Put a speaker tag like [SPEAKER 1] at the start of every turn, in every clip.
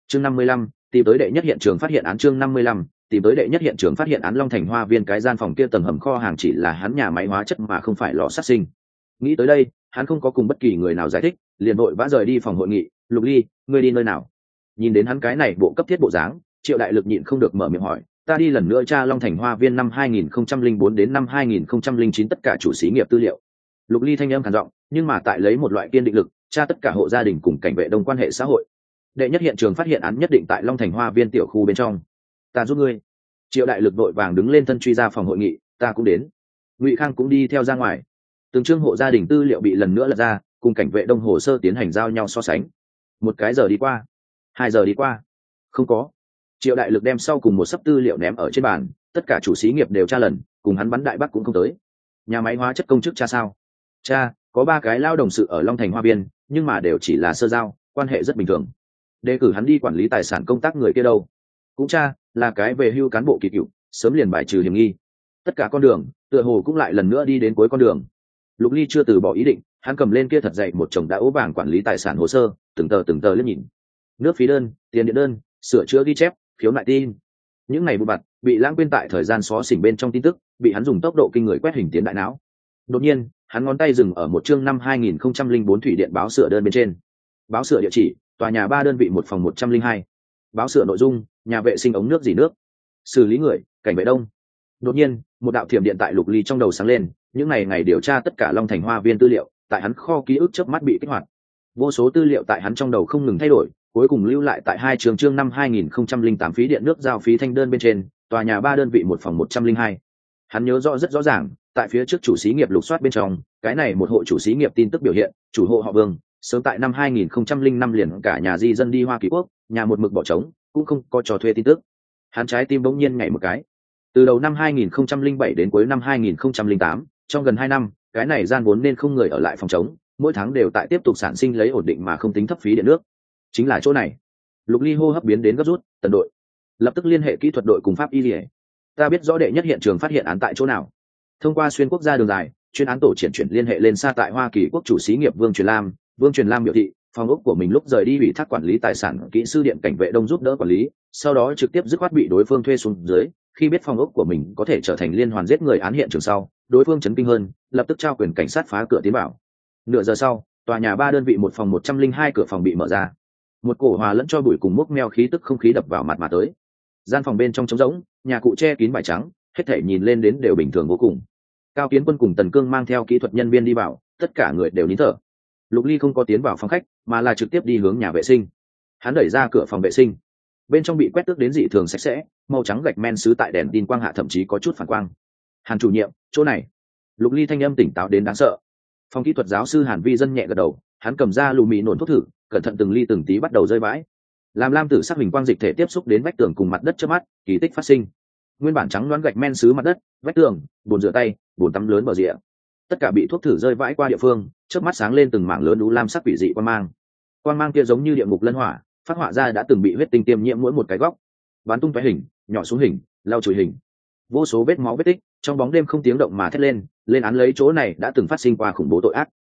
[SPEAKER 1] chương 55, tìm tới đệ nhất hiện trường phát hiện án. chương 55, tìm tới đệ nhất hiện trường phát hiện án. Long Thành Hoa Viên cái gian phòng kia tầng hầm kho hàng chỉ là hắn nhà máy hóa chất mà không phải lò sát sinh. Nghĩ tới đây, hắn không có cùng bất kỳ người nào giải thích, liền vội vã rời đi phòng hội nghị. Lục Ly, ngươi đi nơi nào? Nhìn đến hắn cái này bộ cấp thiết bộ dáng, Triệu Đại Lực nhịn không được mở miệng hỏi. Ta đi lần nữa tra Long Thành Hoa Viên năm 2004 đến năm 2009 tất cả chủ xí nghiệp tư liệu. Lục Ly thanh âm khàn giọng, nhưng mà tại lấy một loại kiên định lực, tra tất cả hộ gia đình cùng cảnh vệ đông quan hệ xã hội. Đệ nhất hiện trường phát hiện án nhất định tại Long Thành Hoa Viên tiểu khu bên trong. Ta giúp ngươi. Triệu Đại Lực vội vàng đứng lên thân truy ra phòng hội nghị. Ta cũng đến. Ngụy Khang cũng đi theo ra ngoài. Từng chương hộ gia đình tư liệu bị lần nữa lật ra, cùng cảnh vệ đông hồ sơ tiến hành giao nhau so sánh. Một cái giờ đi qua, 2 giờ đi qua, không có. Triệu Đại Lực đem sau cùng một sấp tư liệu ném ở trên bàn, tất cả chủ xí nghiệp đều tra lần, cùng hắn bắn đại bắc cũng không tới. Nhà máy hóa chất công chức tra sao? Cha, có 3 cái lao đồng sự ở Long Thành Hoa Viên, nhưng mà đều chỉ là sơ giao, quan hệ rất bình thường. Đề cử hắn đi quản lý tài sản công tác người kia đâu? Cũng cha, là cái về hưu cán bộ kỳ cựu, sớm liền bài trừ hiểm nghi. Tất cả con đường, tựa hồ cũng lại lần nữa đi đến cuối con đường. Lục Ly chưa từ bỏ ý định, hắn cầm lên kia thật dày một chồng đã ố vàng quản lý tài sản hồ sơ, từng tờ liếc nhìn. Nước phí đơn, tiền điện đơn, sửa chữa ghi chép, khiếu nại tin. Những ngày vụ vặt bị lãng quên tại thời gian xóa xỉnh bên trong tin tức, bị hắn dùng tốc độ kinh người quét hình tiến đại não. Đột nhiên, hắn ngón tay dừng ở một chương năm 2004 thủy điện báo sửa đơn bên trên. Báo sửa địa chỉ, tòa nhà 3 đơn vị 1 phòng 102. Báo sửa nội dung, nhà vệ sinh ống nước dỉ nước. Xử lý người, cảnh vệ đông. Đột nhiên, một đạo thiểm điện tại Lục Ly trong đầu sáng lên, những ngày điều tra tất cả Long Thành Hoa Viên tư liệu, tại hắn kho ký ức chớp mắt bị kích hoạt. Vô số tư liệu tại hắn trong đầu không ngừng thay đổi, cuối cùng lưu lại tại 2 chương năm 2008 phí điện nước giao phí thanh đơn bên trên, tòa nhà 3 đơn vị 1 phòng 102. Hắn nhớ rất rõ ràng, tại phía trước chủ xí nghiệp lục soát bên trong, cái này một hộ chủ xí nghiệp tin tức biểu hiện, chủ hộ họ Vương, sớm tại năm 2005 liền cả nhà di dân đi Hoa Kỳ Quốc, nhà một mực bỏ trống, cũng không có cho thuê tin tức. Hắn trái tim bỗng nhiên nhảy một cái. Từ đầu năm 2007 đến cuối năm 2008, trong gần 2 năm, cái này gian vốn nên không người ở lại phòng trống, mỗi tháng đều tại tiếp tục sản sinh lấy ổn định mà không tính thấp phí điện nước. Chính là chỗ này. Lục Ly hô hấp biến đến gấp rút, Tần đội lập tức liên hệ kỹ thuật đội cùng pháp y. Ta biết rõ đệ nhất hiện trường phát hiện án tại chỗ nào. Thông qua xuyên quốc gia đường dài, chuyên án tổ chuyển liên hệ lên xa tại Hoa Kỳ Quốc chủ xí nghiệp Vương Truyền Lam biểu thị, phòng ốc của mình lúc rời đi ủy thác quản lý tài sản kỹ sư điện cảnh vệ đông giúp đỡ quản lý, sau đó trực tiếp dứt khoát bị đối phương thuê xuống dưới. Khi biết phòng ốc của mình có thể trở thành liên hoàn giết người án hiện trường sau, đối phương chấn kinh hơn, lập tức trao quyền cảnh sát phá cửa tiến vào. Nửa giờ sau, tòa nhà 3 đơn vị 1 phòng 102 cửa phòng bị mở ra. Một cổ hòa lẫn cho bụi cùng mốc meo khí tức không khí đập vào mặt mà tới. Gian phòng bên trong trống rỗng, nhà cụ che kín vải trắng, hết thảy nhìn lên đến đều bình thường vô cùng. Cao Kiến Quân cùng Tần Cương mang theo kỹ thuật nhân viên đi vào, tất cả người đều nín thở. Lục Ly không có tiến vào phòng khách, mà là trực tiếp đi hướng nhà vệ sinh. Hắn đẩy ra cửa phòng vệ sinh, bên trong bị quét tước đến dị thường sạch sẽ, màu trắng gạch men sứ tại đèn tin quang hạ thậm chí có chút phản quang. Hàn chủ nhiệm, chỗ này. Lục Ly thanh âm tỉnh táo đến đáng sợ. Phòng kỹ thuật giáo sư Hàn Vi Dân nhẹ gật đầu, hắn cầm ra lù mì nổn thuốc thử, cẩn thận từng ly từng tí bắt đầu rơi vãi. Làm lam tử sắc hình quang dịch thể tiếp xúc đến vách tường cùng mặt đất trước mắt, kỳ tích phát sinh. Nguyên bản trắng loáng gạch men sứ mặt đất, vách tường, bồn rửa tay, bồn tắm lớn bờ rìa, tất cả bị thuốc thử rơi vãi qua địa phương, trước mắt sáng lên từng mảng lớn đú lam sắc quỷ dị quang mang kia giống như địa ngục lân hỏa, phát họa ra đã từng bị huyết tinh tiêm nhiễm mỗi một cái góc, bắn tung tóe hình, nhỏ xuống hình, lau chùi hình, vô số vết máu vết tích trong bóng đêm không tiếng động mà thét lên án lấy chỗ này đã từng phát sinh qua khủng bố tội ác.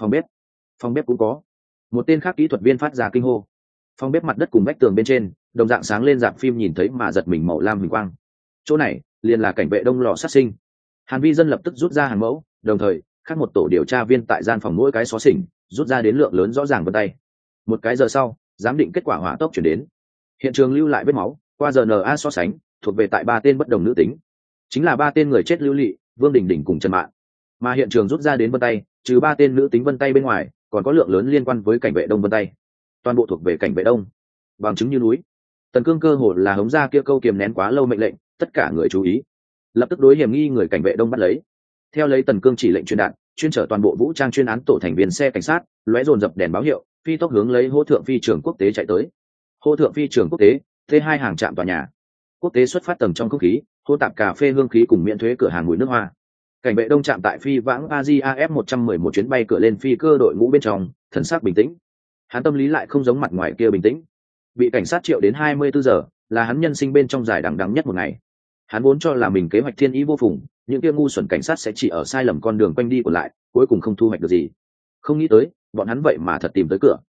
[SPEAKER 1] Phòng bếp cũng có. Một tên khác kỹ thuật viên phát ra kinh hô. Phòng bếp mặt đất cùng vách tường bên trên đồng dạng sáng lên rạp phim nhìn thấy mà giật mình màu lam huỳnh quang. Chỗ này liền là cảnh vệ đông lò sát sinh. Hàn Vi Dân lập tức rút ra hàng mẫu, đồng thời khác một tổ điều tra viên tại gian phòng mỗi cái xó xỉnh rút ra đến lượng lớn rõ ràng vân tay. Một cái giờ sau, giám định kết quả hỏa tốc chuyển đến. Hiện trường lưu lại vết máu, qua RNA so sánh, thuộc về tại 3 tên bất đồng nữ tính, chính là 3 tên người chết lưu lị, Vương Đình Đình cùng Trần Mạn. Mà hiện trường rút ra đến vân tay, trừ 3 tên nữ tính vân tay bên ngoài, còn có lượng lớn liên quan với cảnh vệ đông vân tay, toàn bộ thuộc về cảnh vệ đông, bằng chứng như núi. Tần Cương cơ hồ là hống ra kia câu kiềm nén quá lâu mệnh lệnh, tất cả người chú ý, lập tức đối hiểm nghi người cảnh vệ đông bắt lấy. Theo lấy Tần Cương chỉ lệnh truyền đạt, chuyên chở toàn bộ vũ trang chuyên án tổ thành viên xe cảnh sát, lóe dồn dập đèn báo hiệu, phi tốc hướng lấy Hô Thượng Phi trường quốc tế chạy tới. Hô Thượng Phi trường quốc tế, T2 hàng trạm tòa nhà. Quốc tế xuất phát tầng trong không khí, hô tạp cà phê hương khí cùng miễn thuế cửa hàng mùi nước hoa. Cảnh vệ đông trạm tại phi vãng Asia F111 chuyến bay cửa lên phi cơ đội ngũ bên trong, thần sắc bình tĩnh. Hắn tâm lý lại không giống mặt ngoài kia bình tĩnh. Bị cảnh sát triệu đến 24 giờ, là hắn nhân sinh bên trong dài đằng đẵng nhất một ngày. Hắn vốn cho là mình kế hoạch thiên ý vô phùng, những kia ngu xuẩn cảnh sát sẽ chỉ ở sai lầm con đường quanh đi của lại, cuối cùng không thu hoạch được gì. Không nghĩ tới, bọn hắn vậy mà thật tìm tới cửa.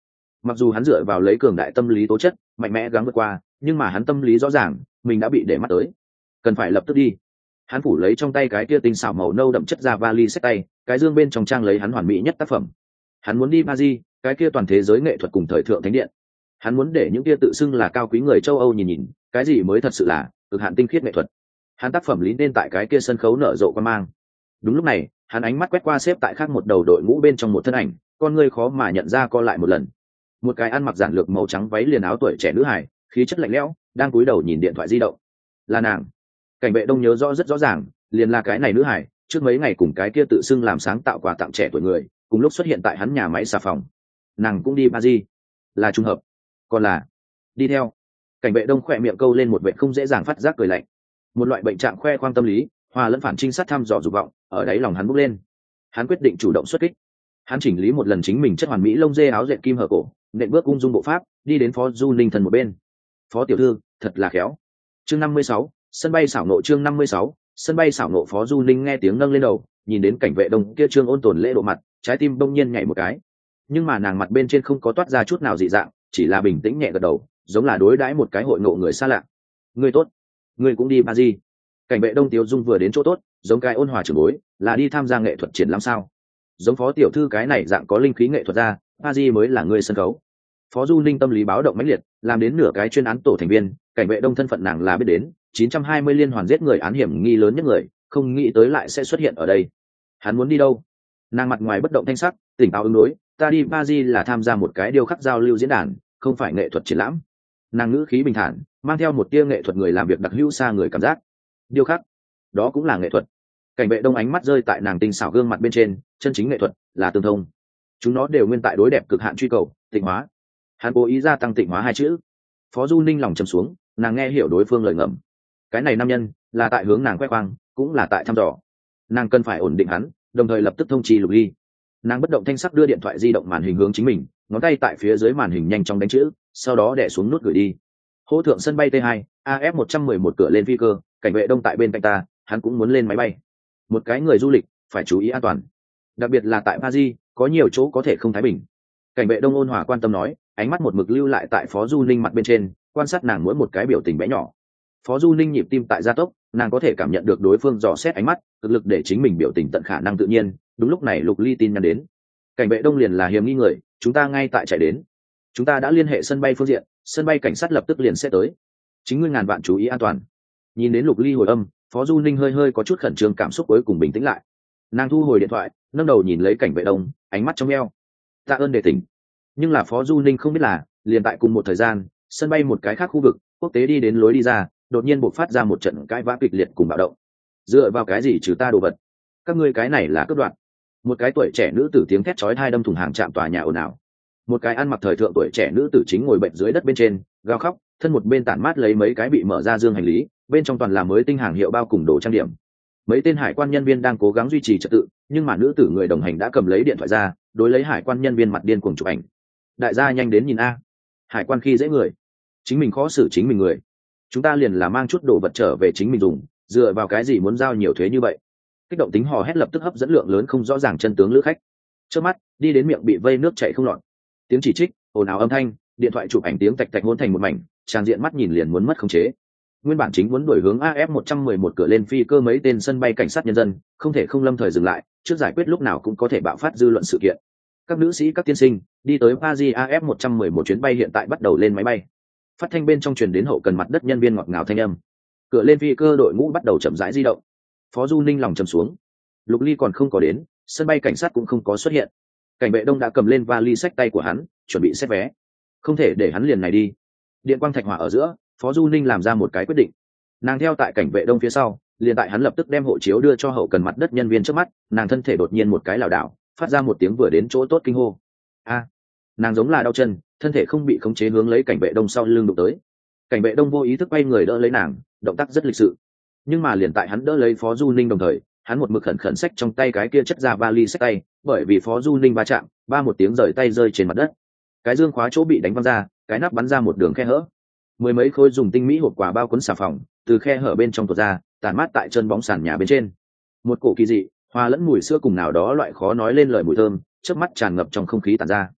[SPEAKER 1] Mặc dù hắn dựa vào lấy cường đại tâm lý tố chất mạnh mẽ gắng vượt qua, nhưng mà hắn tâm lý rõ ràng mình đã bị để mắt tới, cần phải lập tức đi. Hắn phủ lấy trong tay cái kia tinh xảo màu nâu đậm chất ra vali xách tay, cái dương bên trong trang lấy hắn hoàn mỹ nhất tác phẩm. Hắn muốn đi Paris, cái kia toàn thế giới nghệ thuật cùng thời thượng thánh điện. Hắn muốn để những kia tự xưng là cao quý người châu Âu nhìn nhìn, cái gì mới thật sự là cực hạn tinh khiết nghệ thuật. Hắn tác phẩm lý nên tại cái kia sân khấu nở rộ quan mang. Đúng lúc này, hắn ánh mắt quét qua xếp tại khác một đầu đội ngũ bên trong một thân ảnh, con ngươi khó mà nhận ra co lại một lần. Một cái ăn mặc giản lược màu trắng váy liền áo tuổi trẻ nữ hài, khí chất lạnh lẽo, đang cúi đầu nhìn điện thoại di động. Là nàng. Cảnh vệ đông nhớ rõ rất rõ ràng, liền là cái này nữ hài, trước mấy ngày cùng cái kia tự xưng làm sáng tạo quà tặng trẻ tuổi người, cùng lúc xuất hiện tại hắn nhà máy xà phòng. Nàng cũng đi Paris, là trùng hợp, còn là đi theo. Cảnh vệ đông khỏe miệng câu lên một vệ không dễ dàng phát giác cười lạnh. Một loại bệnh trạng khoe khoang tâm lý, hòa lẫn phản trinh sát thăm dò dục vọng, ở đáy lòng hắn bốc lên. Hắn quyết định chủ động xuất kích. Hắn chỉnh lý một lần chính mình chất hoàn mỹ lông dê áo dệt kim hở cổ, nện bước ung dung bộ pháp, đi đến Phó Du Ninh thần một bên. Phó tiểu thư, thật là khéo. Chương 56, sân bay xảo nộ. Chương 56, sân bay xảo nộ. Phó Du Ninh nghe tiếng nâng lên đầu, nhìn đến cảnh vệ đông kia trương ôn tồn lễ độ mặt, trái tim bỗng nhiên nhảy một cái. Nhưng mà nàng mặt bên trên không có toát ra chút nào dị dạng, chỉ là bình tĩnh nhẹ gật đầu, giống là đối đãi một cái hội ngộ người xa lạ. Người tốt, người cũng đi Paris. Cảnh vệ đông Tiếu Dung vừa đến chỗ tốt, giống cái ôn hòa trưởng bối, là đi tham gia nghệ thuật triển lãm sao? Giống Phó tiểu thư cái này dạng có linh khí nghệ thuật ra, Paris mới là người sân khấu. Phó Du Ninh tâm lý báo động mãnh liệt, làm đến nửa cái chuyên án tổ thành viên, cảnh vệ đông thân phận nàng là biết đến, 920 liên hoàn giết người án hiểm nghi lớn nhất người, không nghĩ tới lại sẽ xuất hiện ở đây. Hắn muốn đi đâu? Nàng mặt ngoài bất động thanh sắc, tỉnh táo ứng đối, ta đi Paris là tham gia một cái điêu khắc giao lưu diễn đàn, không phải nghệ thuật triển lãm. Nàng ngữ khí bình thản, mang theo một tia nghệ thuật người làm việc đặc hữu xa người cảm giác. Điêu khắc, đó cũng là nghệ thuật. Cảnh vệ đông ánh mắt rơi tại nàng tinh xảo gương mặt bên trên, chân chính nghệ thuật là tương thông. Chúng nó đều nguyên tại đối đẹp cực hạn truy cầu, tịnh hóa. Hắn cố ý gia tăng tịnh hóa hai chữ. Phó Du Ninh lòng trầm xuống, nàng nghe hiểu đối phương lời ngầm. Cái này nam nhân là tại hướng nàng khoe khoang, cũng là tại thăm dò. Nàng cần phải ổn định hắn, đồng thời lập tức thông trì Lục Ly. Nàng bất động thanh sắc đưa điện thoại di động màn hình hướng chính mình, ngón tay tại phía dưới màn hình nhanh chóng đánh chữ, sau đó đè xuống nút gửi đi. Hỗ thượng sân bay T2, AF111 cửa lên phi cơ, cảnh vệ đông tại bên cạnh ta, hắn cũng muốn lên máy bay. Một cái người du lịch phải chú ý an toàn, đặc biệt là tại Paris, có nhiều chỗ có thể không thái bình. Cảnh vệ đông ôn hòa quan tâm nói, ánh mắt một mực lưu lại tại Phó Du Ninh mặt bên trên, quan sát nàng mỗi một cái biểu tình bé nhỏ. Phó Du Ninh nhịp tim tại gia tốc, nàng có thể cảm nhận được đối phương dò xét ánh mắt, cực lực để chính mình biểu tình tận khả năng tự nhiên. Đúng lúc này Lục Ly tin nhắn đến, cảnh vệ đông liền là hiểm nghi người, chúng ta ngay tại chạy đến, chúng ta đã liên hệ sân bay phương diện, sân bay cảnh sát lập tức liền sẽ tới, chính ngươi ngàn vạn chú ý an toàn. Nhìn đến Lục Ly hồi âm, Phó Du Ninh hơi hơi có chút khẩn trương, cảm xúc cuối cùng bình tĩnh lại. Nàng thu hồi điện thoại, nâng đầu nhìn lấy cảnh vệ đông, ánh mắt trong eo. Tạ ơn đề tỉnh. Nhưng là Phó Du Ninh không biết là, liền tại cùng một thời gian, sân bay một cái khác khu vực quốc tế đi đến lối đi ra, đột nhiên bộc phát ra một trận cãi vã kịch liệt cùng bạo động. Dựa vào cái gì trừ ta đồ vật? Các ngươi cái này là cướp đoạt. Một cái tuổi trẻ nữ tử tiếng thét chói tai đâm thủng hàng trạm tòa nhà ồn ào. Một cái ăn mặc thời thượng tuổi trẻ nữ tử chính ngồi bệnh dưới đất bên trên, gào khóc, thân một bên tản mát lấy mấy cái bị mở ra dương hành lý, bên trong toàn là mới tinh hàng hiệu bao cùng đồ trang điểm. Mấy tên hải quan nhân viên đang cố gắng duy trì trật tự, nhưng mà nữ tử người đồng hành đã cầm lấy điện thoại ra, đối lấy hải quan nhân viên mặt điên cuồng chụp ảnh. Đại gia nhanh đến nhìn a, hải quan khi dễ người, chính mình khó xử chính mình người, chúng ta liền là mang chút đồ vật trở về chính mình dùng, dựa vào cái gì muốn giao nhiều thuế như vậy? Kích động tính hò hét lập tức hấp dẫn lượng lớn không rõ ràng chân tướng lữ khách. Trước mắt đi đến miệng bị vây nước chảy không lọt, tiếng chỉ trích, ồn ào âm thanh, điện thoại chụp ảnh tiếng tạch tạch hỗn thành một mảnh, tràn diện mắt nhìn liền muốn mất khống chế. Nguyên bản chính muốn đuổi hướng AF111 cửa lên phi cơ mấy tên sân bay cảnh sát nhân dân, không thể không lâm thời dừng lại, trước giải quyết lúc nào cũng có thể bạo phát dư luận sự kiện. Các nữ sĩ các tiên sinh, đi tới Paris AF111 chuyến bay hiện tại bắt đầu lên máy bay. Phát thanh bên trong truyền đến hậu cần mặt đất nhân viên ngọt ngào thanh âm. Cửa lên phi cơ đội ngũ bắt đầu chậm rãi di động. Phó Du Ninh lòng trầm xuống. Lục Ly còn không có đến, sân bay cảnh sát cũng không có xuất hiện. Cảnh vệ đông đã cầm lên vali xách tay của hắn, chuẩn bị xếp vé. Không thể để hắn liền này đi. Điện quang thạch hỏa ở giữa, Phó Du Ninh làm ra một cái quyết định. Nàng theo tại cảnh vệ đông phía sau, liền tại hắn lập tức đem hộ chiếu đưa cho hậu cần mặt đất nhân viên trước mắt, nàng thân thể đột nhiên một cái lảo đảo, phát ra một tiếng vừa đến chỗ tốt kinh hô. A! Nàng giống là đau chân, thân thể không bị khống chế hướng lấy cảnh vệ đông sau lưng đụng tới. Cảnh vệ đông vô ý thức quay người đỡ lấy nàng, động tác rất lịch sự. Nhưng mà liền tại hắn đỡ lấy Phó Du Ninh đồng thời, hắn một mực khẩn khẩn xách trong tay cái kia chất ra vali xách tay, bởi vì Phó Du Ninh va chạm, ba một tiếng rời tay rơi trên mặt đất. Cái dương khóa chỗ bị đánh văng ra, cái nắp bắn ra một đường khe hở. Mười mấy khối dùng tinh mỹ hộp quà bao cuốn xà phòng từ khe hở bên trong tuột ra, tản mát tại chân bóng sàn nhà bên trên. Một cổ kỳ dị, hòa lẫn mùi sữa cùng nào đó loại khó nói lên lời mùi thơm, chớp mắt tràn ngập trong không khí tản ra.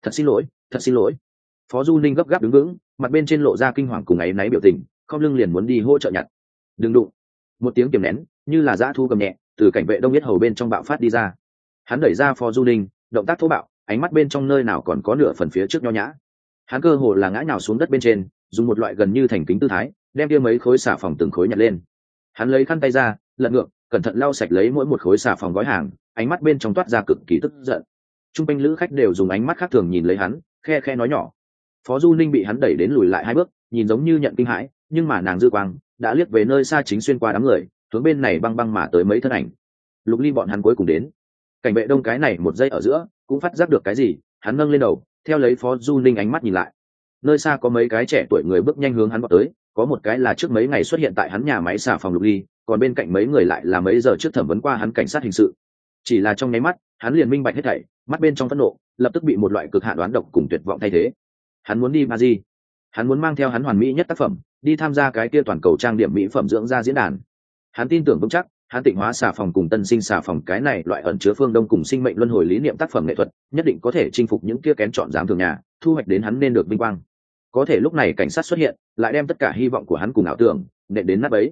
[SPEAKER 1] thật xin lỗi, thật xin lỗi. Phó Du Ninh gấp gáp đứng vững, mặt bên trên lộ ra kinh hoàng cùng áy náy biểu tình, không lưng liền muốn đi hỗ trợ nhặt. Đừng đụng. Một tiếng kiềm nén, như là dã thu cầm nhẹ, từ cảnh vệ đông biết hầu bên trong bạo phát đi ra. Hắn đẩy ra Phó Du Ninh, động tác thô bạo, ánh mắt bên trong nơi nào còn có nửa phần phía trước nho nhã. Hắn cơ hồ là ngã nhào xuống đất bên trên, dùng một loại gần như thành kính tư thái, đem kia mấy khối xà phòng từng khối nhặt lên. Hắn lấy khăn tay ra, lật ngược, cẩn thận lau sạch lấy mỗi một khối xà phòng gói hàng, ánh mắt bên trong toát ra cực kỳ tức giận. Trung quanh lữ khách đều dùng ánh mắt khác thường nhìn lấy hắn, khe khe nói nhỏ. Phó Du Ninh bị hắn đẩy đến lùi lại 2 bước, nhìn giống như nhận kinh hãi, nhưng mà nàng dư quang đã liếc về nơi xa chính xuyên qua đám người, hướng bên này băng băng mà tới mấy thân ảnh. Lục Ly bọn hắn cuối cùng đến. Cảnh vệ đông cái này một giây ở giữa, cũng phát giác được cái gì, hắn nâng lên đầu, theo lấy Phó Du Ninh ánh mắt nhìn lại. Nơi xa có mấy cái trẻ tuổi người bước nhanh hướng hắn vọt tới, có một cái là trước mấy ngày xuất hiện tại hắn nhà máy xà phòng Lục Ly, còn bên cạnh mấy người lại là mấy giờ trước thẩm vấn qua hắn cảnh sát hình sự. Chỉ là trong nháy mắt, hắn liền minh bạch hết thảy, mắt bên trong phẫn nộ lập tức bị một loại cực hạn đoán độc cùng tuyệt vọng thay thế. Hắn muốn đi Paris, hắn muốn mang theo hắn hoàn mỹ nhất tác phẩm đi tham gia cái kia toàn cầu trang điểm mỹ phẩm dưỡng da diễn đàn. Hắn tin tưởng vững chắc, hắn Tịnh Hóa xà phòng cùng Tân Sinh xà phòng cái này loại ẩn chứa phương đông cùng sinh mệnh luân hồi lý niệm tác phẩm nghệ thuật, nhất định có thể chinh phục những kia kén chọn giám thường nhà, thu hoạch đến hắn nên được vinh quang. Có thể lúc này cảnh sát xuất hiện, lại đem tất cả hy vọng của hắn cùng ảo tưởng nện đến nát bấy.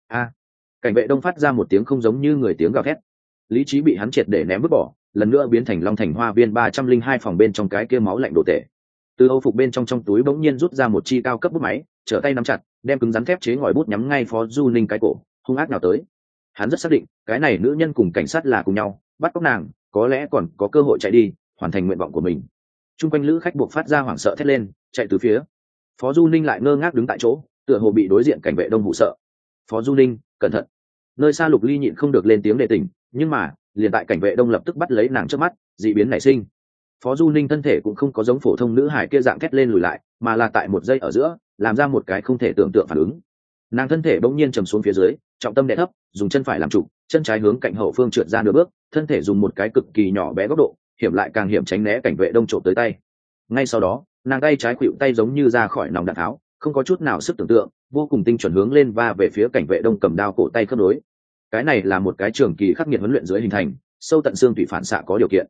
[SPEAKER 1] Cảnh vệ đông phát ra một tiếng không giống như người tiếng gào thét. Lý trí bị hắn triệt để ném vứt bỏ, lần nữa biến thành Long Thành Hoa Viên 302 phòng bên trong cái kia máu lạnh đồ tể. Từ Âu phục bên trong túi bỗng nhiên rút ra một chi cao cấp bút máy, trở tay nắm chặt, đem cứng rắn thép chế ngòi bút nhắm ngay Phó Du Ninh cái cổ, hung ác nào tới. Hắn rất xác định, cái này nữ nhân cùng cảnh sát là cùng nhau, bắt cóc nàng, có lẽ còn có cơ hội chạy đi, hoàn thành nguyện vọng của mình. Trung quanh lữ khách buộc phát ra hoảng sợ thét lên, chạy từ phía. Phó Du Ninh lại ngơ ngác đứng tại chỗ, tựa hồ bị đối diện cảnh vệ đông hụ sợ. Phó Du Ninh, cẩn thận. Nơi xa Lục Ly nhịn không được lên tiếng đề tỉnh, nhưng mà liền tại cảnh vệ đông lập tức bắt lấy nàng trước mắt, dị biến nảy sinh. Phó Du Ninh thân thể cũng không có giống phổ thông nữ hải kia dạng thét lên lùi lại, mà là tại một giây ở giữa làm ra một cái không thể tưởng tượng phản ứng. Nàng thân thể bỗng nhiên trầm xuống phía dưới, trọng tâm đè thấp, dùng chân phải làm trụ, chân trái hướng cạnh hậu phương trượt ra nửa bước, thân thể dùng một cái cực kỳ nhỏ bé góc độ, hiểm lại càng hiểm tránh né cảnh vệ đông trộm tới tay. Ngay sau đó, nàng tay trái khuỵu tay giống như ra khỏi nòng đạn tháo, không có chút nào sức tưởng tượng, vô cùng tinh chuẩn hướng lên va về phía cảnh vệ đông cầm đao cổ tay khớp nối. Cái này là một cái trường kỳ khắc nghiệt huấn luyện dưới hình thành, sâu tận xương tủy phản xạ có điều kiện.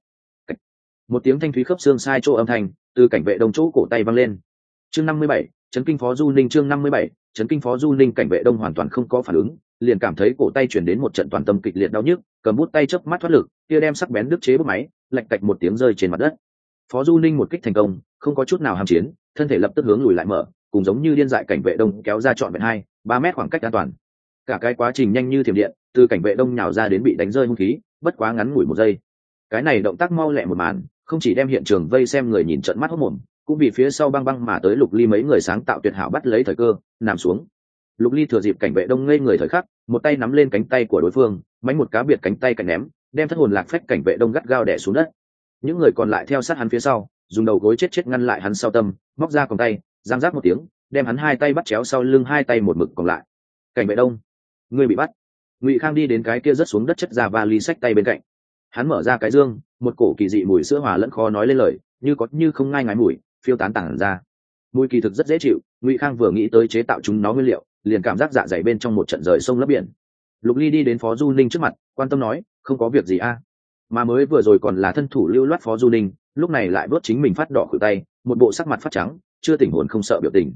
[SPEAKER 1] Một tiếng thanh thúy khớp xương sai chỗ âm thanh từ cảnh vệ đông chỗ cổ tay vang lên. Chương 57, chấn kinh Phó Du Ninh. Chương 57, chấn kinh Phó Du Ninh. Cảnh vệ đông hoàn toàn không có phản ứng, liền cảm thấy cổ tay truyền đến một trận toàn tâm kịch liệt đau nhức, cầm bút tay chớp mắt thoát lực, kia đem sắc bén đứt chế bút máy, lạch cạch một tiếng rơi trên mặt đất. Phó Du Ninh một kích thành công, không có chút nào ham chiến, thân thể lập tức hướng lùi lại mở, cùng giống như điên dại cảnh vệ đông kéo ra trọn vẹn 2-3 mét khoảng cách an toàn. Cả cái quá trình nhanh như thiểm điện, từ cảnh vệ đông nhào ra đến bị đánh rơi hung khí, bất quá ngắn ngủi 1 giây. Cái này động tác mau lẹ một màn, không chỉ đem hiện trường vây xem người nhìn trợn mắt hốt mồm, cũng vì phía sau băng băng mà tới Lục Ly mấy người sáng tạo tuyệt hảo bắt lấy thời cơ, nằm xuống. Lục Ly thừa dịp cảnh vệ đông ngây người thời khắc, một tay nắm lên cánh tay của đối phương, mánh một cá biệt cánh tay cạnh ném, đem thất hồn lạc phách cảnh vệ đông gắt gao đè xuống đất. Những người còn lại theo sát hắn phía sau, dùng đầu gối chết chết ngăn lại hắn sau tâm, móc ra còng tay, giang rác một tiếng, đem hắn 2 tay bắt chéo sau lưng, 2 tay một mực còn lại. Cảnh vệ đông, ngươi bị bắt. Ngụy Khang đi đến cái kia rớt xuống đất chất ra vali xách tay bên cạnh. Hắn mở ra cái dương, một cổ kỳ dị mùi sữa hòa lẫn khó nói lên lời, như có như không ngai ngái mùi phiêu tán tản ra. Mùi kỳ thực rất dễ chịu, Ngụy Khang vừa nghĩ tới chế tạo chúng nó nguyên liệu, liền cảm giác dạ dày bên trong một trận rời sông lấp biển. Lục Ly đi đến Phó Du Ninh trước mặt, quan tâm nói, không có việc gì a. Mà mới vừa rồi còn là thân thủ lưu loát Phó Du Ninh, lúc này lại vớt chính mình phát đỏ khuỷu tay, một bộ sắc mặt phát trắng, chưa tỉnh hồn không sợ biểu tình.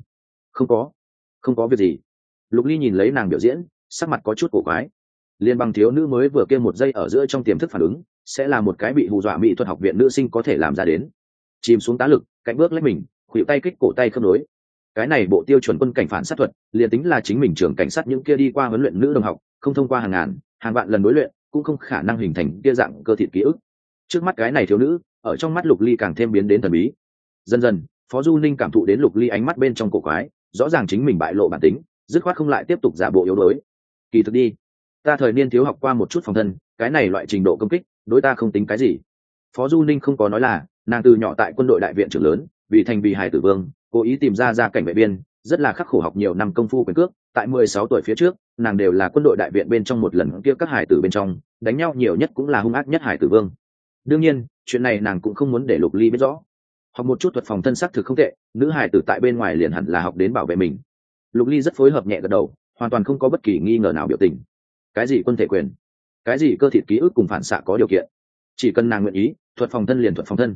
[SPEAKER 1] Không có việc gì. Lục Ly nhìn lấy nàng biểu diễn, sắc mặt có chút cổ quái. Liên bang thiếu nữ mới vừa kia 1 giây ở giữa trong tiềm thức phản ứng, sẽ là một cái bị hù dọa mỹ thuật học viện nữ sinh có thể làm ra đến. Chìm xuống tá lực, cạnh bước lách mình, khuỷu tay kích cổ tay khớp nối. Cái này bộ tiêu chuẩn quân cảnh phản sát thuật, liền tính là chính mình trưởng cảnh sát những kia đi qua huấn luyện nữ đồng học, không thông qua hàng ngàn, hàng vạn lần đối luyện, cũng không khả năng hình thành kia dạng cơ thịt ký ức. Trước mắt cái này thiếu nữ, ở trong mắt Lục Ly càng thêm biến đến thần bí. Dần dần, Phó Du Ninh cảm thụ đến Lục Ly ánh mắt bên trong cổ quái, rõ ràng chính mình bại lộ bản tính, dứt khoát không lại tiếp tục giả bộ yếu đuối. Kỳ thực đi, ta thời niên thiếu học qua một chút phòng thân, cái này loại trình độ công kích, đối ta không tính cái gì. Phó Du Ninh không có nói là, nàng từ nhỏ tại quân đội đại viện trưởng lớn, vì hài tử vương, cố ý tìm ra cảnh vệ biên, rất là khắc khổ học nhiều năm công phu quyền cước. Tại 16 tuổi phía trước, nàng đều là quân đội đại viện bên trong một lần kia các hài tử bên trong, đánh nhau nhiều nhất cũng là hung ác nhất hài tử vương. Đương nhiên, chuyện này nàng cũng không muốn để Lục Ly biết rõ. Học một chút thuật phòng thân sắc thực không tệ, nữ hài tử tại bên ngoài liền hẳn là học đến bảo vệ mình. Lục Ly rất phối hợp nhẹ gật đầu, hoàn toàn không có bất kỳ nghi ngờ nào biểu tình. Cái gì quân thể quyền, cái gì cơ thịt ký ức cùng phản xạ có điều kiện, chỉ cần nàng nguyện ý, thuật phòng thân liền thuật phòng thân.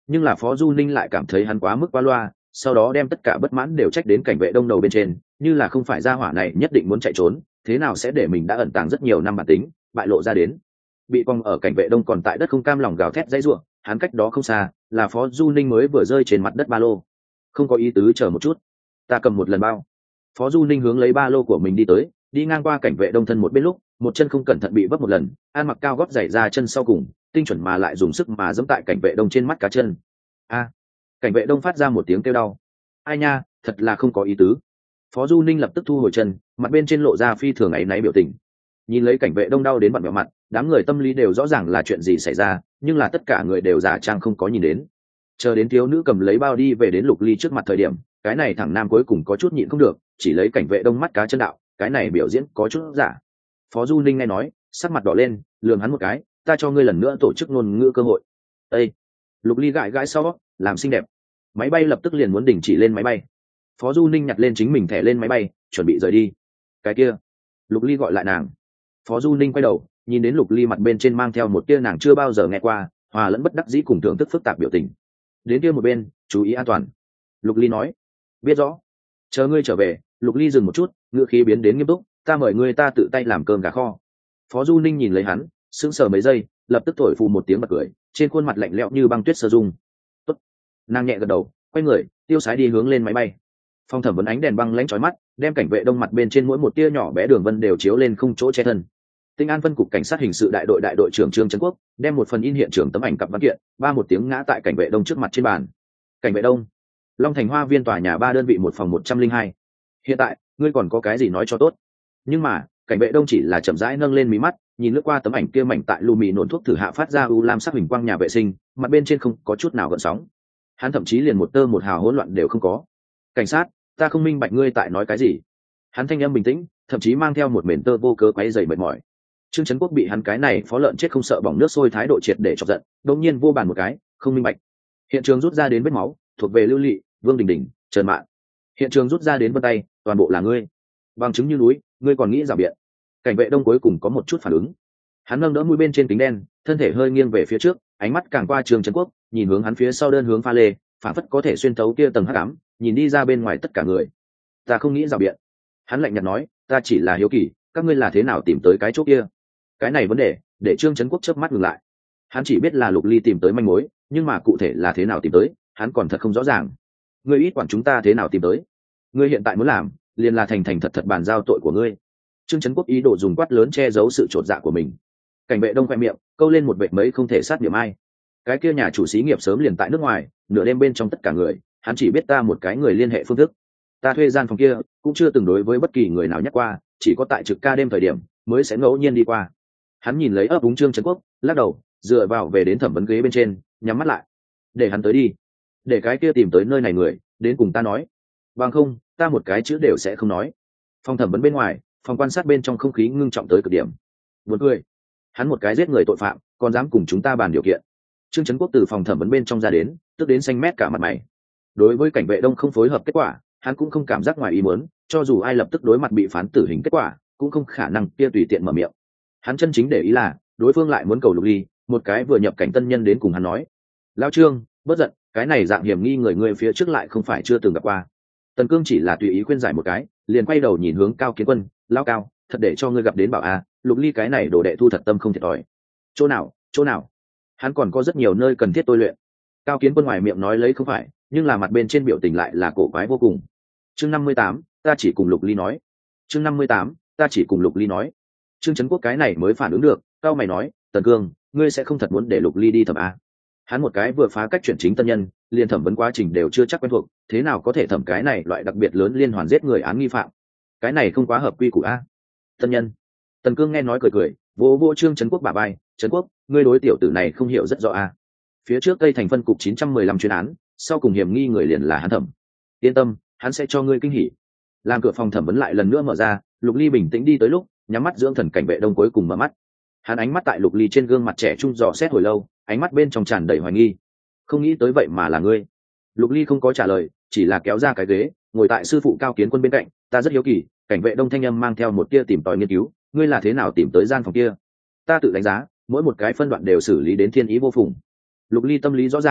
[SPEAKER 1] nhưng là Phó Du Ninh lại cảm thấy hắn quá mức quá loa, sau đó đem tất cả bất mãn đều trách đến cảnh vệ đông đầu bên trên, như là không phải gia hỏa này nhất định muốn chạy trốn, thế nào sẽ để mình đã ẩn tàng rất nhiều năm bản tính bại lộ ra đến. Bị cong ở cảnh vệ đông còn tại đất không cam lòng gào thét dãy ruộng, hắn cách đó không xa là Phó Du Ninh mới vừa rơi trên mặt đất ba lô. Không có ý tứ, chờ một chút, ta cầm một lần bao. Phó Du Ninh hướng lấy ba lô của mình đi tới, đi ngang qua cảnh vệ đông thân một bên lúc một chân không cẩn thận bị vấp một lần, ăn mặc cao gót giày ra chân sau cùng tinh chuẩn mà lại dùng sức mà giẫm tại cảnh vệ đông trên mắt cá chân. A! Cảnh vệ đông phát ra một tiếng kêu đau. Ai nha, thật là không có ý tứ. Phó Du Ninh lập tức thu hồi chân, mặt bên trên lộ ra phi thường áy náy biểu tình. Nhìn lấy cảnh vệ đông đau đến bặm bẹo mặt, đám người tâm lý đều rõ ràng là chuyện gì xảy ra, nhưng là tất cả người đều giả trang không có nhìn đến. Chờ đến thiếu nữ cầm lấy bao đi về đến Lục Ly trước mặt thời điểm, cái này thằng nam cuối cùng có chút nhịn không được, chỉ lấy cảnh vệ đông mắt cá chân đạo, cái này biểu diễn có chút giả. Phó Du Ninh nghe nói, sắc mặt đỏ lên, lườm hắn một cái, ta cho ngươi lần nữa tổ chức ngôn ngữ cơ hội. Ê! Lục Ly gãi gãi sau, làm xinh đẹp. Máy bay lập tức liền muốn đình chỉ lên máy bay. Phó Du Ninh nhặt lên chính mình thẻ lên máy bay, chuẩn bị rời đi. Cái kia! Lục Ly gọi lại nàng. Phó Du Ninh quay đầu, nhìn đến Lục Ly mặt bên trên mang theo một tia nàng chưa bao giờ nghe qua, hòa lẫn bất đắc dĩ cùng thưởng thức phức tạp biểu tình. Đến kia một bên, chú ý an toàn. Lục Ly nói. Biết rõ. Chờ ngươi trở về. Lục Ly dừng một chút, ngữ khí biến đến nghiêm túc, ta mời ngươi ta tự tay làm cơm gà kho. Phó Du Ninh nhìn lấy hắn, sững sờ mấy giây, lập tức thổi phù một tiếng bật cười, trên khuôn mặt lạnh lẽo như băng tuyết sơ dung. Tốt. Nàng nhẹ gật đầu, quay người, tiêu sái đi hướng lên máy bay. Phòng thẩm vấn ánh đèn băng lãnh chói mắt, đem cảnh vệ đông mặt bên trên mỗi một tia nhỏ bé đường vân đều chiếu lên không chỗ che thân. Tinh An phân cục cảnh sát hình sự đại đội trưởng Trương Trấn Quốc đem một phần in hiện trường tấm ảnh cặp văn kiện, ba một tiếng ngã tại cảnh vệ đông trước mặt trên bàn. Cảnh vệ đông, Long Thành Hoa Viên tòa nhà 3 đơn vị 1 phòng 102. Hiện tại, ngươi còn có cái gì nói cho tốt? Nhưng mà, cảnh vệ đông chỉ là chậm rãi nâng lên mí mắt, nhìn lướt qua tấm ảnh kia mảnh tại lù mì nổn thuốc thử hạ phát ra u lam sắc huỳnh quang nhà vệ sinh, mặt bên trên không có chút nào gợn sóng. Hắn thậm chí liền một tơ một hào hỗn loạn đều không có. Cảnh sát, ta không minh bạch ngươi tại nói cái gì. Hắn thanh âm bình tĩnh, thậm chí mang theo một mền tơ vô cớ quấy rầy mệt mỏi. Trương Trấn Quốc bị hắn cái này phó lợn chết không sợ bỏng nước sôi thái độ triệt để chọc giận, đột nhiên vô bàn một cái, không minh bạch. Hiện trường rút ra đến vết máu, thuộc về Lưu Lị, Vương Đình Đình, Trần Mạn. Hiện trường rút ra đến vân tay, toàn bộ là ngươi. Bằng chứng như núi, ngươi còn nghĩ rào biện. Cảnh vệ đông cuối cùng có một chút phản ứng. Hắn nâng đỡ mũi bên trên kính đen, thân thể hơi nghiêng về phía trước, ánh mắt càng qua Trương Trấn Quốc, nhìn hướng hắn phía sau đơn hướng pha lê, phản phất có thể xuyên thấu kia tầng hắc ám, nhìn đi ra bên ngoài tất cả người. Ta không nghĩ rào biện. Hắn lạnh nhạt nói, ta chỉ là hiếu kỳ, các ngươi là thế nào tìm tới cái chỗ kia. Cái này vấn đề để Trương Trấn Quốc chớp mắt ngừng lại. Hắn chỉ biết là Lục Ly tìm tới manh mối, nhưng mà cụ thể là thế nào tìm tới hắn còn thật không rõ ràng. Ngươi ít quản chúng ta thế nào tìm tới. Ngươi hiện tại muốn làm liền là thành thành thật thật bàn giao tội của ngươi. Trương Trấn Quốc ý đồ dùng quát lớn che giấu sự chột dạ của mình. Cảnh vệ đông khoe miệng câu lên một vệt mấy không thể sát niệm ai. Cái kia nhà chủ xí nghiệp sớm liền tại nước ngoài, nửa đêm bên trong tất cả người, hắn chỉ biết ta một cái người liên hệ phương thức. Ta thuê gian phòng kia cũng chưa từng đối với bất kỳ người nào nhắc qua, chỉ có tại trực ca đêm thời điểm mới sẽ ngẫu nhiên đi qua. Hắn nhìn lấy ấp úng Trương Trấn Quốc, lắc đầu, dựa vào về đến thẩm vấn ghế bên trên, nhắm mắt lại. Để hắn tới đi, để cái kia tìm tới nơi này người đến cùng ta nói, bằng không ta một cái chữ đều sẽ không nói. Phòng thẩm vấn bên ngoài, phòng quan sát bên trong không khí ngưng trọng tới cực điểm. Buồn cười, hắn một cái giết người tội phạm còn dám cùng chúng ta bàn điều kiện. Trương Trấn Quốc từ phòng thẩm vấn bên trong ra đến, tức đến xanh mét cả mặt mày. Đối với cảnh vệ đông không phối hợp kết quả, hắn cũng không cảm giác ngoài ý muốn, cho dù ai lập tức đối mặt bị phán tử hình kết quả cũng không khả năng kia tùy tiện mở miệng. Hắn chân chính để ý là đối phương lại muốn cầu Lục Ly, một cái vừa nhập cảnh tân nhân đến cùng hắn nói, lão Trương, bất giận, cái này dạng hiểm nghi người phía trước lại không phải chưa từng gặp qua. Tần Cương chỉ là tùy ý khuyên giải một cái, liền quay đầu nhìn hướng Cao Kiến Quân, lão Cao, thật để cho ngươi gặp đến bảo a, Lục Ly cái này đồ đệ thu thật tâm không thiệt thòi. Chỗ nào, hắn còn có rất nhiều nơi cần thiết tôi luyện. Cao Kiến Quân ngoài miệng nói lấy không phải, nhưng là mặt bên trên biểu tình lại là cổ quái vô cùng. Chương 58, ta chỉ cùng Lục Ly nói. Chương 58, ta chỉ cùng Lục Ly nói. Trương Trấn Quốc cái này mới phản ứng được, cao mày nói, Tần Cương, ngươi sẽ không thật muốn để Lục Ly đi thẩm a? Hắn một cái vừa phá cách chuyển chính tân nhân, liền thẩm vấn quá trình đều chưa chắc quen thuộc, thế nào có thể thẩm cái này loại đặc biệt lớn liên hoàn giết người án nghi phạm? Cái này không quá hợp quy củ a. Tân nhân. Tần Cương nghe nói cười cười, vỗ vỗ Trương Trấn Quốc bả vai, Trấn Quốc, ngươi đối tiểu tử này không hiểu rất rõ a. Phía trước Tây Thành phân cục 915 chuyên án, sau cùng hiểm nghi người liền là hắn thẩm. Yên tâm, hắn sẽ cho ngươi kinh hỉ. Làm cửa phòng thẩm vấn lại lần nữa mở ra, Lục Ly bình tĩnh đi tới lúc, nhắm mắt dưỡng thần. Cảnh vệ đông cuối cùng mở mắt. Hắn ánh mắt tại Lục Ly trên gương mặt trẻ trung dò xét hồi lâu, ánh mắt bên trong tràn đầy hoài nghi. Không nghĩ tới vậy mà là ngươi. Lục Ly không có trả lời, chỉ là kéo ra cái ghế, ngồi tại sư phụ Cao Kiến Quân bên cạnh. Ta rất hiếu kỳ, cảnh vệ đông thanh âm mang theo một tia tìm tòi nghiên cứu, ngươi là thế nào tìm tới gian phòng kia? Ta tự đánh giá, mỗi một cái phân đoạn đều xử lý đến thiên ý vô phùng. Lục Ly tâm lý rõ ràng,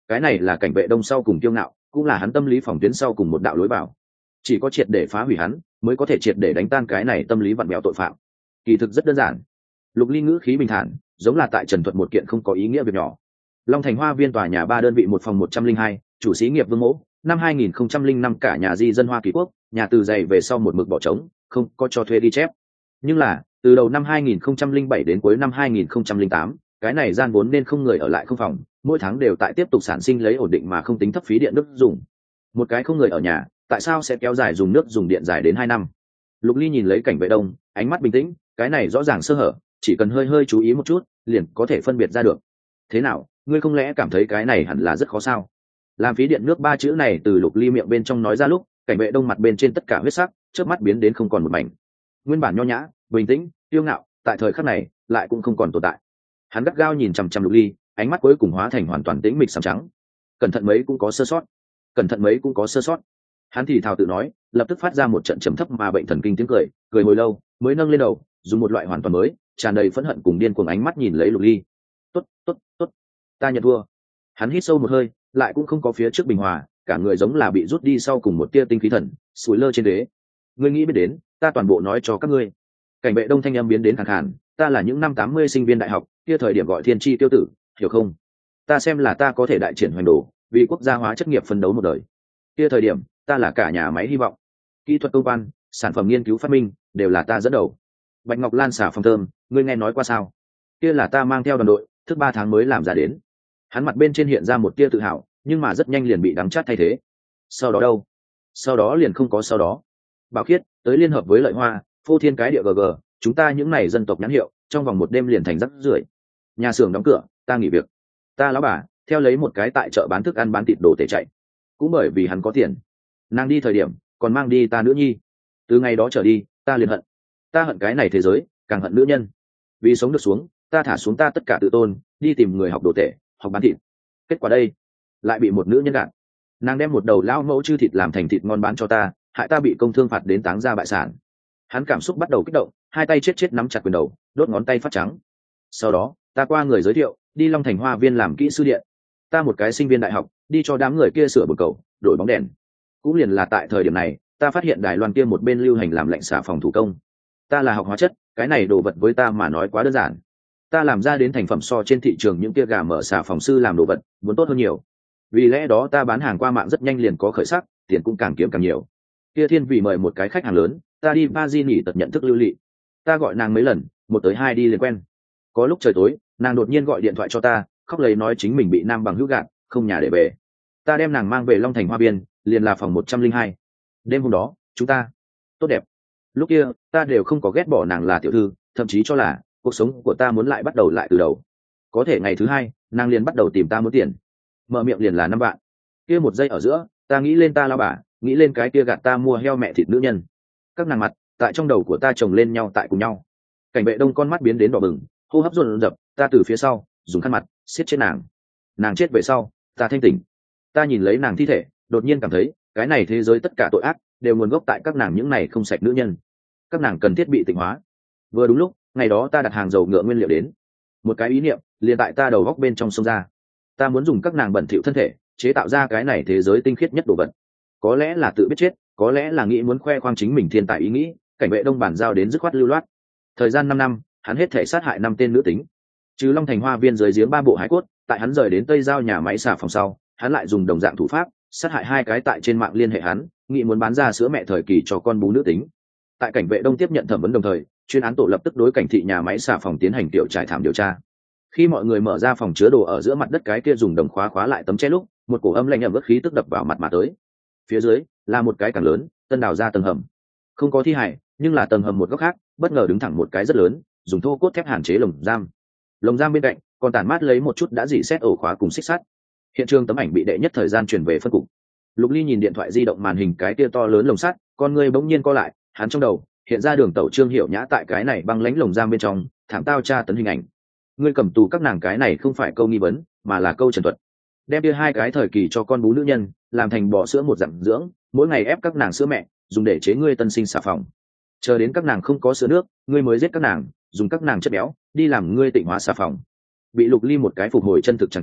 [SPEAKER 1] cái này là cảnh vệ đông sau cùng kiêu ngạo, cũng là hắn tâm lý phòng tuyến sau cùng một đạo lối vào. Chỉ có triệt để phá hủy hắn mới có thể triệt để đánh tan cái này tâm lý vặn vẹo tội phạm. Kỳ thực rất đơn giản. Lục Ly ngữ khí bình thản, giống là tại trần thuật một kiện không có ý nghĩa việc nhỏ. Long Thành Hoa Viên tòa nhà 3 đơn vị một phòng 102, chủ xí nghiệp Vương Mỗ, năm 2005 cả nhà di dân Hoa Kỳ Quốc, nhà từ dày về sau một mực bỏ trống, không có cho thuê ghi chép. Nhưng là, từ đầu năm 2007 đến cuối năm 2008, cái này gian vốn nên không người ở lại không phòng, mỗi tháng đều tại tiếp tục sản sinh lấy ổn định mà không tính thấp phí điện nước dùng. Một cái không người ở nhà, tại sao sẽ kéo dài dùng nước dùng điện dài đến 2 năm? Lục Ly nhìn lấy cảnh vệ đông, ánh mắt bình tĩnh, cái này rõ ràng sơ hở, chỉ cần hơi hơi chú ý một chút, liền có thể phân biệt ra được. Thế nào, ngươi không lẽ cảm thấy cái này hẳn là rất khó sao? Làm phí điện nước 3 chữ này từ Lục Ly miệng bên trong nói ra lúc, cảnh vệ đông mặt bên trên tất cả huyết sắc, chớp mắt biến đến không còn một mảnh. Nguyên bản nho nhã, bình tĩnh, kiêu ngạo, tại thời khắc này lại cũng không còn tồn tại. Hắn gắt gao nhìn chằm chằm Lục Ly, ánh mắt cuối cùng hóa thành hoàn toàn tĩnh mịch sẫm trắng. Cẩn thận mấy cũng có sơ sót, cẩn thận mấy cũng có sơ sót. Hắn thì thào tự nói, lập tức phát ra một trận trầm thấp mà bệnh thần kinh tiếng cười, cười hồi lâu mới nâng lên đầu, dùng một loại hoàn toàn mới, tràn đầy phẫn hận cùng điên cuồng ánh mắt nhìn lấy Lục Ly. Tốt, tốt, tốt, ta nhận thua. Hắn hít sâu một hơi, lại cũng không có phía trước bình hòa, cả người giống là bị rút đi sau cùng một tia tinh khí thần, sủi lơ trên đế. Ngươi nghĩ biết đến, ta toàn bộ nói cho các ngươi. Cảnh vệ đông thanh âm biến đến khàn khàn, ta là những năm 80 sinh viên đại học, kia thời điểm gọi thiên tri tiêu tử, hiểu không? Ta xem là ta có thể đại triển hoành đồ, vì quốc gia hóa chất nghiệp phấn đấu một đời. Kia thời điểm, ta là cả nhà máy hy vọng, kỹ thuật công quan, sản phẩm nghiên cứu phát minh đều là ta dẫn đầu. Bạch Ngọc Lan xả phòng thơm, ngươi nghe nói qua sao? Kia là ta mang theo đoàn đội, thức 3 tháng mới làm ra đến. Hắn mặt bên trên hiện ra một tia tự hào, nhưng mà rất nhanh liền bị đắng chát thay thế. Sau đó đâu? Sau đó liền không có sau đó. Bảo Khiết tới liên hợp với Lợi Hoa, phô thiên cái địa GG, chúng ta những này dân tộc nhãn hiệu, trong vòng một đêm liền thành rắc rưởi. Nhà xưởng đóng cửa, ta nghỉ việc. Ta lão bà theo lấy một cái tại chợ bán thức ăn bán thịt đồ tể chạy, cũng bởi vì hắn có tiền. Nàng đi thời điểm còn mang đi ta nữ nhi. Từ ngày đó trở đi, ta liền hận. Ta hận cái này thế giới, càng hận nữ nhân. Vì sống được xuống, ta thả xuống ta tất cả tự tôn, đi tìm người học đồ tể, học bán thịt. Kết quả đây, lại bị một nữ nhân gạt. Nàng đem một đầu lao mẫu chư thịt làm thành thịt ngon bán cho ta, hại ta bị công thương phạt đến táng ra bại sản. Hắn cảm xúc bắt đầu kích động, hai tay chết nắm chặt quyền đầu, đốt ngón tay phát trắng. Sau đó, ta qua người giới thiệu, đi Long Thành Hoa Viên làm kỹ sư điện. Ta một cái sinh viên đại học, đi cho đám người kia sửa bồn cầu, đổi bóng đèn. Cũng liền là tại thời điểm này, ta phát hiện Đài Loan kia một bên lưu hành làm lạnh xả phòng thủ công. Ta là học hóa chất, cái này đồ vật với ta mà nói quá đơn giản. Ta làm ra đến thành phẩm so trên thị trường những kia gà mở xả phòng sư làm đồ vật muốn tốt hơn nhiều. Vì lẽ đó ta bán hàng qua mạng rất nhanh liền có khởi sắc, tiền cũng càng kiếm càng nhiều. Kia Thiên vì mời một cái khách hàng lớn, ta đi Paris nghỉ tật nhận thức lưu lị. Ta gọi nàng mấy lần, 1 tới 2 đi liền quen. Có lúc trời tối, nàng đột nhiên gọi điện thoại cho ta, khóc lấy nói chính mình bị nam bằng hữu gạt, không nhà để về. Ta đem nàng mang về Long Thành Hoa Viên, liền là phòng 102. Đêm hôm đó, chúng ta tốt đẹp. Lúc kia, ta đều không có ghét bỏ nàng là tiểu thư, thậm chí cho là cuộc sống của ta muốn lại bắt đầu lại từ đầu. Có thể ngày thứ 2, nàng liền bắt đầu tìm ta muốn tiền. Mở miệng liền là 5 vạn. Kia một giây ở giữa, ta nghĩ lên ta lao bà, nghĩ lên cái kia gạt ta mua heo mẹ thịt nữ nhân. Các nàng mặt tại trong đầu của ta chồng lên nhau tại cùng nhau. Cảnh vệ đông con mắt biến đến đỏ bừng, hô hấp dồn dập, ta từ phía sau dùng khăn mặt siết chết nàng. Nàng chết về sau, ta thanh tỉnh. Ta nhìn lấy nàng thi thể, đột nhiên cảm thấy cái này thế giới tất cả tội ác đều nguồn gốc tại các nàng những này không sạch nữ nhân. Các nàng cần thiết bị tịnh hóa. Vừa đúng lúc ngày đó ta đặt hàng dầu ngựa nguyên liệu đến, một cái ý niệm liền tại ta đầu góc bên trong sông ra. Ta muốn dùng các nàng bẩn thỉu thân thể chế tạo ra cái này thế giới tinh khiết nhất đồ vật. Có lẽ là tự biết chết, có lẽ là nghĩ muốn khoe khoang chính mình thiên tài ý nghĩ, cảnh vệ đông bản giao đến dứt khoát lưu loát. Thời gian 5 năm, hắn hết thể sát hại 5 tên nữ tính. Trừ Long Thành Hoa Viên dưới giếng 3 bộ hải cốt, tại hắn rời đến Tây Giao nhà máy xả phòng sau, hắn lại dùng đồng dạng thủ pháp sát hại 2 cái tại trên mạng liên hệ hắn, nghĩ muốn bán ra sữa mẹ thời kỳ cho con bú nữ tính. Tại cảnh vệ đông tiếp nhận thẩm vấn đồng thời, chuyên án tổ lập tức đối cảnh thị nhà máy xả phòng tiến hành tiểu trải thảm điều tra. Khi mọi người mở ra phòng chứa đồ ở giữa mặt đất cái kia dùng đồng khóa khóa lại tấm che lúc, một cổ âm lạnh ẩm ướt khí tức đập vào mặt mà tới. Phía dưới là một cái càng lớn, tân đào ra tầng hầm. Không có thi hài, nhưng là tầng hầm một góc khác, bất ngờ đứng thẳng một cái rất lớn, dùng thô cốt thép hàn chế lồng giam. Lồng giam bên cạnh còn tản mát lấy một chút đã dỉ xét ổ khóa cùng xích sắt. Hiện trường tấm ảnh bị đệ nhất thời gian chuyển về phân cục. Lục Ly nhìn điện thoại di động màn hình cái kia to lớn lồng sắt, con người bỗng nhiên co lại, hắn trong đầu hiện ra Đường Tẩu Trương Hiểu Nhã tại cái này băng lãnh lồng giam bên trong, thảm tao tra tấn hình ảnh. Ngươi cầm tù các nàng cái này không phải câu nghi vấn, mà là câu trần thuật. Đem kia 2 cái thời kỳ cho con bú nữ nhân, làm thành bò sữa một dạng dưỡng, mỗi ngày ép các nàng sữa mẹ, dùng để chế ngươi tân sinh xà phòng. Chờ đến các nàng không có sữa nước, ngươi mới giết các nàng, dùng các nàng chất béo, đi làm ngươi tịnh hóa xà phòng. Bị Lục Ly một cái phục hồi chân thực trắng cảnh,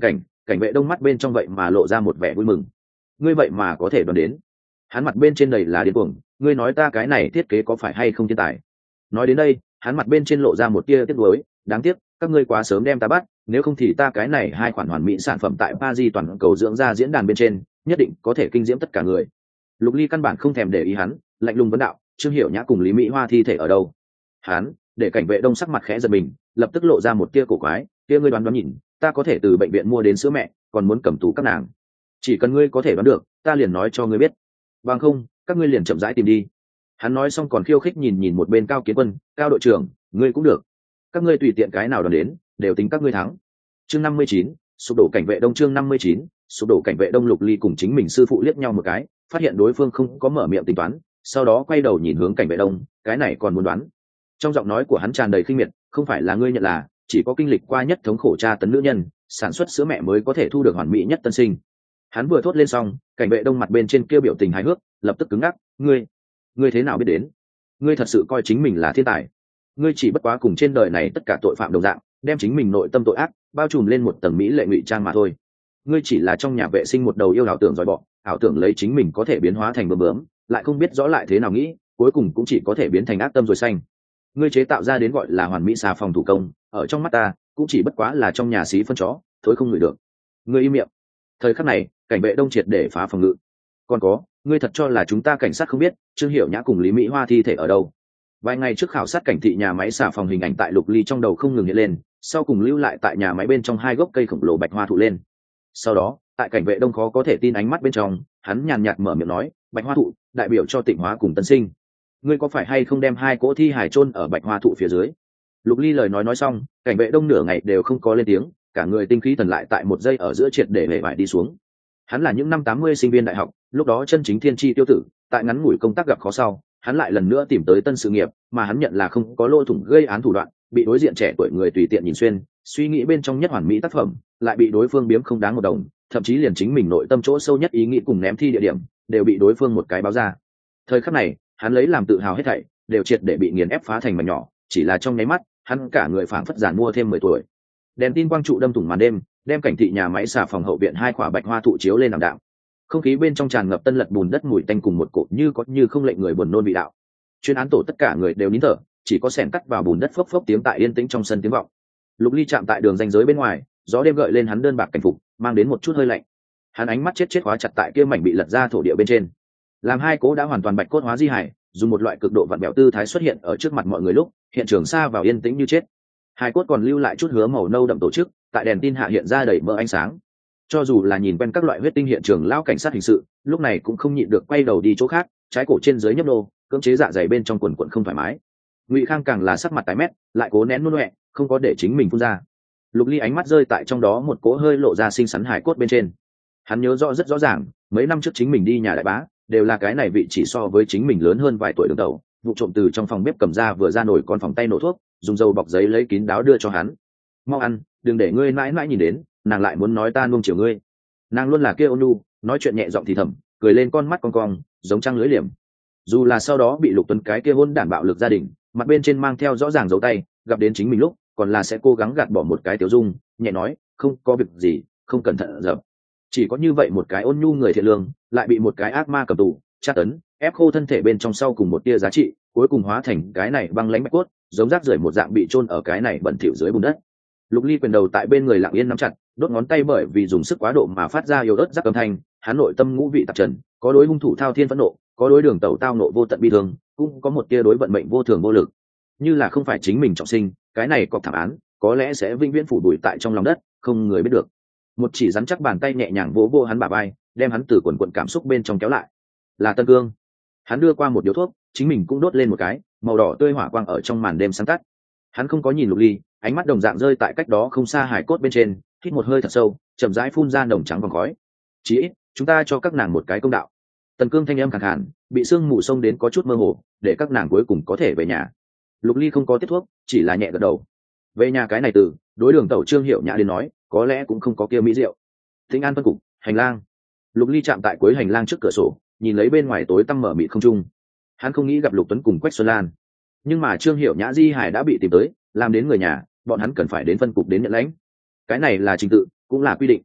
[SPEAKER 1] cảnh vệ đông mắt bên trong vậy mà lộ ra một vẻ vui mừng. Ngươi vậy mà có thể đoán đến. Hắn mặt bên trên đầy là điên cuồng, ngươi nói ta cái này thiết kế có phải hay không thiên tài. Nói đến đây, hắn mặt bên trên lộ ra một tia tiếc nuối, đáng tiếc các ngươi quá sớm đem ta bắt, nếu không thì ta cái này hai khoản hoàn mỹ sản phẩm tại Paris toàn cầu dưỡng ra diễn đàn bên trên nhất định có thể kinh diễm tất cả người. Lục Ly căn bản không thèm để ý hắn, lạnh lùng vấn đạo, Trương Hiểu Nhã cùng Lý Mỹ Hoa thi thể ở đâu? Hắn để cảnh vệ đông sắc mặt khẽ giật mình, lập tức lộ ra một tia cổ quái, tia ngươi đoán nhìn, ta có thể từ bệnh viện mua đến sữa mẹ, còn muốn cầm tù các nàng. Chỉ cần ngươi có thể đoán được, ta liền nói cho ngươi biết. Bằng không, các ngươi liền chậm rãi tìm đi. Hắn nói xong còn khiêu khích nhìn nhìn một bên Cao Kiến Quân, Cao đội trưởng, ngươi cũng được. Các ngươi tùy tiện cái nào đoán đến, đều tính các ngươi thắng. Chương 59, sụp đổ cảnh vệ đông. Chương 59, sụp đổ cảnh vệ đông. Lục Ly cùng chính mình sư phụ liếc nhau một cái, phát hiện đối phương không có mở miệng tính toán, sau đó quay đầu nhìn hướng cảnh vệ đông, cái này còn muốn đoán. Trong giọng nói của hắn tràn đầy khinh miệt, không phải là ngươi nhận là chỉ có kinh lịch qua nhất thống khổ tra tấn nữ nhân sản xuất sữa mẹ mới có thể thu được hoàn mỹ nhất tân sinh. Hắn vừa thốt lên xong, cảnh vệ đông mặt bên trên kêu biểu tình hài hước, lập tức cứng ngắc, ngươi thế nào biết đến? Ngươi thật sự coi chính mình là thiên tài? Ngươi chỉ bất quá cùng trên đời này tất cả tội phạm đồng dạng, đem chính mình nội tâm tội ác bao trùm lên một tầng mỹ lệ ngụy trang mà thôi. Ngươi chỉ là trong nhà vệ sinh một đầu yêu ảo tưởng dòi bọ, ảo tưởng lấy chính mình có thể biến hóa thành bướm bướm, lại không biết rõ lại thế nào nghĩ, cuối cùng cũng chỉ có thể biến thành ác tâm rồi xanh. Ngươi chế tạo ra đến gọi là hoàn mỹ xà phòng thủ công, ở trong mắt ta cũng chỉ bất quá là trong nhà xí phân chó, thối không ngửi được. Ngươi im miệng. Thời khắc này, cảnh vệ đông triệt để phá phòng ngự. Còn có, ngươi thật cho là chúng ta cảnh sát không biết Trương Hiểu Nhã cùng Lý Mỹ Hoa thi thể ở đâu? Vài ngày trước khảo sát cảnh thị nhà máy xà phòng, hình ảnh tại Lục Ly trong đầu không ngừng hiện lên, sau cùng lưu lại tại nhà máy bên trong hai gốc cây khổng lồ bạch hoa thụ lên. Sau đó, tại cảnh vệ đông khó có thể tin ánh mắt bên trong, hắn nhàn nhạt mở miệng nói, bạch hoa thụ đại biểu cho tịnh hóa cùng tân sinh. Ngươi có phải hay không đem hai cỗ thi hài chôn ở bạch hoa thụ phía dưới? Lục Ly lời nói xong, cảnh vệ đông nửa ngày đều không có lên tiếng, cả người tinh khí thần lại tại một giây ở giữa triệt để hề vải đi xuống. Hắn là những năm 80 sinh viên đại học, lúc đó chân chính thiên chi tiêu tử, tại ngắn ngủi công tác gặp khó sau, hắn lại lần nữa tìm tới tân sự nghiệp, mà hắn nhận là không có lỗ thủng gây án thủ đoạn, bị đối diện trẻ tuổi người tùy tiện nhìn xuyên, suy nghĩ bên trong nhất hoàn mỹ tác phẩm, lại bị đối phương biếm không đáng một đồng, thậm chí liền chính mình nội tâm chỗ sâu nhất ý nghĩ cùng ném thi địa điểm, đều bị đối phương một cái báo ra. Thời khắc này, hắn lấy làm tự hào hết thảy, đều triệt để bị nghiền ép phá thành mảnh nhỏ, chỉ là trong nháy mắt, hắn cả người phảng phất giàn mua thêm 10 tuổi. Đèn tin quang trụ đâm thủng màn đêm, đem cảnh thị nhà máy xà phòng hậu viện hai quả bạch hoa thụ chiếu lên làm đạm. Không khí bên trong tràn ngập tân lật bùn đất mùi tanh cùng một cột như có như không lệnh người buồn nôn vị đạo. Chuyên án tổ tất cả người đều nín thở, chỉ có xẻng cắt vào bùn đất phốc phốc tiếng tại yên tĩnh trong sân tiếng vọng. Lục Ly chạm tại đường ranh giới bên ngoài, gió đêm gợi lên hắn đơn bạc cảnh phục, mang đến một chút hơi lạnh. Hắn ánh mắt chết khóa chặt tại kia mảnh bị lật ra thổ địa bên trên. Làm hai cố đã hoàn toàn bạch cốt hóa di hải, dùng một loại cực độ vặn vẹo tư thái xuất hiện ở trước mặt mọi người lúc, hiện trường xa vào yên tĩnh như chết. Hai cốt còn lưu lại chút hứa màu nâu đậm tổ chức, tại đèn tin hạ hiện ra đầy mỡ ánh sáng. Cho dù là nhìn quen các loại huyết tinh hiện trường lão cảnh sát hình sự, lúc này cũng không nhịn được quay đầu đi chỗ khác, trái cổ trên dưới nhấp nô, cưỡng chế dạ dày bên trong quần quần không thoải mái. Ngụy Khang càng là sắc mặt tái mét, lại cố nén nôn ọe, không có để chính mình phun ra. Lục Ly ánh mắt rơi tại trong đó một cỗ hơi lộ ra xinh xắn hải cốt bên trên. Hắn nhớ rất rõ ràng, mấy năm trước chính mình đi nhà đại bá, đều là cái này vị chỉ so với chính mình lớn hơn vài tuổi đường tẩu, vụ trộm từ trong phòng bếp cầm ra vừa ra nổi con phòng tay nổ thuốc, dùng dầu bọc giấy lấy kín đáo đưa cho hắn. Mau ăn, đừng để ngươi mãi mãi nhìn đến, nàng lại muốn nói ta nuông chiều ngươi. Nàng luôn là kia ôn nhu, nói chuyện nhẹ giọng thì thầm, cười lên con mắt cong cong, giống trăng lưới liềm. Dù là sau đó bị Lục Tuấn cái kia hôn đản bạo lực gia đình, mặt bên trên mang theo rõ ràng dấu tay, gặp đến chính mình lúc, còn là sẽ cố gắng gạt bỏ một cái tiểu dung, nhẹ nói, không có việc gì, không cẩn thận dập. Chỉ có như vậy một cái ôn nhu người thiện lương, lại bị một cái ác ma cầm tù, tra tấn, ép khô thân thể bên trong sau cùng một tia giá trị, cuối cùng hóa thành cái này băng lãnh bạch cốt, giống rác rưởi một dạng bị chôn ở cái này bẩn thỉu dưới bùn đất. Lục Ly quyền đầu tại bên người lặng yên nắm chặt, đốt ngón tay bởi vì dùng sức quá độ mà phát ra yếu ớt rắc âm thanh, hắn nội tâm ngũ vị tạp trần, có đối hung thủ thao thiên phẫn nộ, có đối đường tẩu tao nộ vô tận bi thương, cũng có một tia đối vận mệnh vô thường vô lực. Như là không phải chính mình trọng sinh, cái này cọc thảm án có lẽ sẽ vĩnh viễn phủ bụi tại trong lòng đất, không người biết được. Một chỉ rắn chắc bàn tay nhẹ nhàng vỗ vô hắn bả vai, đem hắn từ quần quần cảm xúc bên trong kéo lại. Là Tân Cương. Hắn đưa qua một điếu thuốc, chính mình cũng đốt lên một cái, màu đỏ tươi hỏa quang ở trong màn đêm sáng tắt. Hắn không có nhìn Lục Ly, ánh mắt đồng dạng rơi tại cách đó không xa hải cốt bên trên, hít một hơi thật sâu, chậm rãi phun ra nồng trắng vòng khói. Chỉ ít, chúng ta cho các nàng một cái công đạo. Tần Cương thanh âm khàn khàn, bị sương mù xông đến có chút mơ hồ, để các nàng cuối cùng có thể về nhà. Lục Ly không có tiếp thuốc, chỉ là nhẹ gật đầu. Về nhà cái này từ, đối đường tẩu Trương Hiểu Nhã đến nói, có lẽ cũng không có kia mỹ rượu. Thính An phân cục, hành lang. Lục Ly chạm tại cuối hành lang trước cửa sổ, nhìn lấy bên ngoài tối tăm mở mịt không trung. Hắn không nghĩ gặp Lục Tuấn cùng Quách Xuân Lan, nhưng mà Trương Hiểu Nhã di hải đã bị tìm tới, làm đến người nhà, bọn hắn cần phải đến phân cục đến nhận lãnh. Cái này là trình tự, cũng là quy định.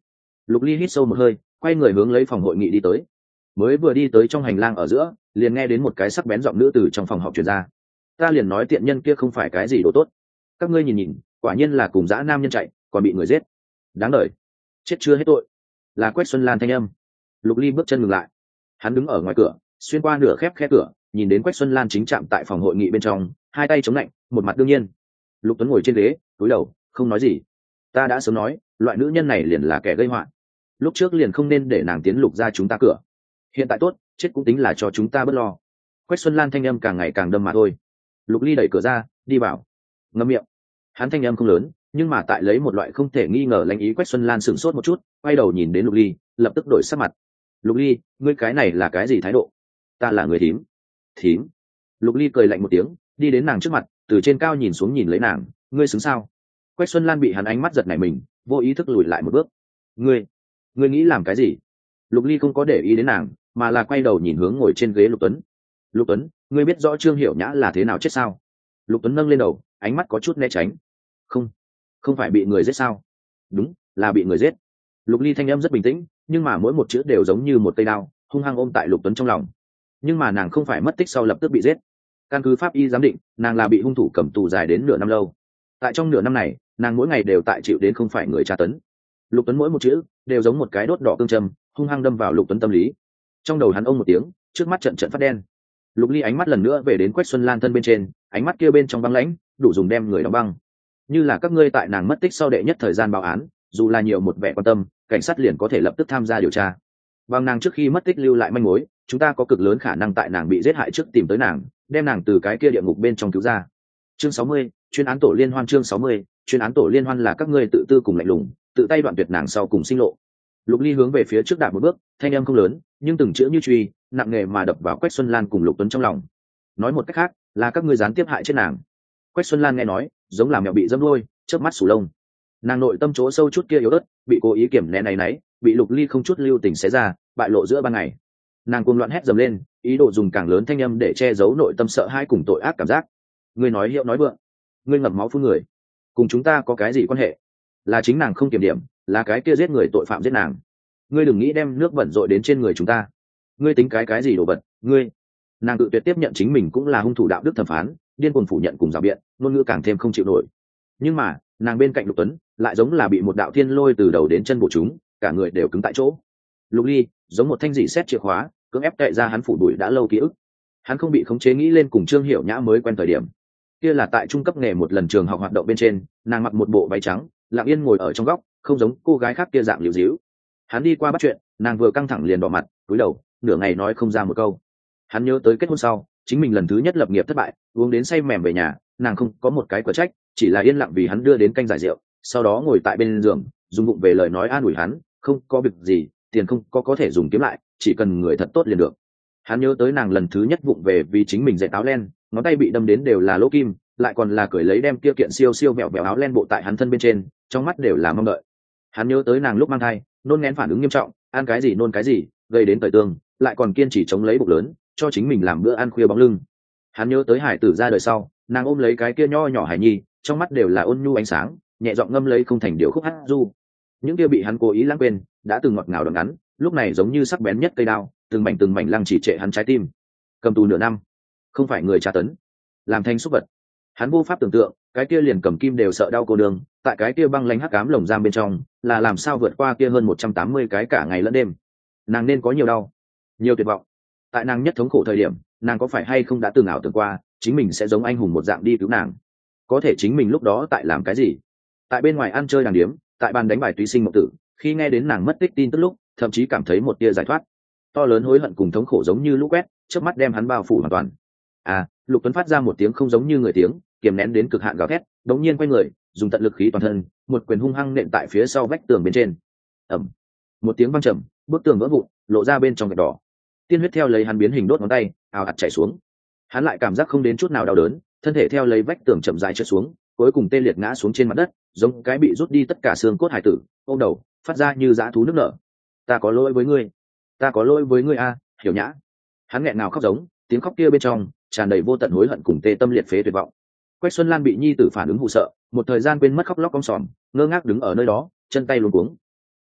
[SPEAKER 1] Lục Ly hít sâu một hơi, quay người hướng lấy phòng hội nghị đi tới. Mới vừa đi tới trong hành lang ở giữa, liền nghe đến một cái sắc bén giọng nữ từ trong phòng họp truyền ra. Ta liền nói tiện nhân kia không phải cái gì đồ tốt, các ngươi nhìn nhìn, quả nhiên là cùng dã nam nhân chạy, còn bị người giết, đáng đời, chết chưa hết tội. Là Quách Xuân Lan thanh âm. Lục Ly bước chân ngừng lại, hắn đứng ở ngoài cửa, xuyên qua nửa khép khe cửa, nhìn đến Quách Xuân Lan chính chạm tại phòng hội nghị bên trong, hai tay chống lạnh, một mặt đương nhiên. Lục Tuấn ngồi trên ghế, cúi đầu, không nói gì. Ta đã sớm nói, loại nữ nhân này liền là kẻ gây họa, lúc trước liền không nên để nàng tiến Lục ra chúng ta cửa. Hiện tại tốt, chết cũng tính là cho chúng ta bớt lo. Quách Xuân Lan thanh âm càng ngày càng đâm mà thôi. Lục Ly đẩy cửa ra, đi vào. Ngậm miệng. Hắn thanh âm không lớn, nhưng mà tại lấy một loại không thể nghi ngờ lãnh ý. Quách Xuân Lan sửng sốt một chút, quay đầu nhìn đến Lục Ly, lập tức đổi sắc mặt. Lục Ly, ngươi cái này là cái gì thái độ? Ta là người thím. Thím. Lục Ly cười lạnh một tiếng, đi đến nàng trước mặt, từ trên cao nhìn xuống nhìn lấy nàng. Ngươi xứng sao? Quách Xuân Lan bị hắn ánh mắt giật nảy mình, vô ý thức lùi lại một bước. Ngươi nghĩ làm cái gì? Lục Ly không có để ý đến nàng, mà là quay đầu nhìn hướng ngồi trên ghế Lục Tuấn. Lục Tuấn, ngươi biết rõ Trương Hiểu Nhã là thế nào chết sao? Lục Tuấn nâng lên đầu, ánh mắt có chút né tránh. Không phải bị người giết sao? Đúng, là bị người giết. Lục Ly thanh âm rất bình tĩnh, nhưng mà mỗi một chữ đều giống như một cây đao, hung hăng ôm tại Lục Tuấn trong lòng. Nhưng mà nàng không phải mất tích sau lập tức bị giết. Căn cứ pháp y giám định, nàng là bị hung thủ cầm tù dài đến nửa năm lâu. Tại trong nửa năm này, nàng mỗi ngày đều tại chịu đến không phải người tra tấn. Lục Tuấn mỗi một chữ đều giống một cái đốt đỏ cương châm, hung hăng đâm vào Lục Tuấn tâm lý. Trong đầu hắn ông một tiếng, trước mắt trận phát đen. Lục Ly ánh mắt lần nữa về đến Quách Xuân Lan thân bên trên, ánh mắt kia bên trong băng lãnh, đủ dùng đem người đóng băng. Như là các ngươi tại nàng mất tích sau đệ nhất thời gian báo án, dù là nhiều một vẻ quan tâm, cảnh sát liền có thể lập tức tham gia điều tra. Bằng nàng trước khi mất tích lưu lại manh mối, chúng ta có cực lớn khả năng tại nàng bị giết hại trước tìm tới nàng, đem nàng từ cái kia địa ngục bên trong cứu ra. Chương 60, chuyên án tổ liên hoan. Chương 60, chuyên án tổ liên hoan là các ngươi tự tư cùng lạnh lùng, tự tay đoạn tuyệt nàng sau cùng sinh lộ. Lục Ly hướng về phía trước đạp một bước, thanh âm không lớn, nhưng từng chữ như truy, nặng nề mà đập vào Quách Xuân Lan cùng Lục Tuấn trong lòng. Nói một cách khác, là các ngươi gián tiếp hại chết nàng. Quách Xuân Lan nghe nói, giống làm mèo bị dẫm đuôi, chớp mắt sù lông. Nàng nội tâm chỗ sâu chút kia yếu ớt, bị cố ý kiểm nén náy, bị Lục Ly không chút lưu tình xé ra, bại lộ giữa ban ngày. Nàng cuồng loạn hét dầm lên, ý đồ dùng càng lớn thanh âm để che giấu nội tâm sợ hãi cùng tội ác cảm giác. Ngươi nói hiệu nói vượng, ngươi ngậm máu phun người, cùng chúng ta có cái gì quan hệ? Là chính nàng không kiểm điểm, là cái kia giết người tội phạm giết nàng. Ngươi đừng nghĩ đem nước bẩn rội đến trên người chúng ta. Ngươi tính cái gì đồ vật? Ngươi. Nàng tự tuyệt tiếp nhận chính mình cũng là hung thủ đạo đức thẩm phán, điên cuồng phủ nhận cùng rào biện, ngôn ngữ càng thêm không chịu nổi. Nhưng mà nàng bên cạnh Lục Tuấn lại giống là bị một đạo thiên lôi từ đầu đến chân bổ chúng, cả người đều cứng tại chỗ. Lục Ly giống một thanh dỉ xét chìa khóa, cưỡng ép cậy ra hắn phủ đuổi đã lâu ký ức. Hắn không bị khống chế nghĩ lên cùng Trương Hiểu Nhã mới quen thời điểm kia, là tại trung cấp nghề một lần trường học hoạt động bên trên, nàng mặc một bộ váy trắng, lặng yên ngồi ở trong góc, không giống cô gái khác kia dạng liều díu. Hắn đi qua bắt chuyện, nàng vừa căng thẳng liền đỏ mặt, cúi đầu, nửa ngày nói không ra một câu. Hắn nhớ tới kết hôn sau, chính mình lần thứ nhất lập nghiệp thất bại, uống đến say mềm về nhà, nàng không có một cái quả trách, chỉ là yên lặng vì hắn đưa đến canh giải rượu, sau đó ngồi tại bên giường, dùng bụng về lời nói an ủi hắn, không có việc gì, tiền không có thể dùng kiếm lại, chỉ cần người thật tốt liền được. Hắn nhớ tới nàng lần thứ nhất vụng về vì chính mình dạy áo len, ngón tay bị đâm đến đều là lỗ kim, lại còn là cởi lấy đem kia kiện siêu siêu vẹo vẹo áo len bộ tại hắn thân bên trên, trong mắt đều là mong đợi. Hắn nhớ tới nàng lúc mang thai, nôn ngén phản ứng nghiêm trọng, ăn cái gì nôn cái gì, gây đến tời tương, lại còn kiên trì chống lấy bụng lớn, cho chính mình làm bữa ăn khuya bóng lưng. Hắn nhớ tới hải tử ra đời sau, nàng ôm lấy cái kia nho nhỏ hải nhi, trong mắt đều là ôn nhu ánh sáng, nhẹ giọng ngâm lấy không thành điều khúc hát du. Những kia bị hắn cố ý lãng quên, đã từng ngọt ngào đậm ngắn, lúc này giống như sắc bén nhất cây đao, từng mảnh lăng chỉ trệ hắn trái tim. Cầm tù nửa năm, không phải người tra tấn, làm thành súc vật. Hắn vô pháp tưởng tượng, cái kia liền cầm kim đều sợ đau cô đường, tại cái kia băng lánh hắc ám lồng giam bên trong, là làm sao vượt qua kia hơn 180 cái cả ngày lẫn đêm. Nàng nên có nhiều đau, nhiều tuyệt vọng. Tại nàng nhất thống khổ thời điểm, nàng có phải hay không đã từng ảo tưởng qua chính mình sẽ giống anh hùng một dạng đi cứu nàng? Có thể chính mình lúc đó tại làm cái gì? Tại bên ngoài ăn chơi đàng điếm, tại bàn đánh bài túy sinh mộng tử, khi nghe đến nàng mất tích tin tức lúc, thậm chí cảm thấy một tia giải thoát. To lớn hối hận cùng thống khổ giống như lũ quét, chớp mắt đem hắn bao phủ hoàn toàn. Lục Tuấn phát ra một tiếng không giống như người tiếng, kiềm nén đến cực hạn gào thét, đống nhiên quay người, dùng tận lực khí toàn thân, một quyền hung hăng nện tại phía sau vách tường bên trên. Ầm. Một tiếng vang trầm, bức tường vỡ vụn, lộ ra bên trong gạch đỏ. Tiên huyết theo lấy hắn biến hình đốt ngón tay, ào ạt chảy xuống. Hắn lại cảm giác không đến chút nào đau đớn, thân thể theo lấy vách tường chậm rãi trượt xuống, cuối cùng tê liệt ngã xuống trên mặt đất, giống cái bị rút đi tất cả xương cốt hải tử, ôm đầu, phát ra như dã thú nức nở. Ta có lỗi với ngươi, ta có lỗi với ngươi a, Hiểu Nhã. Hắn nghẹn ngào khóc giống, tiếng khóc kia bên trong tràn đầy vô tận hối hận cùng tê tâm liệt phế tuyệt vọng. Quách Xuân Lan bị nhi tử phản ứng hụ sợ, một thời gian quên mất khóc lóc om sòm, ngơ ngác đứng ở nơi đó, chân tay luống cuống.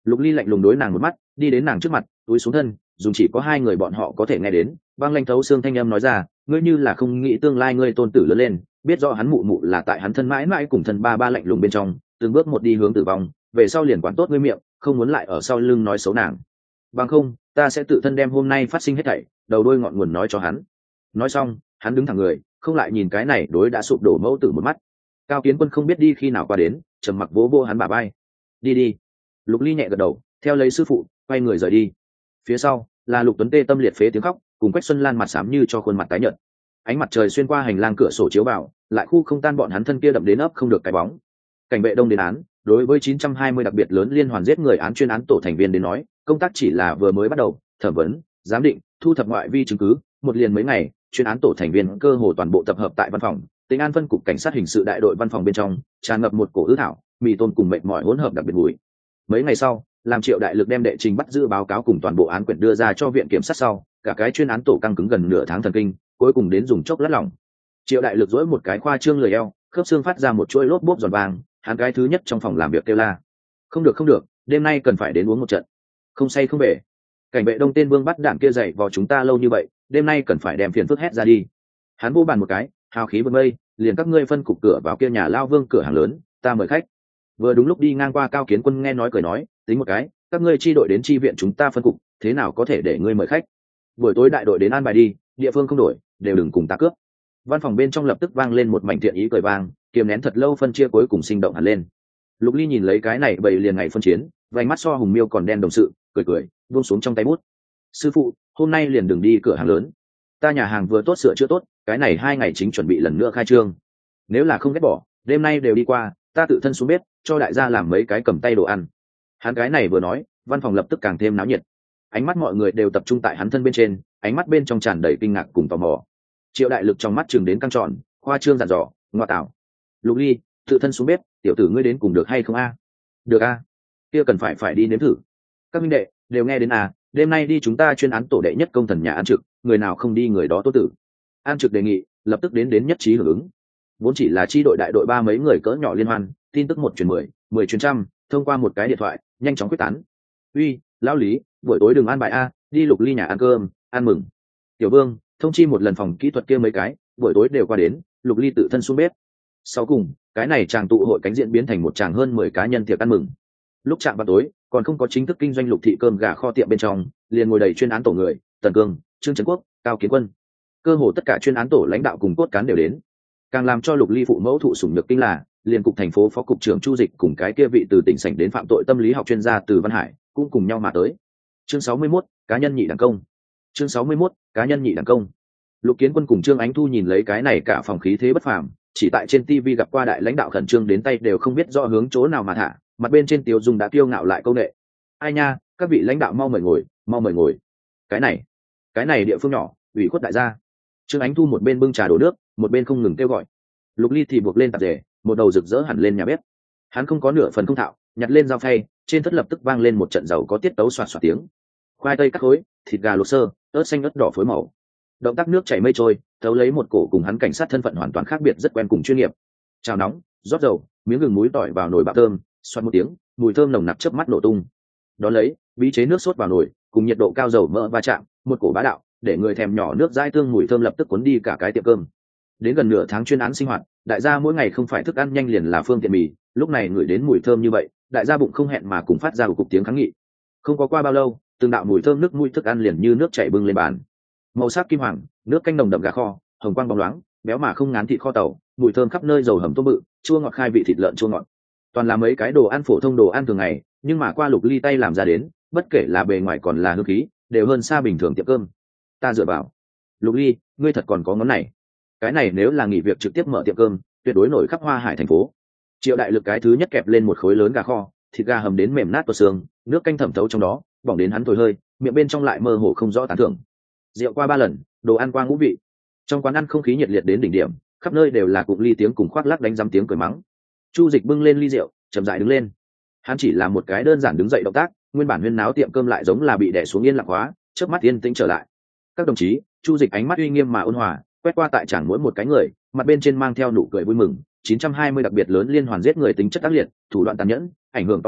[SPEAKER 1] Lục Ly lạnh lùng đối nàng một mắt, đi đến nàng trước mặt, túi xuống thân, dùng chỉ có hai người bọn họ có thể nghe đến vang lanh thấu xương thanh âm nói ra, ngươi như là không nghĩ tương lai ngươi tôn tử lớn lên, biết rõ hắn mụ mụ là tại hắn thân mãi mãi cùng thân ba ba lạnh lùng bên trong từng bước một đi hướng tử vong, về sau liền quản tốt ngươi miệng, không muốn lại ở sau lưng nói xấu nàng. Bằng không ta sẽ tự thân đem hôm nay phát sinh hết thảy đầu đuôi ngọn nguồn nói cho hắn. Nói xong hắn đứng thẳng người, không lại nhìn cái này đối đã sụp đổ mẫu tử một mắt. Cao Kiến Quân không biết đi khi nào qua đến, trầm mặc vỗ hắn bả vai. Đi đi. Lục Ly nhẹ gật đầu, theo lấy sư phụ quay người rời đi. Phía sau là Lục Tuấn tê tâm liệt phế tiếng khóc, cùng Quách Xuân Lan mặt xám như cho khuôn mặt tái nhợt. Ánh mặt trời xuyên qua hành lang cửa sổ chiếu vào, lại khu không tan bọn hắn thân kia đậm đến ấp không được cái bóng. Cảnh vệ đông đến án, đối với 920 đặc biệt lớn liên hoàn giết người án chuyên án tổ thành viên đến nói, công tác chỉ là vừa mới bắt đầu, thẩm vấn, giám định, thu thập ngoại vi chứng cứ, một liền mấy ngày, chuyên án tổ thành viên cơ hồ toàn bộ tập hợp tại văn phòng, Tỉnh An phân cục cảnh sát hình sự đại đội văn phòng bên trong, tràn ngập một cổ ứ thảo, mì tôm cùng mệt mỏi hỗn hợp đặc biệt mùi. Mấy ngày sau, làm Triệu Đại Lực đem đệ trình bắt giữ báo cáo cùng toàn bộ án quyển đưa ra cho viện kiểm sát sau, cả cái chuyên án tổ căng cứng gần nửa tháng thần kinh, cuối cùng đến dùng chốc lát lỏng. Triệu Đại Lực duỗi một cái khoa trương lười eo, khớp xương phát ra một chuỗi lốp bốp giòn vàng, hắn cái thứ nhất trong phòng làm việc kêu la. Không được không được, đêm nay cần phải đến uống một trận. Không say không về. Cảnh vệ đông tên Vương bắt đạn kia dậy vào chúng ta lâu như vậy, đêm nay cần phải đem phiền phức hét ra đi. Hắn vô bàn một cái, hào khí vượt mây, liền các ngươi phân cục cửa vào kia nhà lao Vương cửa hàng lớn, ta mời khách. Vừa đúng lúc đi ngang qua Cao Kiến Quân nghe nói cười nói, tính một cái, các ngươi chi đội đến chi viện chúng ta phân cục, thế nào có thể để ngươi mời khách. Buổi tối đại đội đến an bài đi, địa phương không đổi, đều đừng cùng ta cướp. Văn phòng bên trong lập tức vang lên một mảnh thiện ý cười vang, kiềm nén thật lâu phân chia cuối cùng sinh động hẳn lên. Lục Ly nhìn lấy cái này bầy liền ngày phân chiến, vành mắt so hùng miêu còn đen đồng sự, cười cười, buông xuống trong tay bút. Sư phụ, hôm nay liền đừng đi cửa hàng lớn. Ta nhà hàng vừa tốt sửa chữa tốt, cái này 2 ngày chính chuẩn bị lần nữa khai trương. Nếu là không ghét bỏ, đêm nay đều đi qua, ta tự thân xuống bếp, cho đại gia làm mấy cái cầm tay đồ ăn. Hắn cái này vừa nói, văn phòng lập tức càng thêm náo nhiệt. Ánh mắt mọi người đều tập trung tại hắn thân bên trên, ánh mắt bên trong tràn đầy kinh ngạc cùng tò mò. Triệu Đại Lực trong mắt chừng đến căng tròn, khoa trương dặn dò, ngoa tạo. Lục Ly, tự thân xuống bếp, tiểu tử ngươi đến cùng được hay không a? Được a. Kia cần phải đi nếm thử. Các minh đệ đều nghe đến a, đêm nay đi chúng ta chuyên án tổ đệ nhất công thần nhà ăn trực, người nào không đi người đó tốt tử. An trực đề nghị, lập tức đến nhất trí hưởng ứng. Vốn chỉ là chi đội đại đội ba mấy người cỡ nhỏ liên hoan, tin tức 1 truyền 10, 10 truyền trăm, thông qua một cái điện thoại, nhanh chóng quyết tán. Uy, lão Lý, buổi tối đừng ăn bài a, đi Lục Ly nhà ăn cơm, ăn mừng. Tiểu Vương, thông chi một lần phòng kỹ thuật kia mấy cái, buổi tối đều qua đến, Lục Ly tự thân xuống bếp. Sau cùng, cái này chàng tụ hội cánh diễn biến thành một chàng hơn 10 cá nhân tiệc ăn mừng. Lúc chạm vào tối, còn không có chính thức kinh doanh Lục thị cơm gà kho tiệm bên trong, liền ngồi đầy chuyên án tổ người, Tần Cương, Trương Trấn Quốc, Cao Kiến Quân. Cơ hồ tất cả chuyên án tổ lãnh đạo cùng cốt cán đều đến. Càng làm cho Lục Ly phụ mẫu thụ sủng nhược kinh là, liền cục thành phố phó cục trưởng Chu Dịch cùng cái kia vị từ tỉnh sảnh đến phạm tội tâm lý học chuyên gia từ Văn Hải, cũng cùng nhau mà tới. Chương 61, cá nhân nhị đẳng công. Chương 61, cá nhân nhị đẳng công. Lục Kiến Quân cùng Trương Ánh Thu nhìn lấy cái này cả phòng khí thế bất phàm, chỉ tại trên TV gặp qua đại lãnh đạo khẩn trương đến tay đều không biết rõ hướng chỗ nào mà thả, mặt bên trên Tiêu Dung đã kiêu ngạo lại câu nệ. Ai nha, các vị lãnh đạo mau mời ngồi, mau mời ngồi. Cái này địa phương nhỏ, ủy khuất đại gia. Trương Ánh Thu một bên bưng trà đổ nước, một bên không ngừng kêu gọi. Lục Ly thì buộc lên tạp dề, một đầu rực rỡ hẳn lên nhà bếp. Hắn không có nửa phần không thạo, nhặt lên dao phay, trên thất lập tức vang lên một trận giàu có tiết tấu xoạt xoạt tiếng. Khoai tây cắt khối, thịt gà luộc sơ, ớt xanh ớt đỏ phối màu. Động tác nước chảy mây trôi, thấu lấy một cổ cùng hắn cảnh sát thân phận hoàn toàn khác biệt rất quen cùng chuyên nghiệp. Chảo nóng, rót dầu, miếng gừng muối tỏi vào nồi bạo thơm, xoát một tiếng, mùi thơm nồng nặc chớp mắt nổ tung. Đón lấy, bí chế nước sốt vào nồi, cùng nhiệt độ cao dầu mỡ va chạm, một cổ bá đạo, để người thèm nhỏ nước dãi tương mùi thơm lập tức cuốn đi cả cái tiệm cơm. Đến gần nửa tháng chuyên án sinh hoạt, đại gia mỗi ngày không phải thức ăn nhanh liền là phương tiện mì, lúc này ngửi đến mùi thơm như vậy, đại gia bụng không hẹn mà cùng phát ra một cục tiếng kháng nghị. Không có qua bao lâu, từng đạo mùi thơm nước mũi thức ăn liền như nước chảy bưng lên bàn. Màu sắc kim hoàng, nước canh nồng đậm gà kho, hồng quang bóng loáng, béo mà không ngán thịt kho tàu, mùi thơm khắp nơi dầu hầm tôm bự, chua ngọt khai vị thịt lợn chua ngọt. Toàn là mấy cái đồ ăn phổ thông đồ ăn thường ngày, nhưng mà qua Lục Ly tay làm ra đến, bất kể là bề ngoài còn là hương khí, đều hơn xa bình thường tiệm cơm. Ta dựa vào. Lục Ly, ngươi thật còn có ngón này. Cái này nếu là nghỉ việc trực tiếp mở tiệm cơm, tuyệt đối nổi khắp Hoa Hải thành phố. Triệu Đại Lực cái thứ nhất kẹp lên một khối lớn gà kho, thịt gà hầm đến mềm nát tuột xương, nước canh thẩm thấu trong đó, bỏng đến hắn thổi hơi, miệng bên trong lại mơ hồ không rõ tán thưởng. Rượu qua 3 lần, đồ ăn qua ngũ vị. Trong quán ăn không khí nhiệt liệt đến đỉnh điểm, khắp nơi đều là cụm ly tiếng cùng khoác lác đánh rắm tiếng cười mắng. Chu Dịch bưng lên ly rượu, chậm rãi đứng lên. Hắn chỉ làm một cái đơn giản đứng dậy động tác, nguyên bản huyên náo tiệm cơm lại giống là bị đè xuống yên lặng hóa, chớp mắt yên tĩnh trở lại. Các đồng chí, Chu Dịch ánh mắt uy nghiêm mà ôn hòa, quét qua tại chẳng mỗi một cái người, mặt bên trên mang theo nụ cười vui mừng. 920 đặc biệt lớn liên hoàn giết người tính chất tác liệt, thủ đoạn tàn nhẫn, ảnh hưởng to lớn,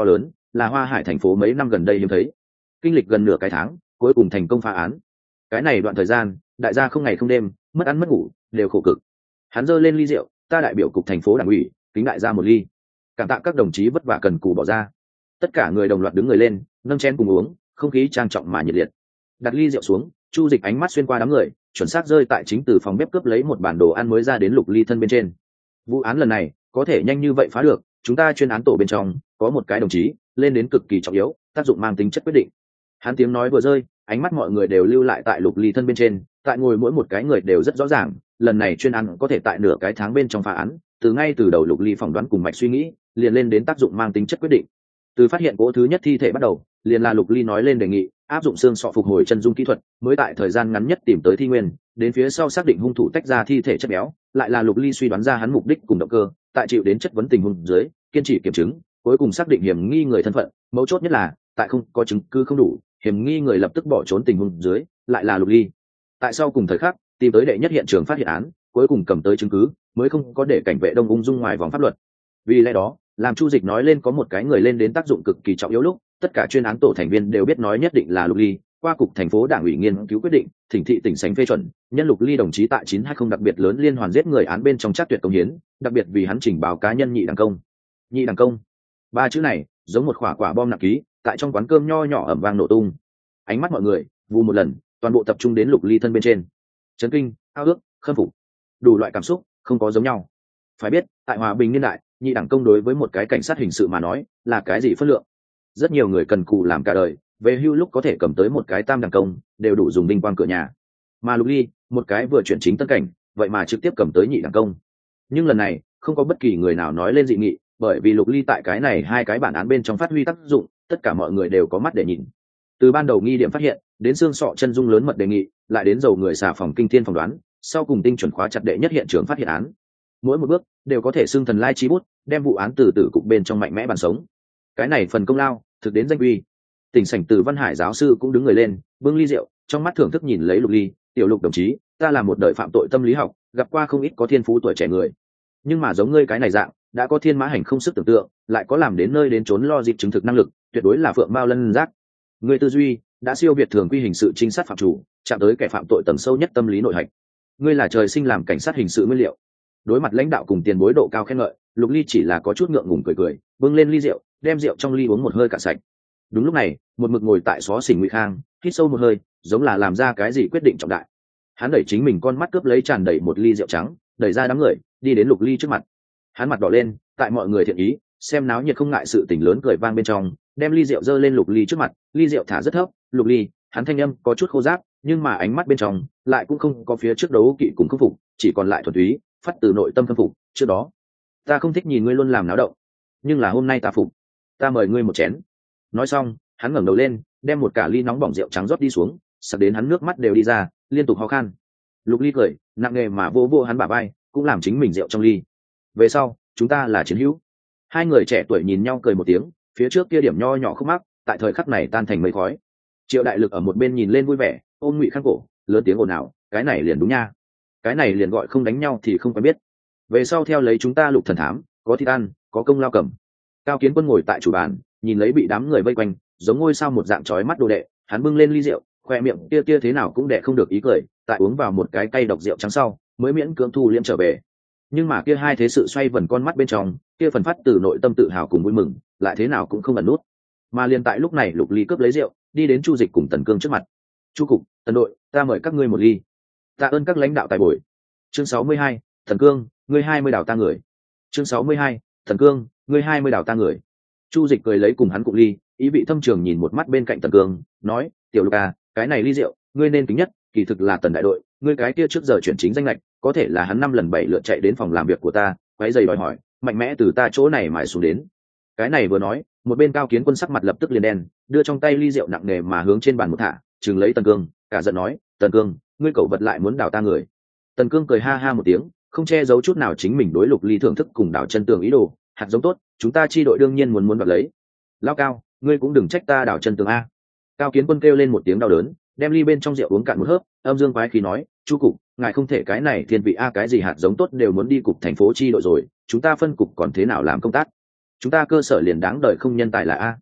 [SPEAKER 1] là Hoa Hải thành phố mấy năm gần đây hiếm thấy. Kinh lịch gần nửa cái tháng, cuối cùng thành công phá án. Cái này đoạn thời gian, đại gia không ngày không đêm, mất ăn mất ngủ, đều khổ cực. Hắn giơ lên ly rượu, ta đại biểu cục thành phố đảng ủy, kính đại gia một ly. Cảm tạ các đồng chí vất vả cần cù bỏ ra. Tất cả người đồng loạt đứng người lên, nâng chén cùng uống, không khí trang trọng mà nhiệt liệt. Đặt ly rượu xuống, Chu Dịch ánh mắt xuyên qua đám người, chuẩn xác rơi tại chính từ phòng bếp cướp lấy một bản đồ ăn mới ra đến Lục Ly thân bên trên. Vụ án lần này có thể nhanh như vậy phá được, chúng ta chuyên án tổ bên trong có một cái đồng chí lên đến cực kỳ trọng yếu, tác dụng mang tính chất quyết định. Hắn tiếng nói vừa rơi, ánh mắt mọi người đều lưu lại tại Lục Ly thân bên trên, tại ngồi mỗi một cái người đều rất rõ ràng, lần này chuyên án có thể tại nửa cái tháng bên trong phá án, từ ngay từ đầu Lục Ly phỏng đoán cùng mạch suy nghĩ, liền lên đến tác dụng mang tính chất quyết định. Từ phát hiện cỗ thứ nhất thi thể bắt đầu, liền là Lục Ly nói lên đề nghị áp dụng xương sọ phục hồi chân dung kỹ thuật, mới tại thời gian ngắn nhất tìm tới thi nguyên, đến phía sau xác định hung thủ tách ra thi thể chất béo, lại là Lục Ly suy đoán ra hắn mục đích cùng động cơ, tại chịu đến chất vấn tình huống dưới, kiên trì kiểm chứng, cuối cùng xác định hiểm nghi người thân phận, mấu chốt nhất là, tại không có chứng cứ không đủ, hiểm nghi người lập tức bỏ trốn tình huống dưới, lại là Lục Ly. Tại sau cùng thời khắc, tìm tới đệ nhất hiện trường phát hiện án, cuối cùng cầm tới chứng cứ, mới không có để cảnh vệ Đông ung dung ngoài vòng pháp luật. Vì lẽ đó, làm Chu Dịch nói lên có một cái người lên đến tác dụng cực kỳ trọng yếu lúc, tất cả chuyên án tổ thành viên đều biết nói nhất định là Lục Ly. Qua cục thành phố đảng ủy nghiên cứu quyết định, thỉnh thị tỉnh Sánh phê chuẩn, nhân Lục Ly đồng chí tại 920 đặc biệt lớn liên hoàn giết người án bên trong chắc tuyệt công hiến, đặc biệt vì hắn trình báo cá nhân nhị đẳng công. Nhị đẳng công, ba chữ này giống một quả bom nặng ký, tại trong quán cơm nho nhỏ ầm vang nổ tung. Ánh mắt mọi người vù một lần, toàn bộ tập trung đến Lục Ly thân bên trên. Chấn kinh, ao ước, khâm phục, đủ loại cảm xúc, không có giống nhau. Phải biết, tại hòa bình niên đại, nhị đẳng công đối với một cái cảnh sát hình sự mà nói là cái gì phất lượng. Rất nhiều người cần cù làm cả đời, về hưu lúc có thể cầm tới một cái tam đẳng công đều đủ dùng vinh quang cửa nhà, mà Lục Ly một cái vừa chuyển chính tân cảnh, vậy mà trực tiếp cầm tới nhị đẳng công. Nhưng lần này không có bất kỳ người nào nói lên dị nghị, bởi vì Lục Ly tại cái này hai cái bản án bên trong phát huy tác dụng, tất cả mọi người đều có mắt để nhìn. Từ ban đầu nghi điểm phát hiện đến xương sọ chân dung lớn mật đề nghị, lại đến dầu người xà phòng kinh thiên phỏng đoán, sau cùng tinh chuẩn khóa chặt đệ nhất hiện trường phát hiện án, mỗi một bước đều có thể xưng thần lai chi bút, đem vụ án từ tử cục bên trong mạnh mẽ bàn sống. Cái này phần công lao thực đến danh uy. Tỉnh Sảnh Từ Văn Hải giáo sư cũng đứng người lên, bưng ly rượu, trong mắt thưởng thức nhìn lấy Lục Ly, tiểu Lục đồng chí, ta là một đời phạm tội tâm lý học, gặp qua không ít có thiên phú tuổi trẻ người, nhưng mà giống ngươi cái này dạng, đã có thiên mã hành không sức tưởng tượng, lại có làm đến nơi đến chốn lo dịp chứng thực năng lực, tuyệt đối là phượng mao lân giác. Ngươi tư duy đã siêu việt thường quy hình sự trinh sát phạm chủ, chạm tới kẻ phạm tội tầng sâu nhất tâm lý nội hạch. Ngươi là trời sinh làm cảnh sát hình sự nguyên liệu. Đối mặt lãnh đạo cùng tiền bối độ cao khen ngợi, Lục Ly chỉ là có chút ngượng ngùng cười, bưng lên ly rượu, đem rượu trong ly uống một hơi cạn sạch. Đúng lúc này, một mực ngồi tại xó xỉnh Ngụy Khang hít sâu một hơi, giống là làm ra cái gì quyết định trọng đại. Hắn đẩy chính mình con mắt cướp lấy tràn đầy một ly rượu trắng, đẩy ra đám người, đi đến Lục Ly trước mặt. Hắn mặt đỏ lên, tại mọi người thiện ý xem náo nhiệt không ngại sự tình lớn cười vang bên trong, đem ly rượu dơ lên Lục Ly trước mặt, ly rượu thả rất thấp. Lục Ly, hắn thanh âm có chút khô ráp, nhưng mà ánh mắt bên trong lại cũng không có phía trước đấu kỵ cùng khâm phục, chỉ còn lại thuần túy phát từ nội tâm khâm phục. Trước đó ta không thích nhìn ngươi luôn làm náo động, nhưng là hôm nay ta phục, ta mời ngươi một chén. Nói xong, hắn ngẩng đầu lên, đem một cả ly nóng bỏng rượu trắng rót đi xuống, sặc đến hắn nước mắt đều đi ra, liên tục ho khan. Lục Ly cười nặng nề mà vô vô hắn bả vai, cũng làm chính mình rượu trong ly. Về sau chúng ta là chiến hữu. Hai người trẻ tuổi nhìn nhau cười một tiếng, phía trước kia điểm nho nhỏ khúc mắc tại thời khắc này tan thành mây khói. Triệu Đại Lực ở một bên nhìn lên vui vẻ, ôm Ngụy Khang cổ, lớn tiếng ồn ào, cái này liền đúng nha, cái này liền gọi không đánh nhau thì không quen biết. Về sau theo lấy chúng ta Lục thần thám, có thịt ăn, có công lao cầm. Cao Kiến Quân ngồi tại chủ bàn, nhìn lấy bị đám người vây quanh, giống ngôi sao một dạng chói mắt đồ đệ, hắn bưng lên ly rượu, khoe miệng kia thế nào cũng đè không được ý cười, tại uống vào một cái cay độc rượu trắng sau, mới miễn cưỡng thu liễm trở về. Nhưng mà kia hai thế sự xoay vần con mắt bên trong, kia phần phát từ nội tâm tự hào cùng vui mừng, lại thế nào cũng không ẩn nút. Mà liền tại lúc này, Lục Ly cướp lấy rượu, đi đến Chu Dịch cùng Tần Cương trước mặt. Chu cục, Tần đội, ta mời các ngươi một ly. Tạ ơn các lãnh đạo tài bồi. Chương 62, Tần Cương, ngươi 20 đào ta người. Chương 62, Tần Cương, ngươi 20 đào ta người. Chu Dịch cười lấy cùng hắn cụng ly, ý vị thâm trường nhìn một mắt bên cạnh Tần Cương, nói, tiểu Lục à, cái này ly rượu, ngươi nên kính nhất, kỳ thực là Tần đại đội, ngươi cái kia trước giờ chuyển chính danh lệch, có thể là hắn 5 lần 7 lượt chạy đến phòng làm việc của ta, quấy giày đòi hỏi, mạnh mẽ từ ta chỗ này mài xuống đến. Cái này vừa nói, một bên Cao Kiến Quân sắc mặt lập tức liền đen, đưa trong tay ly rượu nặng nề mà hướng trên bàn một thả, chừng lấy Tần Cương, cả giận nói, Tần Cương, ngươi cẩu vật lại muốn đào ta người. Tần Cương cười ha ha một tiếng, không che giấu chút nào chính mình đối Lục Ly thưởng thức cùng đào chân tường ý đồ, hạt giống tốt, chúng ta chi đội đương nhiên muốn đoạt lấy. Lao Cao, ngươi cũng đừng trách ta đào chân tường a. Cao Kiến Quân kêu lên một tiếng đau đớn, đem ly bên trong rượu uống cạn một hớp, âm dương quái khí nói, Chu cục, ngài không thể cái này thiên vị a, cái gì hạt giống tốt đều muốn đi cục thành phố chi đội rồi, chúng ta phân cục còn thế nào làm công tác, chúng ta cơ sở liền đáng đời không nhân tài là a.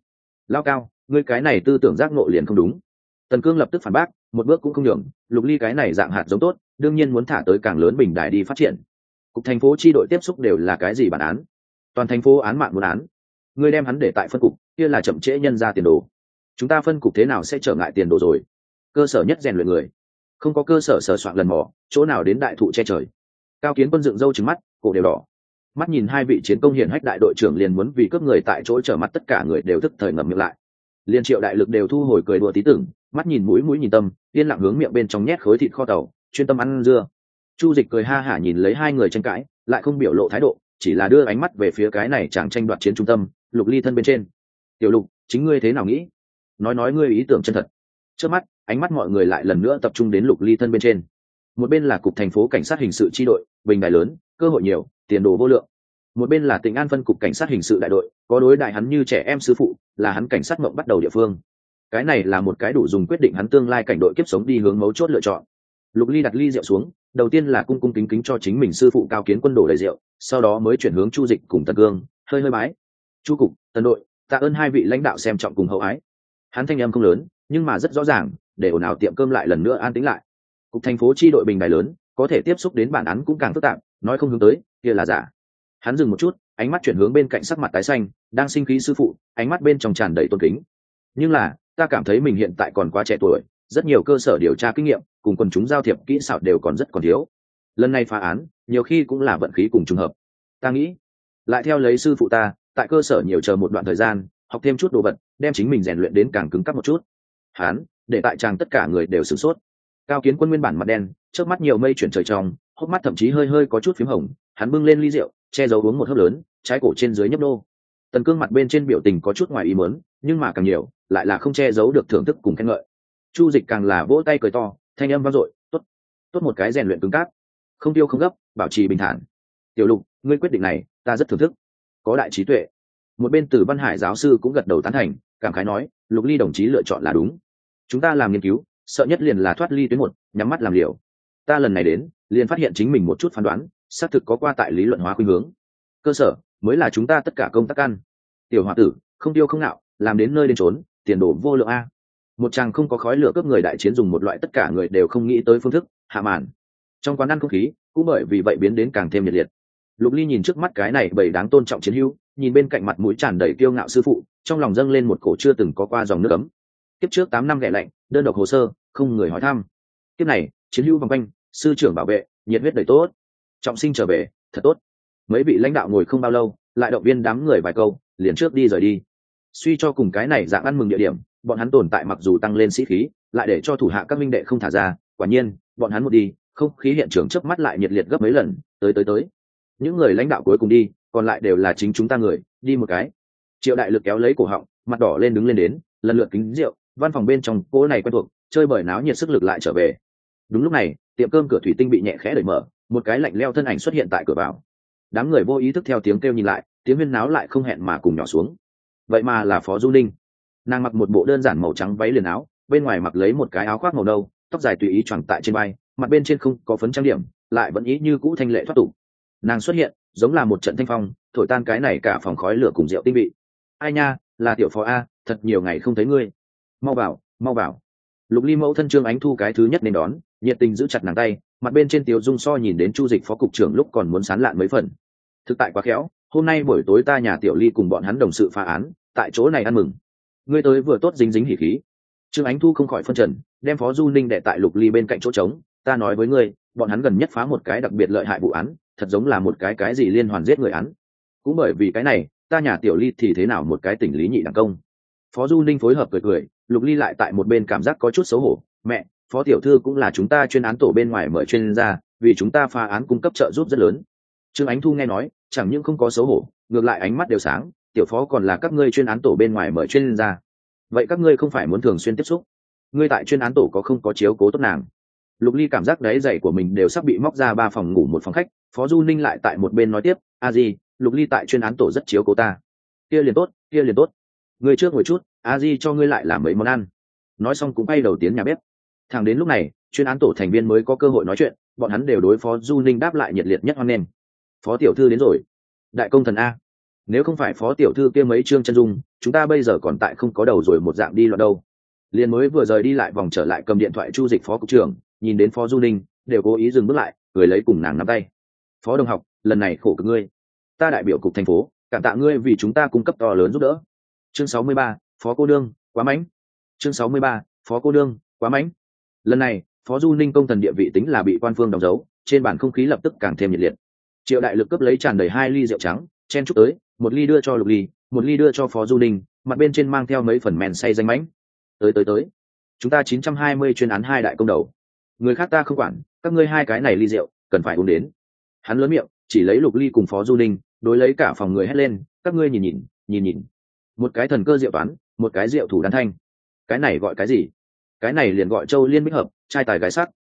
[SPEAKER 1] Lao Cao, ngươi cái này tư tưởng giác ngộ liền không đúng. Tần Cương lập tức phản bác, một bước cũng không nhường, Lục Ly cái này dạng hạt giống tốt, đương nhiên muốn thả tới càng lớn bình đài đi phát triển. Cục thành phố chi đội tiếp xúc đều là cái gì bản án? Toàn thành phố án mạng muốn án. Ngươi đem hắn để tại phân cục, kia là chậm trễ nhân ra tiền đồ. Chúng ta phân cục thế nào sẽ trở ngại tiền đồ rồi? Cơ sở nhất rèn luyện người, không có cơ sở sờ soạn lần mò, chỗ nào đến đại thụ che trời. Cao Kiến Quân dựng râu trừng mắt, cổ đều đỏ. Mắt nhìn hai vị chiến công hiển hách đại đội trưởng liền muốn vì cướp người tại chỗ trở mặt, tất cả người đều tức thời ngậm miệng lại. Liên Triệu đại lực đều thu hồi cười đùa tí tưởng, mắt nhìn mũi mũi nhìn tâm, yên lặng hướng miệng bên trong nhét khối thịt kho tàu, chuyên tâm ăn dưa. Chu Dịch cười ha hả nhìn lấy hai người tranh cãi, lại không biểu lộ thái độ, chỉ là đưa ánh mắt về phía cái này chàng tranh đoạt chiến trung tâm, Lục Ly thân bên trên. Tiểu Lục, chính ngươi thế nào nghĩ? Nói ngươi ý tưởng chân thật. Trước mắt, ánh mắt mọi người lại lần nữa tập trung đến Lục Ly thân bên trên. Một bên là cục thành phố cảnh sát hình sự chi đội, bình đài lớn, cơ hội nhiều, tiền đồ vô lượng. Một bên là Tỉnh An phân cục cảnh sát hình sự đại đội, có đối đại hắn như trẻ em sư phụ, là hắn cảnh sát mộng bắt đầu địa phương. Cái này là một cái đủ dùng quyết định hắn tương lai cảnh đội kiếp sống đi hướng mấu chốt lựa chọn. Lục Ly đặt ly rượu xuống, đầu tiên là cung cung kính kính cho chính mình sư phụ Cao Kiến Quân đổ đầy rượu, sau đó mới chuyển hướng Chu Dịch cùng Tần Cương, hơi bái. Chu cục, Tần đội, tạ ơn hai vị lãnh đạo xem trọng cùng hậu ái. Hắn thanh âm không lớn, nhưng mà rất rõ ràng, để ồn ào tiệm cơm lại lần nữa an tĩnh lại. Cục thành phố chi đội bình đài lớn, có thể tiếp xúc đến bản án cũng càng phức tạp, nói không hướng tới, kia là giả. Hắn dừng một chút, ánh mắt chuyển hướng bên cạnh sắc mặt tái xanh, đang sinh khí sư phụ, ánh mắt bên trong tràn đầy tôn kính. Nhưng là, ta cảm thấy mình hiện tại còn quá trẻ tuổi, rất nhiều cơ sở điều tra kinh nghiệm, cùng quần chúng giao thiệp kỹ xảo đều còn rất còn thiếu. Lần này phá án, nhiều khi cũng là vận khí cùng trùng hợp. Ta nghĩ, lại theo lấy sư phụ ta, tại cơ sở nhiều chờ một đoạn thời gian, học thêm chút đồ vật, đem chính mình rèn luyện đến càng cứng cáp một chút. Hắn, để tại chàng tất cả người đều sửng sốt. Cao Kiến Quân nguyên bản mặt đen, trước mắt nhiều mây chuyển trời trong, hốc mắt thậm chí hơi có chút phím hồng, hắn bưng lên ly rượu, che giấu uống một hớp lớn, trái cổ trên dưới nhấp nô. Tần Cương mặt bên trên biểu tình có chút ngoài ý muốn, nhưng mà càng nhiều, lại là không che giấu được thưởng thức cùng khen ngợi. Chu Dịch càng là vỗ tay cười to, thanh âm vang dội, tốt một cái rèn luyện cứng cáp, không tiêu không gấp, bảo trì bình thản. Tiểu Lục, ngươi quyết định này, ta rất thưởng thức, có đại trí tuệ. Một bên Từ Văn Hải giáo sư cũng gật đầu tán thành, cảm khái nói, Lục Ly đồng chí lựa chọn là đúng. Chúng ta làm nghiên cứu, sợ nhất liền là thoát ly tuyến một, nhắm mắt làm liều. Ta lần này đến, liền phát hiện chính mình một chút phán đoán, xác thực có qua tại lý luận hóa khuynh hướng. Cơ sở mới là chúng ta tất cả công tác ăn. Tiểu hòa tử, không tiêu không nạo, làm đến nơi đến trốn, tiền đồ vô lượng a. Một chàng không có khói lửa cướp người đại chiến dùng một loại tất cả người đều không nghĩ tới phương thức, hạ màn. Trong quán ăn không khí cũng bởi vì vậy biến đến càng thêm nhiệt liệt. Lục Ly nhìn trước mắt cái này bầy đáng tôn trọng chiến hữu, nhìn bên cạnh mặt mũi tràn đầy kiêu ngạo sư phụ, trong lòng dâng lên một cổ chưa từng có qua dòng nước ấm. Kiếp trước 8 năm ghẻ lạnh, đơn độc hồ sơ, không người hỏi thăm. Kiếp này, chiến hữu vòng quanh, sư trưởng bảo vệ, nhiệt huyết đầy tốt. Trọng sinh trở về, thật tốt. Mấy vị lãnh đạo ngồi không bao lâu, lại động viên đám người vài câu, liền trước đi rời đi. Suy cho cùng cái này dạng ăn mừng địa điểm, bọn hắn tồn tại mặc dù tăng lên sĩ khí, lại để cho thủ hạ các minh đệ không thả ra. Quả nhiên, bọn hắn một đi, không khí hiện trường chớp mắt lại nhiệt liệt gấp mấy lần. Tới. Những người lãnh đạo cuối cùng đi, còn lại đều là chính chúng ta người, đi một cái. Triệu đại lực kéo lấy cổ họng, mặt đỏ lên đứng lên đến, lần lượt kính rượu, văn phòng bên trong cỗ này quen thuộc, chơi bời náo nhiệt sức lực lại trở về. Đúng lúc này, tiệm cơm cửa thủy tinh bị nhẹ khẽ đẩy mở, một cái lạnh leo thân ảnh xuất hiện tại cửa vào. Đám người vô ý thức theo tiếng kêu nhìn lại, tiếng huyên náo lại không hẹn mà cùng nhỏ xuống. Vậy mà là Phó Du Ninh. Nàng mặc một bộ đơn giản màu trắng váy liền áo, bên ngoài mặc lấy một cái áo khoác màu nâu, tóc dài tùy ý choàng tại trên vai, mặt bên trên không có phấn trang điểm, lại vẫn ý như cũ thanh lệ thoát tục. Nàng xuất hiện, giống là một trận thanh phong, thổi tan cái này cả phòng khói lửa cùng rượu tinh vị. Ai nha, là tiểu Phó a, thật nhiều ngày không thấy ngươi. Mau vào. Lục Ly mẫu thân Trương Ánh Thu cái thứ nhất nên đón, nhiệt tình giữ chặt nàng tay, mặt bên trên Tiếu Dung so nhìn đến Chu Dịch phó cục trưởng lúc còn muốn sán lạn mấy phần. Thực tại quá khéo, hôm nay buổi tối ta nhà Tiểu Ly cùng bọn hắn đồng sự phá án, tại chỗ này ăn mừng. Ngươi tới vừa tốt dính hỉ khí. Trương Ánh Thu không khỏi phân trần, đem Phó Du Ninh đệ tại Lục Ly bên cạnh chỗ trống, ta nói với ngươi, bọn hắn gần nhất phá một cái đặc biệt lợi hại vụ án, thật giống là một cái gì liên hoàn giết người án. Cũng bởi vì cái này, ta nhà Tiểu Ly thì thế nào một cái tỉnh lý nhị đẳng công. Phó Du Ninh phối hợp cười, Lục Ly lại tại một bên cảm giác có chút xấu hổ, mẹ, Phó tiểu thư cũng là chúng ta chuyên án tổ bên ngoài mời chuyên gia, vì chúng ta phá án cung cấp trợ giúp rất lớn. Trương Ánh Thu nghe nói, chẳng những không có xấu hổ, ngược lại ánh mắt đều sáng, tiểu Phó còn là các ngươi chuyên án tổ bên ngoài mời chuyên gia. Vậy các ngươi không phải muốn thường xuyên tiếp xúc? Ngươi tại chuyên án tổ có không có chiếu cố tốt nàng? Lục Ly cảm giác đáy giày của mình đều sắp bị móc ra 3 phòng ngủ 1 phòng khách, Phó Du Ninh lại tại một bên nói tiếp, a di, Lục Ly tại chuyên án tổ rất chiếu cố ta. Kia liền tốt. Ngươi trước ngồi chút, a di cho ngươi lại làm mấy món ăn. Nói xong cũng bay đầu tiến nhà bếp. Thẳng đến lúc này, chuyên án tổ thành viên mới có cơ hội nói chuyện, bọn hắn đều đối Phó Du Ninh đáp lại nhiệt liệt nhất hoan nghênh. Phó tiểu thư đến rồi. Đại công thần a. nếu không phải phó tiểu thư kia mấy chương chân dung, chúng ta bây giờ còn tại không có đầu rồi một dạng đi loạn đâu. Liền mới vừa rời đi lại vòng trở lại cầm điện thoại chu dịch phó cục trưởng, nhìn đến phó du ninh đều cố ý dừng bước lại, cười lấy cùng nàng nắm tay. Phó đồng học, lần này khổ cực ngươi, ta đại biểu cục thành phố cảm tạ ngươi vì chúng ta cung cấp to lớn giúp đỡ. Chương 63, phó cô đương quá mãnh. Chương 63, phó cô đương quá mãnh. Lần này phó du ninh công thần địa vị tính là bị quan phương đóng dấu, trên bản không khí lập tức càng thêm nhiệt liệt. Triệu đại lực cướp lấy tràn đầy 2 ly rượu trắng, chen chúc tới, 1 ly đưa cho Lục Ly, 1 ly đưa cho phó du ninh, mặt bên trên mang theo mấy phần men say danh mãnh. Tới, chúng ta 920 chuyên án 2 đại công đầu, người khác ta không quản, các ngươi 2 cái này ly rượu cần phải uống đến. Hắn lớn miệng chỉ lấy Lục Ly cùng phó du ninh, đối lấy cả phòng người hét lên, các ngươi nhìn, một cái thần cơ diệu toán, một cái diệu thủ đan thanh, cái này gọi cái gì? Cái này liền gọi châu liên bích hợp, trai tài gái sắc.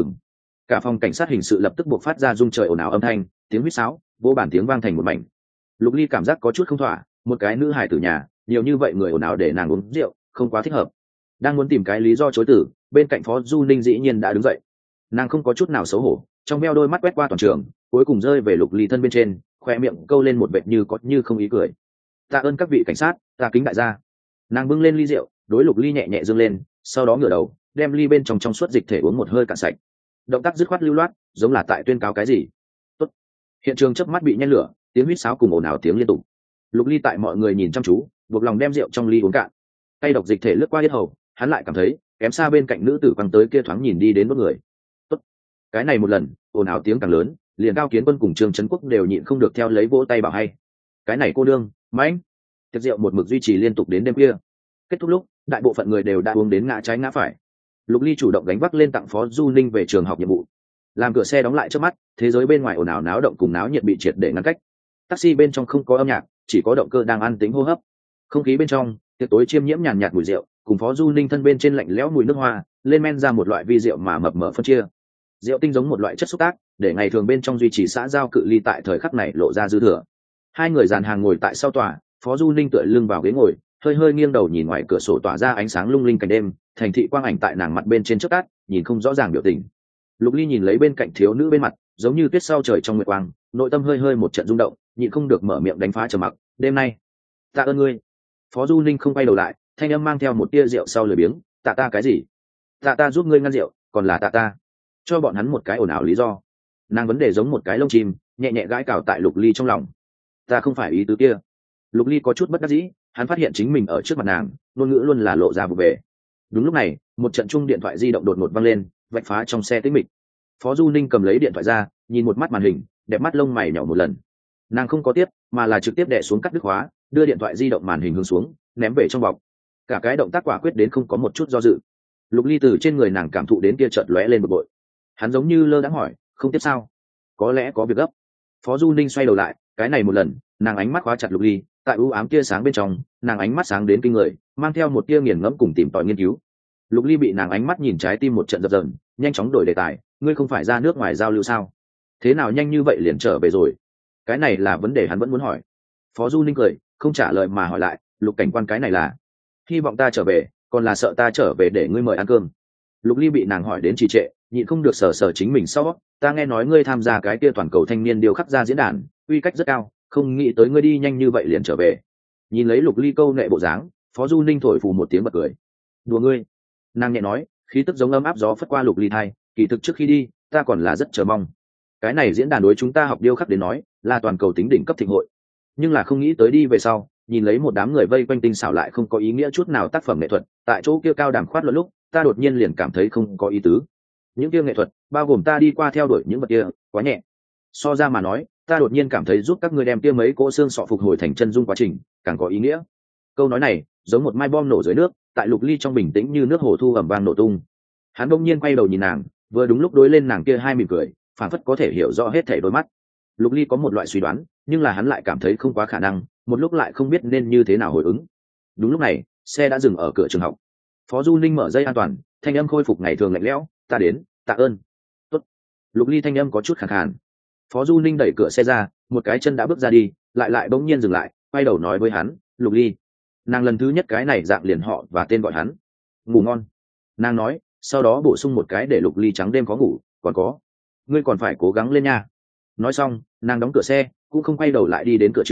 [SPEAKER 1] Cả phòng cảnh sát hình sự lập tức buộc phát ra rung trời ồn ào âm thanh, tiếng huýt sáo, vô bản tiếng vang thành một mảnh. Lục Ly cảm giác có chút không thỏa, một cái nữ hài tử nhà, nhiều như vậy người ồn ào để nàng uống rượu, không quá thích hợp. Đang muốn tìm cái lý do chối từ, bên cạnh phó du ninh dĩ nhiên đã đứng dậy. Nàng không có chút nào xấu hổ, trong veo đôi mắt quét qua toàn trường, cuối cùng rơi về Lục Ly thân bên trên, khoe miệng câu lên một vệt như có như không ý cười. Tạ ơn các vị cảnh sát, ta kính đại gia. Nàng bưng lên ly rượu, đối Lục Ly nhẹ nhẹ dương lên, sau đó ngửa đầu đem ly bên trong suốt dịch thể uống một hơi cạn sạch. Động tác dứt khoát lưu loát, giống là tại tuyên cáo cái gì. Tốt. Hiện trường chớp mắt bị nhen lửa, tiếng huýt sáo cùng ồn ào tiếng liên tục. Lục Ly tại mọi người nhìn chăm chú, buộc lòng đem rượu trong ly uống cạn. Tay độc dịch thể lướt qua yết hầu, hắn lại cảm thấy kém xa bên cạnh nữ tử quăng tới kia thoáng nhìn đi đến một người. Tốt. Cái này một lần, ồn ào tiếng càng lớn, liền Cao Kiến Quân cùng Trương Trấn Quốc đều nhịn không được theo lấy vỗ tay bảo hay. Cái này cô đương, mãnh. Tiệc rượu một mực duy trì liên tục đến đêm khuya. Kết thúc lúc, đại bộ phận người đều đã uống đến ngã trái ngã phải. Lục Ly chủ động gánh vác lên tặng phó du ninh về trường học nhiệm vụ. Làm cửa xe đóng lại trước mắt, thế giới bên ngoài ồn ào náo động cùng náo nhiệt bị triệt để ngăn cách. Taxi bên trong không có âm nhạc, chỉ có động cơ đang an tĩnh hô hấp. Không khí bên trong, tiệc tối chiêm nhiễm nhàn nhạt mùi rượu, cùng phó du ninh thân bên trên lạnh lẽo mùi nước hoa, lên men ra một loại vi rượu mà mập mờ phân chia. Rượu tinh giống một loại chất xúc tác, để ngày thường bên trong duy trì xã giao cự ly tại thời khắc này lộ ra dư thừa. 2 người dàn hàng ngồi tại sau tòa, phó du ninh tựa lưng vào ghế ngồi, hơi hơi nghiêng đầu nhìn ngoài cửa sổ tỏa ra ánh sáng lung linh cảnh đêm, thành thị quang ảnh tại nàng mặt bên trên trước tát, nhìn không rõ ràng biểu tình. Lục Ly nhìn lấy bên cạnh thiếu nữ bên mặt, giống như tuyết sau trời trong nguyệt quang, nội tâm hơi hơi một trận rung động, nhịn không được mở miệng đánh phá trầm mặc. Đêm nay, tạ ơn ngươi. Phó du ninh không quay đầu lại, thanh âm mang theo một tia rượu sau lười biếng. Tạ ta cái gì? Tạ ta giúp ngươi ngăn rượu, còn là tạ ta cho bọn hắn một cái ồn ào lý do. Nàng vấn đề giống một cái lông chim, nhẹ nhẹ gãi cào tại Lục Ly trong lòng. Ta không phải ý tứ kia. Lục Ly có chút bất đắc dĩ, hắn phát hiện chính mình ở trước mặt nàng, ngôn ngữ luôn là lộ ra vụ về. Đúng lúc này, một trận chung điện thoại di động đột ngột vang lên, vạch phá trong xe tĩnh mịch. Phó du ninh cầm lấy điện thoại ra, nhìn một mắt màn hình, đẹp mắt lông mày nhỏ một lần. Nàng không có tiếp, mà là trực tiếp đè xuống cắt đứt khóa, đưa điện thoại di động màn hình hướng xuống, ném về trong bọc. Cả cái động tác quả quyết đến không có một chút do dự. Lục Ly từ trên người nàng cảm thụ đến kia chợt lóe lên một bội. Hắn giống như lơ đãng hỏi, không tiếp sao? Có lẽ có việc gấp. Phó du ninh xoay đầu lại, cái này một lần, nàng ánh mắt khóa chặt Lục Ly, tại u ám tia sáng bên trong, nàng ánh mắt sáng đến kinh người, mang theo một tia nghiền ngẫm cùng tìm tòi nghiên cứu. Lục Ly bị nàng ánh mắt nhìn trái tim một trận dập dờn, nhanh chóng đổi đề tài. Ngươi không phải ra nước ngoài giao lưu sao? Thế nào nhanh như vậy liền trở về rồi? Cái này là vấn đề hắn vẫn muốn hỏi. Phó du ninh cười, không trả lời mà hỏi lại, Lục cảnh quan, cái này là hy vọng ta trở về, còn là sợ ta trở về để ngươi mời ăn cơm? Lục Ly bị nàng hỏi đến trì trệ, nhịn không được sờ chính mình sau. Ta nghe nói ngươi tham gia cái kia toàn cầu thanh niên điêu khắc ra diễn đàn, uy cách rất cao, không nghĩ tới ngươi đi nhanh như vậy liền trở về. Nhìn lấy Lục Ly câu nệ bộ dáng, phó du ninh thổi phù một tiếng bật cười. Đùa ngươi. Nàng nhẹ nói, khí tức giống ấm áp gió phất qua Lục Ly thai, kỳ thực trước khi đi ta còn là rất chờ mong. Cái này diễn đàn đối chúng ta học điêu khắc đến nói là toàn cầu tính đỉnh cấp thịnh hội, nhưng là không nghĩ tới đi về sau, nhìn lấy một đám người vây quanh tinh xảo lại không có ý nghĩa chút nào tác phẩm nghệ thuật, tại chỗ kia cao đàm khoát luận lúc, ta đột nhiên liền cảm thấy không có ý tứ. Những kia nghệ thuật, bao gồm ta đi qua theo đuổi những vật kia, quá nhẹ. So ra mà nói, ta đột nhiên cảm thấy giúp các ngươi đem kia mấy cỗ xương sọ phục hồi thành chân dung quá trình càng có ý nghĩa. Câu nói này giống một mai bom nổ dưới nước, tại Lục Ly trong bình tĩnh như nước hồ thu ẩm vang nổ tung. Hắn bỗng nhiên quay đầu nhìn nàng, vừa đúng lúc đối lên nàng kia hai mỉm cười, phảng phất có thể hiểu rõ hết thảy đôi mắt. Lục Ly có một loại suy đoán, nhưng là hắn lại cảm thấy không quá khả năng, một lúc lại không biết nên như thế nào hồi ứng. Đúng lúc này, xe đã dừng ở cửa trường học. Phó Du Ninh mở dây an toàn, thanh âm khôi phục ngày thường lạnh lẽo, "Ta đến, tạ ơn." "Tốt." Lục Ly thanh âm có chút khàn khàn. Phó Du Ninh đẩy cửa xe ra, một cái chân đã bước ra đi, lại bỗng nhiên dừng lại, quay đầu nói với hắn, "Lục Ly." Nàng lần thứ nhất cái này dạng liền họ và tên gọi hắn. "Ngủ ngon." Nàng nói, sau đó bổ sung một cái để Lục Ly trắng đêm có ngủ, "Còn có, ngươi còn phải cố gắng lên nha." Nói xong, nàng đóng cửa xe, cũng không quay đầu lại đi đến cửa trường,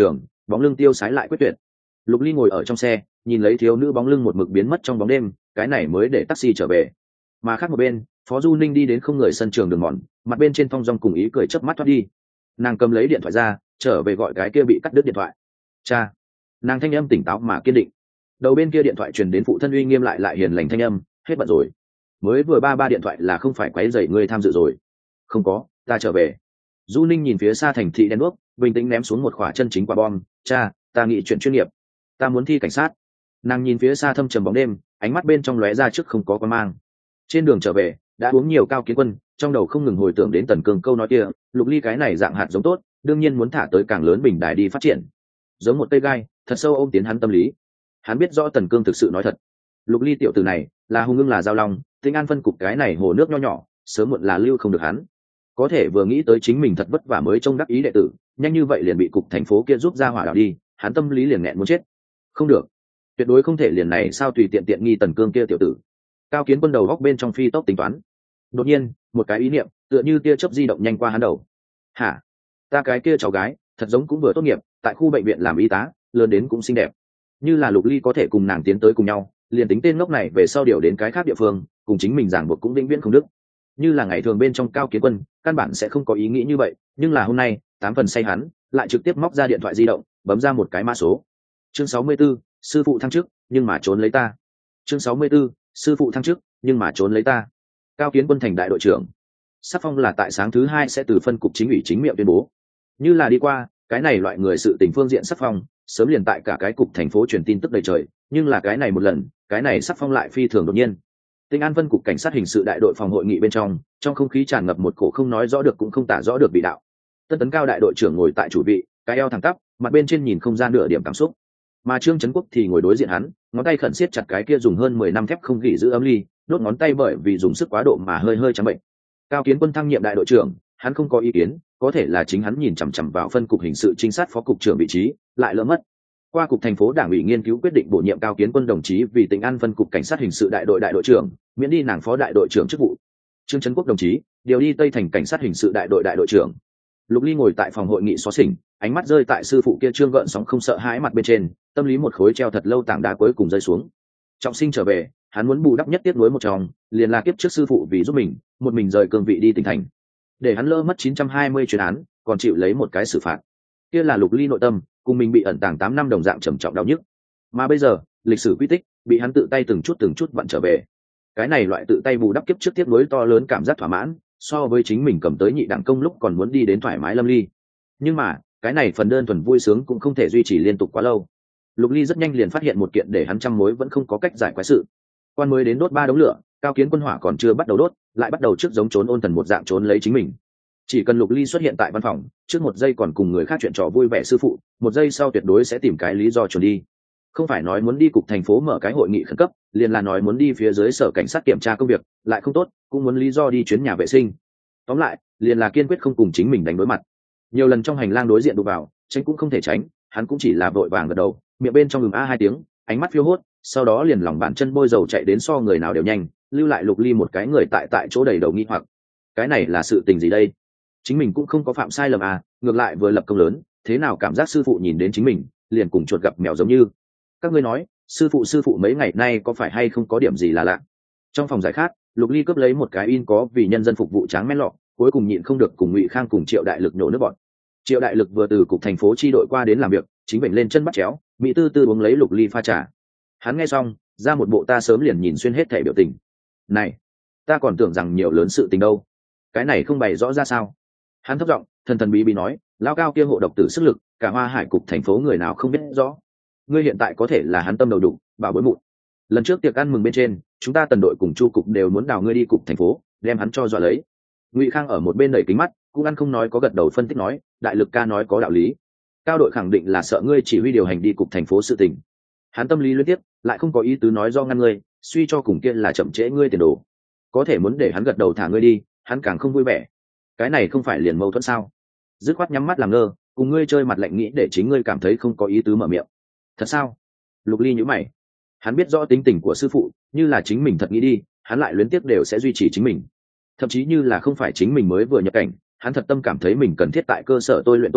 [SPEAKER 1] bóng lưng tiêu sái lại quyết tuyệt. Lục Ly ngồi ở trong xe, nhìn lấy thiếu nữ bóng lưng một mực biến mất trong bóng đêm, cái này mới để taxi trở về. Mà khác một bên, Phó Du Ninh đi đến không người sân trường đường mòn, mặt bên trên thong dong cùng ý cười chớp mắt thoát đi. Nàng cầm lấy điện thoại ra, trở về gọi cái kia bị cắt đứt điện thoại. Cha. Nàng thanh âm tỉnh táo mà kiên định. Đầu bên kia điện thoại truyền đến phụ thân uy nghiêm lại hiền lành thanh âm, hết bận rồi. Mới vừa ba điện thoại là không phải quấy rầy ngươi tham dự rồi. Không có, ta trở về. Du Ninh nhìn phía xa thành thị đen đuốc, bình tĩnh ném xuống một quả chân chính quả bom. Cha, ta nghĩ chuyện chuyên nghiệp, ta muốn thi cảnh sát. Nàng nhìn phía xa thâm trầm bóng đêm, ánh mắt bên trong lóe ra trước không có quan mang. Trên đường trở về đã uống nhiều cao kiến quân, trong đầu không ngừng hồi tưởng đến Tần Cương câu nói kia, Lục Ly cái này dạng hạt giống tốt, đương nhiên muốn thả tới càng lớn bình đài đi phát triển. Giống một cây gai thật sâu ôm tiến hắn tâm lý. Hắn biết rõ Tần Cương thực sự nói thật. Lục Ly tiểu tử này là hung ưng là giao long, Tinh An phân cục cái này hồ nước nho nhỏ, sớm muộn là lưu không được hắn. Có thể vừa nghĩ tới chính mình thật vất vả mới trông đắc ý đệ tử, nhanh như vậy liền bị cục thành phố kia giúp ra hỏa đảo đi, hắn tâm lý liền nghẹn muốn chết. Không được, tuyệt đối không thể liền này sao tùy tiện tiện nghi Tần Cương kia tiểu tử. Cao Kiến Quân đầu góc bên trong phi tốc tính toán. Đột nhiên, một cái ý niệm tựa như tia chớp di động nhanh qua hắn đầu. Hả? Ta cái kia cháu gái, thật giống cũng vừa tốt nghiệp, tại khu bệnh viện làm y tá, lớn đến cũng xinh đẹp. Như là Lục Ly có thể cùng nàng tiến tới cùng nhau, liền tính tên ngốc này về sau điều đến cái khác địa phương, cùng chính mình giảng buộc cũng vĩnh viễn không đức. Như là ngày thường bên trong Cao Kiến Quân, căn bản sẽ không có ý nghĩ như vậy, nhưng là hôm nay, 8 phần say hắn, lại trực tiếp móc ra điện thoại di động, bấm ra một cái mã số. Chương 64, sư phụ thăng chức, nhưng mà trốn lấy ta. Chương 64, sư phụ thăng chức, nhưng mà trốn lấy ta. Cao Kiến Quân thành đại đội trưởng. Sắc phong là tại sáng thứ 2 sẽ từ phân cục chính ủy chính miệng tuyên bố. Như là đi qua, cái này loại người sự tình phương diện sắc phong, sớm liền tại cả cái cục thành phố truyền tin tức đầy trời, nhưng là cái này một lần, cái này sắc phong lại phi thường đột nhiên. Tinh An phân cục cảnh sát hình sự đại đội phòng hội nghị bên trong không khí tràn ngập một cổ không nói rõ được cũng không tả rõ được vị đạo. Tân tấn Cao đại đội trưởng ngồi tại chủ vị, cái eo thẳng tắp, mặt bên trên nhìn không ra nửa điểm cảm xúc. Mà Trương Trấn Quốc thì ngồi đối diện hắn, ngón tay khẩn siết chặt cái kia dùng hơn 10 năm thép không gỉ giữ ấm ly, đốt ngón tay bởi vì dùng sức quá độ mà hơi trắng bệnh. Cao Kiến Quân thăng nhiệm đại đội trưởng, hắn không có ý kiến, có thể là chính hắn nhìn chằm chằm vào phân cục hình sự trinh sát phó cục trưởng vị trí, lại lỡ mất. Qua cục thành phố đảng ủy nghiên cứu quyết định bổ nhiệm Cao Kiến Quân đồng chí vì Tỉnh An phân cục cảnh sát hình sự đại đội trưởng, miễn đi nàng phó đại đội trưởng chức vụ. Trương Trấn Quốc đồng chí điều đi Tây thành cảnh sát hình sự đại đội trưởng. Lục Ly ngồi tại phòng hội nghị xó xỉnh, ánh mắt rơi tại sư phụ kia trương gợn sóng không sợ hãi mặt bên trên, tâm lý một khối treo thật lâu tảng đá cuối cùng rơi xuống. Trọng sinh trở về, hắn muốn bù đắp nhất tiếp nối một trong, liền là kiếp trước sư phụ vì giúp mình, một mình rời cương vị đi tỉnh thành. Để hắn lỡ mất 920 chuyên án, còn chịu lấy một cái xử phạt. Kia là Lục Ly nội tâm, cùng mình bị ẩn tàng 8 năm đồng dạng trầm trọng đau nhức. Mà bây giờ, lịch sử quy tích bị hắn tự tay từng chút vặn trở về. Cái này loại tự tay bù đắp kiếp trước tiếp nối to lớn cảm giác thỏa mãn, so với chính mình cầm tới nhị đẳng công lúc còn muốn đi đến thoải mái lâm ly. Nhưng mà, cái này phần đơn thuần vui sướng cũng không thể duy trì liên tục quá lâu. Lục Ly rất nhanh liền phát hiện một kiện để hắn trăm mối vẫn không có cách giải quái sự. Quan mới đến đốt 3 đống lửa, Cao Kiến Quân hỏa còn chưa bắt đầu đốt, lại bắt đầu trước giống trốn ôn thần một dạng trốn lấy chính mình. Chỉ cần Lục Ly xuất hiện tại văn phòng, trước một giây còn cùng người khác chuyện trò vui vẻ sư phụ, một giây sau tuyệt đối sẽ tìm cái lý do trốn đi. Không phải nói muốn đi cục thành phố mở cái hội nghị khẩn cấp, liền là nói muốn đi phía dưới sở cảnh sát kiểm tra công việc, lại không tốt, cũng muốn lý do đi chuyến nhà vệ sinh. Tóm lại, liền là kiên quyết không cùng chính mình đánh đối mặt. Nhiều lần trong hành lang đối diện đụng vào, tránh cũng không thể tránh, hắn cũng chỉ là vội vàng gật đầu, miệng bên trong ngừng a 2 tiếng, ánh mắt phiêu hốt, sau đó liền lòng bàn chân bôi dầu chạy đến so người nào đều nhanh, lưu lại Lục Ly một cái người tại chỗ đầy đầu nghi hoặc. Cái này là sự tình gì đây? Chính mình cũng không có phạm sai lầm à, ngược lại vừa lập công lớn, thế nào cảm giác sư phụ nhìn đến chính mình, liền cùng chuột gặp mèo giống như. Các ngươi nói, sư phụ mấy ngày nay có phải hay không có điểm gì là lạ? Trong phòng giải khát, Lục Ly cướp lấy một cái in có vì nhân dân phục vụ tráng men lọ, cuối cùng nhịn không được cùng Ngụy Khang cùng Triệu Đại Lực nhổ nước bọt. Triệu Đại Lực vừa từ cục thành phố chi đội qua đến làm việc, chính bệnh lên chân bắt chéo, mỹ tư tư uống lấy Lục Ly pha trà. Hắn nghe xong, ra một bộ ta sớm liền nhìn xuyên hết thể biểu tình. Này, ta còn tưởng rằng nhiều lớn sự tình đâu, cái này không bày rõ ra sao? Hắn thấp giọng, thần bí bí nói, lao Cao kia hộ độc tử sức lực, cả Hoa Hải cục thành phố người nào không biết rõ. Ngươi hiện tại có thể là hắn tâm đầu đục, bảo bối mụn. Lần trước tiệc ăn mừng bên trên, chúng ta Tần đội cùng Chu cục đều muốn đào ngươi đi cục thành phố, đem hắn cho dọa lấy. Ngụy Khang ở một bên đẩy kính mắt, cũng ăn không nói có gật đầu phân tích nói, Đại Lực ca nói có đạo lý. Cao đội khẳng định là sợ ngươi chỉ huy điều hành đi cục thành phố sự tình. Hắn tâm lý liên tiếp, lại không có ý tứ nói do ngăn ngươi, suy cho cùng kia là chậm trễ ngươi tiền đồ. Có thể muốn để hắn gật đầu thả ngươi đi, hắn càng không vui vẻ. Cái này không phải liền mâu thuẫn sao? Dứt khoát nhắm mắt làm ngơ, cùng ngươi chơi mặt lạnh nghĩ để chính ngươi cảm thấy không có ý tứ mở miệng. Thật sao? Lục Ly nhíu mày. Hắn biết rõ tính tình của sư phụ, như là chính mình thật nghĩ đi, hắn lại luyến tiếc đều sẽ duy trì chính mình. Thậm chí như là không phải chính mình mới vừa nhập cảnh, hắn thật tâm cảm thấy mình cần thiết tại cơ sở tôi luyện,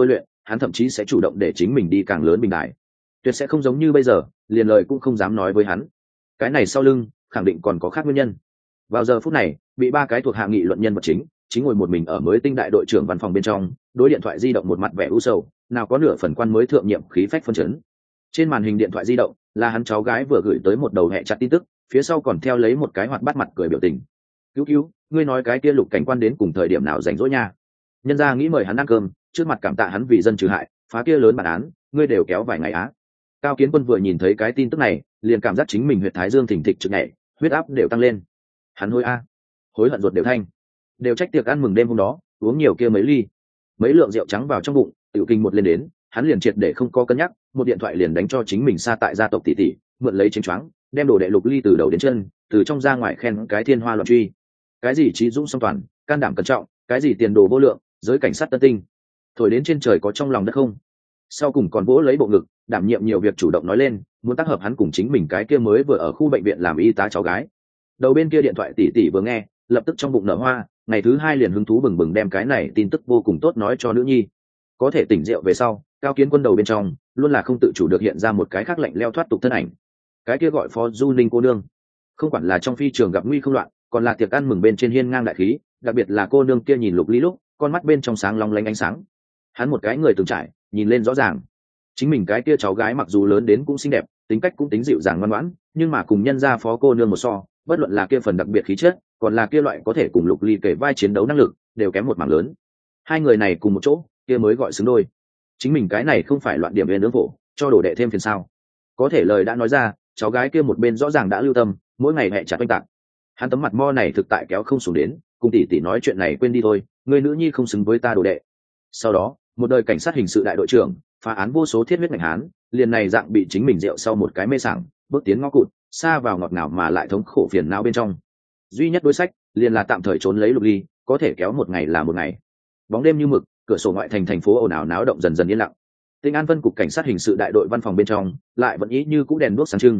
[SPEAKER 1] hắn thậm chí sẽ chủ động để chính mình đi càng lớn bình đại, tuyệt sẽ không giống như bây giờ liền lời cũng không dám nói với hắn. Cái này sau lưng khẳng định còn có khác nguyên nhân. Vào giờ phút này bị ba cái thuộc hạ nghị luận nhân vật chính ngồi một mình ở mới tinh đại đội trưởng văn phòng bên trong, đối điện thoại di động một mặt vẻ u sầu, nào có nửa phần quan mới thượng nhiệm khí phách phân chấn. Trên màn hình điện thoại di động là hắn cháu gái vừa gửi tới một đầu hẹ chặt tin tức, phía sau còn theo lấy một cái hoạt bát mặt cười biểu tình. Cứu cứu, ngươi nói cái kia Lục cảnh quan đến cùng thời điểm nào rảnh rỗi nha? Nhân gia nghĩ mời hắn ăn cơm, trước mặt cảm tạ hắn vì dân trừ hại, phá kia lớn bản án, ngươi đều kéo vài ngày á. Cao Kiến Quân vừa nhìn thấy cái tin tức này, liền cảm giác chính mình huyệt thái dương thình thịch trực nhảy, huyết áp đều tăng lên. Hắn hối hận ruột đều thanh, đều trách tiệc ăn mừng đêm hôm đó uống nhiều kia mấy ly, mấy lượng rượu trắng vào trong bụng, tiểu kinh một lên đến, hắn liền triệt để không có cân nhắc, một điện thoại liền đánh cho chính mình xa tại gia tộc tỷ tỷ, mượn lấy chén choáng, đem đồ đệ Lục Ly từ đầu đến chân, từ trong ra ngoài khen cái thiên hoa loạn truy. Cái gì trí dũng song toàn, can đảm cẩn trọng, cái gì tiền đồ vô lượng, giới cảnh sát tân tinh, thổi đến trên trời có trong lòng đất không. Sau cùng còn vỗ lấy bộ ngực, đảm nhiệm nhiều việc chủ động nói lên, muốn tác hợp hắn cùng chính mình cái kia mới vừa ở khu bệnh viện làm y tá cháu gái. Đầu bên kia điện thoại tỷ tỷ vừa nghe, lập tức trong bụng nở hoa, ngày thứ hai liền hứng thú bừng bừng đem cái này tin tức vô cùng tốt nói cho nữ nhi. Có thể tỉnh rượu về sau, Cao Kiến Quân đầu bên trong luôn là không tự chủ được hiện ra một cái khác lạnh leo thoát tục thân ảnh. Cái kia gọi Phó Du Ninh cô nương, không quản là trong phi trường gặp nguy không loạn, còn là tiệc ăn mừng bên trên hiên ngang đại khí, đặc biệt là cô nương kia nhìn Lục Ly lúc, con mắt bên trong sáng long lánh ánh sáng. Hắn một cái người từng trải, nhìn lên rõ ràng, chính mình cái kia cháu gái mặc dù lớn đến cũng xinh đẹp, tính cách cũng tính dịu dàng ngoan ngoãn, nhưng mà cùng nhân gia Phó cô nương một so, bất luận là kia phần đặc biệt khí chất, còn là kia loại có thể cùng Lục Ly kể vai chiến đấu năng lực, đều kém một mảng lớn. Hai người này cùng một chỗ, kia mới gọi xứng đôi. Chính mình cái này không phải loạn điểm viên nướng phổ, cho đồ đệ thêm phiền sao? Có thể lời đã nói ra, cháu gái kia một bên rõ ràng đã lưu tâm, mỗi ngày hẹ chặt oanh tạc. Hắn tấm mặt mo này thực tại kéo không xuống đến, cùng tỷ tỷ nói chuyện này quên đi thôi, người nữ nhi không xứng với ta đồ đệ. Sau đó, một đời cảnh sát hình sự đại đội trưởng, phá án vô số thiết huyết ngành hán, liền này dạng bị chính mình rượu sau một cái mê sảng, bước tiến ngõ cụt, xa vào ngọt ngào mà lại thống khổ phiền não bên trong. Duy nhất đối sách, liền là tạm thời trốn lấy Lục Ly, có thể kéo một ngày là một ngày. Bóng đêm như mực, cửa sổ ngoại thành phố ồn ào náo động dần dần yên lặng. Tinh An Vân cục cảnh sát hình sự đại đội văn phòng bên trong, lại vẫn ý như cũ đèn đuốc sáng trưng.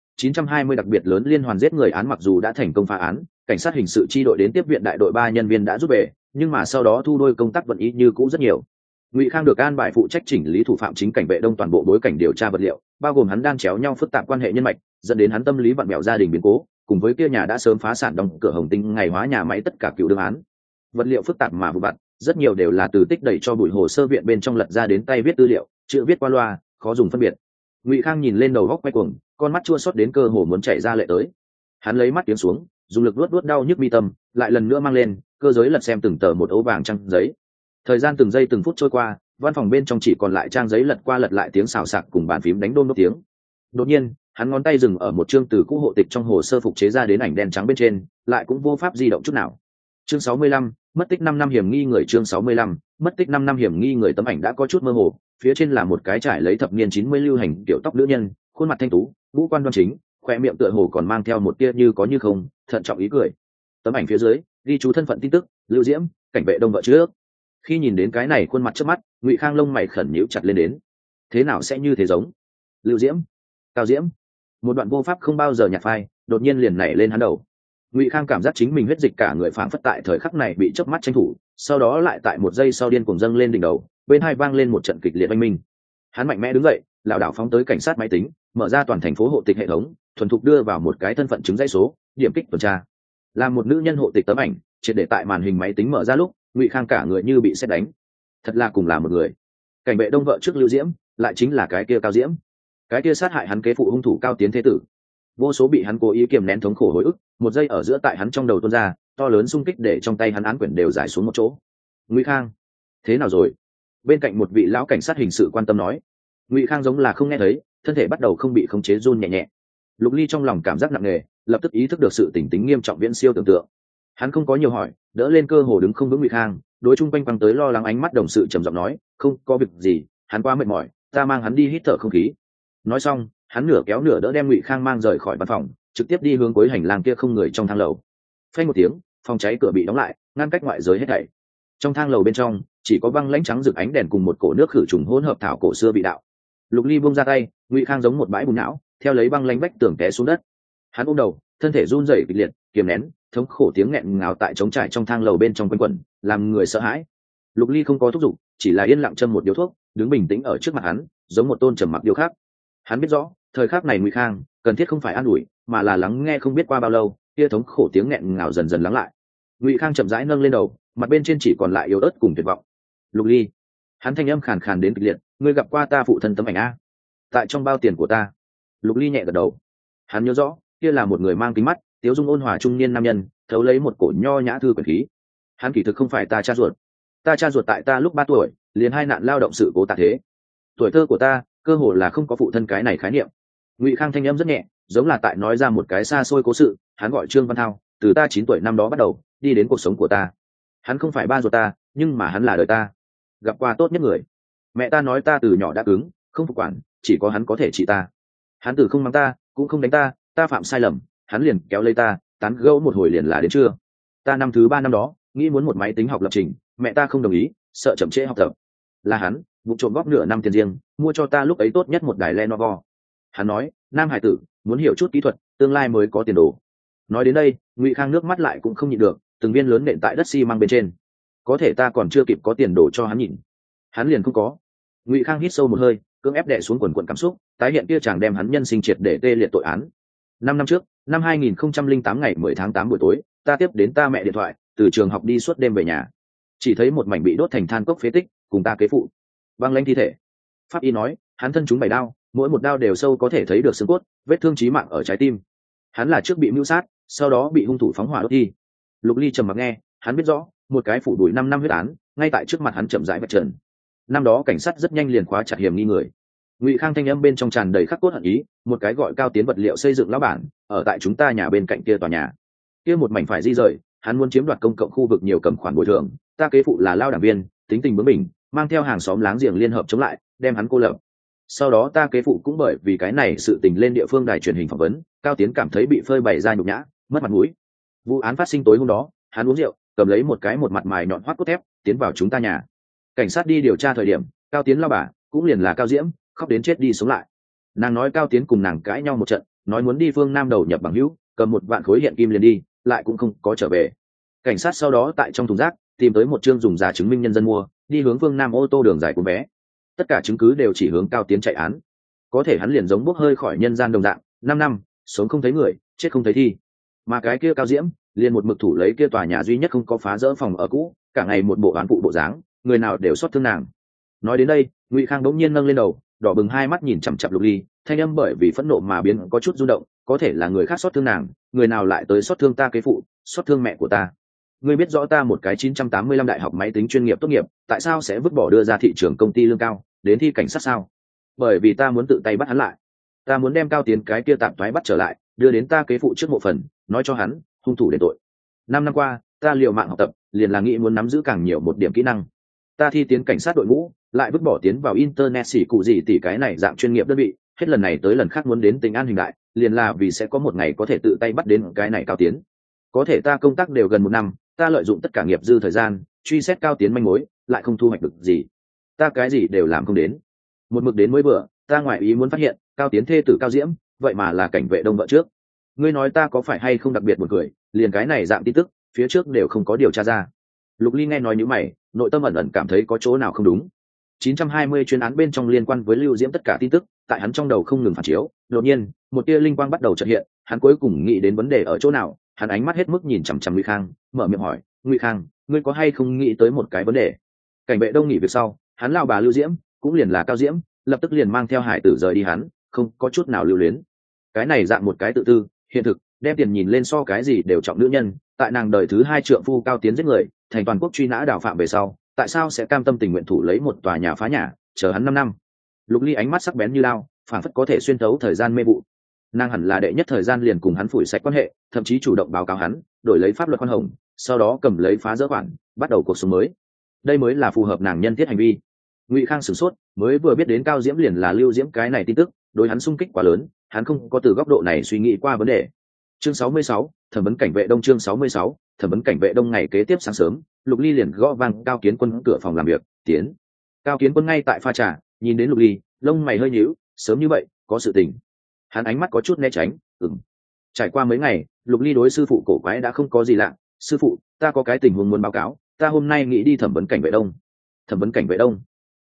[SPEAKER 1] 920 đặc biệt lớn liên hoàn giết người án mặc dù đã thành công phá án, cảnh sát hình sự chi đội đến tiếp viện đại đội 3 nhân viên đã giúp về, nhưng mà sau đó thu đôi công tác vẫn ý như cũ rất nhiều. Ngụy Khang được an bài phụ trách chỉnh lý thủ phạm chính cảnh vệ đông toàn bộ bối cảnh điều tra vật liệu, bao gồm hắn đan chéo nhau phức tạp quan hệ nhân mạch, dẫn đến hắn tâm lý vặn vẹo gia đình biến cố, cùng với kia nhà đã sớm phá sản đóng cửa Hồng Tinh ngày hóa nhà máy tất cả cựu đương án. Vật liệu phức tạp mà vụ vặt, rất nhiều đều là từ tích đẩy cho bụi hồ sơ viện bên trong lật ra đến tay viết tư liệu, chữ viết qua loa, khó dùng phân biệt. Ngụy Khang nhìn lên đầu góc quay cuồng, con mắt chua xót đến cơ hồ muốn chảy ra lệ tới. Hắn lấy mắt tiến xuống, dùng lực luốt đau nhức mi tâm, lại lần nữa mang lên, cơ giới lật xem từng tờ một ấu vàng trang giấy. Thời gian từng giây từng phút trôi qua, văn phòng bên trong chỉ còn lại trang giấy lật qua lật lại tiếng xào xạc cùng bàn phím đánh đôn đốt tiếng. Đột nhiên, hắn ngón tay dừng ở một chương từ cũ hộ tịch trong hồ sơ phục chế ra đến ảnh đen trắng bên trên, lại cũng vô pháp di động chút nào. Chương 65, mất tích 5 năm hiểm nghi người. Chương 65, mất tích 5 năm hiểm nghi người. Tấm ảnh đã có chút mơ hồ, phía trên là một cái trải lấy thập niên 90 lưu hành kiểu tóc nữ nhân, khuôn mặt thanh tú, ngũ quan đoan chính, khoe miệng tựa hồ còn mang theo một tia như có như không, thận trọng ý cười. Tấm ảnh phía dưới ghi chú thân phận tin tức, Lưu Diễm, cảnh vệ đông vợ trước. Khi nhìn đến cái này khuôn mặt trước mắt, Ngụy Khang lông mày khẩn nhíu chặt lên đến. Thế nào sẽ như thế giống? Lưu Diễm, Cao Diễm. Một đoạn vô pháp không bao giờ nhạt phai, đột nhiên liền nảy lên hắn đầu. Ngụy Khang cảm giác chính mình huyết dịch cả người phảng phất tại thời khắc này bị chớp mắt tranh thủ, sau đó lại tại một giây sau điên cuồng dâng lên đỉnh đầu, bên hai vang lên một trận kịch liệt oanh minh. Hắn mạnh mẽ đứng dậy, lảo đảo phóng tới cảnh sát máy tính, mở ra toàn thành phố hộ tịch hệ thống, thuần thục đưa vào một cái thân phận chứng dãy số, điểm kích tuần tra. Làm một nữ nhân hộ tịch tấm ảnh, triệt để tại màn hình máy tính mở ra lúc, Ngụy Khang cả người như bị sét đánh. Thật là cùng là một người. Cảnh vệ đông vợ trước Lưu Diễm, lại chính là cái kia Cao Diễm. Cái kia sát hại hắn kế phụ hung thủ Cao Tiến thế tử. Vô số bị hắn cố ý kiềm nén thống khổ hồi ức, một giây ở giữa tại hắn trong đầu tuôn ra, to lớn xung kích để trong tay hắn án quyển đều giải xuống một chỗ. Ngụy Khang, thế nào rồi? Bên cạnh một vị lão cảnh sát hình sự quan tâm nói. Ngụy Khang giống là không nghe thấy, thân thể bắt đầu không bị khống chế run nhẹ nhẹ. Lục Ly trong lòng cảm giác nặng nề, lập tức ý thức được sự tình tính nghiêm trọng viễn siêu tưởng tượng. Hắn không có nhiều hỏi, đỡ lên cơ hồ đứng không vững Ngụy Khang, đối chung quanh quăng tới lo lắng ánh mắt đồng sự trầm giọng nói, không có việc gì, hắn quá mệt mỏi, ta mang hắn đi hít thở không khí. Nói xong, hắn nửa kéo nửa đỡ đem Ngụy Khang mang rời khỏi văn phòng, trực tiếp đi hướng cuối hành lang kia không người trong thang lầu. Phanh một tiếng, phòng cháy cửa bị đóng lại, ngăn cách ngoại giới hết thảy. Trong thang lầu bên trong chỉ có băng lãnh trắng rực ánh đèn cùng một cổ nước khử trùng hỗn hợp thảo cổ xưa bị đạo. Lục Ly buông ra tay, Ngụy Khang giống một bãi bùn não, theo lấy băng lãnh vách tường té xuống đất. Hắn ôm đầu, thân thể run rẩy kịch liệt, kiềm nén, thống khổ tiếng nghẹn ngào tại trống trải trong thang lầu bên trong quanh quẩn, làm người sợ hãi. Lục Ly không có thúc giục, chỉ là yên lặng châm một điếu thuốc, đứng bình tĩnh ở trước mặt hắn, giống một tôn trầm mặc điêu khắc. Hắn biết rõ thời khắc này Ngụy Khang cần thiết không phải an ủi mà là lắng nghe. Không biết qua bao lâu, kia thống khổ tiếng nghẹn ngào dần dần lắng lại. Ngụy Khang chậm rãi nâng lên đầu, mặt bên trên chỉ còn lại yếu ớt cùng tuyệt vọng. Lục Ly, hắn thanh âm khàn khàn đến cực liệt, ngươi gặp qua ta phụ thân tấm ảnh a? Tại trong bao tiền của ta. Lục Ly nhẹ gật đầu. Hắn nhớ rõ kia là một người mang kính mắt, tiếu dung ôn hòa trung niên nam nhân, thấu lấy một cổ nho nhã thư quyển khí. Hắn kỳ thực không phải ta cha ruột. Ta cha ruột tại ta lúc 3 tuổi liền hai nạn lao động sự cố tạ thế. Tuổi thơ của ta cơ hồ là không có phụ thân cái này khái niệm. Ngụy Khang thanh âm rất nhẹ, giống là tại nói ra một cái xa xôi cố sự. Hắn gọi Trương Văn Thao, từ ta 9 tuổi năm đó bắt đầu đi đến cuộc sống của ta. Hắn không phải ba ruột ta, nhưng mà hắn là đời ta gặp qua tốt nhất người. Mẹ ta nói ta từ nhỏ đã cứng, không phục quản, chỉ có hắn có thể trị ta. Hắn từ không mắng ta, cũng không đánh ta, ta phạm sai lầm hắn liền kéo lấy ta tán gẫu một hồi liền là đến trưa. Ta năm thứ 3 năm đó nghĩ muốn một máy tính học lập trình, mẹ ta không đồng ý, sợ chậm trễ học tập. Là hắn vụ trộm góp nửa năm tiền riêng mua cho ta lúc ấy tốt nhất một đài Lenovo. Hắn nói, nam hải tử muốn hiểu chút kỹ thuật, tương lai mới có tiền đồ. Nói đến đây, Ngụy Khang nước mắt lại cũng không nhịn được, từng viên lớn nện tại đất xi măng bên trên. Có thể ta còn chưa kịp có tiền đồ cho hắn nhìn, hắn liền không có. Ngụy Khang hít sâu một hơi, cưỡng ép đè xuống quần quần cảm xúc, tái hiện kia chàng đem hắn nhân sinh triệt để tê liệt tội án. 5 năm trước, năm 2008 ngày 10 tháng 8 buổi tối, ta tiếp đến ta mẹ điện thoại, từ trường học đi suốt đêm về nhà, chỉ thấy một mảnh bị đốt thành than cốc phế tích, cùng ta kế phụ băng lãnh thi thể. Pháp y nói, hắn thân chúng 7 đao, mỗi một đao đều sâu có thể thấy được xương cốt, vết thương chí mạng ở trái tim. Hắn là trước bị mưu sát, sau đó bị hung thủ phóng hỏa đốt thi. Lục Ly trầm mặc nghe, hắn biết rõ, một cái phủ đuổi 5 năm huyết án, ngay tại trước mặt hắn chậm rãi vạch trần. Năm đó cảnh sát rất nhanh liền khóa chặt hiểm nghi người. Ngụy Khang thanh âm bên trong tràn đầy khắc cốt hận ý, một cái gọi Cao Tiến vật liệu xây dựng lão bản, ở tại chúng ta nhà bên cạnh kia tòa nhà. Kia một mảnh phải di rời, hắn muốn chiếm đoạt công cộng khu vực nhiều cầm khoản bồi thường, ta kế phụ là lao đảng viên, tính tình bướng bỉnh, mang theo hàng xóm láng giềng liên hợp chống lại, đem hắn cô lập. Sau đó ta kế phụ cũng bởi vì cái này sự tình lên địa phương đài truyền hình phỏng vấn, Cao Tiến cảm thấy bị phơi bày ra nhục nhã, mất mặt mũi. Vụ án phát sinh tối hôm đó, hắn uống rượu, cầm lấy một cái một mặt mài nhọn hoắt cốt thép, tiến vào chúng ta nhà. Cảnh sát đi điều tra thời điểm, Cao Tiến lao bà cũng liền là Cao Diễm, khóc đến chết đi sống lại. Nàng nói Cao Tiến cùng nàng cãi nhau một trận, nói muốn đi phương Nam đầu nhập bằng hữu, cầm 1 vạn khối hiện kim liền đi, lại cũng không có trở về. Cảnh sát sau đó tại trong thùng rác tìm tới một chương dùng giả chứng minh nhân dân mua, đi hướng phương Nam ô tô đường dài của vé. Tất cả chứng cứ đều chỉ hướng Cao Tiến chạy án. Có thể hắn liền giống bốc hơi khỏi nhân gian đồng dạng, 5 năm sống không thấy người, chết không thấy thi. Mà cái kia Cao Diễm liền một mực thủ lấy kia tòa nhà duy nhất không có phá rỡ phòng ở cũ, cả ngày một bộ án phụ bộ dáng, người nào đều xót thương nàng. Nói đến đây, Ngụy Khang đống nhiên nâng lên đầu, đỏ bừng hai mắt nhìn chằm chằm Lục Ly, thanh âm bởi vì phẫn nộ mà biến có chút rung động. Có thể là người khác xót thương nàng, người nào lại tới xót thương ta kế phụ, xót thương mẹ của ta. Ngươi biết rõ ta một cái 985 đại học máy tính chuyên nghiệp tốt nghiệp, tại sao sẽ vứt bỏ đưa ra thị trường công ty lương cao, đến thi cảnh sát sao? Bởi vì ta muốn tự tay bắt hắn lại, ta muốn đem Cao Tiến cái kia tạm thoái bắt trở lại, đưa đến ta kế phụ trước mộ phần, nói cho hắn hung thủ đền tội. 5 năm qua, ta liều mạng học tập, liền là nghĩ muốn nắm giữ càng nhiều một điểm kỹ năng. Ta thi tiến cảnh sát đội ngũ, lại vứt bỏ tiến vào internet xỉ cụ gì tỷ cái này dạng chuyên nghiệp đơn vị, hết lần này tới lần khác muốn đến Tình An hình đại, liền là vì sẽ có một ngày có thể tự tay bắt đến cái này Cao Tiến. Có thể ta công tác đều gần 1 năm, ta lợi dụng tất cả nghiệp dư thời gian truy xét Cao Tiến manh mối, lại không thu hoạch được gì. Ta cái gì đều làm không đến. Một mực đến mới vừa, ta ngoại ý muốn phát hiện Cao Tiến thê tử Cao Diễm, vậy mà là cảnh vệ đông vợ trước. Ngươi nói ta có phải hay không đặc biệt một người, liền cái này dạng tin tức phía trước đều không có điều tra ra. Lục Ly nghe nói như mày, nội tâm ẩn ẩn cảm thấy có chỗ nào không đúng. 920 chuyên án bên trong liên quan với Lưu Diễm tất cả tin tức, tại hắn trong đầu không ngừng phản chiếu. Đột nhiên, một tia linh quang bắt đầu chợt hiện, hắn cuối cùng nghĩ đến vấn đề ở chỗ nào. Hắn ánh mắt hết mức nhìn chằm chằm Ngụy Khang, mở miệng hỏi, Ngụy Khang, ngươi có hay không nghĩ tới một cái vấn đề? Cảnh vệ đông nghỉ việc sau, hắn lao bà Lưu Diễm, cũng liền là Cao Diễm, lập tức liền mang theo hải tử rời đi hắn, không có chút nào lưu luyến. Cái này dạng một cái tự tư, hiện thực, đem tiền nhìn lên so cái gì đều trọng nữ nhân, tại nàng đời thứ 2 trượng phu Cao Tiến giết người, thành toàn quốc truy nã đào phạm về sau, tại sao sẽ cam tâm tình nguyện thủ lấy một tòa nhà phá nhà, chờ hắn 5 năm? Lục Ly ánh mắt sắc bén như lao, phảng phất có thể xuyên thấu thời gian mê vụ. Nàng hẳn là đệ nhất thời gian liền cùng hắn phủi sạch quan hệ, thậm chí chủ động báo cáo hắn, đổi lấy pháp luật khoan hồng, sau đó cầm lấy phá dỡ khoản, bắt đầu cuộc sống mới. Đây mới là phù hợp nàng nhân thiết hành vi. Ngụy Khang sửng sốt, mới vừa biết đến Cao Diễm liền là Lưu Diễm cái này tin tức, đối hắn xung kích quá lớn, hắn không có từ góc độ này suy nghĩ qua vấn đề. Chương 66, thẩm vấn cảnh vệ đông. Chương 66, thẩm vấn cảnh vệ đông. Ngày kế tiếp sáng sớm, Lục Ly liền gõ vang Cao Kiến Quân cửa phòng làm việc, tiến. Cao Kiến Quân ngay tại pha trà, nhìn đến Lục Ly, lông mày hơi nhíu, sớm như vậy, có sự tình. Hắn ánh mắt có chút né tránh, Trải qua mấy ngày, Lục Ly đối sư phụ cổ quái đã không có gì lạ. Sư phụ, ta có cái tình huống muốn báo cáo, ta hôm nay nghĩ đi thẩm vấn cảnh vệ đông. Thẩm vấn cảnh vệ đông?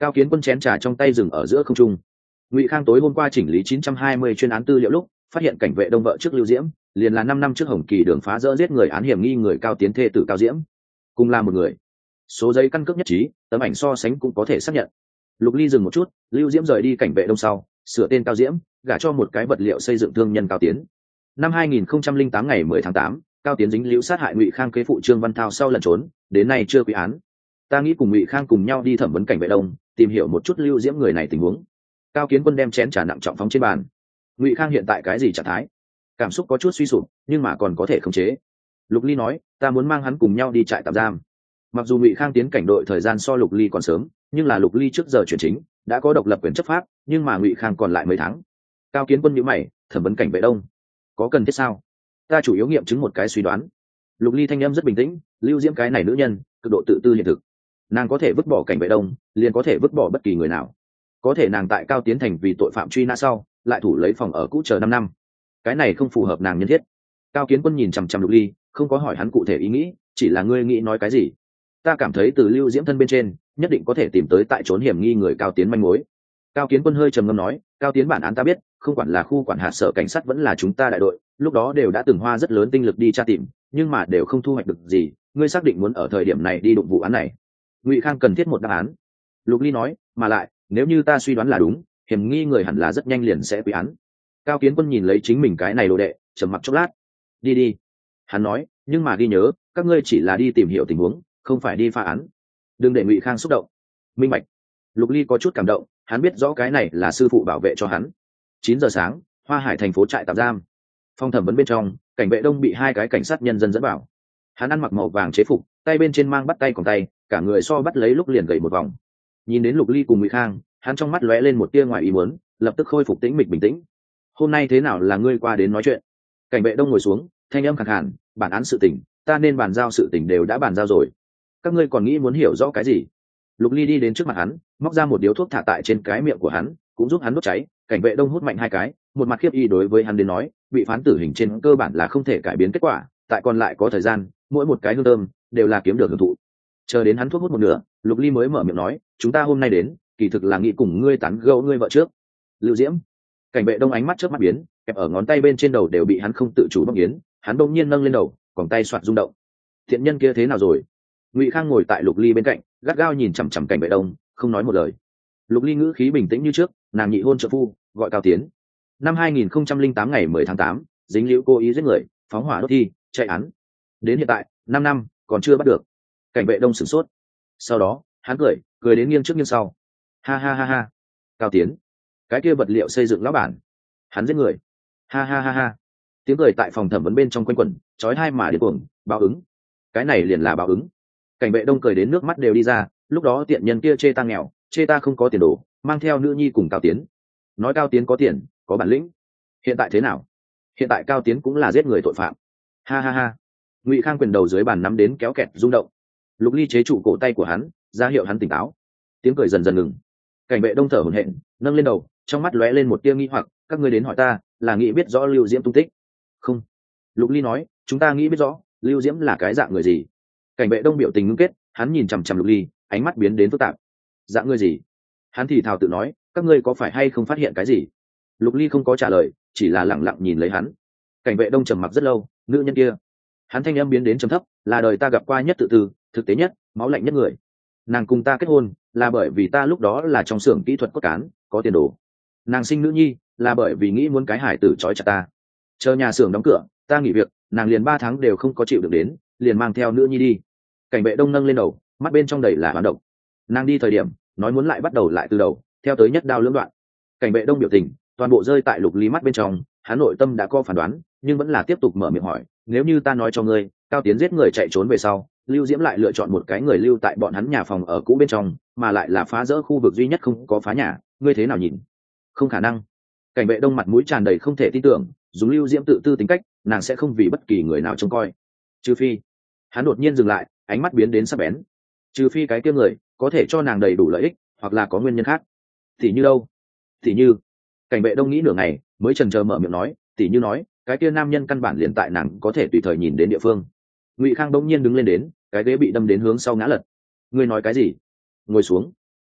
[SPEAKER 1] Cao Kiến Quân chén trà trong tay dừng ở giữa không trung. Ngụy Khang tối hôm qua chỉnh lý 920 chuyên án tư liệu lúc phát hiện cảnh vệ đông vợ trước Lưu Diễm liền là 5 năm trước Hồng Kỳ Đường phá rỡ giết người án hiểm nghi người Cao Tiến thê tử Cao Diễm, cùng là một người. Số giấy căn cước nhất trí, tấm ảnh so sánh cũng có thể xác nhận. Lục Ly dừng một chút, Lưu Diễm rời đi cảnh vệ đông sau, sửa tên Cao Diễm, gả cho một cái vật liệu xây dựng thương nhân Cao Tiến. Năm 2008 ngày 10 tháng 8, Cao Tiến dính líu sát hại Ngụy Khang kế phụ Trương Văn Thao sau lần trốn, đến nay chưa quy án. Ta nghĩ cùng Ngụy Khang cùng nhau đi thẩm vấn cảnh vệ đông, tìm hiểu một chút Lưu Diễm người này tình huống. Cao Kiến Quân đem chén trà nặng trọng phóng trên bàn. Ngụy Khang hiện tại cái gì trạng thái? Cảm xúc có chút suy sụp, nhưng mà còn có thể khống chế. Lục Ly nói, ta muốn mang hắn cùng nhau đi trại tạm giam. Mặc dù Ngụy Khang tiến cảnh đội thời gian so Lục Ly còn sớm, nhưng là Lục Ly trước giờ chuyển chính, đã có độc lập quyền chấp pháp, nhưng mà Ngụy Khang còn lại mấy tháng. Cao Kiến Quân nhíu mày, thẩm vấn cảnh vệ đông, có cần thiết sao? Ta chủ yếu nghiệm chứng một cái suy đoán. Lục Ly thanh âm rất bình tĩnh, Lưu Diễm cái này nữ nhân, cực độ tự tư hiện thực. Nàng có thể vứt bỏ cảnh vệ đông, liền có thể vứt bỏ bất kỳ người nào. Có thể nàng tại Cao Tiến thành vì tội phạm truy nã sau, lại thủ lấy phòng ở cũ chờ 5 năm. Cái này không phù hợp nàng nhân thiết. Cao Kiến Quân nhìn chằm chằm Lục Ly, không có hỏi hắn cụ thể ý nghĩ, chỉ là ngươi nghĩ nói cái gì. Ta cảm thấy từ Lưu Diễm thân bên trên, nhất định có thể tìm tới tại trốn hiểm nghi người Cao Tiến manh mối. Cao Kiến Quân hơi trầm ngâm nói, Cao Tiến bản án ta biết, không quản là khu quản hạt sở cảnh sát vẫn là chúng ta đại đội, lúc đó đều đã từng hoa rất lớn tinh lực đi tra tìm, nhưng mà đều không thu hoạch được gì. Ngươi xác định muốn ở thời điểm này đi đụng vụ án này? Ngụy Khang cần thiết một đáp án. Lục Ly nói, mà lại, nếu như ta suy đoán là đúng, hiểm nghi người hẳn là rất nhanh liền sẽ quy án. Cao Kiến Quân nhìn lấy chính mình cái này đồ đệ, trầm mặc chốc lát. Đi đi. Hắn nói, nhưng mà ghi nhớ, các ngươi chỉ là đi tìm hiểu tình huống, không phải đi phá án. Đừng để Ngụy Khang xúc động. Minh bạch. Lục Ly có chút cảm động, hắn biết rõ cái này là sư phụ bảo vệ cho hắn. 9 giờ sáng, Hoa Hải thành phố trại tạm giam. Phòng thẩm vấn bên trong, cảnh vệ đông bị 2 cái cảnh sát nhân dân dẫn vào. Hắn ăn mặc màu vàng chế phục, tay bên trên mang bắt tay còn tay, cả người so bắt lấy lúc liền gầy một vòng. Nhìn đến Lục Ly cùng Ngụy Khang, hắn trong mắt lóe lên một tia ngoài ý muốn, lập tức khôi phục tĩnh mịch bình tĩnh. Hôm nay thế nào là ngươi qua đến nói chuyện? Cảnh vệ đông ngồi xuống, thanh âm khàn khàn, bản án sự tình, ta nên bàn giao sự tình đều đã bàn giao rồi. Các ngươi còn nghĩ muốn hiểu rõ cái gì? Lục Ly đi đến trước mặt hắn, móc ra một điếu thuốc thả tại trên cái miệng của hắn, cũng giúp hắn đốt cháy. Cảnh vệ đông hút mạnh 2 cái, một mặt khiếp y đối với hắn đến nói, bị phán tử hình trên cơ bản là không thể cải biến kết quả, tại còn lại có thời gian, mỗi một cái hương thơm đều là kiếm được hưởng thụ. Chờ đến hắn thuốc hút một nửa, Lục Ly mới mở miệng nói, chúng ta hôm nay đến, kỳ thực là nghĩ cùng ngươi tán gẫu ngươi vợ trước. Lưu Diễm. Cảnh vệ đông ánh mắt chớp mắt biến, kẹp ở ngón tay bên trên đầu đều bị hắn không tự chủ bóc biến, hắn bỗng nhiên nâng lên đầu, còn tay xoạt rung động. Thiện nhân kia thế nào rồi? Ngụy Khang ngồi tại Lục Ly bên cạnh, gắt gao nhìn chằm chằm cảnh vệ đông, không nói một lời. Lục Ly ngữ khí bình tĩnh như trước, nàng nhị hôn trợ phu, gọi Cao Tiến. Năm 2008 ngày 10 tháng 8, dính liễu cố ý giết người, phóng hỏa đốt thi, chạy án. Đến hiện tại, 5 năm, còn chưa bắt được. Cảnh vệ đông sửng sốt. Sau đó, hắn cười đến nghiêng trước nghiêng sau. Ha ha ha ha. Cao Tiến, cái kia vật liệu xây dựng lão bản, hắn giết người. Ha ha ha ha. Tiếng cười tại phòng thẩm vấn bên trong quanh quẩn, chói tai mà điên cuồng, báo ứng. Cái này liền là báo ứng. Cảnh vệ đông cười đến nước mắt đều đi ra, lúc đó tiện nhân kia chê ta nghèo, chê ta không có tiền đồ, mang theo nữ nhi cùng Cao Tiến. Nói Cao Tiến có tiền, có bản lĩnh. Hiện tại thế nào? Hiện tại Cao Tiến cũng là giết người tội phạm. Ha ha ha. Ngụy Khang quyền đầu dưới bàn nắm đến kéo kẹt rung động. Lục Ly chế trụ cổ tay của hắn, ra hiệu hắn tỉnh táo. Tiếng cười dần dần ngừng. Cảnh vệ đông thở hổn hển, nâng lên đầu, trong mắt lóe lên một tia nghi hoặc, các ngươi đến hỏi ta, là nghĩ biết rõ Lưu Diễm tung tích? Không. Lục Ly nói, chúng ta nghĩ biết rõ, Lưu Diễm là cái dạng người gì? Cảnh vệ đông biểu tình ngưng kết, hắn nhìn chằm chằm Lục Ly, ánh mắt biến đến phức tạp. Dạng người gì? Hắn thì thào tự nói, các ngươi có phải hay không phát hiện cái gì? Lục Ly không có trả lời, chỉ là lặng lặng nhìn lấy hắn. Cảnh vệ đông trầm mặc rất lâu, nữ nhân kia. Hắn thanh âm biến đến trầm thấp, là đời ta gặp qua nhất tự tư, thực tế nhất, máu lạnh nhất người. Nàng cùng ta kết hôn, là bởi vì ta lúc đó là trong xưởng kỹ thuật cốt cán, có tiền đồ. Nàng sinh nữ nhi, là bởi vì nghĩ muốn cái hải tử trói chặt ta. Chờ nhà xưởng đóng cửa, ta nghỉ việc, nàng liền 3 tháng đều không có chịu được đến, liền mang theo nữ nhi đi. Cảnh vệ đông nâng lên đầu, mắt bên trong đầy là hoán độc. Nàng đi thời điểm, nói muốn lại bắt đầu lại từ đầu, theo tới nhất đao lưỡng đoạn. Cảnh vệ đông biểu tình, toàn bộ rơi tại Lục Ly mắt bên trong, hắn nội tâm đã có phán đoán, nhưng vẫn là tiếp tục mở miệng hỏi, nếu như ta nói cho ngươi, Cao Tiến giết người chạy trốn về sau, Lưu Diễm lại lựa chọn một cái người lưu tại bọn hắn nhà phòng ở cũ bên trong, mà lại là phá rỡ khu vực duy nhất không có phá nhà, ngươi thế nào nhìn? Không khả năng. Cảnh vệ đông mặt mũi tràn đầy không thể tin tưởng, dùng Lưu Diễm tự tư tính cách, nàng sẽ không vì bất kỳ người nào trông coi. Trừ phi. Hắn đột nhiên dừng lại, ánh mắt biến đến sắc bén. Trừ phi cái kia người có thể cho nàng đầy đủ lợi ích, hoặc là có nguyên nhân khác. Thì như đâu? Thì như. Cảnh vệ đông nghĩ nửa ngày, mới chần chờ mở miệng nói, tỉ như nói, cái kia nam nhân căn bản liền tại nàng có thể tùy thời nhìn đến địa phương. Ngụy Khang đông nhiên đứng lên đến, cái ghế bị đâm đến hướng sau ngã lật. Ngươi nói cái gì? Ngồi xuống.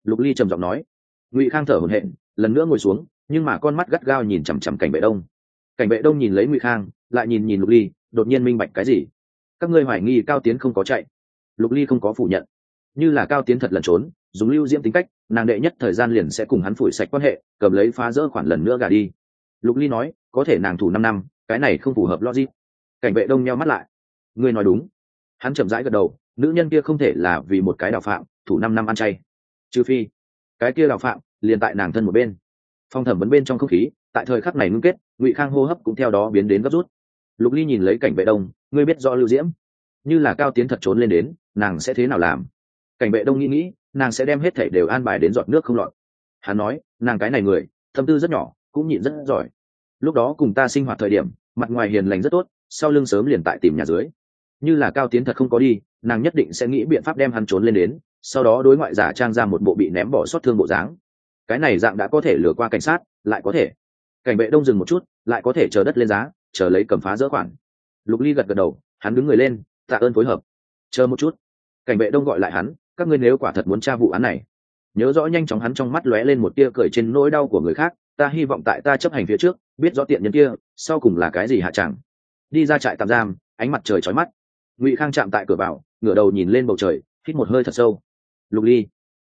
[SPEAKER 1] Lục Ly trầm giọng nói. Ngụy Khang thở hổn hển, lần nữa ngồi xuống, nhưng mà con mắt gắt gao nhìn chằm chằm Cảnh Vệ Đông. Cảnh Vệ Đông nhìn lấy Ngụy Khang, lại nhìn nhìn Lục Ly, đột nhiên minh bạch cái gì. Các ngươi hoài nghi Cao Tiến không có chạy. Lục Ly không có phủ nhận. Như là Cao Tiến thật lẩn trốn, dùng Lưu Diễm tính cách, nàng đệ nhất thời gian liền sẽ cùng hắn phủi sạch quan hệ, cầm lấy phá rỡ khoản lần nữa gả đi. Lục Ly nói, có thể nàng thủ 5 năm, cái này không phù hợp logic. Cảnh Vệ Đông nheo mắt lại. Ngươi nói đúng. Hắn chậm rãi gật đầu, nữ nhân kia không thể là vì một cái đào phạm, thủ 5 năm ăn chay. Trừ phi, cái kia đào phạm liền tại nàng thân một bên. Phong thẩm vấn bên trong không khí, tại thời khắc này ngưng kết, Ngụy Khang hô hấp cũng theo đó biến đến gấp rút. Lục Ly nhìn lấy Cảnh Vệ Đông, ngươi biết rõ Lưu Diễm, như là Cao Tiến thật trốn lên đến, nàng sẽ thế nào làm? Cảnh Vệ Đông nghĩ, nàng sẽ đem hết thảy đều an bài đến giọt nước không lọt. Hắn nói, nàng cái này người, tâm tư rất nhỏ, cũng nhịn rất giỏi. Lúc đó cùng ta sinh hoạt thời điểm, mặt ngoài hiền lành rất tốt, sau lưng sớm liền tại tìm nhà dưới. Như là Cao Tiến thật không có đi, nàng nhất định sẽ nghĩ biện pháp đem hắn trốn lên đến, sau đó đối ngoại giả trang ra một bộ bị ném bỏ xót thương bộ dáng. Cái này dạng đã có thể lừa qua cảnh sát, lại có thể. Cảnh Vệ Đông dừng một chút, lại có thể chờ đất lên giá, chờ lấy cầm phá dỡ khoản. Lục Ly gật gật đầu, hắn đứng người lên, tạ ơn phối hợp. Chờ một chút. Cảnh Vệ Đông gọi lại hắn, các ngươi nếu quả thật muốn tra vụ án này, nhớ rõ nhanh chóng. Hắn trong mắt lóe lên một tia cười trên nỗi đau của người khác. Ta hy vọng tại ta chấp hành phía trước, biết rõ tiện nhân kia sau cùng là cái gì hạ chẳng. Đi ra trại tạm giam, ánh mặt trời chói mắt. Ngụy Khang chạm tại cửa vào, ngửa đầu nhìn lên bầu trời, hít một hơi thật sâu. Lục Ly,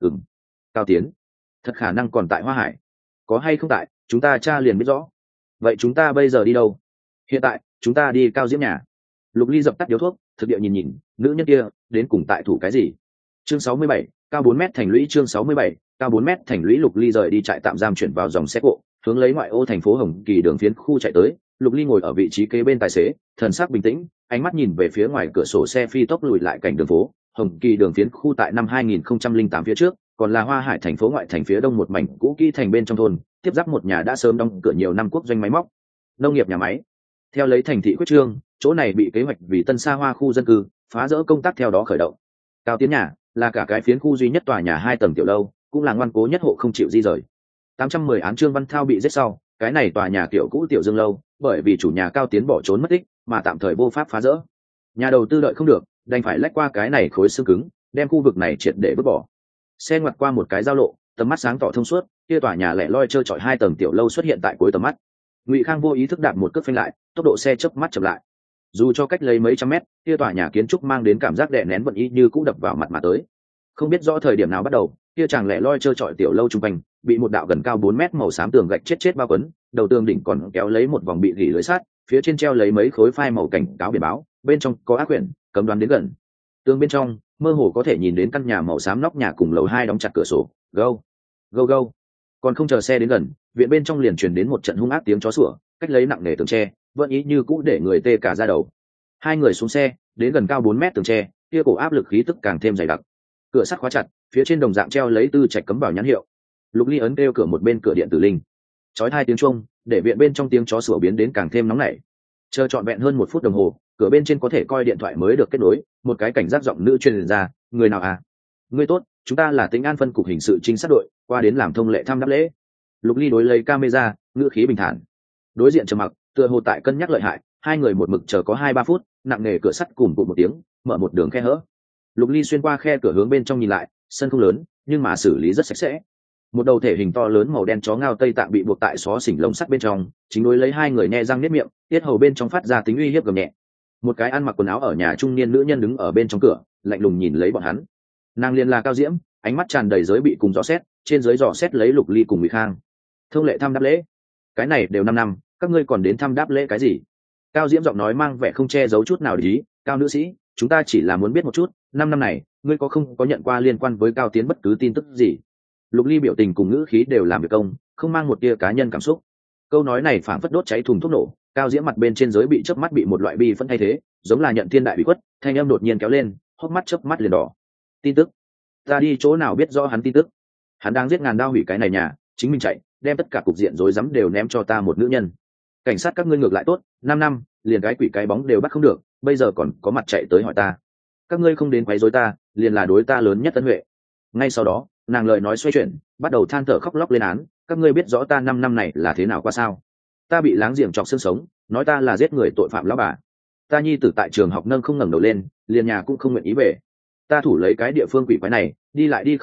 [SPEAKER 1] Cao Tiến, thật khả năng còn tại Hoa Hải. Có hay không tại, chúng ta tra liền biết rõ. Vậy chúng ta bây giờ đi đâu? Hiện tại chúng ta đi Cao Diễm nhà. Lục Ly dập tắt điếu thuốc, thực địa nhìn nhìn, nữ nhân kia đến cùng tại thủ cái gì? Chương 67, cao 4 mét thành lũy. Chương 67, cao 4 mét thành lũy. Lục Ly rời đi trại tạm giam, chuyển vào dòng xe cộ, hướng lấy ngoại ô thành phố Hồng Kỳ đường phiến khu chạy tới. Lục Ly ngồi ở vị trí kế bên tài xế, thần sắc bình tĩnh, ánh mắt nhìn về phía ngoài cửa sổ xe phi tốc lùi lại cảnh đường phố. Hồng Kỳ đường phiến khu tại năm 2008 phía trước, còn là Hoa Hải thành phố ngoại thành phía đông một mảnh cũ kỹ thành bên trong thôn, tiếp giáp một nhà đã sớm đóng cửa nhiều năm quốc doanh máy móc, nông nghiệp nhà máy. Theo lấy thành thị quyết trương, chỗ này bị kế hoạch vì Tân Sa Hoa khu dân cư, phá rỡ công tác theo đó khởi động. Cao Tiến nhà là cả cái phiến khu duy nhất tòa nhà 2 tầng tiểu lâu, cũng là ngoan cố nhất hộ không chịu di rời. 810 án Trương Văn Thao bị giết sau, cái này tòa nhà kiểu cũ tiểu Dương lâu, bởi vì chủ nhà Cao Tiến bỏ trốn mất tích, mà tạm thời vô pháp phá rỡ. Nhà đầu tư đợi không được, đành phải lách qua cái này khối xương cứng, đem khu vực này triệt để vứt bỏ. Xe ngoặt qua một cái giao lộ, tầm mắt sáng tỏ thông suốt, kia tòa nhà lẻ loi trơ trọi 2 tầng tiểu lâu xuất hiện tại cuối tầm mắt. Ngụy Khang vô ý thức đạp một cước phanh lại, tốc độ xe chớp mắt chậm lại. Dù cho cách lấy mấy trăm mét, kia tòa nhà kiến trúc mang đến cảm giác đè nén vận y như cũng đập vào mặt mà tới. Không biết rõ thời điểm nào bắt đầu, kia chàng lẻ loi trơ trọi tiểu lâu trung quanh bị một đạo gần cao 4 mét màu xám tường gạch chết bao quấn, đầu tường đỉnh còn kéo lấy một vòng bị gỉ lưới sắt, phía trên treo lấy mấy khối phai màu cảnh cáo biển báo, bên trong có ác quyển, cấm đoán đến gần. Tường bên trong, mơ hồ có thể nhìn đến căn nhà màu xám nóc nhà cùng lầu 2 đóng chặt cửa sổ. Go, go go. Còn không chờ xe đến gần, viện bên trong liền truyền đến một trận hung ác tiếng chó sủa, cách lấy nặng nề tường tre, vẫn ý như cũ để người tê cả da đầu. Hai người xuống xe, đến gần cao 4 mét tường tre, kia cổ áp lực khí tức càng thêm dày đặc. Cửa sắt khóa chặt, phía trên đồng dạng treo lấy Tư Trạch cấm vào nhãn hiệu. Lục Ly ấn kêu cửa một bên cửa điện tử linh. Chói hai tiếng chuông, để viện bên trong tiếng chó sủa biến đến càng thêm nóng nảy. Chờ trọn vẹn hơn 1 phút đồng hồ, cửa bên trên có thể coi điện thoại mới được kết nối, một cái cảnh giác giọng nữ truyền ra, "Người nào à?" "Ngươi tốt, chúng ta là Tĩnh An phân cục hình sự trinh sát đội, qua đến làm thông lệ thăm đáp lễ." Lục Ly đối lấy camera, ngữ khí bình thản. Đối diện trầm mặc, tựa hồ tại cân nhắc lợi hại, hai người một mực chờ có 2-3 phút, nặng nề cửa sắt cùng một tiếng, mở một đường khe hở. Lục Ly xuyên qua khe cửa hướng bên trong nhìn lại, sân không lớn, nhưng mà xử lý rất sạch sẽ. Một đầu thể hình to lớn màu đen chó ngao Tây Tạng bị buộc tại xó xỉnh lồng sắt bên trong, chính đối lấy hai người nhe răng niết miệng, tiết hầu bên trong phát ra tính uy hiếp gầm nhẹ. Một cái ăn mặc quần áo ở nhà trung niên nữ nhân đứng ở bên trong cửa, lạnh lùng nhìn lấy bọn hắn. Nàng liền là Cao Diễm, ánh mắt tràn đầy giới bị cùng dò xét, trên dưới dò xét lấy Lục Ly cùng Ngụy Khang. "Thông lệ thăm đáp lễ, cái này đều 5 năm, các ngươi còn đến thăm đáp lễ cái gì?" Cao Diễm giọng nói mang vẻ không che giấu chút nào để ý. "Cao nữ sĩ, chúng ta chỉ là muốn biết một chút, 5 năm này ngươi có không có nhận qua liên quan với Cao Tiến bất cứ tin tức gì?" Lục Ly biểu tình cùng ngữ khí đều làm việc công, không mang một tia cá nhân cảm xúc. Câu nói này phảng phất đốt cháy thùng thuốc nổ. Cao Diễm mặt bên trên giới bị chớp mắt bị một loại bi phẫn thay thế, giống là nhận thiên đại bị quất, thanh âm đột nhiên kéo lên, hốc mắt chớp mắt liền đỏ. "Tin tức? Ta đi chỗ nào biết rõ hắn tin tức? Hắn đang giết ngàn đao hủy cái này nhà, chính mình chạy, đem tất cả cục diện rối rắm đều ném cho ta một nữ nhân. Cảnh sát các ngươi ngược lại tốt, 5 năm, liền cái quỷ cái bóng đều bắt không được, bây giờ còn có mặt chạy tới hỏi ta. Các ngươi không đến quấy rối ta, liền là đối ta lớn nhất ân huệ." Ngay sau đó, nàng lời nói xoay chuyển, bắt đầu than thở khóc lóc lên án, "Các ngươi biết rõ ta 5 năm này là thế nào qua sao? Ta bị láng giềng chọc xương sống, nói ta là giết người tội phạm lão bà. Ta nhi tử tại trường học nâng không ngẩng đầu lên, liền nhà cũng không nguyện ý về. Ta thủ lấy cái địa phương quỷ quái này, đi lại đi không được,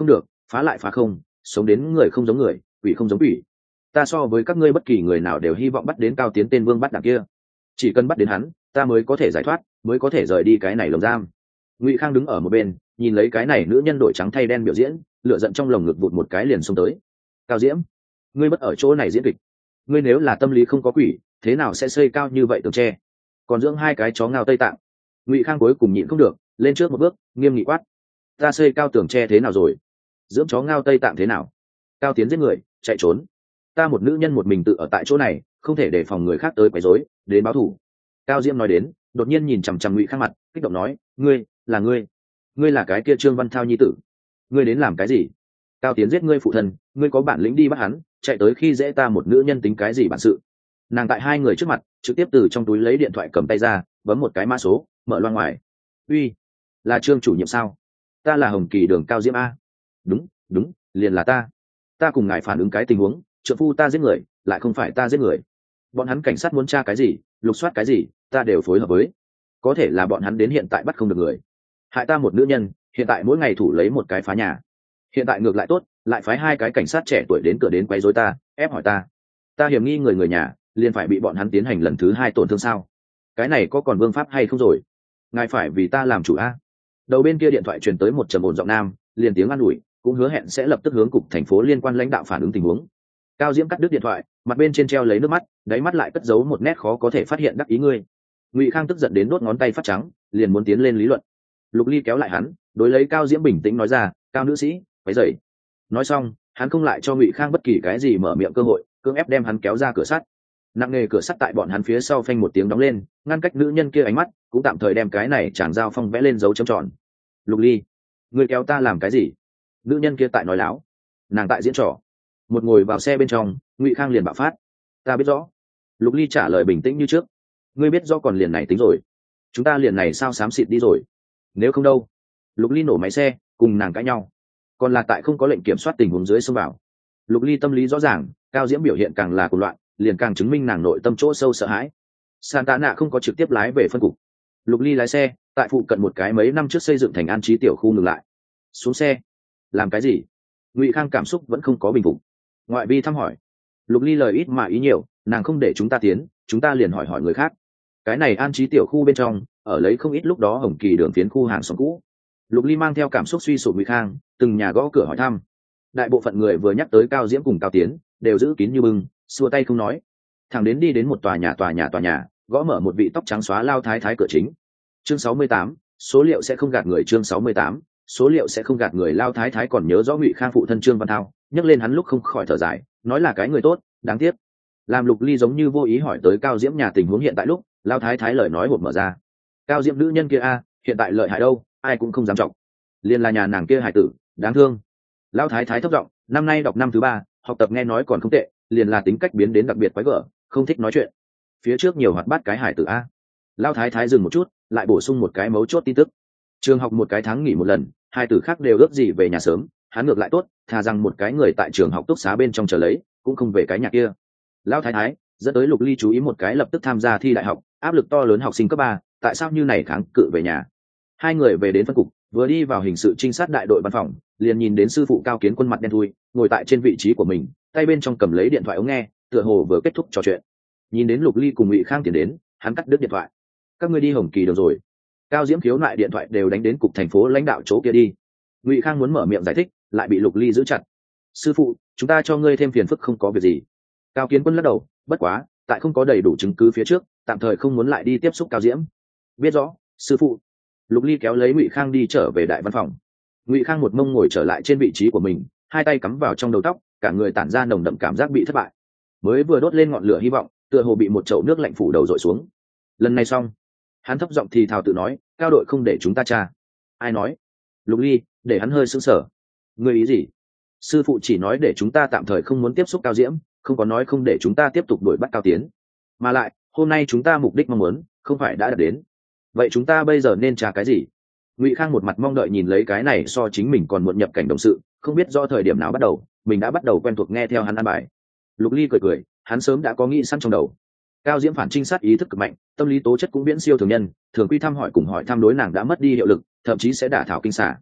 [SPEAKER 1] phá lại phá không, sống đến người không giống người, quỷ không giống quỷ. Ta so với các ngươi bất kỳ người nào đều hy vọng bắt đến Cao Tiến tên vương bắt đảng kia, chỉ cần bắt đến hắn, ta mới có thể giải thoát, mới có thể rời đi cái này lồng giam. Ngụy Khang đứng ở một bên, nhìn lấy cái này nữ nhân đổi trắng thay đen biểu diễn, lửa giận trong lồng ngực vụt một cái liền xông tới. Cao Diễm, ngươi bất ở chỗ này diễn kịch, ngươi nếu là tâm lý không có quỷ, thế nào sẽ xây cao như vậy tường tre, còn dưỡng hai cái chó ngao Tây Tạng? Ngụy Khang cuối cùng nhịn không được, lên trước một bước, nghiêm nghị quát: ta xây cao tường tre thế nào rồi? Dưỡng chó ngao Tây Tạng thế nào? Cao Tiến giết người, chạy trốn, ta một nữ nhân một mình tự ở tại chỗ này, không thể đề phòng người khác tới quấy rối, đến báo thù. Cao Diễm nói đến, đột nhiên nhìn chằm chằm Ngụy Khang mặt, kích động nói: ngươi là ngươi là cái kia Trương Văn Thao nhi tử, ngươi đến làm cái gì? Cao Tiến giết ngươi phụ thân, ngươi có bản lĩnh đi bắt hắn, chạy tới khi dễ ta một nữ nhân tính cái gì bản sự? Nàng tại hai người trước mặt trực tiếp từ trong túi lấy điện thoại cầm tay ra, bấm một cái mã số, mở loa ngoài. Uy, là Trương chủ nhiệm sao? Ta là Hồng Kỳ Đường Cao Diễm a. Đúng, liền là ta cùng ngài phản ứng cái tình huống, trợ phu ta giết người, lại không phải ta giết người. Bọn hắn cảnh sát muốn tra cái gì, lục soát cái gì, ta đều phối hợp với. Có thể là bọn hắn đến hiện tại bắt không được người, hại ta một nữ nhân, hiện tại mỗi ngày thủ lấy một cái phá nhà. Hiện tại ngược lại tốt, lại phái hai cái cảnh sát trẻ tuổi đến cửa đến quấy rối ta, ép hỏi ta hiểm nghi người nhà, liền phải bị bọn hắn tiến hành lần thứ hai tổn thương sao? Cái này có còn vương pháp hay không rồi? Ngài phải vì ta làm chủ a. Đầu bên kia điện thoại truyền tới một trầm ổn giọng nam, liền tiếng an ủi, cũng hứa hẹn sẽ lập tức hướng cục thành phố liên quan lãnh đạo phản ứng tình huống. Cao Diễm cắt đứt điện thoại, mặt bên trên treo lấy nước mắt, đáy mắt lại cất giấu một nét khó có thể phát hiện đắc ý ngươi. Ngụy Khang tức giận đến đốt ngón tay phát trắng, liền muốn tiến lên lý luận. Lục Ly kéo lại hắn, đối lấy Cao Diễm bình tĩnh nói ra: Cao nữ sĩ, váy dậy. Nói xong, hắn không lại cho Ngụy Khang bất kỳ cái gì mở miệng cơ hội, cưỡng ép đem hắn kéo ra cửa sắt. Nặng nề cửa sắt tại bọn hắn phía sau phanh một tiếng đóng lên, ngăn cách nữ nhân kia ánh mắt, cũng tạm thời đem cái này chàng giao phong vẽ lên dấu chấm tròn. Lục Ly, ngươi kéo ta làm cái gì? Nữ nhân kia tại nói láo, nàng tại diễn trò. Một ngồi vào xe bên trong, Ngụy Khang liền bạo phát: ta biết rõ. Lục Ly trả lời bình tĩnh như trước: ngươi biết rõ còn liền này tính rồi, chúng ta liền này sao xám xịt đi rồi, nếu không đâu. Lục Ly nổ máy xe, cùng nàng cãi nhau, còn là tại không có lệnh kiểm soát tình huống dưới xông vào. Lục Ly tâm lý rõ ràng, Cao Diễm biểu hiện càng là cuồng loạn, liền càng chứng minh nàng nội tâm chỗ sâu sợ hãi. Santana không có trực tiếp lái về phân cục. Lục Ly lái xe tại phụ cận một cái mấy năm trước xây dựng thành an trí tiểu khu ngừng lại. Xuống xe. Làm cái gì? Ngụy Khang cảm xúc vẫn không có bình phục. Ngoại vi thăm hỏi. Lục Ly lời ít mà ý nhiều, nàng không để chúng ta tiến, chúng ta liền hỏi người khác. Cái này an trí tiểu khu bên trong ở lấy không ít lúc đó Hồng Kỳ Đường phiến khu hàng xóm cũ. Lục Ly mang theo cảm xúc suy sụp Ngụy Khang, từng nhà gõ cửa hỏi thăm. Đại bộ phận người vừa nhắc tới Cao Diễm cùng Cao Tiến, đều giữ kín như bưng, xua tay không nói. Thằng đến đi đến một tòa nhà, gõ mở một vị tóc trắng xóa lao thái thái cửa chính. Chương 68, số liệu sẽ không gạt người. Chương 68, số liệu sẽ không gạt người. Lao thái thái còn nhớ rõ Ngụy Khang phụ thân Trương Văn Thao, nhắc lên hắn lúc không khỏi thở dài, nói là cái người tốt, đáng tiếc. Làm Lục Ly giống như vô ý hỏi tới Cao Diễm nhà tình huống hiện tại lúc, lao thái thái lời nói hột mở ra: Cao Diễm nữ nhân kia a, hiện tại lợi hại đâu, ai cũng không dám trọng. Liên là nhà nàng kia hải tử, đáng thương. Lao thái thái thấp giọng: năm nay đọc năm thứ 3, học tập nghe nói còn không tệ, liền là tính cách biến đến đặc biệt quái gở, không thích nói chuyện. Phía trước nhiều hoạt bát cái hải tử a. Lao thái thái dừng một chút, lại bổ sung một cái mấu chốt tin tức: trường học một cái tháng nghỉ một lần, hai tử khác đều ước gì về nhà sớm, hắn ngược lại tốt, thà rằng một cái người tại trường học túc xá bên trong chờ lấy, cũng không về cái nhà kia. Lao thái thái dẫn tới Lục Ly chú ý một cái lập tức tham gia thi đại học, áp lực to lớn học sinh cấp 3, tại sao như này kháng cự về nhà. Hai người về đến phân cục, vừa đi vào hình sự trinh sát đại đội văn phòng, liền nhìn đến sư phụ Cao Kiến Quân mặt đen thui, ngồi tại trên vị trí của mình, tay bên trong cầm lấy điện thoại ống nghe, tựa hồ vừa kết thúc trò chuyện. Nhìn đến Lục Ly cùng Ngụy Khang tiến đến, hắn cắt đứt điện thoại. Các ngươi đi Hồng Kỳ được rồi. Cao Diễm khiếu nại điện thoại đều đánh đến cục thành phố lãnh đạo chỗ kia đi. Ngụy Khang muốn mở miệng giải thích, lại bị Lục Ly giữ chặt. Sư phụ, chúng ta cho ngươi thêm phiền phức không có việc gì. Cao Kiến Quân lắc đầu, bất quá, tại không có đầy đủ chứng cứ phía trước, tạm thời không muốn lại đi tiếp xúc Cao Diễm. Biết rõ, sư phụ. Lục Ly kéo lấy Ngụy Khang đi trở về đại văn phòng. Ngụy Khang một mông ngồi trở lại trên vị trí của mình, hai tay cắm vào trong đầu tóc, cả người tản ra nồng đậm cảm giác bị thất bại. Mới vừa đốt lên ngọn lửa hy vọng, tựa hồ bị một chậu nước lạnh phủ đầu dội xuống. Lần này xong, hắn thấp giọng thì thào tự nói: Cao đội không để chúng ta tra. Ai nói? Lục Ly để hắn hơi sững sờ. Ngươi ý gì? Sư phụ chỉ nói để chúng ta tạm thời không muốn tiếp xúc Cao Diễm, không có nói không để chúng ta tiếp tục đuổi bắt Cao Tiến. Mà lại hôm nay chúng ta mục đích mong muốn không phải đã đạt đến, vậy chúng ta bây giờ nên trả cái gì? Ngụy Khang một mặt mong đợi nhìn lấy cái này so chính mình còn muộn nhập cảnh đồng sự, không biết do thời điểm nào bắt đầu mình đã bắt đầu quen thuộc nghe theo hắn ăn bài. Lục Ly cười cười, hắn sớm đã có nghĩ sẵn trong đầu. Cao Diễm phản trinh sát ý thức cực mạnh, tâm lý tố chất cũng viễn siêu thường nhân, thường quy thăm hỏi cùng hỏi thăm đối nàng đã mất đi hiệu lực, thậm chí sẽ đả thảo kinh xả.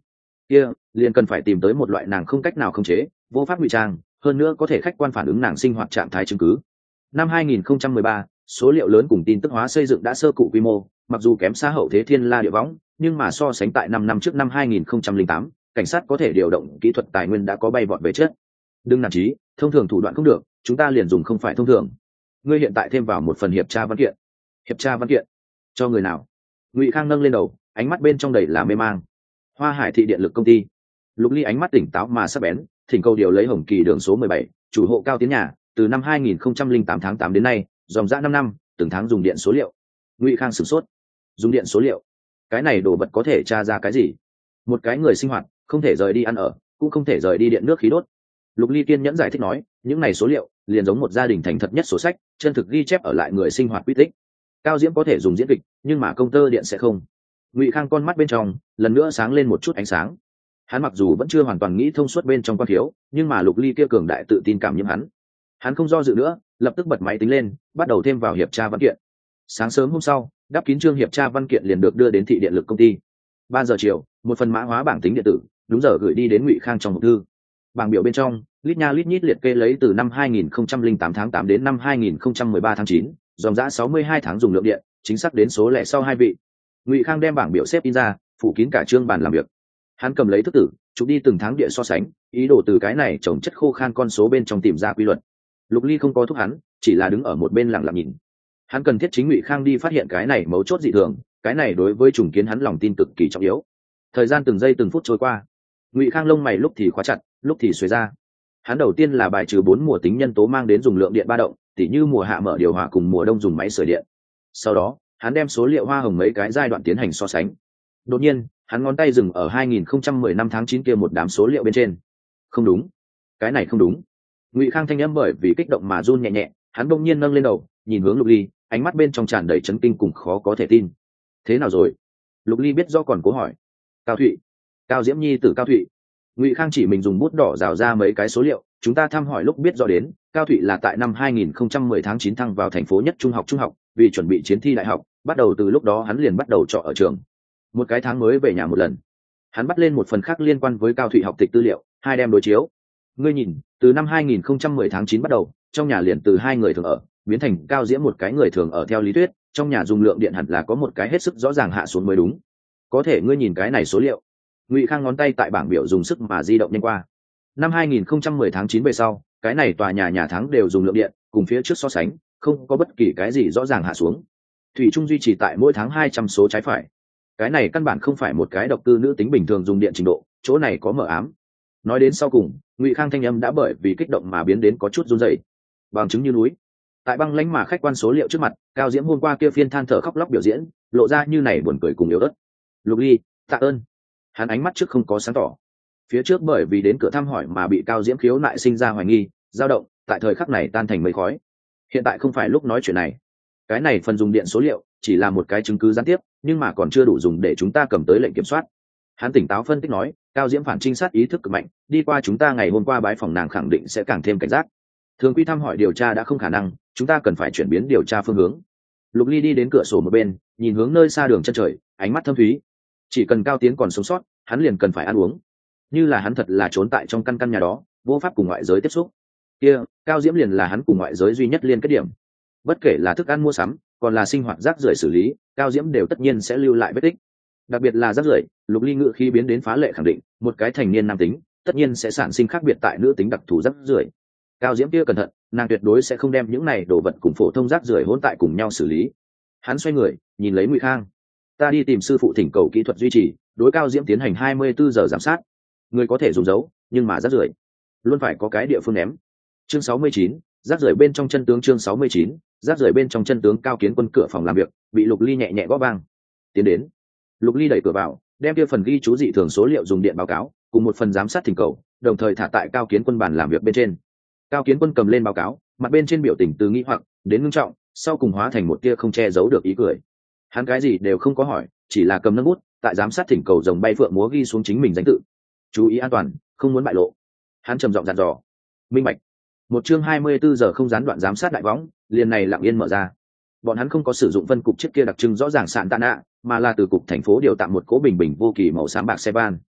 [SPEAKER 1] kia liền cần phải tìm tới một loại nàng không cách nào khống chế, vô pháp ngụy trang, hơn nữa có thể khách quan phản ứng nàng sinh hoạt trạng thái chứng cứ. Năm 2013, số liệu lớn cùng tin tức hóa xây dựng đã sơ cụ quy mô, mặc dù kém xa hậu thế thiên la địa võng, nhưng mà so sánh tại 5 năm trước năm 2008, cảnh sát có thể điều động kỹ thuật tài nguyên đã có bay vọt về trước. Đừng nản chí, thông thường thủ đoạn không được, chúng ta liền dùng không phải thông thường. Ngươi hiện tại thêm vào một phần hiệp tra văn kiện. Hiệp tra văn kiện? Cho người nào? Ngụy Khang nâng lên đầu, ánh mắt bên trong đầy là mê mang. Hoa Hải thị điện lực công ty. Lục Ly ánh mắt tỉnh táo mà sắc bén, thỉnh cầu điều lấy Hồng Kỳ đường số 17, chủ hộ Cao Tiến Nhà, từ năm 2008 tháng 8 đến nay, dòng dã 5 năm, từng tháng dùng điện số liệu. Ngụy Khang sửng sốt. Dùng điện số liệu? Cái này đồ vật có thể tra ra cái gì? Một cái người sinh hoạt, không thể rời đi ăn ở, cũng không thể rời đi điện nước khí đốt. Lục Ly kiên nhẫn giải thích nói, những này số liệu liền giống một gia đình thành thật nhất sổ sách, chân thực ghi chép ở lại người sinh hoạt quy tích. Cao Diễm có thể dùng diễn kịch, nhưng mà công tơ điện sẽ không. Ngụy Khang con mắt bên trong lần nữa sáng lên một chút ánh sáng. Hắn mặc dù vẫn chưa hoàn toàn nghĩ thông suốt bên trong quan thiếu, nhưng mà Lục Ly kia cường đại tự tin cảm nhiễm hắn. Hắn không do dự nữa, lập tức bật máy tính lên, bắt đầu thêm vào hiệp tra văn kiện. Sáng sớm hôm sau, đáp kín chương hiệp tra văn kiện liền được đưa đến thị điện lực công ty. 3 giờ chiều, một phần mã hóa bảng tính điện tử đúng giờ gửi đi đến Ngụy Khang trong hộp thư. Bảng biểu bên trong lít nha lít nhít liệt kê lấy từ năm 2008 tháng 8 đến năm 2013 tháng 9, dòng dã 62 tháng dùng lượng điện, chính xác đến số lẻ sau 2 vị. Ngụy Khang đem bảng biểu xếp in ra, phủ kín cả chương bàn làm việc. Hắn cầm lấy thức tử, chụp đi từng tháng địa so sánh, ý đồ từ cái này trồng chất khô khan con số bên trong tìm ra quy luật. Lục Ly không có thúc hắn, chỉ là đứng ở một bên lặng lặng nhìn. Hắn cần thiết chính Ngụy Khang đi phát hiện cái này mấu chốt dị thường, cái này đối với trùng kiến hắn lòng tin cực kỳ trọng yếu. Thời gian từng giây từng phút trôi qua, Ngụy Khang lông mày lúc thì khóa chặt, lúc thì xuề ra. Hắn đầu tiên là bài trừ 4 mùa tính nhân tố mang đến dùng lượng điện ba động, tỉ như mùa hạ mở điều hòa cùng mùa đông dùng máy sưởi điện. Sau đó, hắn đem số liệu hoa hồng mấy cái giai đoạn tiến hành so sánh. Đột nhiên, hắn ngón tay dừng ở 2010 năm tháng 9 kia một đám số liệu bên trên. Không đúng, cái này không đúng. Ngụy Khang thanh âm bởi vì kích động mà run nhẹ nhẹ, hắn bỗng nhiên nâng lên đầu, nhìn hướng Lục Ly, ánh mắt bên trong tràn đầy chấn kinh cùng khó có thể tin. Thế nào rồi? Lục Ly biết do còn cố hỏi. Cao Thụy, Cao Diễm Nhi tử Cao Thụy. Ngụy Khang chỉ mình dùng bút đỏ rào ra mấy cái số liệu, chúng ta thăm hỏi lúc biết rõ đến, Cao Thụy là tại năm 2010 tháng 9 thăng vào thành phố nhất trung học, vì chuẩn bị chiến thi đại học, bắt đầu từ lúc đó hắn liền bắt đầu trọ ở trường. Một cái tháng mới về nhà một lần. Hắn bắt lên một phần khác liên quan với Cao Thụy học tịch tư liệu, hai đem đối chiếu. Ngươi nhìn, từ năm 2010 tháng 9 bắt đầu, trong nhà liền từ 2 người thường ở, biến thành Cao Diễm một cái người thường ở theo lý thuyết, trong nhà dùng lượng điện hẳn là có một cái hết sức rõ ràng hạ xuống mới đúng. Có thể ngươi nhìn cái này số liệu. Ngụy Khang ngón tay tại bảng biểu dùng sức mà di động nhanh qua. Năm 2010 tháng 9 về sau, cái này tòa nhà tháng đều dùng lượng điện, cùng phía trước so sánh, không có bất kỳ cái gì rõ ràng hạ xuống. Thủy chung duy trì tại mỗi tháng 200 số trái phải. Cái này căn bản không phải một cái độc cư nữ tính bình thường dùng điện trình độ, chỗ này có mờ ám. Nói đến sau cùng, Ngụy Khang thanh âm đã bởi vì kích động mà biến đến có chút run rẩy. Bằng chứng như núi. Tại băng lãnh mà khách quan số liệu trước mặt, Cao Diễm hôm qua kia phiên than thở khóc lóc biểu diễn, lộ ra như này buồn cười cùng yếu ớt. Lục Ly, tạ ơn. Hắn ánh mắt trước không có sáng tỏ. Phía trước bởi vì đến cửa thăm hỏi mà bị Cao Diễm khiếu nại sinh ra hoài nghi, dao động, tại thời khắc này tan thành mây khói. Hiện tại không phải lúc nói chuyện này. Cái này phần dùng điện số liệu chỉ là một cái chứng cứ gián tiếp, nhưng mà còn chưa đủ dùng để chúng ta cầm tới lệnh kiểm soát. Hắn tỉnh táo phân tích nói, Cao Diễm phản trinh sát ý thức cực mạnh, đi qua chúng ta ngày hôm qua bái phòng nàng khẳng định sẽ càng thêm cảnh giác. Thường quy thăm hỏi điều tra đã không khả năng, chúng ta cần phải chuyển biến điều tra phương hướng. Lục Ly đi đến cửa sổ một bên, nhìn hướng nơi xa đường chân trời, ánh mắt thâm thúy. Chỉ cần Cao Tiến còn sống sót, hắn liền cần phải ăn uống. Như là hắn thật là trốn tại trong căn nhà đó, vô pháp cùng ngoại giới tiếp xúc. Kia, Cao Diễm liền là hắn cùng ngoại giới duy nhất liên kết điểm. Bất kể là thức ăn mua sắm, còn là sinh hoạt rác rưởi xử lý, Cao Diễm đều tất nhiên sẽ lưu lại vết tích. Đặc biệt là rác rưởi, Lục Ly ngự khí biến đến phá lệ khẳng định, một cái thành niên nam tính, tất nhiên sẽ sản sinh khác biệt tại nữ tính đặc thù rác rưởi. Cao Diễm kia cẩn thận, nàng tuyệt đối sẽ không đem những này đồ vật cùng phổ thông rác rưởi hỗn tại cùng nhau xử lý. Hắn xoay người, nhìn lấy Ngụy Khang. Ta đi tìm sư phụ thỉnh cầu kỹ thuật duy trì, đối Cao Diễm tiến hành 24 giờ giám sát. Người có thể dùng dấu, nhưng mà rác rưởi luôn phải có cái địa phương ném. Chương 69, rác rưởi bên trong chân tướng. Chương 69, rác rưởi bên trong chân tướng. Cao Kiến Quân cửa phòng làm việc bị Lục Ly nhẹ nhẹ gõ vang. Tiến đến. Lục Ly đẩy cửa vào, đem kia phần ghi chú dị thường số liệu dùng điện báo cáo cùng một phần giám sát thỉnh cầu, đồng thời thả tại Cao Kiến Quân bàn làm việc bên trên. Cao Kiến Quân cầm lên báo cáo, mặt bên trên biểu tình từ nghi hoặc đến ngưng trọng, sau cùng hóa thành một tia không che giấu được ý cười. Hắn cái gì đều không có hỏi, chỉ là cầm nâng bút tại giám sát thỉnh cầu rồng bay phượng múa ghi xuống chính mình danh tự. Chú ý an toàn, không muốn bại lộ. Hắn trầm giọng dặn dò. Minh bạch. Một chương 24 giờ không gián đoạn giám sát đại võng liền này lặng yên mở ra. Bọn hắn không có sử dụng phân cục chiếc kia đặc trưng rõ ràng sạn tạ nạ, mà là từ cục thành phố điều tạm một cỗ bình bình vô kỳ màu xám bạc xe van.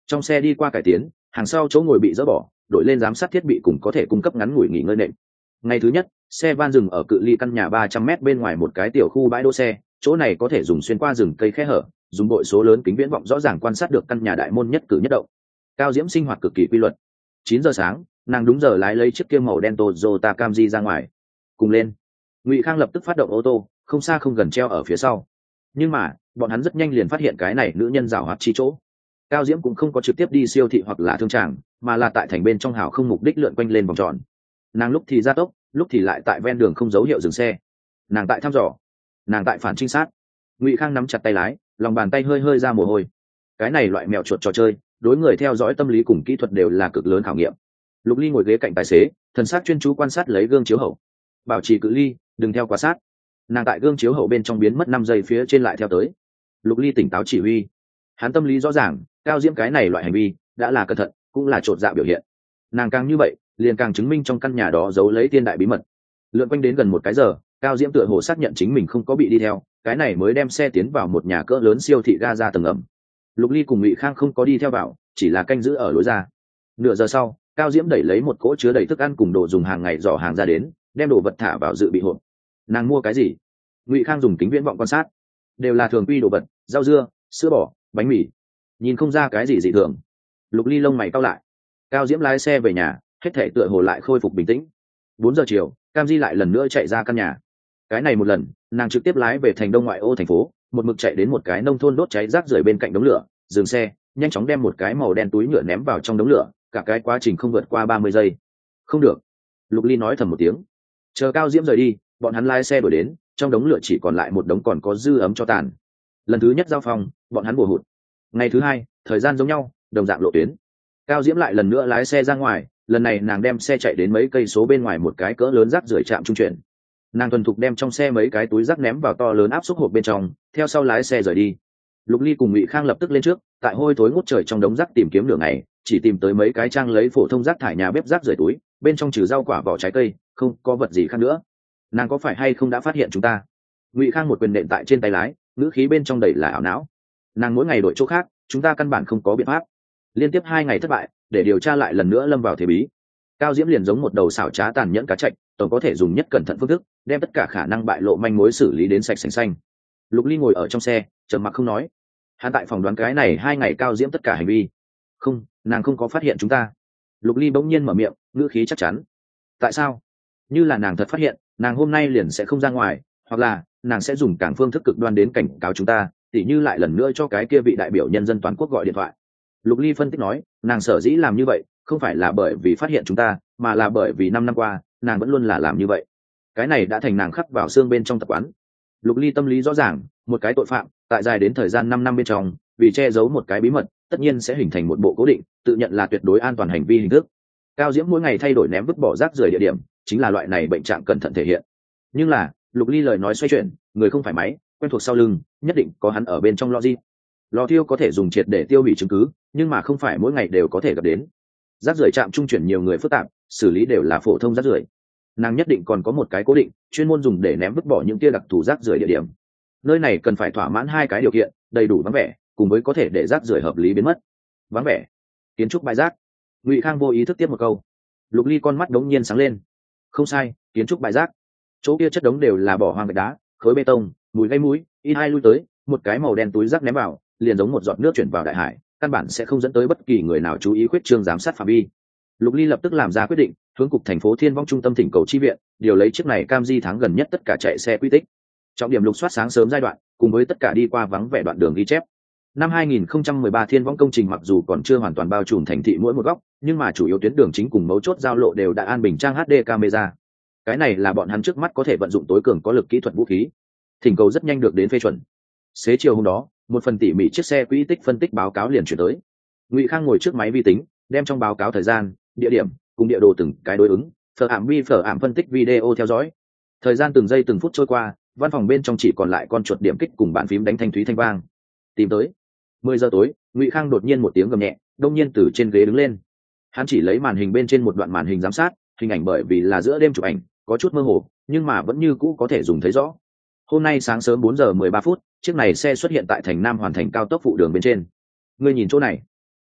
[SPEAKER 1] Trong xe đi qua cải tiến, hàng sau chỗ ngồi bị dỡ bỏ, đổi lên giám sát thiết bị cùng có thể cung cấp ngắn ngủi nghỉ ngơi nệm. Ngày thứ nhất, xe van dừng ở cự ly căn nhà 300 m bên ngoài một cái tiểu khu bãi đỗ xe, chỗ này có thể dùng xuyên qua rừng cây khe hở, dùng bội số lớn kính viễn vọng rõ ràng quan sát được căn nhà đại môn nhất cử nhất động. Cao Diễm sinh hoạt cực kỳ quy luật. 9 giờ sáng, nàng đúng giờ lái lấy chiếc kia màu đen Toyota Camry ra ngoài. Cùng lên. Ngụy Khang lập tức phát động ô tô, không xa không gần treo ở phía sau. Nhưng mà, bọn hắn rất nhanh liền phát hiện cái này nữ nhân giảo hoạt chi chỗ. Cao Diễm cũng không có trực tiếp đi siêu thị hoặc là thương tràng, mà là tại thành bên trong hào không mục đích lượn quanh lên vòng tròn. Nàng lúc thì ra tốc, lúc thì lại tại ven đường không dấu hiệu dừng xe. Nàng tại thăm dò, nàng tại phản trinh sát. Ngụy Khang nắm chặt tay lái, lòng bàn tay hơi hơi ra mồ hôi. Cái này loại mèo chuột trò chơi, đối người theo dõi tâm lý cùng kỹ thuật đều là cực lớn khảo nghiệm. Lục Ly ngồi ghế cạnh tài xế, thần sắc chuyên chú quan sát lấy gương chiếu hậu. Bảo trì cự ly, đừng theo quá sát. Nàng tại gương chiếu hậu bên trong biến mất 5 giây phía trên lại theo tới. Lục Ly tỉnh táo chỉ huy. Hắn tâm lý rõ ràng, Cao Diễm cái này loại hành vi đã là cẩn thận, cũng là chột dạ biểu hiện. Nàng càng như vậy, liền càng chứng minh trong căn nhà đó giấu lấy tiên đại bí mật. Lượn quanh đến gần 1 cái giờ, Cao Diễm tựa hồ xác nhận chính mình không có bị đi theo, cái này mới đem xe tiến vào một nhà cỡ lớn siêu thị ga ra tầng ẩm. Lục Ly cùng Ngụy Khang không có đi theo vào, chỉ là canh giữ ở lối ra. Nửa giờ sau, Cao Diễm đẩy lấy một cỗ chứa đầy thức ăn cùng đồ dùng hàng ngày giỏ hàng ra đến, đem đồ vật thả vào dự bị hộp. Nàng mua cái gì? Ngụy Khang dùng kính viễn vọng quan sát, đều là thường quy đồ vật, rau dưa, sữa bò, bánh mì, nhìn không ra cái gì dị thường. Lục Ly lông mày cau lại. Cao Diễm lái xe về nhà, hết thảy tựa hồ lại khôi phục bình tĩnh. 4 giờ chiều, Cam Di lại lần nữa chạy ra căn nhà. Cái này một lần, nàng trực tiếp lái về thành đông ngoại ô thành phố, một mực chạy đến một cái nông thôn đốt cháy rác rưởi bên cạnh đống lửa, dừng xe, nhanh chóng đem một cái màu đen túi nhựa ném vào trong đống lửa, cả cái quá trình không vượt qua 30 giây. Không được, Lục Ly nói thầm một tiếng. Chờ Cao Diễm rời đi, bọn hắn lái xe đuổi đến, trong đống lửa chỉ còn lại một đống còn có dư ấm cho tàn. Lần thứ nhất giao phòng, bọn hắn bổ hụt. Ngày thứ hai, thời gian giống nhau, đồng dạng lộ tuyến. Cao Diễm lại lần nữa lái xe ra ngoài, lần này nàng đem xe chạy đến mấy cây số bên ngoài một cái cỡ lớn rác rưởi trạm trung chuyển. Nàng thuần thục đem trong xe mấy cái túi rác ném vào to lớn áp suất hộp bên trong, theo sau lái xe rời đi. Lục Ly cùng Ngụy Khang lập tức lên trước, tại hôi thối ngút trời trong đống rác tìm kiếm nửa ngày, chỉ tìm tới mấy cái trang lấy phổ thông rác thải nhà bếp rác rưởi túi, bên trong trừ rau quả vỏ trái cây, không có vật gì khác nữa. Nàng có phải hay không đã phát hiện chúng ta? Ngụy Khang một quyền nện tại trên tay lái, ngữ khí bên trong đầy là ảo não. Nàng mỗi ngày đổi chỗ khác, chúng ta căn bản không có biện pháp. Liên tiếp 2 ngày thất bại, để điều tra lại lần nữa lâm vào thế bí. Cao Diễm liền giống một đầu xảo trá tàn nhẫn cá trạch, tổng có thể dùng nhất cẩn thận phương thức, đem tất cả khả năng bại lộ manh mối xử lý đến sạch sành xanh. Lục Ly ngồi ở trong xe, trầm mặc không nói. Hắn tại phòng đoán cái này 2 ngày Cao Diễm tất cả hành vi. Không, nàng không có phát hiện chúng ta. Lục Ly bỗng nhiên mở miệng, ngữ khí chắc chắn. Tại sao? Như là nàng thật phát hiện, nàng hôm nay liền sẽ không ra ngoài, hoặc là nàng sẽ dùng càng phương thức cực đoan đến cảnh cáo chúng ta, tỉ như lại lần nữa cho cái kia vị đại biểu nhân dân toàn quốc gọi điện thoại. Lục Ly phân tích nói, nàng sở dĩ làm như vậy không phải là bởi vì phát hiện chúng ta, mà là bởi vì 5 năm qua nàng vẫn luôn là làm như vậy. Cái này đã thành nàng khắc vào xương bên trong tập quán. Lục Ly tâm lý rõ ràng, một cái tội phạm tại dài đến thời gian 5 năm bên trong, vì che giấu một cái bí mật, tất nhiên sẽ hình thành một bộ cố định, tự nhận là tuyệt đối an toàn hành vi hình thức. Cao Diễm mỗi ngày thay đổi ném vứt bỏ rác rưởi địa điểm, chính là loại này bệnh trạng cẩn thận thể hiện. Nhưng là, Lục Ly lời nói xoay chuyển, người không phải máy, quen thuộc sau lưng, nhất định có hắn ở bên trong logic. Lò thiêu có thể dùng triệt để tiêu hủy chứng cứ, nhưng mà không phải mỗi ngày đều có thể gặp đến. Rác rưởi trạm trung chuyển nhiều người phức tạp, xử lý đều là phổ thông rác rưởi. Nàng nhất định còn có một cái cố định, chuyên môn dùng để ném vứt bỏ những tia đặc thù rác rưởi địa điểm. Nơi này cần phải thỏa mãn 2 cái điều kiện, đầy đủ vắng vẻ, cùng với có thể để rác rưởi hợp lý biến mất. Vắng vẻ, kiến trúc bãi rác. Ngụy Khang vô ý thức tiếp một câu. Lục Ly con mắt đống nhiên sáng lên. Không sai, kiến trúc bãi rác. Chỗ kia chất đống đều là bỏ hoang gạch đá, khối bê tông, mùi gây mũi, ít hai lui tới, một cái màu đen túi rác ném vào, liền giống một giọt nước chuyển vào đại hải, căn bản sẽ không dẫn tới bất kỳ người nào chú ý khuyết trương giám sát phạm vi. Lục Ly lập tức làm ra quyết định, hướng cục thành phố Thiên Vong trung tâm thỉnh cầu chi viện, điều lấy chiếc này Camry tháng gần nhất tất cả chạy xe quy tích. Trọng điểm lục soát sáng sớm giai đoạn, cùng với tất cả đi qua vắng vẻ đoạn đường ghi chép. Năm 2013 Thiên Vong công trình mặc dù còn chưa hoàn toàn bao trùm thành thị mỗi một góc, nhưng mà chủ yếu tuyến đường chính cùng mấu chốt giao lộ đều đã an bình trang HD camera. Cái này là bọn hắn trước mắt có thể vận dụng tối cường có lực kỹ thuật vũ khí. Thỉnh cầu rất nhanh được đến phê chuẩn. Xế chiều hôm đó, một phần tỉ mỉ chiếc xe quỹ tích phân tích báo cáo liền chuyển tới. Ngụy Khang ngồi trước máy vi tính, đem trong báo cáo thời gian, địa điểm cùng địa đồ từng cái đối ứng, phở ảm phân tích video theo dõi. Thời gian từng giây từng phút trôi qua, văn phòng bên trong chỉ còn lại con chuột điểm kích cùng bàn phím đánh thanh thúy thanh vang. Tìm tới. 10 giờ tối, Ngụy Khang đột nhiên một tiếng gầm nhẹ, đông nhiên từ trên ghế đứng lên. Hắn chỉ lấy màn hình bên trên một đoạn màn hình giám sát, hình ảnh bởi vì là giữa đêm chụp ảnh, có chút mơ hồ, nhưng mà vẫn như cũ có thể dùng thấy rõ. Hôm nay sáng sớm 4 giờ 13 phút, chiếc này xe xuất hiện tại thành Nam Hoàn Thành cao tốc phụ đường bên trên. Ngươi nhìn chỗ này.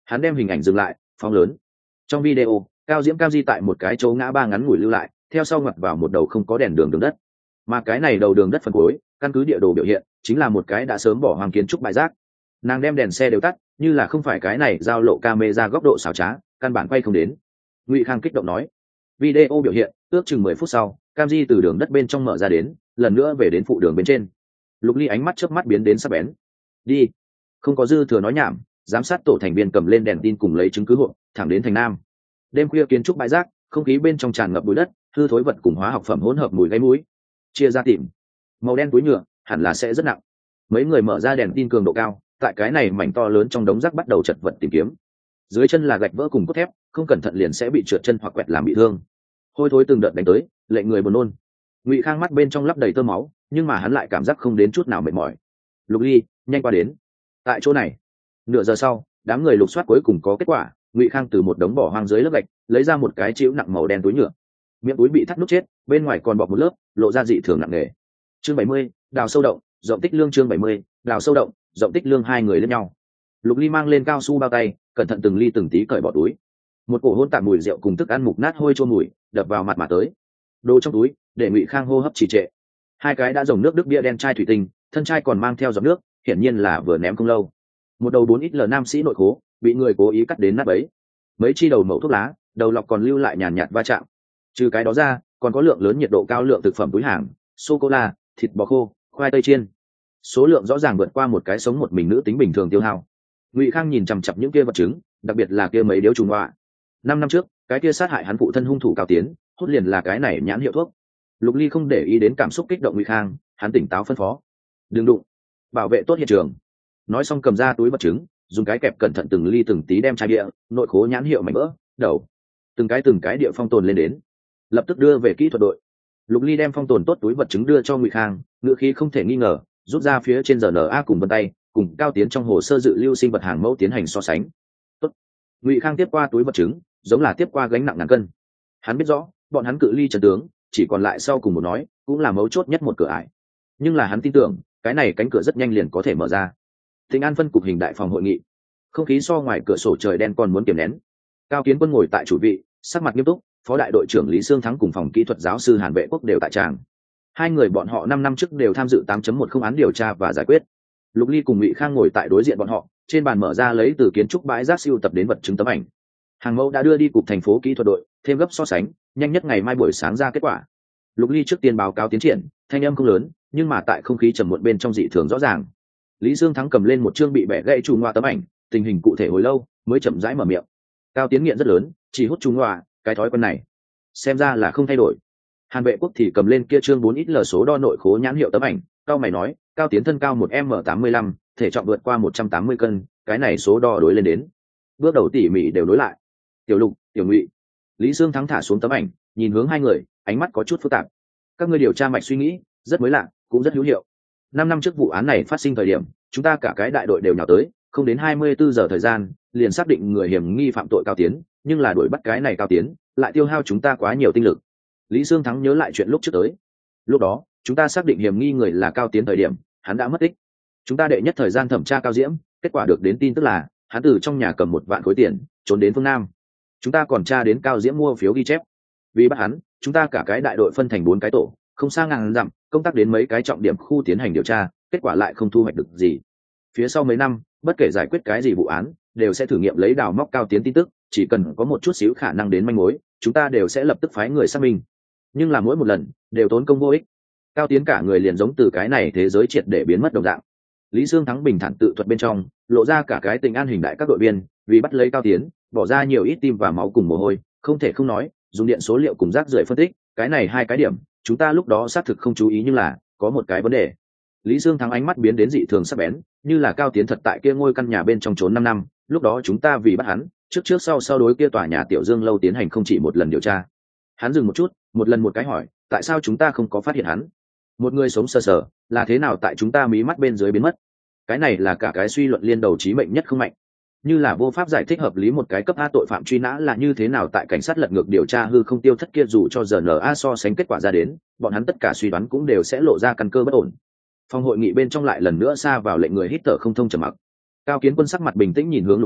[SPEAKER 1] Hắn đem hình ảnh dừng lại, phóng lớn. Trong video, cao diễm cam di tại một cái chỗ ngã ba ngắn ngủi lưu lại, theo sau ngoặt vào một đầu không có đèn đường đất, mà cái này đầu đường đất phần cuối, căn cứ địa đồ biểu hiện, chính là một cái đã sớm bỏ hoang kiến trúc bãi rác. Nàng đem đèn xe đều tắt, như là không phải cái này giao lộ camera góc độ xảo trá, căn bản quay không đến. Ngụy Khang kích động nói. Video biểu hiện, ước chừng 10 phút sau, cam di từ đường đất bên trong mở ra đến, lần nữa về đến phụ đường bên trên. Lục Ly ánh mắt chớp mắt biến đến sắc bén. Đi. Không có dư thừa nói nhảm, giám sát tổ thành viên cầm lên đèn tin cùng lấy chứng cứ hộ, thẳng đến thành nam. Đêm khuya kiến trúc bãi rác, không khí bên trong tràn ngập bụi đất, hư thối vật cùng hóa học phẩm hỗn hợp mùi gáy mũi. Chia ra tìm. Màu đen túi nhựa, hẳn là sẽ rất nặng. Mấy người mở ra đèn tin cường độ cao, tại cái này mảnh to lớn trong đống rác bắt đầu chật vật tìm kiếm. Dưới chân là gạch vỡ cùng cốt thép, không cẩn thận liền sẽ bị trượt chân hoặc quẹt làm bị thương. Hôi thối từng đợt đánh tới, lệnh người buồn nôn. Ngụy Khang mắt bên trong lấp đầy tơ máu, nhưng mà hắn lại cảm giác không đến chút nào mệt mỏi. Lục Ly, nhanh qua đến. Tại chỗ này, nửa giờ sau, đám người lục soát cuối cùng có kết quả. Ngụy Khang từ một đống bỏ hoang dưới lớp gạch lấy ra một cái chịu nặng màu đen túi nhựa. Miệng túi bị thắt nút chết, bên ngoài còn bọc một lớp, lộ ra dị thường nặng nề. Chương 70, đào sâu động, rộng tích lương. Chương 70, đào sâu động, rộng tích lương. Hai người lên nhau. Lục Ly mang lên cao su bao tay, cẩn thận từng ly từng tí cởi bỏ túi. Một cổ hôn tạp mùi rượu cùng thức ăn mục nát hôi trôi mùi đập vào mặt mà tới. Đồ trong túi để Ngụy Khang hô hấp trì trệ. Hai cái đã dòng nước đức bia đen chai thủy tinh, thân chai còn mang theo giọt nước, hiển nhiên là vừa ném không lâu. Một đầu 4XL nam sĩ nội khố bị người cố ý cắt đến nát bấy. Mấy chi đầu mẩu thuốc lá, đầu lọc còn lưu lại nhàn nhạt va chạm. Trừ cái đó ra, còn có lượng lớn nhiệt độ cao lượng thực phẩm túi hàng, sô cô la, thịt bò khô, khoai tây chiên. Số lượng rõ ràng vượt qua một cái sống một mình nữ tính bình thường tiêu hao. Ngụy Khang nhìn chằm chằm những kia vật chứng, đặc biệt là kia mấy điếu trùng họa. 5 năm trước, cái kia sát hại hắn phụ thân hung thủ Cao Tiến, hút liền là cái này nhãn hiệu thuốc. Lục Ly không để ý đến cảm xúc kích động Ngụy Khang, hắn tỉnh táo phân phó: đừng đụng, bảo vệ tốt hiện trường. Nói xong cầm ra túi vật chứng, dùng cái kẹp cẩn thận từng ly từng tí đem chai bia, nội khố nhãn hiệu mảnh vỡ, đầu, từng cái địa phong tồn lên đến, lập tức đưa về kỹ thuật đội. Lục Ly đem phong tồn tốt túi vật chứng đưa cho Ngụy Khang, ngữ khí không thể nghi ngờ, rút ra phía trên RNA cùng vân tay, cùng Cao Tiến trong hồ sơ dự lưu sinh vật hàng mẫu tiến hành so sánh. Tốt. Ngụy Khang tiếp qua túi vật chứng, giống là tiếp qua gánh nặng ngàn cân. Hắn biết rõ, bọn hắn cự ly trận tướng, chỉ còn lại sau cùng một nói, cũng là mấu chốt nhất một cửa ải. Nhưng là hắn tin tưởng, cái này cánh cửa rất nhanh liền có thể mở ra. Thịnh An phân cục hình đại phòng hội nghị, không khí so ngoài cửa sổ trời đen còn muốn kiềm nén. Cao Kiến Quân ngồi tại chủ vị, sắc mặt nghiêm túc, phó đại đội trưởng Lý Sương Thắng cùng phòng kỹ thuật giáo sư Hàn Vệ Quốc đều tại tràng. Hai người bọn họ 5 năm trước đều tham dự 8.10 án điều tra và giải quyết. Lục Ly cùng Ngụy Khang ngồi tại đối diện bọn họ, trên bàn mở ra lấy từ kiến trúc bãi rác siêu tập đến vật chứng tấm ảnh. Hàng mẫu đã đưa đi cục thành phố kỹ thuật đội, thêm gấp so sánh, nhanh nhất ngày mai buổi sáng ra kết quả. Lục Ly trước tiên báo cáo tiến triển, thanh âm không lớn, nhưng mà tại không khí trầm muộn bên trong dị thường rõ ràng. Lý Dương Thắng cầm lên một chương bị bẻ gãy trùng ngoa tấm ảnh, tình hình cụ thể hồi lâu mới chậm rãi mở miệng. Cao Tiến nghiện rất lớn, chỉ hút trùng ngoa, cái thói quen này xem ra là không thay đổi. Hàn Vệ Quốc thì cầm lên kia chương 4XL số đo nội khố nhãn hiệu tấm ảnh, cao mày nói, Cao Tiến thân cao 1m85, thể trọng vượt qua 180 cân, cái này số đo đối lên đến. Bước đầu tỉ mỉ đều đối lại. Tiểu Lục, Tiểu Ngụy. Lý Dương Thắng thả xuống tấm ảnh, nhìn hướng hai người, ánh mắt có chút phức tạp. Các ngươi điều tra mạch suy nghĩ, rất mới lạ, cũng rất hữu hiệu. 5 năm trước vụ án này phát sinh thời điểm, chúng ta cả cái đại đội đều nhào tới, không đến 24 giờ thời gian, liền xác định người hiểm nghi phạm tội Cao Tiến, nhưng là đuổi bắt cái này Cao Tiến, lại tiêu hao chúng ta quá nhiều tinh lực. Lý Dương Thắng nhớ lại chuyện lúc trước tới. Lúc đó, chúng ta xác định hiểm nghi người là Cao Tiến thời điểm, hắn đã mất tích. Chúng ta đệ nhất thời gian thẩm tra Cao Diễm, kết quả được đến tin tức là hắn từ trong nhà cầm 1 vạn khối tiền, trốn đến phương Nam. Chúng ta còn tra đến Cao Diễm mua phiếu ghi chép. Vì bắt hắn, chúng ta cả cái đại đội phân thành 4 cái tổ, không xa ngàn dặm, công tác đến mấy cái trọng điểm khu tiến hành điều tra, kết quả lại không thu hoạch được gì. Phía sau mấy năm, bất kể giải quyết cái gì vụ án, đều sẽ thử nghiệm lấy đào móc Cao Tiến tin tức, chỉ cần có một chút xíu khả năng đến manh mối, chúng ta đều sẽ lập tức phái người xác minh. Nhưng là mỗi một lần đều tốn công vô ích. Cao Tiến cả người liền giống từ cái này thế giới triệt để biến mất đồng dạng. Lý Dương Thắng bình thản tự thuật bên trong, lộ ra cả cái tình an hình đại các đội viên, vì bắt lấy Cao Tiến, bỏ ra nhiều ít tim và máu cùng mồ hôi, không thể không nói, dùng điện số liệu cùng rác rưởi phân tích, cái này hai cái điểm, chúng ta lúc đó xác thực không chú ý, nhưng là có một cái vấn đề. Lý Dương Thắng ánh mắt biến đến dị thường sắc bén, như là Cao Tiến thật tại kia ngôi căn nhà bên trong trốn 5 năm, lúc đó chúng ta vì bắt hắn, trước sau đối kia tòa nhà Tiểu Dương lâu tiến hành không chỉ một lần điều tra. Hắn dừng một chút, một lần một cái hỏi, tại sao chúng ta không có phát hiện hắn? Một người sống sờ sờ, là thế nào tại chúng ta mí mắt bên dưới biến mất? Cái này là cả cái suy luận liên đầu chí mệnh nhất không mạnh. Như là vô pháp giải thích hợp lý một cái cấp A tội phạm truy nã là như thế nào tại cảnh sát lật ngược điều tra hư không tiêu thất kia, dù cho RNA so sánh kết quả ra đến, bọn hắn tất cả suy đoán cũng đều sẽ lộ ra căn cơ bất ổn. Phòng hội nghị bên trong lại lần nữa sa vào lệnh người hít thở không thông trầm mặc. Cao Kiến Quân sắc mặt bình tĩnh nhìn hướng Lục Ly,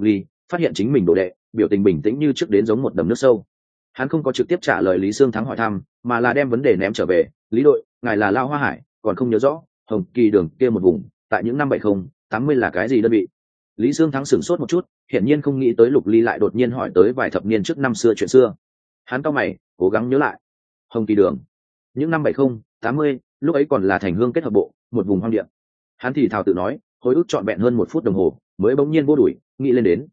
[SPEAKER 1] phát hiện chính mình đồ đệ biểu tình bình tĩnh như trước đến giống một đầm nước sâu. Hắn không có trực tiếp trả lời Lý Sương Thắng hỏi thăm, mà là đem vấn đề ném trở về. Lý đội, ngài là Lao Hoa Hải, còn không nhớ rõ Hồng Kỳ đường kia một vùng tại những năm 70-80 là cái gì đơn vị? Lý Sương Thắng sửng sốt một chút, hiển nhiên không nghĩ tới Lục Ly lại đột nhiên hỏi tới vài thập niên trước năm xưa chuyện xưa. Hắn cau mày, cố gắng nhớ lại. Hồng Kỳ đường, những năm 70-80, lúc ấy còn là thành hương kết hợp bộ, một vùng hoang địa. Hắn thì thào tự nói, hồi ức trọn vẹn hơn 1 phút đồng hồ, mới bỗng nhiên vô đuổi, nghĩ lên đến.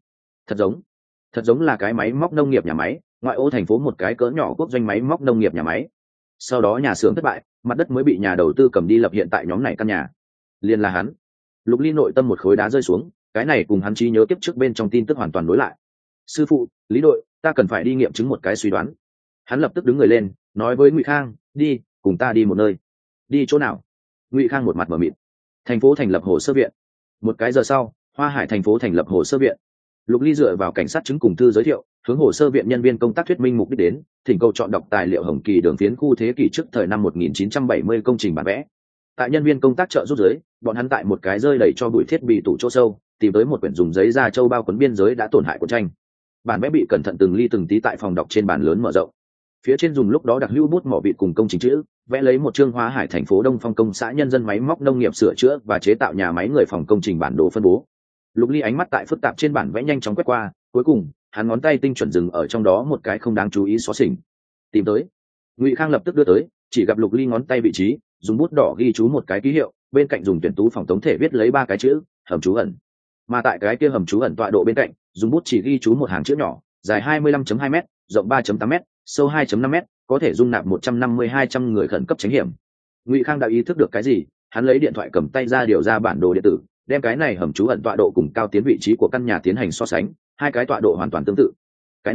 [SPEAKER 1] Thật giống là cái máy móc nông nghiệp nhà máy, ngoại ô thành phố một cái cỡ nhỏ quốc doanh máy móc nông nghiệp nhà máy. Sau đó nhà xưởng thất bại, mặt đất mới bị nhà đầu tư cầm đi lập hiện tại nhóm này căn nhà. Liền là hắn. Lục Ly nội tâm một khối đá rơi xuống, cái này cùng hắn trí nhớ kiếp trước bên trong tin tức hoàn toàn đối lại. Sư phụ, Lý đội, ta cần phải đi nghiệm chứng một cái suy đoán. Hắn lập tức đứng người lên, nói với Ngụy Khang, đi, cùng ta đi một nơi. Đi chỗ nào? Ngụy Khang một mặt mờ mịt. Thành phố thành lập hồ sơ viện. Một cái giờ sau, Hoa Hải thành phố thành lập hồ sơ viện. Lục Ly dựa vào cảnh sát chứng cùng thư giới thiệu, hướng hồ sơ viện nhân viên công tác thuyết minh mục đích đến, thỉnh cầu chọn đọc tài liệu Hồng Kỳ đường phiến khu thế kỷ trước thời năm 1970 công trình bản vẽ. Tại nhân viên công tác trợ giúp giới, bọn hắn tại một cái rơi đầy cho bụi thiết bị tủ chỗ sâu, tìm tới một quyển dùng giấy da châu bao quấn biên giới đã tổn hại của tranh. Bản vẽ bị cẩn thận từng ly từng tí tại phòng đọc trên bàn lớn mở rộng. Phía trên dùng lúc đó đặc hữu bút mỏ vịt cùng công trình chữ, vẽ lấy một chương Hoa Hải thành phố Đông Phong công xã nhân dân máy móc nông nghiệp sửa chữa và chế tạo nhà máy người phòng công trình bản đồ phân bố. Lục Ly ánh mắt tại phức tạp trên bản vẽ nhanh chóng quét qua, cuối cùng hắn ngón tay tinh chuẩn dừng ở trong đó một cái không đáng chú ý xóa xỉnh. Tìm tới. Ngụy Khang lập tức đưa tới, chỉ gặp Lục Ly ngón tay vị trí, dùng bút đỏ ghi chú một cái ký hiệu, bên cạnh dùng tuyển tú phòng tống thể viết lấy 3 cái chữ hầm trú ẩn. Mà tại cái kia hầm trú ẩn tọa độ bên cạnh, dùng bút chỉ ghi chú một hàng chữ nhỏ, dài 25.2 m, rộng 3.8 m, sâu 2.5 m, có thể dung nạp 150-200 người khẩn cấp tránh hiểm. Ngụy Khang đã ý thức được cái gì, hắn lấy điện thoại cầm tay ra điều ra bản đồ điện tử, đem cái này hầm trú ẩn tọa độ cùng cao tiến vị trí của căn nhà tiến hành so sánh, hai cái tọa độ hoàn toàn tương tự. Cái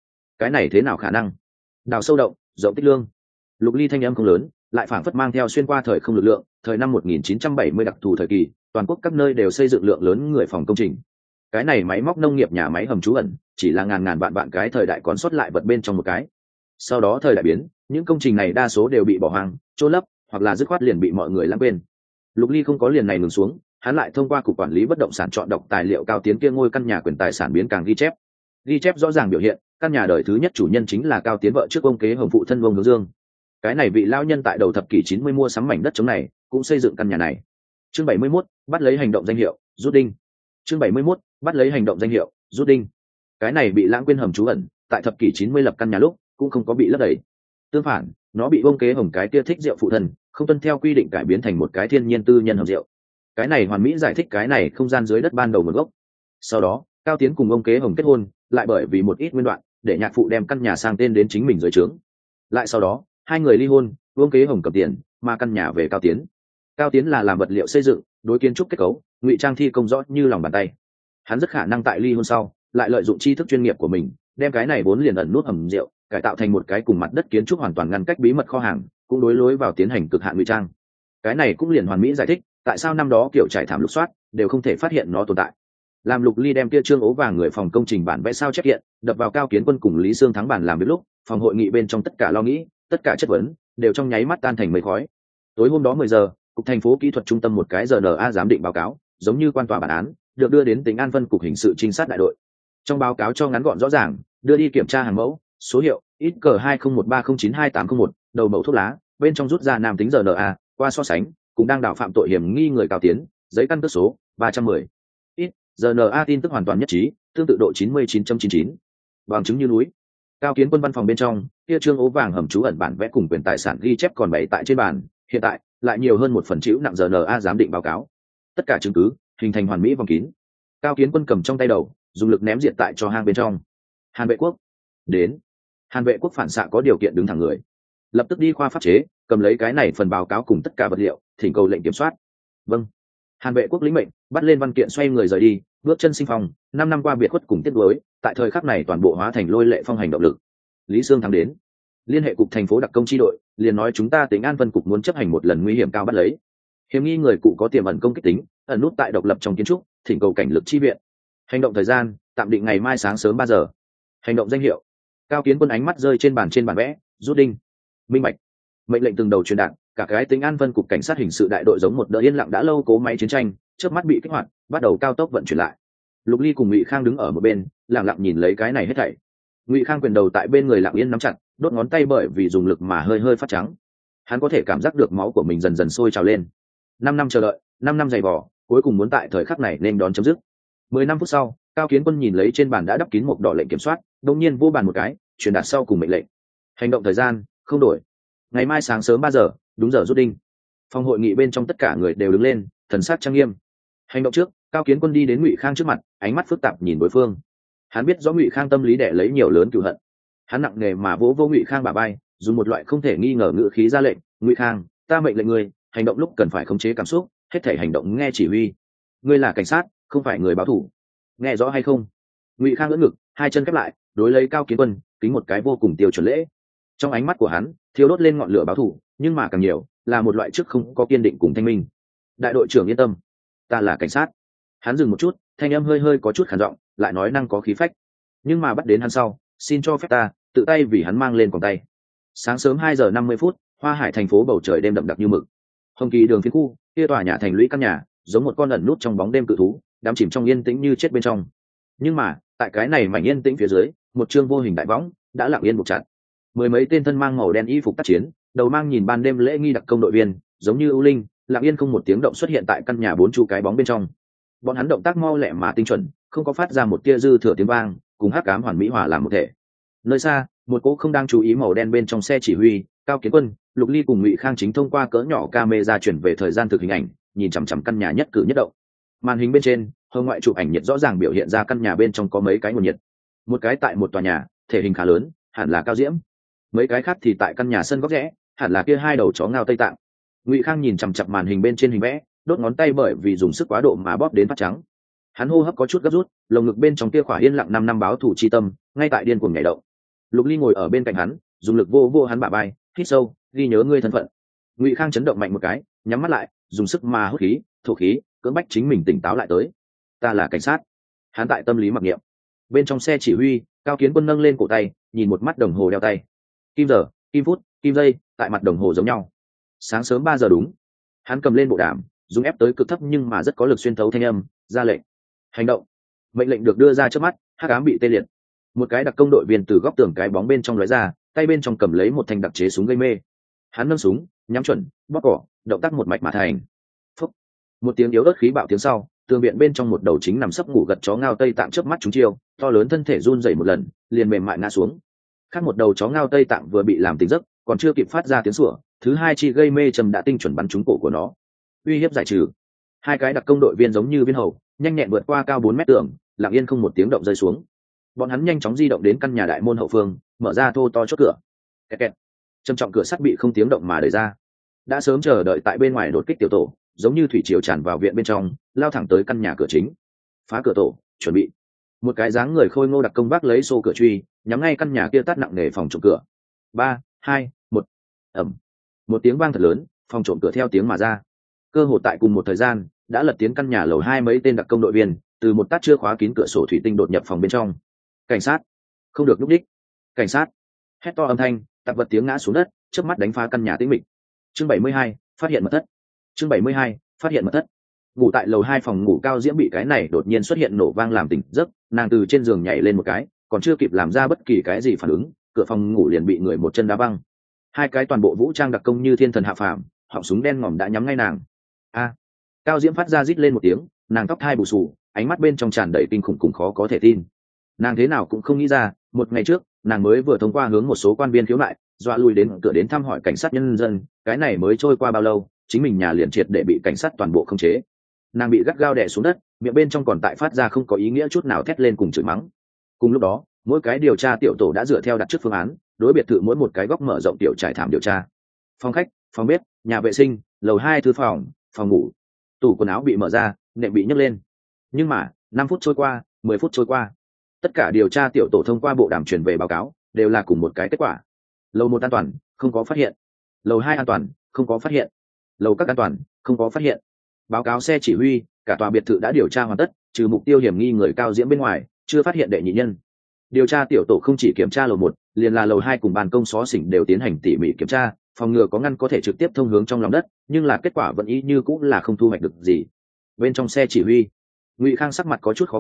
[SPEAKER 1] này thế nào khả năng? Đào sâu động, rộng tích lương. Lục Ly thanh âm không lớn, lại phảng phất mang theo xuyên qua thời không lực lượng, thời năm 1970 đặc thù thời kỳ, toàn quốc các nơi đều xây dựng lượng lớn người phòng công trình. Cái này máy móc nông nghiệp nhà máy hầm trú ẩn, chỉ là ngàn vạn cái thời đại còn sót lại vật bên trong một cái. Sau đó thời đại biến, những công trình này đa số đều bị bỏ hoang, chôn lấp, hoặc là dứt khoát liền bị mọi người lãng quên. Lục Ly không có liền này ngừng xuống, hắn lại thông qua cục quản lý bất động sản chọn đọc tài liệu cao tiến kia ngôi căn nhà quyền tài sản biến càng ghi chép rõ ràng biểu hiện căn nhà đời thứ nhất chủ nhân chính là cao tiến vợ trước ông kế hồng phụ thân ông hướng dương. Cái này vị lao nhân tại đầu thập kỷ 90 mua sắm mảnh đất trống này, cũng xây dựng căn nhà này. Chương 71, bắt lấy hành động danh hiệu rút đinh. Chương 71, bắt lấy hành động danh hiệu rút đinh. Cái này bị lãng quên hầm trú ẩn, tại thập kỷ 90 lập căn nhà lúc cũng không có bị lấp đầy. Tương phản, nó bị ông kế hồng cái kia thích rượu phụ thân không tuân theo quy định cải biến thành một cái thiên nhiên tư nhân hầm rượu. Cái này hoàn mỹ giải thích cái này không gian dưới đất ban đầu nguồn gốc. Sau đó cao tiến cùng ông kế hồng kết hôn, lại bởi vì một ít nguyên đoạn để nhạc phụ đem căn nhà sang tên đến chính mình dưới trướng. Lại sau đó hai người ly hôn, ông kế hồng cầm tiền mà căn nhà về cao tiến. Cao tiến là làm vật liệu xây dựng, đối kiến trúc kết cấu ngụy trang thi công rõ như lòng bàn tay. Hắn rất khả năng tại ly hôn sau lại lợi dụng tri thức chuyên nghiệp của mình, đem cái này vốn liền ẩn nút hầm rượu cải tạo thành một cái cùng mặt đất kiến trúc hoàn toàn ngăn cách bí mật kho hàng, cũng đối lối vào tiến hành cực hạn ngụy trang. Cái này cũng liền hoàn mỹ giải thích tại sao năm đó kiểu trải thảm lục soát đều không thể phát hiện nó tồn tại. Làm Lục Ly đem kia trương ố vàng người phòng công trình bản vẽ sao chép hiện đập vào Cao Kiến Quân cùng Lý Sương Thắng bản làm việc lúc, phòng hội nghị bên trong tất cả lo nghĩ, tất cả chất vấn đều trong nháy mắt tan thành mây khói. Tối hôm đó 10 giờ, cục thành phố kỹ thuật trung tâm một cái RNA giám định báo cáo, giống như quan tòa bản án, được đưa đến Tỉnh An phân cục hình sự trinh sát đại đội. Trong báo cáo cho ngắn gọn rõ ràng, đưa đi kiểm tra hàng mẫu, số hiệu XG2013092801, đầu mẫu thuốc lá, bên trong rút ra nam tính RNA, qua so sánh, cũng đang đào phạm tội hiểm nghi người Cao Tiến, giấy căn cước số 310. RNA tin tức hoàn toàn nhất trí, tương tự độ 99.99. Bằng chứng như núi. Cao Kiến Quân văn phòng bên trong, kia trương ố vàng hầm trú ẩn bản vẽ cùng quyền tài sản ghi chép còn bày tại trên bàn, hiện tại lại nhiều hơn một phần chịu nặng RNA giám định báo cáo. Tất cả chứng cứ hình thành hoàn mỹ vòng kín. Cao Kiến Quân cầm trong tay đầu, dùng lực ném diện tại cho hang bên trong. Hàn Vệ Quốc đến. Hàn Vệ Quốc phản xạ có điều kiện đứng thẳng người, lập tức đi khoa pháp chế, cầm lấy cái này phần báo cáo cùng tất cả vật liệu, thỉnh cầu lệnh kiểm soát. Vâng. Hàn Vệ Quốc lĩnh mệnh, bắt lên văn kiện xoay người rời đi, bước chân sinh phong. 5 năm qua biệt khuất cùng tiếc nuối, tại thời khắc này toàn bộ hóa thành lôi lệ phong hành động lực. Lý Sương Thắng đến, liên hệ cục thành phố đặc công chi đội, liền nói chúng ta Tỉnh An phân cục muốn chấp hành một lần nguy hiểm cao bắt lấy. Hiểm nghi người cụ có tiềm ẩn công kích tính, ẩn nút tại độc lập trong kiến trúc, thỉnh cầu cảnh lực chi viện. Hành động thời gian, tạm định ngày mai sáng sớm 3 giờ. Hành động danh hiệu. Cao Kiến Quân ánh mắt rơi trên bản vẽ, rút đinh. Minh bạch. Mệnh lệnh từng đầu truyền đạt, cả cái Tỉnh An phân cục cảnh sát hình sự đại đội giống một đợt yên lặng đã lâu cố máy chiến tranh, chớp mắt bị kích hoạt, bắt đầu cao tốc vận chuyển lại. Lục Ly cùng Ngụy Khang đứng ở một bên lặng lặng nhìn lấy cái này hết thảy. Ngụy Khang quyền đầu tại bên người lặng yên nắm chặt, đốt ngón tay bởi vì dùng lực mà hơi hơi phát trắng. Hắn có thể cảm giác được máu của mình dần dần sôi trào lên. 5 năm chờ đợi, 5 năm dày vò, cuối cùng muốn tại thời khắc này nên đón chấm dứt. 15 phút sau, Cao Kiến Quân nhìn lấy trên bàn đã đắp kín một đỏ lệnh kiểm soát, đột nhiên vô bàn một cái, truyền đạt sau cùng mệnh lệnh. Hành động thời gian không đổi. Ngày mai sáng sớm 3 giờ, đúng giờ rút đinh. Phòng hội nghị bên trong tất cả người đều đứng lên, thần sắc trang nghiêm. Hành động trước, Cao Kiến Quân đi đến Ngụy Khang trước mặt, ánh mắt phức tạp nhìn đối phương. Hắn biết rõ Ngụy Khang tâm lý đẻ lấy nhiều lớn cừu hận. Hắn nặng nề mà vỗ vô Ngụy Khang bả vai, dùng một loại không thể nghi ngờ ngữ khí ra lệnh: "Ngụy Khang, ta mệnh lệnh ngươi, hành động lúc cần phải khống chế cảm xúc, hết thảy hành động nghe chỉ huy. Ngươi là cảnh sát, không phải người báo thù. Nghe rõ hay không?" Ngụy Khang ưỡn ngực, hai chân khép lại, đối lấy Cao Kiến Quân, kính một cái vô cùng tiêu chuẩn lễ. Trong ánh mắt của hắn, thiêu đốt lên ngọn lửa báo thù, nhưng mà càng nhiều, là một loại trước không có kiên định cùng thanh minh. "Đại đội trưởng yên tâm, ta là cảnh sát." Hắn dừng một chút, thanh âm hơi hơi có chút khàn giọng, lại nói năng có khí phách. Nhưng mà bắt đến hắn sau, xin cho phép ta tự tay vì hắn mang lên còng tay. Sáng sớm 2 giờ 50 phút, Hoa Hải thành phố bầu trời đêm đậm đặc như mực. Hồng Kỳ đường phiến khu, kia tòa nhà thành lũy căn nhà, giống một con ẩn nút trong bóng đêm cự thú, đắm chìm trong yên tĩnh như chết bên trong. Nhưng mà, tại cái này mảnh yên tĩnh phía dưới, một chương vô hình đại võng đã lặng yên buộc chặt. Mười mấy tên thân mang màu đen y phục tác chiến, đầu mang nhìn ban đêm lễ nghi đặc công đội viên, giống như ưu linh, lặng yên không một tiếng động xuất hiện tại căn nhà 4 chu cái bóng bên trong. Bọn hắn động tác mau lẹ mà tinh chuẩn, không có phát ra một tia dư thừa tiếng vang, cùng hắc ám hoàn mỹ hòa làm một thể. Nơi xa, một cỗ không đang chú ý màu đen bên trong xe chỉ huy, Cao Kiến Quân, Lục Ly cùng Ngụy Khang chính thông qua cỡ nhỏ camera chuyển về thời gian thực hình ảnh, nhìn chằm chằm căn nhà nhất cử nhất động. Màn hình bên trên, hồng ngoại chụp ảnh nhiệt rõ ràng biểu hiện ra căn nhà bên trong có mấy cái nguồn nhiệt. Một cái tại một tòa nhà, thể hình khá lớn, hẳn là Cao Diễm. Mấy cái khác thì tại căn nhà sân góc rẽ, hẳn là kia hai đầu chó ngao Tây Tạng. Ngụy Khang nhìn chằm chằm màn hình bên trên hình vẽ, đốt ngón tay bởi vì dùng sức quá độ mà bóp đến phát trắng. Hắn hô hấp có chút gấp rút, lồng ngực bên trong kia khỏa yên lặng 5 năm báo thù chi tâm, ngay tại điên cuồng nhảy động. Lục Ly ngồi ở bên cạnh hắn, dùng lực vô hắn bả vai, hít sâu, ghi nhớ ngươi thân phận. Ngụy Khang chấn động mạnh một cái, nhắm mắt lại, dùng sức mà hút khí, thổ khí, cưỡng bách chính mình tỉnh táo lại tới. Ta là cảnh sát. Hắn tại tâm lý mặc niệm. Bên trong xe chỉ huy, Cao Kiến Quân nâng lên cổ tay, nhìn một mắt đồng hồ đeo tay. Kim giờ, kim phút, kim giây, tại mặt đồng hồ giống nhau. Sáng sớm 3 giờ đúng. Hắn cầm lên bộ đàm, dùng ép tới cực thấp nhưng mà rất có lực xuyên thấu thanh âm, ra lệnh. Hành động. Mệnh lệnh được đưa ra trước mắt, hắc ám bị tê liệt. Một cái đặc công đội viên từ góc tường cái bóng bên trong lóe ra, tay bên trong cầm lấy một thanh đặc chế súng gây mê. Hắn nâng súng, nhắm chuẩn, bóp cỏ, động tác một mạch mà thành. Phúc. Một tiếng yếu ớt khí bạo tiếng sau, tường viện bên trong một đầu chính nằm sấp ngủ gật chó ngao Tây Tạng chớp mắt trúng chiêu, to lớn thân thể run rẩy một lần, liền mềm mại ngã xuống. Khác một đầu chó ngao Tây Tạng vừa bị làm tỉnh giấc, còn chưa kịp phát ra tiếng sủa, thứ hai chi gây mê châm đã tinh chuẩn bắn trúng cổ của nó. Uy hiếp giải trừ. Hai cái đặc công đội viên giống như viên hầu, nhanh nhẹn vượt qua cao 4 mét tường, lặng yên không một tiếng động rơi xuống. Bọn hắn nhanh chóng di động đến căn nhà đại môn hậu phương, mở ra thô to chốt cửa. Kẹt kẹt. Trầm trọng cửa sắt bị không tiếng động mà đẩy ra. Đã sớm chờ đợi tại bên ngoài đột kích tiểu tổ, giống như thủy triều tràn vào viện bên trong, lao thẳng tới căn nhà cửa chính. Phá cửa tổ, chuẩn bị. Một cái dáng người khôi ngô đặc công vác lấy xô cửa truy, nhắm ngay căn nhà kia tát nặng nề phòng trộm cửa. 3, 2, 1. Ầm. Một tiếng vang thật lớn, phòng trộm cửa theo tiếng mà ra. Cơ hội tại cùng một thời gian, đã lật tiến căn nhà lầu 2 mấy tên đặc công đội viên, từ một tát chưa khóa kín cửa sổ thủy tinh đột nhập phòng bên trong. Cảnh sát, không được núp đích. Cảnh sát. Hét to âm thanh, tạp vật tiếng ngã xuống đất, chớp mắt đánh phá căn nhà tĩnh mịch. Chương 72, phát hiện mật thất. Chương 72, phát hiện mật thất. Ngủ tại lầu 2 phòng ngủ Cao Diễm bị cái này đột nhiên xuất hiện nổ vang làm tỉnh giấc, nàng từ trên giường nhảy lên một cái, còn chưa kịp làm ra bất kỳ cái gì phản ứng, cửa phòng ngủ liền bị người một chân đá văng. Hai cái toàn bộ vũ trang đặc công như thiên thần hạ phàm, họng súng đen ngòm đã nhắm ngay nàng. A! Cao Diễm phát ra rít lên một tiếng, nàng tóc thai bù xù, ánh mắt bên trong tràn đầy kinh khủng cùng khó có thể tin. Nàng thế nào cũng không nghĩ ra, một ngày trước, nàng mới vừa thông qua hướng một số quan viên khiếu nại, dọa lui đến cửa đến thăm hỏi cảnh sát nhân dân, cái này mới trôi qua bao lâu, chính mình nhà liền triệt để bị cảnh sát toàn bộ khống chế. Nàng bị gắt gao đè xuống đất, miệng bên trong còn tại phát ra không có ý nghĩa chút nào thét lên cùng chửi mắng. Cùng lúc đó, mỗi cái điều tra tiểu tổ đã dựa theo đặt trước phương án, đối biệt thự mỗi một cái góc mở rộng tiểu trải thảm điều tra. Phòng khách, phòng bếp, nhà vệ sinh, lầu 2 thư phòng, phòng ngủ. Tủ quần áo bị mở ra, nệm bị nhấc lên. Nhưng mà, 5 phút trôi qua, 10 phút trôi qua, tất cả điều tra tiểu tổ thông qua bộ đàm truyền về báo cáo, đều là cùng một cái kết quả. Lầu 1 an toàn, không có phát hiện. Lầu 2 an toàn, không có phát hiện. Lầu các an toàn, không có phát hiện. Báo cáo xe chỉ huy, cả tòa biệt thự đã điều tra hoàn tất, trừ mục tiêu hiểm nghi người Cao Diễm bên ngoài, chưa phát hiện đệ nhị nhân. Điều tra tiểu tổ không chỉ kiểm tra lầu 1, liền là lầu 2 cùng ban công xó xỉnh đều tiến hành tỉ mỉ kiểm tra, phòng ngừa có ngăn có thể trực tiếp thông hướng trong lòng đất, nhưng là kết quả vẫn y như cũng là không thu hoạch được gì. Bên trong xe chỉ huy, Ngụy Khang sắc mặt có chút khó coi,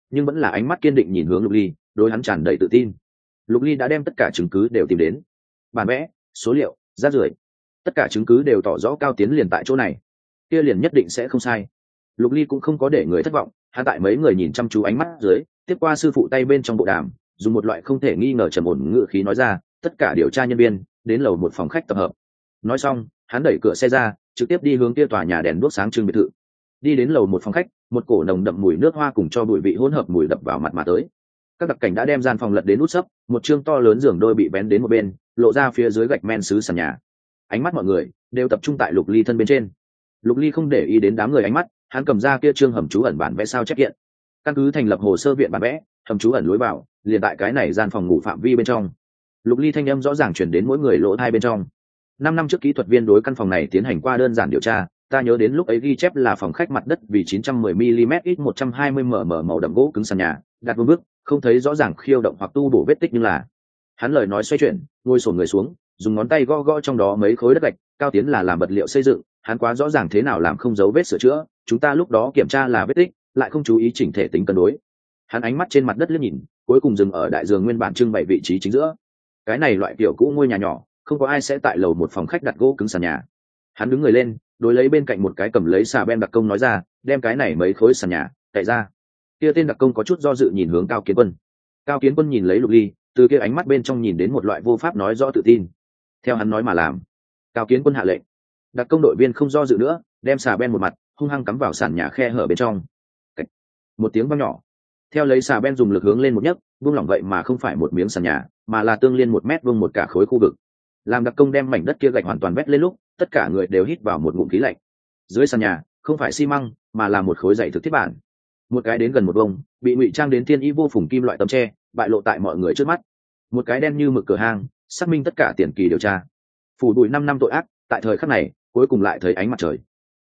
[SPEAKER 1] nhưng vẫn là ánh mắt kiên định nhìn hướng Lục Ly, đối hắn tràn đầy tự tin. Lục Ly đã đem tất cả chứng cứ đều tìm đến, bản vẽ, số liệu, rác rưởi, tất cả chứng cứ đều tỏ rõ Cao Tiến liền tại chỗ này, kia liền nhất định sẽ không sai. Lục Ly cũng không có để người thất vọng, hắn tại mấy người nhìn chăm chú ánh mắt dưới, tiếp qua sư phụ tay bên trong bộ đàm, dùng một loại không thể nghi ngờ trầm ổn ngữ khí nói ra, tất cả điều tra nhân viên đến lầu một phòng khách tập hợp. Nói xong, hắn đẩy cửa xe ra, trực tiếp đi hướng kia tòa nhà đèn đuốc sáng trưng biệt thự. Đi đến lầu một phòng khách, một cổ nồng đậm mùi nước hoa cùng cho bụi vị hỗn hợp mùi đập vào mặt mà tới. Các đặc cảnh đã đem gian phòng lật đến nút sấp, một chương to lớn giường đôi bị bén đến một bên, lộ ra phía dưới gạch men sứ sàn nhà. Ánh mắt mọi người đều tập trung tại Lục Ly thân bên trên. Lục Ly không để ý đến đám người ánh mắt, hắn cầm ra kia chương hầm trú ẩn bản vẽ sao chép kiện. Căn cứ thành lập hồ sơ viện bản vẽ, hầm trú ẩn lối vào liền tại cái này gian phòng ngủ phạm vi bên trong. Lục Ly thanh âm rõ ràng truyền đến mỗi người lỗ tai bên trong. 5 năm trước kỹ thuật viên đối căn phòng này tiến hành qua đơn giản điều tra, ta nhớ đến lúc ấy ghi chép là phòng khách mặt đất vì 910 mm ít 120 mm màu đậm gỗ cứng sàn nhà, đặt vương bước, không thấy rõ ràng khiêu động hoặc tu bổ vết tích, nhưng là hắn lời nói xoay chuyển, ngồi xổm người xuống, dùng ngón tay gõ gõ trong đó mấy khối đất gạch. Cao Tiến là làm vật liệu xây dựng, hắn quá rõ ràng thế nào làm không dấu vết sửa chữa, chúng ta lúc đó kiểm tra là vết tích, lại không chú ý chỉnh thể tính cân đối. Hắn ánh mắt trên mặt đất liếc nhìn, cuối cùng dừng ở đại giường nguyên bản trưng bày vị trí chính giữa. Cái này loại kiểu cũ ngôi nhà nhỏ, không có ai sẽ tại lầu một phòng khách đặt gỗ cứng sàn nhà. Hắn đứng người lên, đối lấy bên cạnh một cái cầm lấy xà beng đặc công nói ra, đem cái này mấy khối sàn nhà cậy ra. Kia tên đặc công có chút do dự nhìn hướng Cao Kiến Quân. Cao Kiến Quân nhìn lấy Lục Ly, từ kia ánh mắt bên trong nhìn đến một loại vô pháp nói rõ tự tin. Theo hắn nói mà làm. Cao Kiến Quân hạ lệnh. Đặc công đội viên không do dự nữa, đem xà beng một mặt hung hăng cắm vào sàn nhà khe hở bên trong. Cách. Một tiếng vang nhỏ. Theo lấy xà beng dùng lực hướng lên một nhấc, buông lỏng vậy mà không phải một miếng sàn nhà, mà là tương liên 1 mét vuông một cả khối khu vực. Làm đặc công đem mảnh đất kia gạch hoàn toàn vét lên lúc, tất cả người đều hít vào một ngụm khí lạnh. Dưới sàn nhà không phải xi măng, mà là một khối dày thực thiết bản. Một cái đến gần một vông, bị ngụy trang đến thiên y vô phùng kim loại tấm tre, bại lộ tại mọi người trước mắt. Một cái đen như mực cửa hang, xác minh tất cả tiền kỳ điều tra. Phủ đuổi 5 năm tội ác, tại thời khắc này, cuối cùng lại thấy ánh mặt trời.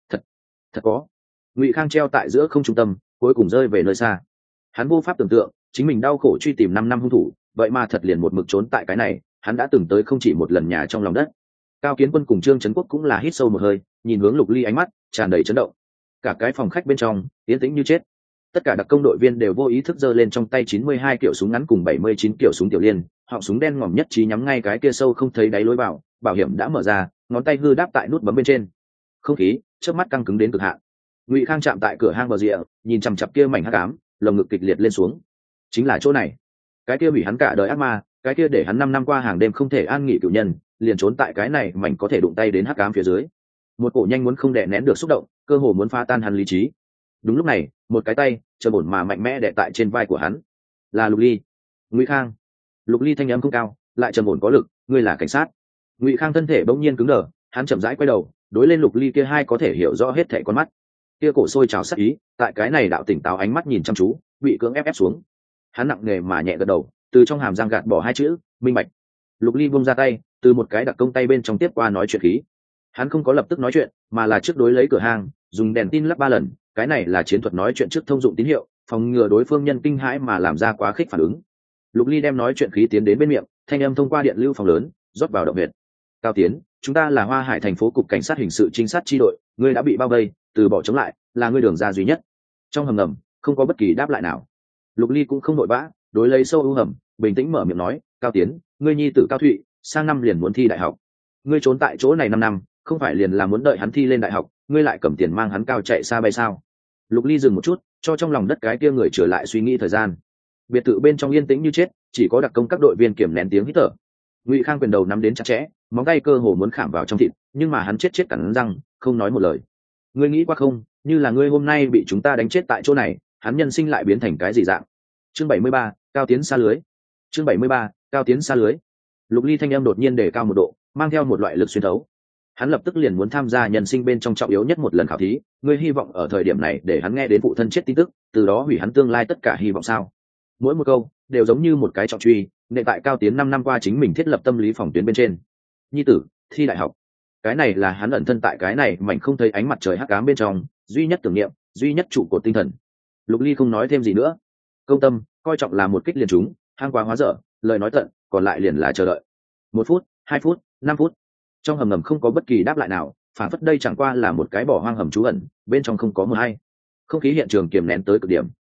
[SPEAKER 1] Thật có. Ngụy Khang treo tại giữa không trung tâm, cuối cùng rơi về nơi xa. Hắn vô pháp tưởng tượng, chính mình đau khổ truy tìm 5 năm hung thủ, vậy mà thật liền một mực trốn tại cái này, hắn đã từng tới không chỉ một lần nhà trong lòng đất. Cao Kiến Quân cùng Trương Trấn Quốc cũng là hít sâu một hơi, nhìn hướng Lục Ly ánh mắt tràn đầy chấn động. Cả cái phòng khách bên trong yên tĩnh như chết. Tất cả đặc công đội viên đều vô ý thức giơ lên trong tay 92 kiểu súng ngắn cùng 79 kiểu súng tiểu liên, họng súng đen ngòm nhất trí nhắm ngay cái kia sâu không thấy đáy lối vào, bảo hiểm đã mở ra, ngón tay hư đáp tại nút bấm bên trên. Không khí chớp mắt căng cứng đến cực hạn. Ngụy Khang chạm tại cửa hang bờ rìa, nhìn chằm chằm kia mảnh hắc ám, lồng ngực kịch liệt lên xuống. Chính là chỗ này, cái kia hủy hắn cả đời ác ma, cái kia để hắn 5 năm qua hàng đêm không thể an nghỉ cửu nhân, liền trốn tại cái này mảnh có thể đụng tay đến hắc ám phía dưới. Một cổ nhanh muốn không đè nén được xúc động, cơ hồ muốn phá tan hắn lý trí. Đúng lúc này, một cái tay trầm ổn mà mạnh mẽ đè tại trên vai của hắn. Là Lục Ly. Ngụy Khang. Lục Ly thanh âm không cao, lại trầm ổn có lực, ngươi là cảnh sát. Ngụy Khang thân thể bỗng nhiên cứng đờ, hắn chậm rãi quay đầu, đối lên Lục Ly kia hai có thể hiểu rõ hết thảy con mắt. Kia cổ sôi trào sắc ý, tại cái này đạo tỉnh táo ánh mắt nhìn chăm chú, bị cưỡng ép xuống. Hắn nặng nề mà nhẹ gật đầu, từ trong hàm răng gạt bỏ hai chữ, minh bạch. Lục Ly buông ra tay, từ một cái đặc công tay bên trong tiếp qua nói chuyện khí. Hắn không có lập tức nói chuyện, mà là trước đối lấy cửa hang, dùng đèn tin lắp 3 lần, cái này là chiến thuật nói chuyện trước thông dụng tín hiệu, phòng ngừa đối phương nhân kinh hãi mà làm ra quá khích phản ứng. Lục Ly đem nói chuyện khí tiến đến bên miệng, thanh âm thông qua điện lưu phòng lớn rót vào động huyệt. Cao Tiến, chúng ta là Hoa Hải thành phố cục cảnh sát hình sự trinh sát chi đội, ngươi đã bị bao vây, từ bỏ chống lại là ngươi đường ra duy nhất. Trong hầm ngầm không có bất kỳ đáp lại nào. Lục Ly cũng không nội vã, đối lấy sâu ưu hầm, bình tĩnh mở miệng nói, Cao Tiến, ngươi nhi tử Cao Thụy sang năm liền muốn thi đại học, ngươi trốn tại chỗ này 5 năm, không phải liền là muốn đợi hắn thi lên đại học, ngươi lại cầm tiền mang hắn cao chạy xa bay sao? Lục Ly dừng một chút, cho trong lòng đất cái kia người trở lại suy nghĩ thời gian. Biệt thự bên trong yên tĩnh như chết, chỉ có đặc công các đội viên kiểm nén tiếng hít thở. Ngụy Khang quyền đầu nắm đến chặt chẽ, móng tay cơ hồ muốn khảm vào trong thịt, nhưng mà hắn chết cắn răng, không nói một lời. Ngươi nghĩ qua không, như là ngươi hôm nay bị chúng ta đánh chết tại chỗ này, hắn nhân sinh lại biến thành cái gì dạng? Chương 73, Cao Tiến xa lưới. Chương 73, Cao Tiến xa lưới. Lục Ly thanh âm đột nhiên đề cao một độ, mang theo một loại lực xuyên thấu. Hắn lập tức liền muốn tham gia nhân sinh bên trong trọng yếu nhất một lần khảo thí, ngươi hy vọng ở thời điểm này để hắn nghe đến phụ thân chết tin tức, từ đó hủy hắn tương lai tất cả hy vọng sao? Mỗi một câu đều giống như một cái trọng truy, nệ tại Cao Tiến 5 năm qua chính mình thiết lập tâm lý phòng tuyến bên trên. Nhi tử thi đại học, cái này là hắn ẩn thân tại cái này mảnh không thấy ánh mặt trời hắc ám bên trong duy nhất tưởng niệm, duy nhất trụ cột tinh thần. Lục Ly không nói thêm gì nữa. Công tâm coi trọng là một kích liền trúng, hang quá hóa dở, lời nói tận, còn lại liền là chờ đợi. 1 phút, 2 phút, 5 phút. Trong hầm ngầm không có bất kỳ đáp lại nào, phản phất đây chẳng qua là một cái bỏ hoang hầm trú ẩn, bên trong không có mờ hay. Không khí hiện trường kiềm nén tới cực điểm.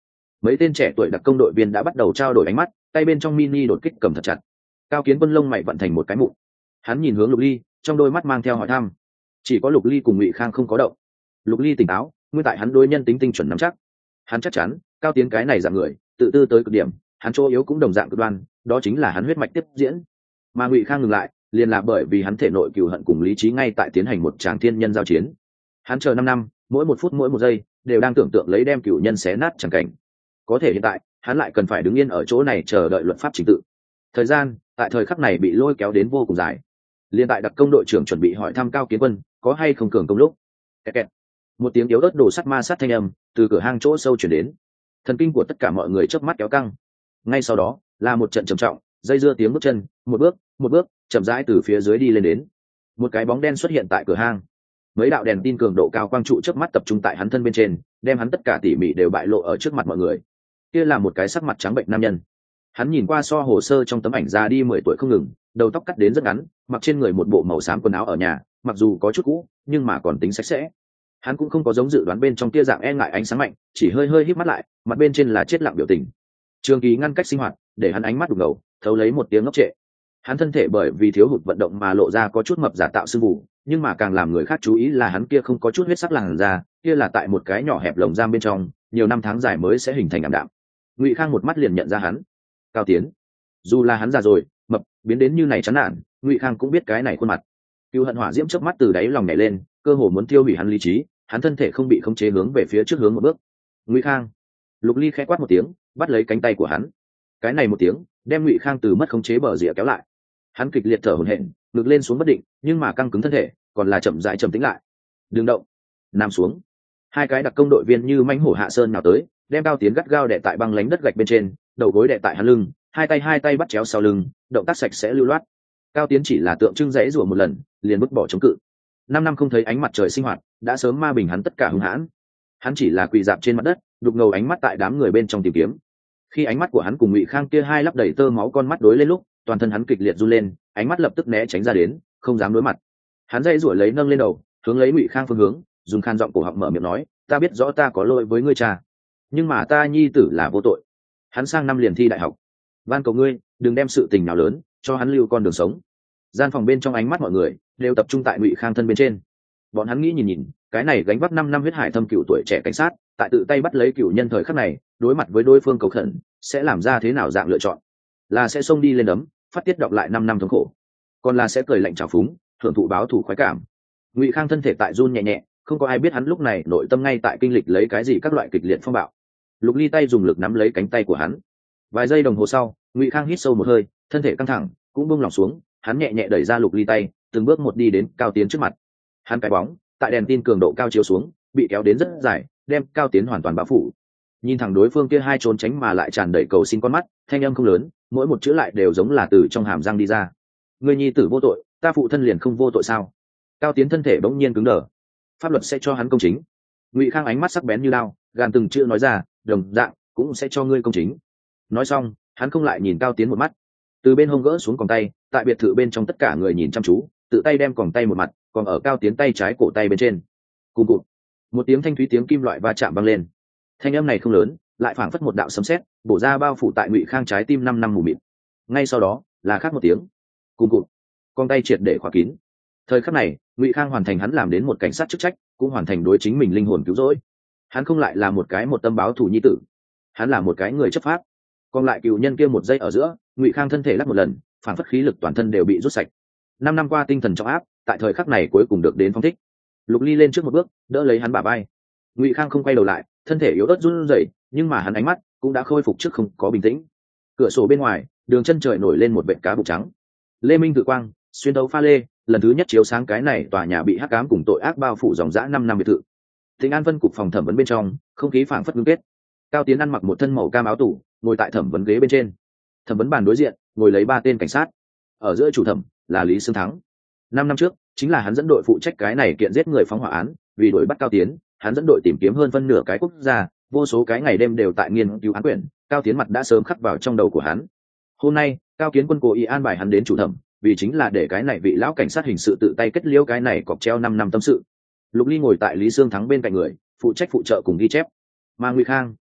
[SPEAKER 1] Mấy tên trẻ tuổi đặc công đội viên đã bắt đầu trao đổi ánh mắt, tay bên trong mini đột kích cầm thật chặt. Cao Kiến Quân lông mày vận thành một cái mụn, hắn nhìn hướng Lục Ly, trong đôi mắt mang theo hỏi thăm. Chỉ có Lục Ly cùng Ngụy Khang không có động. Lục Ly tỉnh táo, nguyên tại hắn đối nhân tính tinh chuẩn nắm chắc. Hắn chắc chắn Cao Tiến cái này dạng người tự tư tới cực điểm, hắn chỗ yếu cũng đồng dạng cực đoan, đó chính là hắn huyết mạch tiếp diễn. Mà Ngụy Khang ngừng lại liền là bởi vì hắn thể nội cừu hận cùng lý trí ngay tại tiến hành một tràng thiên nhân giao chiến. Hắn chờ 5 năm, mỗi một phút mỗi một giây đều đang tưởng tượng lấy đem cừu nhân xé nát chẳng cảnh. Có thể hiện tại hắn lại cần phải đứng yên ở chỗ này chờ đợi luật pháp trình tự. Thời gian tại thời khắc này bị lôi kéo đến vô cùng dài. Liên tại đặc công đội trưởng chuẩn bị hỏi thăm Cao Kiến Quân có hay không cường công lúc, kẹt kẹt. Một tiếng yếu ớt đổ sắt ma sát thanh âm từ cửa hang chỗ sâu chuyển đến. Thần kinh của tất cả mọi người chớp mắt kéo căng. Ngay sau đó là một trận trầm trọng dây dưa tiếng bước chân, một bước chậm rãi từ phía dưới đi lên đến. Một cái bóng đen xuất hiện tại cửa hang. Mấy đạo đèn tin cường độ cao quang trụ chớp mắt tập trung tại hắn thân bên trên, đem hắn tất cả tỉ mỉ đều bại lộ ở trước mặt mọi người. Kia là một cái sắc mặt trắng bệnh nam nhân. Hắn nhìn qua so hồ sơ trong tấm ảnh ra đi 10 tuổi không ngừng, đầu tóc cắt đến rất ngắn, mặc trên người một bộ màu xám quần áo ở nhà, mặc dù có chút cũ nhưng mà còn tính sạch sẽ. Hắn cũng không có giống dự đoán bên trong tia dạng e ngại ánh sáng mạnh, chỉ hơi hơi híp mắt lại, mặt bên trên là chết lặng biểu tình. Trường kỳ ngăn cách sinh hoạt để hắn ánh mắt đục ngầu, thấu lấy một tiếng ngốc trệ. Hắn thân thể bởi vì thiếu hụt vận động mà lộ ra có chút mập giả tạo sưng mù, nhưng mà càng làm người khác chú ý là hắn kia không có chút huyết sắc làn da, kia là tại một cái nhỏ hẹp lồng giam bên trong, nhiều năm tháng dài mới sẽ hình thành ảm đạm. Ngụy Khang một mắt liền nhận ra hắn. Cao Tiến. Dù là hắn già rồi, mập, biến đến như này chán nản, Ngụy Khang cũng biết cái này khuôn mặt. Cừu hận hỏa diễm chớp mắt từ đáy lòng nhảy lên, cơ hồ muốn tiêu hủy hắn lý trí, hắn thân thể không bị khống chế hướng về phía trước hướng một bước. Ngụy Khang. Lục Ly khẽ quát một tiếng, bắt lấy cánh tay của hắn. Cái này một tiếng đem Ngụy Khang từ mất khống chế bờ rìa kéo lại. Hắn kịch liệt thở hổn hển, ngực lên xuống bất định, nhưng mà căng cứng thân thể còn là chậm rãi trầm tĩnh lại. Đừng động. Nằm xuống. Hai cái đặc công đội viên như mãnh hổ hạ sơn nào tới, đem Cao Tiến gắt gao đè tại băng lánh đất gạch bên trên, đầu gối đè tại hắn lưng, hai tay bắt chéo sau lưng, động tác sạch sẽ lưu loát. Cao Tiến chỉ là tượng trưng giãy giụa một lần, liền vứt bỏ chống cự. 5 năm không thấy ánh mặt trời sinh hoạt, đã sớm ma bình hắn tất cả hung hãn. Hắn chỉ là quỳ dạp trên mặt đất, đục ngầu ánh mắt tại đám người bên trong tìm kiếm. Khi ánh mắt của hắn cùng Ngụy Khang kia hai lấp đầy tơ máu con mắt đối lên lúc, toàn thân hắn kịch liệt run lên, ánh mắt lập tức né tránh ra đến, không dám đối mặt. Hắn dãy giụa lấy nâng lên đầu, hướng lấy Ngụy Khang phương hướng, dùng khan giọng cổ họng mở miệng nói, ta biết rõ ta có lỗi với ngươi cha, nhưng mà ta nhi tử là vô tội. Hắn sang năm liền thi đại học, van cầu ngươi đừng đem sự tình nào lớn, cho hắn lưu con đường sống. Gian phòng bên trong ánh mắt mọi người đều tập trung tại Ngụy Khang thân bên trên. Bọn hắn nghĩ nhìn cái này gánh vác 5 năm huyết hải thâm cựu tuổi trẻ cảnh sát, tại tự tay bắt lấy cựu nhân thời khắc này, đối mặt với đối phương cầu khẩn, sẽ làm ra thế nào dạng lựa chọn? Là sẽ xông đi lên đấm, phát tiết đọc lại 5 năm thống khổ, còn là sẽ cười lạnh trào phúng, hưởng thụ báo thù khoái cảm. Ngụy Khang thân thể tại run nhẹ nhẹ, không có ai biết hắn lúc này nội tâm ngay tại kinh lịch lấy cái gì các loại kịch liệt phong bạo. Lục Ly tay dùng lực nắm lấy cánh tay của hắn. Vài giây đồng hồ sau, Ngụy Khang hít sâu một hơi, thân thể căng thẳng cũng buông lỏng xuống, hắn nhẹ nhẹ đẩy ra Lục Ly tay, từng bước một đi đến Cao Tiến trước mặt. Hắn cái bóng tại đèn tin cường độ cao chiếu xuống, bị kéo đến rất dài, đem Cao Tiến hoàn toàn bao phủ. Nhìn thẳng đối phương kia hai trốn tránh mà lại tràn đầy cầu xin con mắt, thanh âm không lớn, mỗi một chữ lại đều giống là từ trong hàm răng đi ra. Người nhi tử vô tội, ta phụ thân liền không vô tội sao? Cao Tiến thân thể bỗng nhiên cứng đờ. Pháp luật sẽ cho hắn công chính. Ngụy Khang ánh mắt sắc bén như đao, gàn từng chữ nói ra, đồng dạng cũng sẽ cho ngươi công chính. Nói xong, hắn không lại nhìn Cao Tiến một mắt, từ bên hông gỡ xuống còng tay, tại biệt thự bên trong tất cả người nhìn chăm chú, tự tay đem còng tay một mặt, còn ở Cao Tiến tay trái cổ tay bên trên. Cùng cụt, một tiếng thanh thúy tiếng kim loại va chạm vang lên. Thanh âm này không lớn, lại phảng phất một đạo sấm sét, bổ ra bao phủ tại Ngụy Khang trái tim 5 năm mù mịt. Ngay sau đó, là khác một tiếng. Cùng cụt, còng tay triệt để khóa kín. Thời khắc này, Ngụy Khang hoàn thành hắn làm đến một cảnh sát chức trách, cũng hoàn thành đối chính mình linh hồn cứu rỗi. Hắn không lại là một cái một tâm báo thù nhi tử, hắn là một cái người chấp pháp. Còn lại cựu nhân kia một giây ở giữa, Ngụy Khang thân thể lắc một lần, phản phất khí lực toàn thân đều bị rút sạch. 5 năm qua tinh thần trọng áp, tại thời khắc này cuối cùng được đến phong thích. Lục Ly lên trước một bước, đỡ lấy hắn bả vai. Ngụy Khang không quay đầu lại, thân thể yếu ớt run rẩy, nhưng mà hắn ánh mắt cũng đã khôi phục trước không có bình tĩnh. Cửa sổ bên ngoài, đường chân trời nổi lên một vệt cá bụng trắng. Lê Minh tự quang xuyên đấu pha lê, lần thứ nhất chiếu sáng cái này tòa nhà bị hắc ám cùng tội ác bao phủ dòng dã 5 năm biệt thự. Thịnh An Vân cục phòng thẩm vấn bên trong, không khí phảng phất ngưng kết. Cao Tiến ăn mặc một thân màu cam áo tủ, ngồi tại thẩm vấn ghế bên trên. Thẩm vấn bàn đối diện, ngồi lấy 3 tên cảnh sát. Ở giữa chủ thẩm là Lý Sương Thắng. 5 năm trước, chính là hắn dẫn đội phụ trách cái này kiện giết người phóng hỏa án, vì đuổi bắt Cao Tiến, hắn dẫn đội tìm kiếm hơn phân nửa cái quốc gia, vô số cái ngày đêm đều tại nghiên cứu án quyển, Cao Tiến mặt đã sớm khắc vào trong đầu của hắn. Hôm nay, Cao Kiến Quân cố ý an bài hắn đến chủ thẩm, vì chính là để cái này vị lão cảnh sát hình sự tự tay kết liễu cái này cọc treo 5 năm tâm sự. Lục Ly ngồi tại Lý Sương Thắng bên cạnh người, phụ trách phụ trợ cùng ghi chép. Mà Ngụy Khang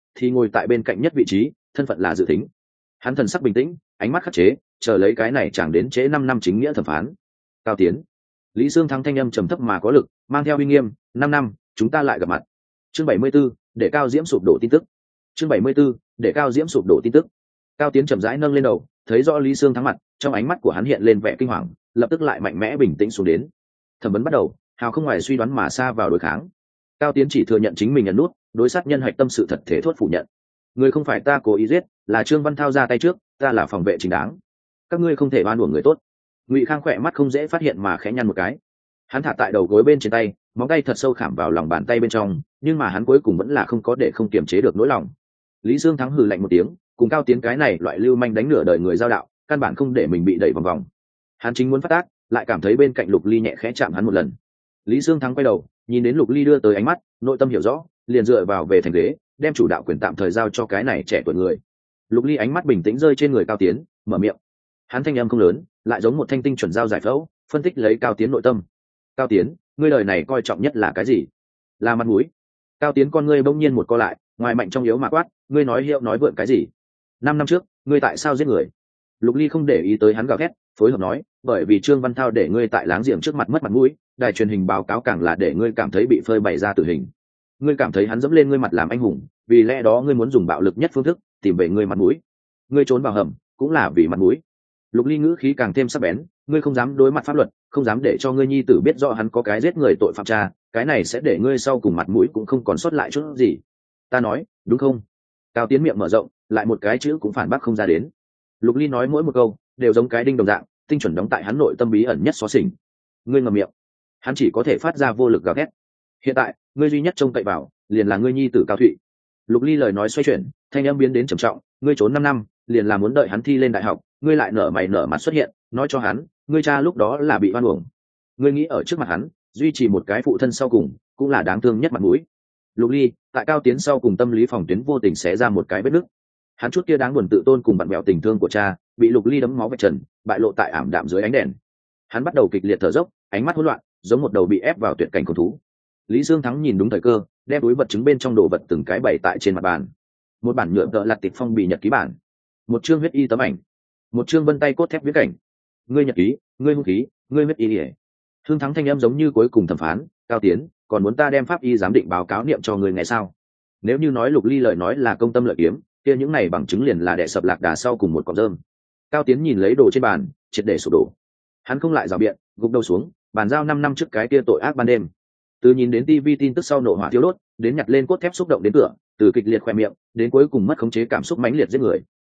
[SPEAKER 1] thì ngồi tại bên cạnh nhất vị trí, thân phận là dự tính. Hắn thần sắc bình tĩnh, ánh mắt khắc chế, chờ lấy cái này chẳng đến trễ 5 năm chính nghĩa thẩm phán. Cao Tiến. Lý Dương Thắng thanh âm trầm thấp mà có lực, mang theo uy nghiêm, 5 năm, chúng ta lại gặp mặt. Chương 74, để Cao Diễm sụp đổ tin tức. Chương 74, để Cao Diễm sụp đổ tin tức. Cao Tiến chậm rãi nâng lên đầu, thấy rõ Lý Dương Thắng mặt, trong ánh mắt của hắn hiện lên vẻ kinh hoàng, lập tức lại mạnh mẽ bình tĩnh xuống đến. Thẩm vấn bắt đầu, hào không ngoài suy đoán mà xa vào đối kháng. Cao Tiến chỉ thừa nhận chính mình nhận nút, đối sát nhân hạch tâm sự thật thể thốt phủ nhận. Người không phải ta cố ý giết, là Trương Văn Thao ra tay trước, ta là phòng vệ chính đáng. Các ngươi không thể oan uổng người tốt. Ngụy Khang khỏe mắt không dễ phát hiện mà khẽ nhăn một cái. Hắn thả tại đầu gối bên trên tay, móng tay thật sâu khảm vào lòng bàn tay bên trong, nhưng mà hắn cuối cùng vẫn là không có để không kiềm chế được nỗi lòng. Lý Dương Thắng hừ lạnh một tiếng, cùng Cao Tiến cái này loại lưu manh đánh nửa đời người giao đạo, căn bản không để mình bị đẩy vòng vòng. Hắn chính muốn phát tác, lại cảm thấy bên cạnh Lục Ly nhẹ khẽ chạm hắn một lần. Lý Dương Thắng quay đầu, nhìn đến Lục Ly đưa tới ánh mắt, nội tâm hiểu rõ, liền dựa vào về thành ghế, đem chủ đạo quyền tạm thời giao cho cái này trẻ tuổi người. Lục Ly ánh mắt bình tĩnh rơi trên người Cao Tiến, mở miệng. Hắn thanh âm không lớn, lại giống một thanh tinh chuẩn giao giải phẫu, phân tích lấy Cao Tiến nội tâm. Cao Tiến, ngươi đời này coi trọng nhất là cái gì? Là mặt mũi. Cao Tiến con ngươi bỗng nhiên một co lại, ngoài mạnh trong yếu mà quát, ngươi nói hiệu nói vượn cái gì? 5 năm trước, ngươi tại sao giết người? Lục Ly không để ý tới hắn gào thét, phối hợp nói, bởi vì Trương Văn Thao để ngươi tại láng giềng trước mặt mất mặt mũi, đài truyền hình báo cáo càng là để ngươi cảm thấy bị phơi bày ra tử hình. Ngươi cảm thấy hắn dẫm lên ngươi mặt làm anh hùng, vì lẽ đó ngươi muốn dùng bạo lực nhất phương thức tìm về ngươi mặt mũi. Ngươi trốn vào hầm, cũng là vì mặt mũi. Lục Ly ngữ khí càng thêm sắc bén, ngươi không dám đối mặt pháp luật, không dám để cho ngươi nhi tử biết rõ hắn có cái giết người tội phạm cha, cái này sẽ để ngươi sau cùng mặt mũi cũng không còn sót lại chút gì. Ta nói, đúng không? Cao Tiến miệng mở rộng, lại một cái chữ cũng phản bác không ra đến. Lục Ly nói mỗi một câu đều giống cái đinh đồng dạng, tinh chuẩn đóng tại hắn nội tâm bí ẩn nhất xóa xỉnh. Ngươi ngậm miệng. Hắn chỉ có thể phát ra vô lực gào thét. Hiện tại, ngươi duy nhất trông cậy vào, liền là ngươi nhi tử Cao Thụy. Lục Ly lời nói xoay chuyển, thanh âm biến đến trầm trọng, ngươi trốn 5 năm, liền là muốn đợi hắn thi lên đại học, ngươi lại nở mày nở mặt xuất hiện, nói cho hắn, ngươi cha lúc đó là bị oan uổng. Ngươi nghĩ ở trước mặt hắn, duy trì một cái phụ thân sau cùng, cũng là đáng thương nhất mặt mũi. Lục Ly, tại Cao Tiến sau cùng tâm lý phòng tuyến vô tình xé ra một cái vết nứt. Hắn chút kia đáng buồn tự tôn cùng bạn bèo tình thương của cha, bị Lục Ly đấm máu vạch trần, bại lộ tại ảm đạm dưới ánh đèn. Hắn bắt đầu kịch liệt thở dốc, ánh mắt hỗn loạn, giống một đầu bị ép vào tuyệt cảnh cầu thú. Lý Dương Thắng nhìn đúng thời cơ, đem túi vật chứng bên trong đồ vật từng cái bày tại trên mặt bàn. Một bản nhựa tợ lặt tịch phong bì nhật ký bản, một chương huyết y tấm ảnh, một chương vân tay cốt thép viễn cảnh. Ngươi nhật ký, ngươi hung khí, ngươi huyết y lìa. Hương Thắng thanh âm giống như cuối cùng thẩm phán, Cao Tiến, còn muốn ta đem pháp y giám định báo cáo niệm cho ngươi ngày sao? Nếu như nói Lục Ly lời nói là công tâm lợi kiếm, kia những này bằng chứng liền là đè sập lạc đà sau cùng một cọng rơm. Cao Tiến nhìn lấy đồ trên bàn, triệt để sụp đổ. Hắn không lại rào biện, gục đầu xuống, bàn giao 5 năm trước cái kia tội ác ban đêm. Từ nhìn đến TV tin tức sau nổ hỏa thiêu đốt, đến nhặt lên cốt thép xúc động đến cửa, từ kịch liệt khoe miệng, đến cuối cùng mất khống chế cảm xúc mãnh liệt giết người.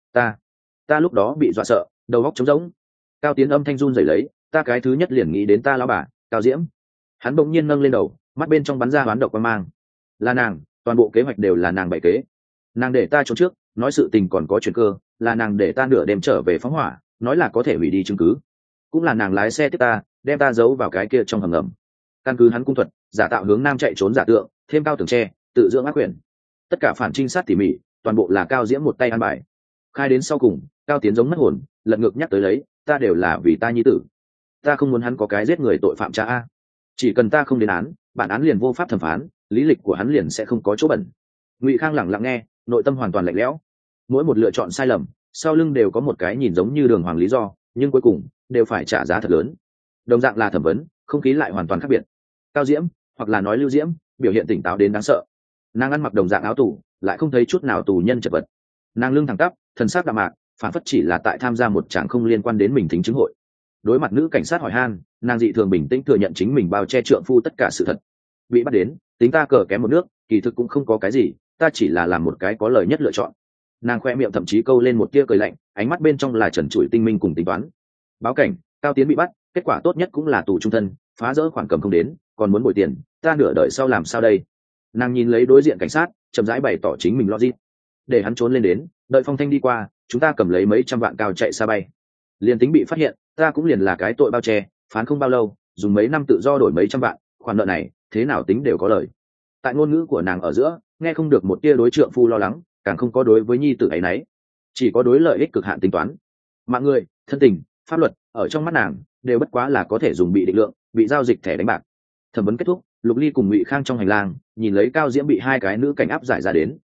[SPEAKER 1] Ta lúc đó bị dọa sợ, đầu óc trống rỗng. Cao Tiến âm thanh run rẩy lấy, ta cái thứ nhất liền nghĩ đến ta lão bà, Cao Diễm. Hắn bỗng nhiên nâng lên đầu, mắt bên trong bắn ra hoán độc quang mang. Là nàng, toàn bộ kế hoạch đều là nàng bày kế. Nàng để ta trốn trước, nói sự tình còn có chuyển cơ, là nàng để ta nửa đêm trở về phóng hỏa, nói là có thể hủy đi chứng cứ. Cũng là nàng lái xe tiếp ta, đem ta giấu vào cái kia trong hầm ngầm. Căn cứ hắn cung thuật, giả tạo hướng nam chạy trốn giả tượng, thêm cao tường tre, tự dưỡng ác quyền. Tất cả phản trinh sát tỉ mỉ, toàn bộ là Cao Diễm một tay ăn bài. Khai đến sau cùng, Cao Tiến giống mất hồn, lật ngược nhắc tới lấy, ta đều là vì ta nhi tử. Ta không muốn hắn có cái giết người tội phạm cha a. Chỉ cần ta không đến án, bản án liền vô pháp thẩm phán, lý lịch của hắn liền sẽ không có chỗ bẩn. Ngụy Khang lẳng lặng nghe, nội tâm hoàn toàn lạnh lẽo. Mỗi một lựa chọn sai lầm, sau lưng đều có một cái nhìn giống như đường hoàng lý do, nhưng cuối cùng đều phải trả giá thật lớn. Đồng dạng là thẩm vấn, không khí lại hoàn toàn khác biệt. Cao Diễm, hoặc là nói Lưu Diễm, biểu hiện tỉnh táo đến đáng sợ. Nàng ăn mặc đồng dạng áo tù, lại không thấy chút nào tù nhân chật vật. Nàng lưng thẳng tắp, thần sắc đạm mạc, phản phất chỉ là tại tham gia một tràng không liên quan đến mình thính chứng hội. Đối mặt nữ cảnh sát hỏi han, nàng dị thường bình tĩnh thừa nhận chính mình bao che trượng phu tất cả sự thật. Bị bắt đến, tính ta cờ kém một nước, kỳ thực cũng không có cái gì, ta chỉ là làm một cái có lời nhất lựa chọn. Nàng khoe miệng thậm chí câu lên một tia cười lạnh, ánh mắt bên trong là trần trụi tinh minh cùng tính toán. Báo cảnh, Cao Tiến bị bắt, kết quả tốt nhất cũng là tù trung thân, phá rỡ khoản cầm không đến, còn muốn bồi tiền, ta nửa đời sau làm sao đây? Nàng nhìn lấy đối diện cảnh sát, chậm rãi bày tỏ chính mình logic. Để hắn trốn lên đến, đợi phong thanh đi qua, chúng ta cầm lấy mấy trăm vạn cao chạy xa bay. Liền tính bị phát hiện, ta cũng liền là cái tội bao che, phán không bao lâu, dùng mấy năm tự do đổi mấy trăm vạn, khoản nợ này, thế nào tính đều có lời. Tại ngôn ngữ của nàng ở giữa, nghe không được một tia đối trượng phu lo lắng, càng không có đối với nhi tử ấy nấy, chỉ có đối lợi ích cực hạn tính toán. Mạng người, thân tình, pháp luật, ở trong mắt nàng đều bất quá là có thể dùng bị định lượng, bị giao dịch thẻ đánh bạc. Thẩm vấn kết thúc, Lục Ly cùng Ngụy Khang trong hành lang, nhìn lấy Cao Diễm bị hai cái nữ cảnh áp giải ra đến.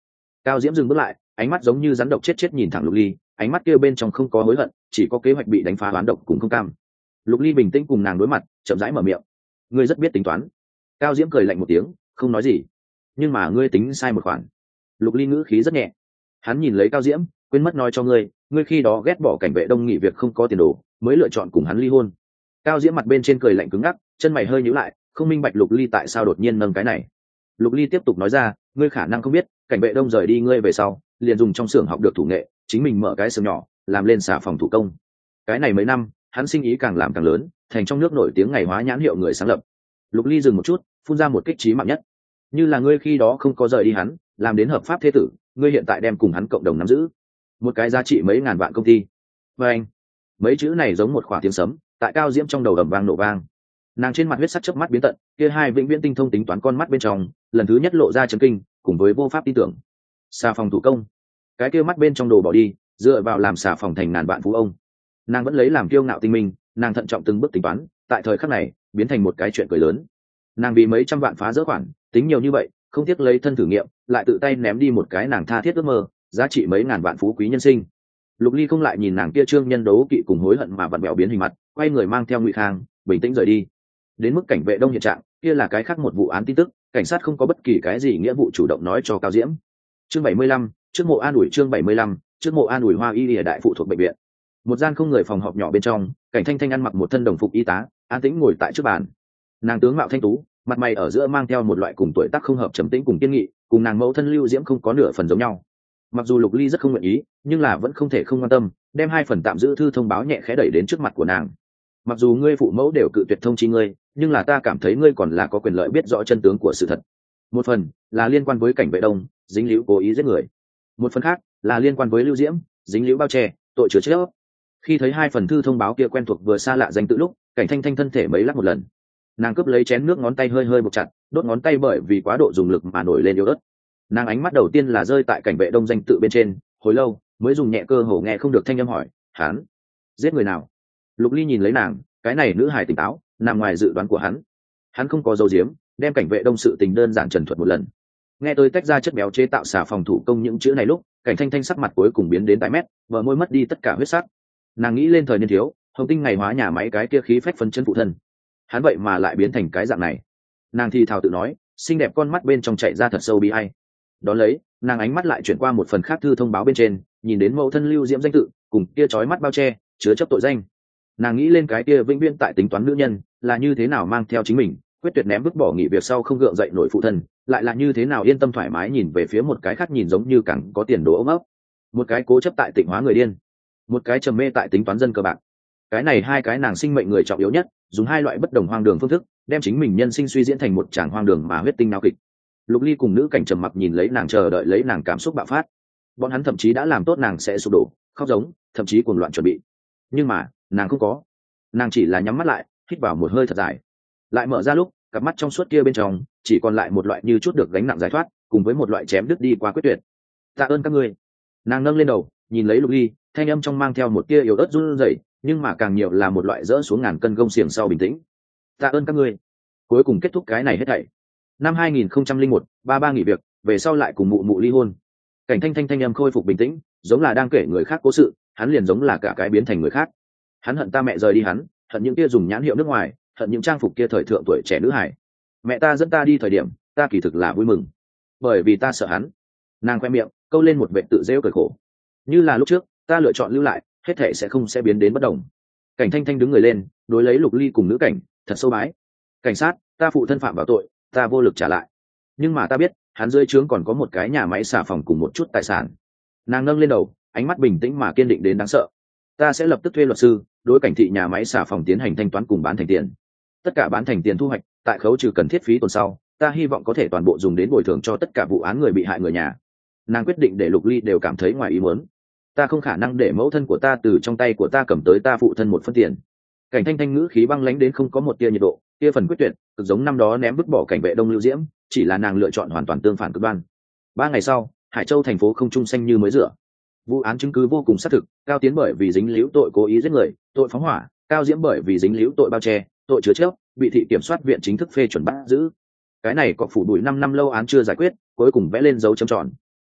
[SPEAKER 1] Cao Diễm dừng bước lại, ánh mắt giống như rắn độc chết chết nhìn thẳng Lục Ly, ánh mắt kia bên trong không có hối hận, chỉ có kế hoạch bị đánh phá oán độc cùng không cam. Lục Ly bình tĩnh cùng nàng đối mặt, chậm rãi mở miệng. Ngươi rất biết tính toán. Cao Diễm cười lạnh một tiếng, không nói gì. Nhưng mà ngươi tính sai một khoản. Lục Ly ngữ khí rất nhẹ. Hắn nhìn lấy Cao Diễm, quên mất nói cho ngươi, ngươi khi đó ghét bỏ cảnh vệ Đông nghỉ việc không có tiền đồ, mới lựa chọn cùng hắn ly hôn. Cao Diễm mặt bên trên cười lạnh cứng ngắc, chân mày hơi nhíu lại, không minh bạch Lục Ly tại sao đột nhiên nâng cái này. Lục Ly tiếp tục nói ra, ngươi khả năng không biết, cảnh vệ Đông rời đi ngươi về sau, liền dùng trong xưởng học được thủ nghệ, chính mình mở cái xưởng nhỏ, làm lên xà phòng thủ công. Cái này mấy năm, hắn sinh ý càng làm càng lớn, thành trong nước nổi tiếng ngày hóa nhãn hiệu người sáng lập. Lục Ly dừng một chút, phun ra một kích chí mạng nhất. Như là ngươi khi đó không có rời đi hắn, làm đến hợp pháp thế tử, ngươi hiện tại đem cùng hắn cộng đồng nắm giữ một cái giá trị mấy ngàn vạn công ty. Và anh, mấy chữ này giống một quả tiếng sấm, tại Cao Diễm trong đầu ầm vang nổ vang. Nàng trên mặt huyết sắc chớp mắt biến tận, kia hai vĩnh viễn tinh thông tính toán con mắt bên trong, lần thứ nhất lộ ra chấn kinh, cùng với vô pháp tin tưởng. Xà phòng thủ công, cái kia mắt bên trong đồ bỏ đi, dựa vào làm xà phòng thành ngàn vạn phú ông. Nàng vẫn lấy làm kiêu ngạo tinh minh, nàng thận trọng từng bước tính toán, tại thời khắc này biến thành một cái chuyện cười lớn. Nàng vì mấy trăm vạn phá dỡ khoản, tính nhiều như vậy, không tiếc lấy thân thử nghiệm, lại tự tay ném đi một cái nàng tha thiết ước mơ, giá trị mấy ngàn vạn phú quý nhân sinh. Lục Ly không lại nhìn nàng kia trương nhân đấu kỵ cùng hối hận mà vặn bẹo biến hình mặt, quay người mang theo Ngụy Khang, bình tĩnh rời đi. Đến mức cảnh vệ Đông hiện trạng, kia là cái khác một vụ án tin tức, cảnh sát không có bất kỳ cái gì nghĩa vụ chủ động nói cho Cao Diễm. Chương 75, trước mộ an ủi. Chương 75, trước mộ an ủi. Hoa Y Lìa đại phụ thuộc bệnh viện. Một gian không người phòng họp nhỏ bên trong, Cảnh Thanh Thanh ăn mặc một thân đồng phục y tá, an tĩnh ngồi tại trước bàn. Nàng tướng mạo thanh tú, mặt mày ở giữa mang theo một loại cùng tuổi tác không hợp, trầm tĩnh cùng kiên nghị, cùng nàng mẫu thân Lưu Diễm không có nửa phần giống nhau. Mặc dù Lục Ly rất không nguyện ý, nhưng là vẫn không thể không quan tâm, đem hai phần tạm giữ thư thông báo nhẹ khẽ đẩy đến trước mặt của nàng. Mặc dù ngươi phụ mẫu đều cự tuyệt thông chi ngươi, nhưng là ta cảm thấy ngươi còn là có quyền lợi biết rõ chân tướng của sự thật. Một phần là liên quan với cảnh vệ Đông, dính líu cố ý giết người. Một phần khác là liên quan với Lưu Diễm, dính líu bao che, tội chứa chấp. Khi thấy hai phần thư thông báo kia quen thuộc vừa xa lạ danh tự lúc, Cảnh Thanh Thanh thân thể mấy lắc một lần. Nàng cướp lấy chén nước, ngón tay hơi hơi buộc chặt, đốt ngón tay bởi vì quá độ dùng lực mà nổi lên yếu ớt. Nàng ánh mắt đầu tiên là rơi tại cảnh vệ Đông danh tự bên trên, hồi lâu mới dùng nhẹ cơ hồ nghe không được thanh âm hỏi, hắn giết người nào? Lục Ly nhìn lấy nàng, cái này nữ hài tỉnh táo, nằm ngoài dự đoán của hắn. Hắn không có dấu diếm, đem cảnh vệ Đông sự tình đơn giản trần thuật một lần. Nghe tôi tách ra chất béo chế tạo xà phòng thủ công những chữ này lúc, Cảnh Thanh Thanh sắc mặt cuối cùng biến đến tái mét, vợ môi mất đi tất cả huyết sắc. Nàng nghĩ lên thời niên thiếu, Hồng Tinh ngày hóa nhà máy cái kia khí phách phấn chấn phụ thân, hắn vậy mà lại biến thành cái dạng này. Nàng thì thào tự nói, xinh đẹp con mắt bên trong chảy ra thật sâu bi ai. Đón lấy, nàng ánh mắt lại chuyển qua một phần khác thư thông báo bên trên, nhìn đến mẫu thân Lưu Diễm danh tự cùng kia chói mắt bao che chứa chấp tội danh. Nàng nghĩ lên cái kia vĩnh viễn tại tính toán nữ nhân là như thế nào mang theo chính mình quyết tuyệt ném vứt bỏ nghỉ việc sau không gượng dậy nổi phụ thân, lại là như thế nào yên tâm thoải mái nhìn về phía một cái khác nhìn giống như càng có tiền đồ ôm ấp, một cái cố chấp tại tịnh hóa người điên, một cái trầm mê tại tính toán dân cơ bạc. Cái này hai cái nàng sinh mệnh người trọng yếu nhất, dùng hai loại bất đồng hoang đường phương thức đem chính mình nhân sinh suy diễn thành một tràng hoang đường mà huyết tinh nao kịch. Lục Ly cùng nữ cảnh trầm mặc nhìn lấy nàng, chờ đợi lấy nàng cảm xúc bạo phát. Bọn hắn thậm chí đã làm tốt nàng sẽ sụp đổ, khóc giống, thậm chí cuồng loạn chuẩn bị. Nhưng mà nàng không có, nàng chỉ là nhắm mắt lại, hít vào một hơi thật dài, lại mở ra lúc cặp mắt trong suốt kia bên trong chỉ còn lại một loại như chút được gánh nặng giải thoát, cùng với một loại chém đứt đi qua quyết tuyệt. Tạ ơn các ngươi. Nàng nâng lên đầu nhìn lấy Lục Ly, thanh âm trong mang theo một tia yếu ớt run rẩy, nhưng mà càng nhiều là một loại dỡ xuống ngàn cân gông xiềng sau bình tĩnh. Tạ ơn các ngươi. Cuối cùng kết thúc cái này hết thảy. Năm 2001, ba nghỉ việc, về sau lại cùng mụ mụ ly hôn. Cảnh Thanh Thanh thanh âm khôi phục bình tĩnh, giống là đang kể người khác cố sự, hắn liền giống là cả cái biến thành người khác. Hắn hận ta mẹ rời đi hắn, hận những kia dùng nhãn hiệu nước ngoài, hận những trang phục kia thời thượng tuổi trẻ nữ hài. Mẹ ta dẫn ta đi thời điểm, ta kỳ thực là vui mừng, bởi vì ta sợ hắn. Nàng khoe miệng câu lên một vệt tự rêu cười khổ. Như là lúc trước, ta lựa chọn lưu lại, hết thể sẽ biến đến bất đồng. Cảnh Thanh Thanh đứng người lên, đối lấy Lục Ly cùng nữ cảnh thật sâu bái. Cảnh sát, ta phụ thân phạm vào tội, ta vô lực trả lại, nhưng mà ta biết hắn dưới trướng còn có một cái nhà máy xà phòng cùng một chút tài sản. Nàng nâng lên đầu, ánh mắt bình tĩnh mà kiên định đến đáng sợ. Ta sẽ lập tức thuê luật sư đối Cảnh thị nhà máy xà phòng tiến hành thanh toán cùng bán thành tiền. Tất cả bán thành tiền thu hoạch, tại khấu trừ cần thiết phí tồn sau, ta hy vọng có thể toàn bộ dùng đến bồi thường cho tất cả vụ án người bị hại người nhà. Nàng quyết định để Lục Ly đều cảm thấy ngoài ý muốn. Ta không khả năng để mẫu thân của ta từ trong tay của ta cầm tới ta phụ thân một phân tiền. Cảnh Thanh Thanh ngữ khí băng lãnh đến không có một tia nhiệt độ, tia phần quyết tuyệt, cực giống năm đó ném vứt bỏ cảnh vệ Đông Lưu Diễm, chỉ là nàng lựa chọn hoàn toàn tương phản cực đoan. 3 ngày sau, Hải Châu thành phố không trung xanh như mới rửa. Vụ án chứng cứ vô cùng xác thực, Cao Tiến bởi vì dính líu tội cố ý giết người, tội phóng hỏa, Cao Diễm bởi vì dính líu tội bao che, tội chứa chấp, bị thị kiểm soát viện chính thức phê chuẩn bắt giữ. Cái này có phủ đuổi 5 năm lâu án chưa giải quyết, cuối cùng vẽ lên dấu chấm tròn.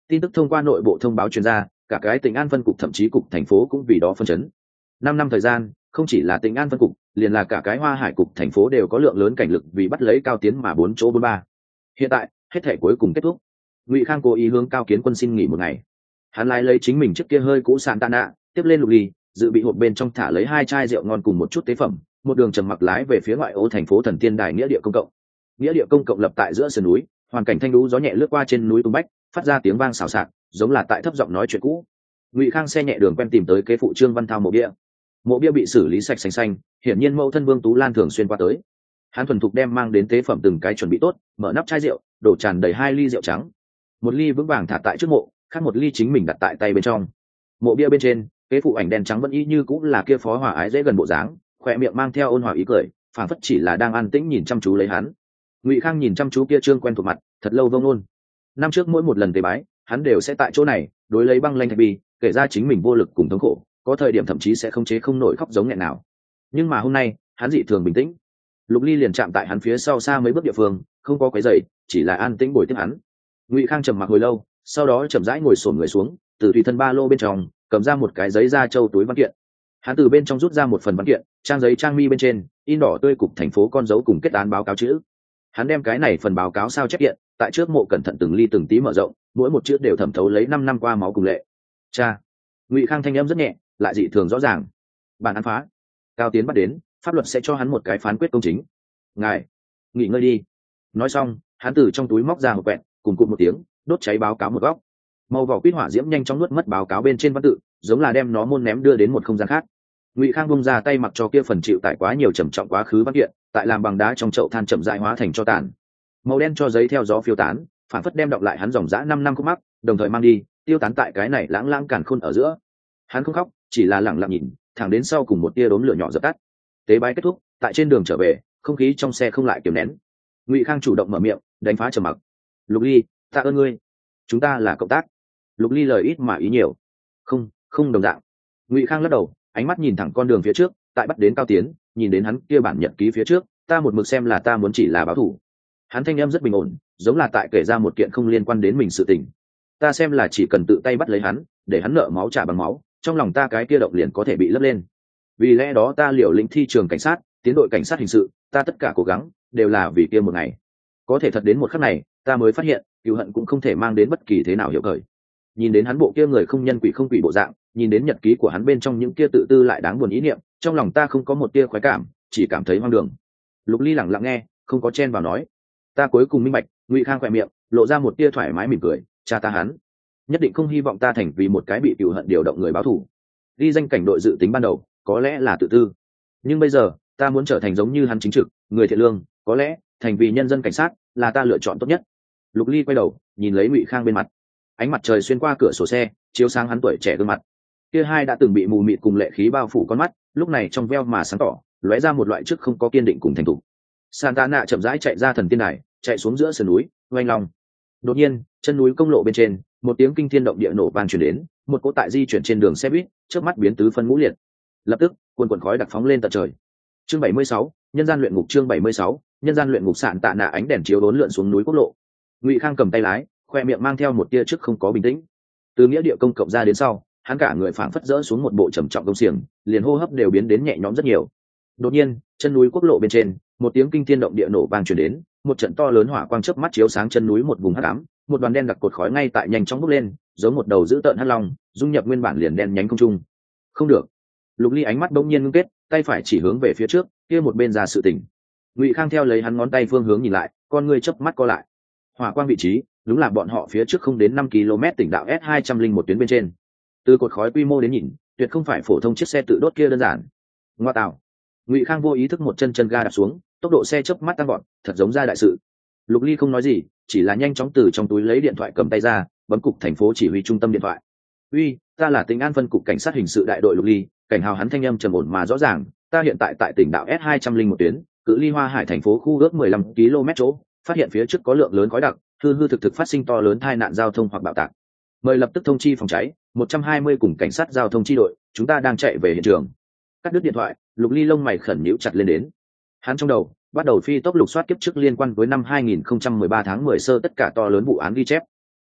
[SPEAKER 1] Tin tức thông qua nội bộ thông báo chuyên gia, cả cái tỉnh An phân cục thậm chí cục thành phố cũng vì đó phân chấn. 5 năm thời gian, không chỉ là tỉnh An phân cục, liền là cả cái Hoa Hải cục thành phố đều có lượng lớn cảnh lực vì bắt lấy Cao Tiến mà 4 chỗ 4 ba. Hiện tại, hết thể cuối cùng kết thúc. Ngụy Khang cố ý hướng Cao Kiến Quân xin nghỉ một ngày. Hắn lái lấy chính mình trước kia hơi cũ sàn tạ nạ, tiếp lên Lục Ly, dự bị hộp bên trong thả lấy 2 chai rượu ngon cùng một chút tế phẩm, một đường trầm mặc lái về phía ngoại ô thành phố Thần Tiên Đài nghĩa địa công cộng. Nghĩa địa công cộng lập tại giữa sườn núi, hoàn cảnh thanh lũ gió nhẹ lướt qua trên núi tung bách, phát ra tiếng vang xào xạc, giống là tại thấp giọng nói chuyện cũ. Ngụy Khang xe nhẹ đường quen tìm tới kế phụ Trương Văn Thao mộ bia. Mộ bia bị xử lý sạch sành xanh, hiển nhiên mẫu thân Vương Tú Lan thường xuyên qua tới. Hắn thuần thục đem mang đến tế phẩm từng cái chuẩn bị tốt, mở nắp chai rượu, đổ tràn đầy 2 ly rượu trắng. Một ly vững vàng thả tại trước mộ, khác một ly chính mình đặt tại tay bên trong. Mộ bia bên trên, kế phụ ảnh đen trắng vẫn y như cũng là kia phó hòa ái dễ gần bộ dáng, khỏe miệng mang theo ôn hòa ý cười, phảng phất chỉ là đang an tĩnh nhìn chăm chú lấy hắn. Ngụy Khang nhìn chăm chú kia trương quen thuộc mặt, thật lâu vô ngôn. Năm trước mỗi một lần tế bái, hắn đều sẽ tại chỗ này, đối lấy băng lanh thạch bi, kể ra chính mình vô lực cùng thống khổ, có thời điểm thậm chí sẽ không chế không nổi khóc giống nghẹn nào. Nhưng mà hôm nay, hắn dị thường bình tĩnh. Lục Ly liền chạm tại hắn phía sau xa mấy bước địa phương, không có quấy rầy, chỉ là an tĩnh bồi tiếp hắn. Ngụy Khang trầm mặc hồi lâu, sau đó chậm rãi ngồi xổm người xuống, từ tùy thân ba lô bên trong cầm ra một cái giấy da trâu túi văn kiện. Hắn từ bên trong rút ra một phần văn kiện, trang giấy trang mi bên trên in đỏ tươi cục thành phố con dấu cùng kết án báo cáo chữ. Hắn đem cái này phần báo cáo sao chép kiện, tại trước mộ cẩn thận từng ly từng tí mở rộng, mỗi một chữ đều thẩm thấu lấy 5 năm qua máu cùng lệ. Cha. Ngụy Khang thanh âm rất nhẹ, lại dị thường rõ ràng. Bản án phá. Cao Tiến bắt đến, pháp luật sẽ cho hắn một cái phán quyết công chính. Ngài, nghỉ ngơi đi. Nói xong, hắn từ trong túi móc ra hộp quẹt, cùng cụt một tiếng, đốt cháy báo cáo một góc. Màu vỏ quýt hỏa diễm nhanh chóng nuốt mất báo cáo bên trên văn tự, giống là đem nó môn ném đưa đến một không gian khác. Ngụy Khang bung ra tay mặc cho kia phần chịu tải quá nhiều trầm trọng quá khứ văn kiện, tại làm bằng đá trong chậu than chậm rãi hóa thành cho tàn. Màu đen cho giấy theo gió phiêu tán, phản phất đem đọng lại hắn dòng dã 5 năm khúc mắc, đồng thời mang đi, tiêu tán tại cái này lãng lãng càn khôn ở giữa. Hắn không khóc, chỉ là lặng lặng nhìn, thẳng đến sau cùng một tia đốm lửa nhỏ dập tắt. Tế bái kết thúc, tại trên đường trở về, không khí trong xe không lại kiềm nén. Ngụy Khang chủ động mở miệng, đánh phá trầm mặc. Lục Ly, tạ ơn ngươi, chúng ta là cộng tác. Lục Ly lời ít mà ý nhiều. Không đồng dạng. Ngụy Khang lắc đầu, ánh mắt nhìn thẳng con đường phía trước, tại bắt đến Cao Tiến, nhìn đến hắn kia bản nhật ký phía trước, ta một mực xem là ta muốn chỉ là báo thù. Hắn thanh em rất bình ổn, giống là tại kể ra một kiện không liên quan đến mình sự tình. Ta xem là chỉ cần tự tay bắt lấy hắn, để hắn nợ máu trả bằng máu, trong lòng ta cái kia động liền có thể bị lấp lên. Vì lẽ đó ta liều lĩnh thi trường cảnh sát, tiến đội cảnh sát hình sự, ta tất cả cố gắng đều là vì kia một ngày. Có thể thật đến một khắc này, ta mới phát hiện, cừu hận cũng không thể mang đến bất kỳ thế nào hiệu khởi. Nhìn đến hắn bộ kia người không nhân quỷ không quỷ bộ dạng, nhìn đến nhật ký của hắn bên trong những kia tự tư lại đáng buồn ý niệm, trong lòng ta không có một tia khoái cảm, chỉ cảm thấy hoang đường. Lục Ly lặng lặng nghe, không có chen vào nói. Ta cuối cùng minh bạch. Ngụy Khang khỏe miệng lộ ra một tia thoải mái mỉm cười. Cha ta hắn nhất định không hy vọng ta thành vì một cái bị cừu hận điều động người báo thù. Ghi danh cảnh đội dự tính ban đầu có lẽ là tự tư, nhưng bây giờ ta muốn trở thành giống như hắn chính trực, người thiện lương, có lẽ thành vì nhân dân cảnh sát là ta lựa chọn tốt nhất. Lục Ly quay đầu nhìn lấy Ngụy Khang bên mặt, ánh mặt trời xuyên qua cửa sổ xe chiếu sáng hắn tuổi trẻ gương mặt. Kia hai đã từng bị mù mịt cùng lệ khí bao phủ con mắt, lúc này trong veo mà sáng tỏ, lóe ra một loại trước không có kiên định cùng thành thục. Santana chậm rãi chạy ra thần tiên đài, chạy xuống giữa sườn núi, oanh long. Đột nhiên, chân núi công lộ bên trên, một tiếng kinh thiên động địa nổ vang truyền đến, một cỗ tại di chuyển trên đường xe buýt, trước mắt biến tứ phân ngũ liệt. Lập tức, cuồn cuộn khói đặc phóng lên tận trời. Chương 76, nhân gian luyện ngục. Chương 76, nhân gian luyện ngục. Santana ánh đèn chiếu đốn lượn xuống núi quốc lộ. Ngụy Khang cầm tay lái, khoe miệng mang theo một tia trước không có bình tĩnh. Từ nghĩa địa công cộng ra đến sau, hắn cả người phảng phất rỡ xuống một bộ trầm trọng công xiềng, liền hô hấp đều biến đến nhẹ nhõm rất nhiều. Đột nhiên, chân núi quốc lộ bên trên, một tiếng kinh thiên động địa nổ vang truyền đến, một trận to lớn hỏa quang chớp mắt chiếu sáng chân núi một vùng hắc ám, một đoàn đen đặc cột khói ngay tại nhanh chóng bốc lên, giống một đầu dữ tợn hắc long, dung nhập nguyên bản liền đen nhánh không trung. Không được. Lục Ly ánh mắt bỗng nhiên ngưng kết, tay phải chỉ hướng về phía trước, kia một bên ra sự tỉnh. Ngụy Khang theo lấy hắn ngón tay phương hướng nhìn lại, con ngươi chớp mắt co lại. Hỏa quang vị trí, đúng là bọn họ phía trước không đến 5 km tỉnh đạo S201 tuyến bên trên. Từ cột khói quy mô đến nhìn, tuyệt không phải phổ thông chiếc xe tự đốt kia đơn giản. Ngoa tạo. Ngụy Khang vô ý thức một chân ga đạp xuống, tốc độ xe chớp mắt tăng vọt, thật giống ra đại sự. Lục Ly không nói gì, chỉ là nhanh chóng từ trong túi lấy điện thoại cầm tay ra, bấm cục thành phố chỉ huy trung tâm điện thoại. Uy, ta là Tỉnh An phân cục cảnh sát hình sự đại đội Lục Ly, cảnh hào hắn thanh âm trầm ổn mà rõ ràng, ta hiện tại tại tỉnh đạo S201 tuyến, cự ly Hoa Hải thành phố khu ước 15 km chỗ, phát hiện phía trước có lượng lớn khói đặc, hư thực phát sinh to lớn tai nạn giao thông hoặc bạo tạc. Mời lập tức thông chi phòng cháy 120 cùng cảnh sát giao thông chi đội, chúng ta đang chạy về hiện trường. Cắt đứt điện thoại, Lục Ly lông mày khẩn nhíu chặt lên đến. Hắn trong đầu bắt đầu phi tốc lục soát kiếp trước liên quan với năm 2013 tháng 10 sơ tất cả to lớn vụ án ghi chép.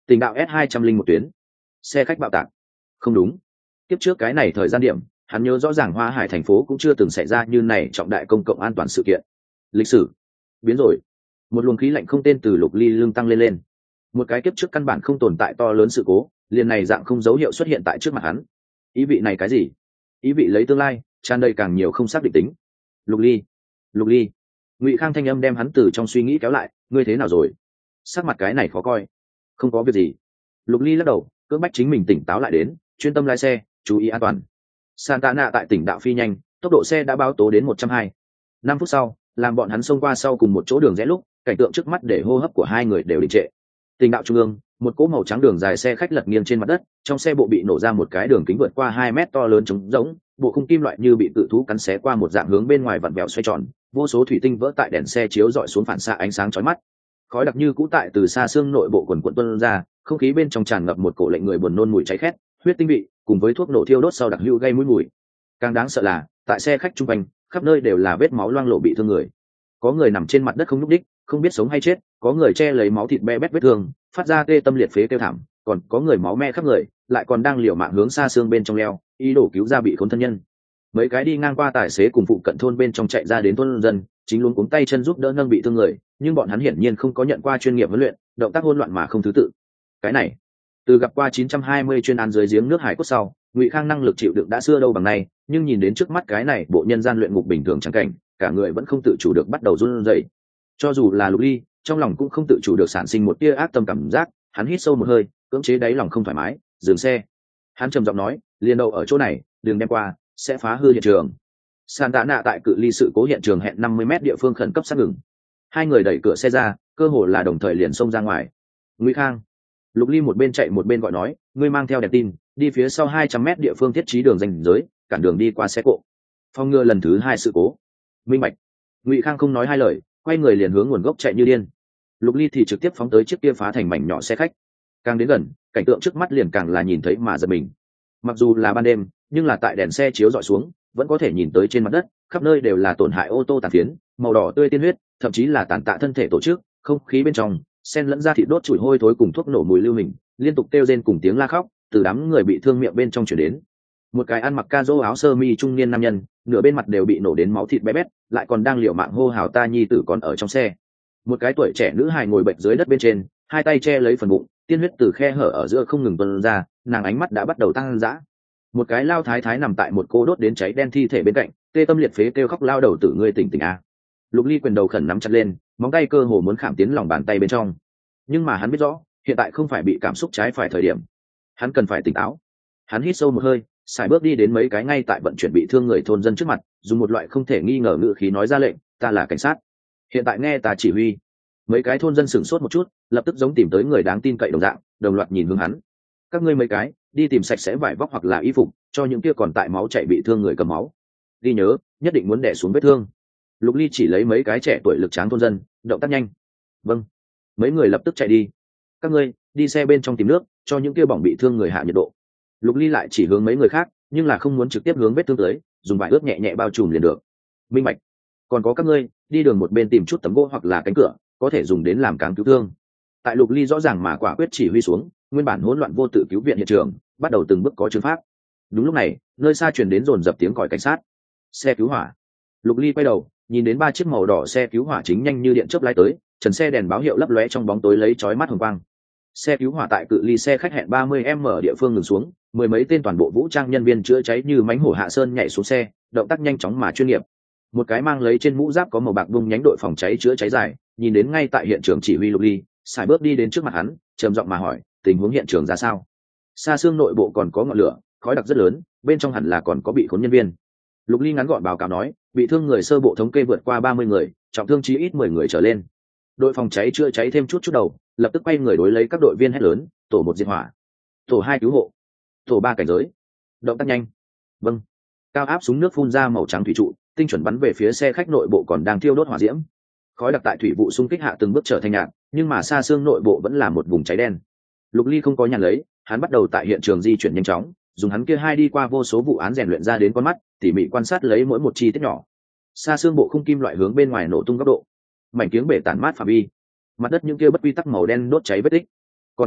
[SPEAKER 1] Tình đạo S201 tuyến, xe khách bạo tạc. Không đúng, tiếp trước cái này thời gian điểm, hắn nhớ rõ ràng Hoa Hải thành phố cũng chưa từng xảy ra như này trọng đại công cộng an toàn sự kiện. Lịch sử biến rồi. Một luồng khí lạnh không tên từ Lục Ly lưng tăng lên. Một cái kiếp trước căn bản không tồn tại to lớn sự cố, liền này dạng không dấu hiệu xuất hiện tại trước mặt hắn. Ý vị này cái gì? Ý vị lấy tương lai, tràn đầy càng nhiều không xác định tính. Lục Ly, Lục Ly. Ngụy Khang thanh âm đem hắn từ trong suy nghĩ kéo lại, ngươi thế nào rồi? Sắc mặt cái này khó coi. Không có việc gì. Lục Ly lắc đầu, cưỡng bách chính mình tỉnh táo lại đến, chuyên tâm lái xe, chú ý an toàn. Santana tại tỉnh đạo phi nhanh, tốc độ xe đã báo tố đến 120. 5 phút sau, làm bọn hắn xông qua sau cùng một chỗ đường rẽ lúc, cảnh tượng trước mắt để hô hấp của hai người đều đình trệ. Tỉnh đạo trung ương, một cỗ màu trắng đường dài xe khách lật nghiêng trên mặt đất, trong xe bộ bị nổ ra một cái đường kính vượt qua 2 mét to lớn trống rỗng, bộ khung kim loại như bị tự thú cắn xé qua một dạng hướng bên ngoài vặn vẹo xoay tròn, vô số thủy tinh vỡ tại đèn xe chiếu rọi xuống phản xạ ánh sáng chói mắt. Khói đặc như cũ tại từ xa xương nội bộ quần quần tuôn ra, không khí bên trong tràn ngập một cổ lệnh người buồn nôn mùi cháy khét, huyết tinh vị, cùng với thuốc nổ thiêu đốt sau đặc hữu gây mũi mùi. Càng đáng sợ là, tại xe khách trung quanh, khắp nơi đều là vết máu loang lổ bị thương người. Có người nằm trên mặt đất không nhúc nhích, không biết sống hay chết, có người che lấy máu thịt be bét vết thương, phát ra tê tâm liệt phế kêu thảm, còn có người máu me khắp người, lại còn đang liều mạng hướng xa xương bên trong leo, ý đồ cứu ra bị khốn thân nhân. Mấy cái đi ngang qua tài xế cùng phụ cận thôn bên trong chạy ra đến thôn dân, chính luôn cuống tay chân giúp đỡ nâng bị thương người, nhưng bọn hắn hiển nhiên không có nhận qua chuyên nghiệp huấn luyện, động tác hỗn loạn mà không thứ tự. Cái này, từ gặp qua 920 chuyên án dưới giếng nước hải cốt sau, Ngụy Khang năng lực chịu đựng đã xưa đâu bằng này, nhưng nhìn đến trước mắt cái này bộ nhân gian luyện ngục bình thường chẳng cảnh, cả người vẫn không tự chủ được bắt đầu run rẩy. Cho dù là Lục Ly, trong lòng cũng không tự chủ được sản sinh một tia ác tâm cảm giác, hắn hít sâu một hơi, cưỡng chế đáy lòng không thoải mái, dừng xe. Hắn trầm giọng nói, liền đậu ở chỗ này, đừng đem qua, sẽ phá hư hiện trường. Santana tại cự ly sự cố hiện trường hẹn 50 mét địa phương khẩn cấp sát ngừng. Hai người đẩy cửa xe ra, cơ hồ là đồng thời liền xông ra ngoài. Ngụy Khang. Lục Ly một bên chạy một bên gọi nói, ngươi mang theo đèn tin, đi phía sau 200 mét địa phương thiết trí đường ranh giới, cản đường đi qua xe cộ. Phòng ngừa lần thứ 2 sự cố. Minh bạch. Ngụy Khang không nói hai lời, quay người liền hướng nguồn gốc chạy như điên. Lục Ly thì trực tiếp phóng tới chiếc kia phá thành mảnh nhỏ xe khách. Càng đến gần, cảnh tượng trước mắt liền càng là nhìn thấy mà giật mình. Mặc dù là ban đêm, nhưng là tại đèn xe chiếu dọi xuống, vẫn có thể nhìn tới trên mặt đất, khắp nơi đều là tổn hại ô tô tàn phiến, màu đỏ tươi tiên huyết, thậm chí là tàn tạ thân thể tổ chức, không khí bên trong xen lẫn ra thịt đốt chùi hôi thối cùng thuốc nổ mùi lưu hình, liên tục kêu rên cùng tiếng la khóc từ đám người bị thương miệng bên trong chuyển đến. Một cái ăn mặc ca rô áo sơ mi trung niên nam nhân, nửa bên mặt đều bị nổ đến máu thịt bé bét, lại còn đang liều mạng hô hào ta nhi tử còn ở trong xe. Một cái tuổi trẻ nữ hài ngồi bệt dưới đất bên trên, hai tay che lấy phần bụng, tiên huyết từ khe hở ở giữa không ngừng tuôn ra, nàng ánh mắt đã bắt đầu tăng dã. Một cái lao thái thái nằm tại một cô đốt đến cháy đen thi thể bên cạnh, tê tâm liệt phế kêu khóc lao đầu tử ngươi tỉnh tỉnh a. Lục Ly quyền đầu khẩn nắm chặt lên, móng tay cơ hồ muốn khảm tiến lòng bàn tay bên trong. Nhưng mà hắn biết rõ, hiện tại không phải bị cảm xúc trái phải thời điểm, hắn cần phải tỉnh táo. Hắn hít sâu một hơi, xài bước đi đến mấy cái ngay tại vận chuyển bị thương người thôn dân trước mặt, dùng một loại không thể nghi ngờ ngữ khí nói ra lệnh, ta là cảnh sát, hiện tại nghe ta chỉ huy. Mấy cái thôn dân sửng sốt một chút, lập tức giống tìm tới người đáng tin cậy đồng dạng, đồng loạt nhìn hướng hắn. Các ngươi mấy cái đi tìm sạch sẽ vải vóc hoặc là y phục, cho những kia còn tại máu chảy bị thương người cầm máu. Ghi nhớ, nhất định muốn đè xuống vết thương. Lục Ly chỉ lấy mấy cái trẻ tuổi lực tráng thôn dân, động tác nhanh. Vâng. Mấy người lập tức chạy đi. Các ngươi đi xe bên trong tìm nước, cho những kia bỏng bị thương người hạ nhiệt độ. Lục Ly lại chỉ hướng mấy người khác, nhưng là không muốn trực tiếp hướng vết thương tới, dùng vải ướt nhẹ nhẹ bao trùm liền được. Minh bạch. Còn có các ngươi đi đường một bên tìm chút tấm gỗ hoặc là cánh cửa, có thể dùng đến làm cáng cứu thương. Tại Lục Ly rõ ràng mà quả quyết chỉ huy xuống, nguyên bản hỗn loạn vô tự cứu viện hiện trường bắt đầu từng bước có chứng pháp. Đúng lúc này, nơi xa truyền đến dồn dập tiếng còi cảnh sát. Xe cứu hỏa. Lục Ly quay đầu, nhìn đến 3 chiếc màu đỏ xe cứu hỏa chính nhanh như điện chớp lái tới, trần xe đèn báo hiệu lấp lóe trong bóng tối lấy chói mắt hồng quang. Xe cứu hỏa tại cự ly xe khách hẹn 30m địa phương ngừng xuống, mười mấy tên toàn bộ vũ trang nhân viên chữa cháy như mánh hổ hạ sơn nhảy xuống xe, động tác nhanh chóng mà chuyên nghiệp. Một cái mang lấy trên mũ giáp có màu bạc bung nhánh đội phòng cháy chữa cháy dài, nhìn đến ngay tại hiện trường chỉ huy Lục Ly, xài bước đi đến trước mặt hắn, trầm giọng mà hỏi, tình huống hiện trường ra sao? Xa xương nội bộ còn có ngọn lửa, khói đặc rất lớn, bên trong hẳn là còn có bị khốn nhân viên. Lục Ly ngắn gọn báo cáo nói, bị thương người sơ bộ thống kê vượt qua 30 người, trọng thương chí ít 10 người trở lên. Đội phòng cháy chữa cháy thêm chút đầu, lập tức quay người đối lấy các đội viên hét lớn, tổ 1 diệt hỏa, tổ 2 cứu hộ, tổ 3 cảnh giới. Động tác nhanh. Vâng. Cao áp súng nước phun ra màu trắng thủy trụ, tinh chuẩn bắn về phía xe khách nội bộ còn đang thiêu đốt hỏa diễm. Khói đặc tại thủy vụ xung kích hạ từng bước trở thành nhạt, nhưng mà xa xương nội bộ vẫn là một vùng cháy đen. Lục Ly không có nhàn lấy, hắn bắt đầu tại hiện trường di chuyển nhanh chóng, dùng hắn kia hai đi qua vô số vụ án rèn luyện ra đến con mắt, tỉ mỉ quan sát lấy mỗi một chi tiết nhỏ. Xa xương bộ khung kim loại hướng bên ngoài nổ tung góc độ, mảnh kiếng bể tản mát phạm vi, mặt đất những kia bất quy tắc màu đen đốt cháy vết tích, còn có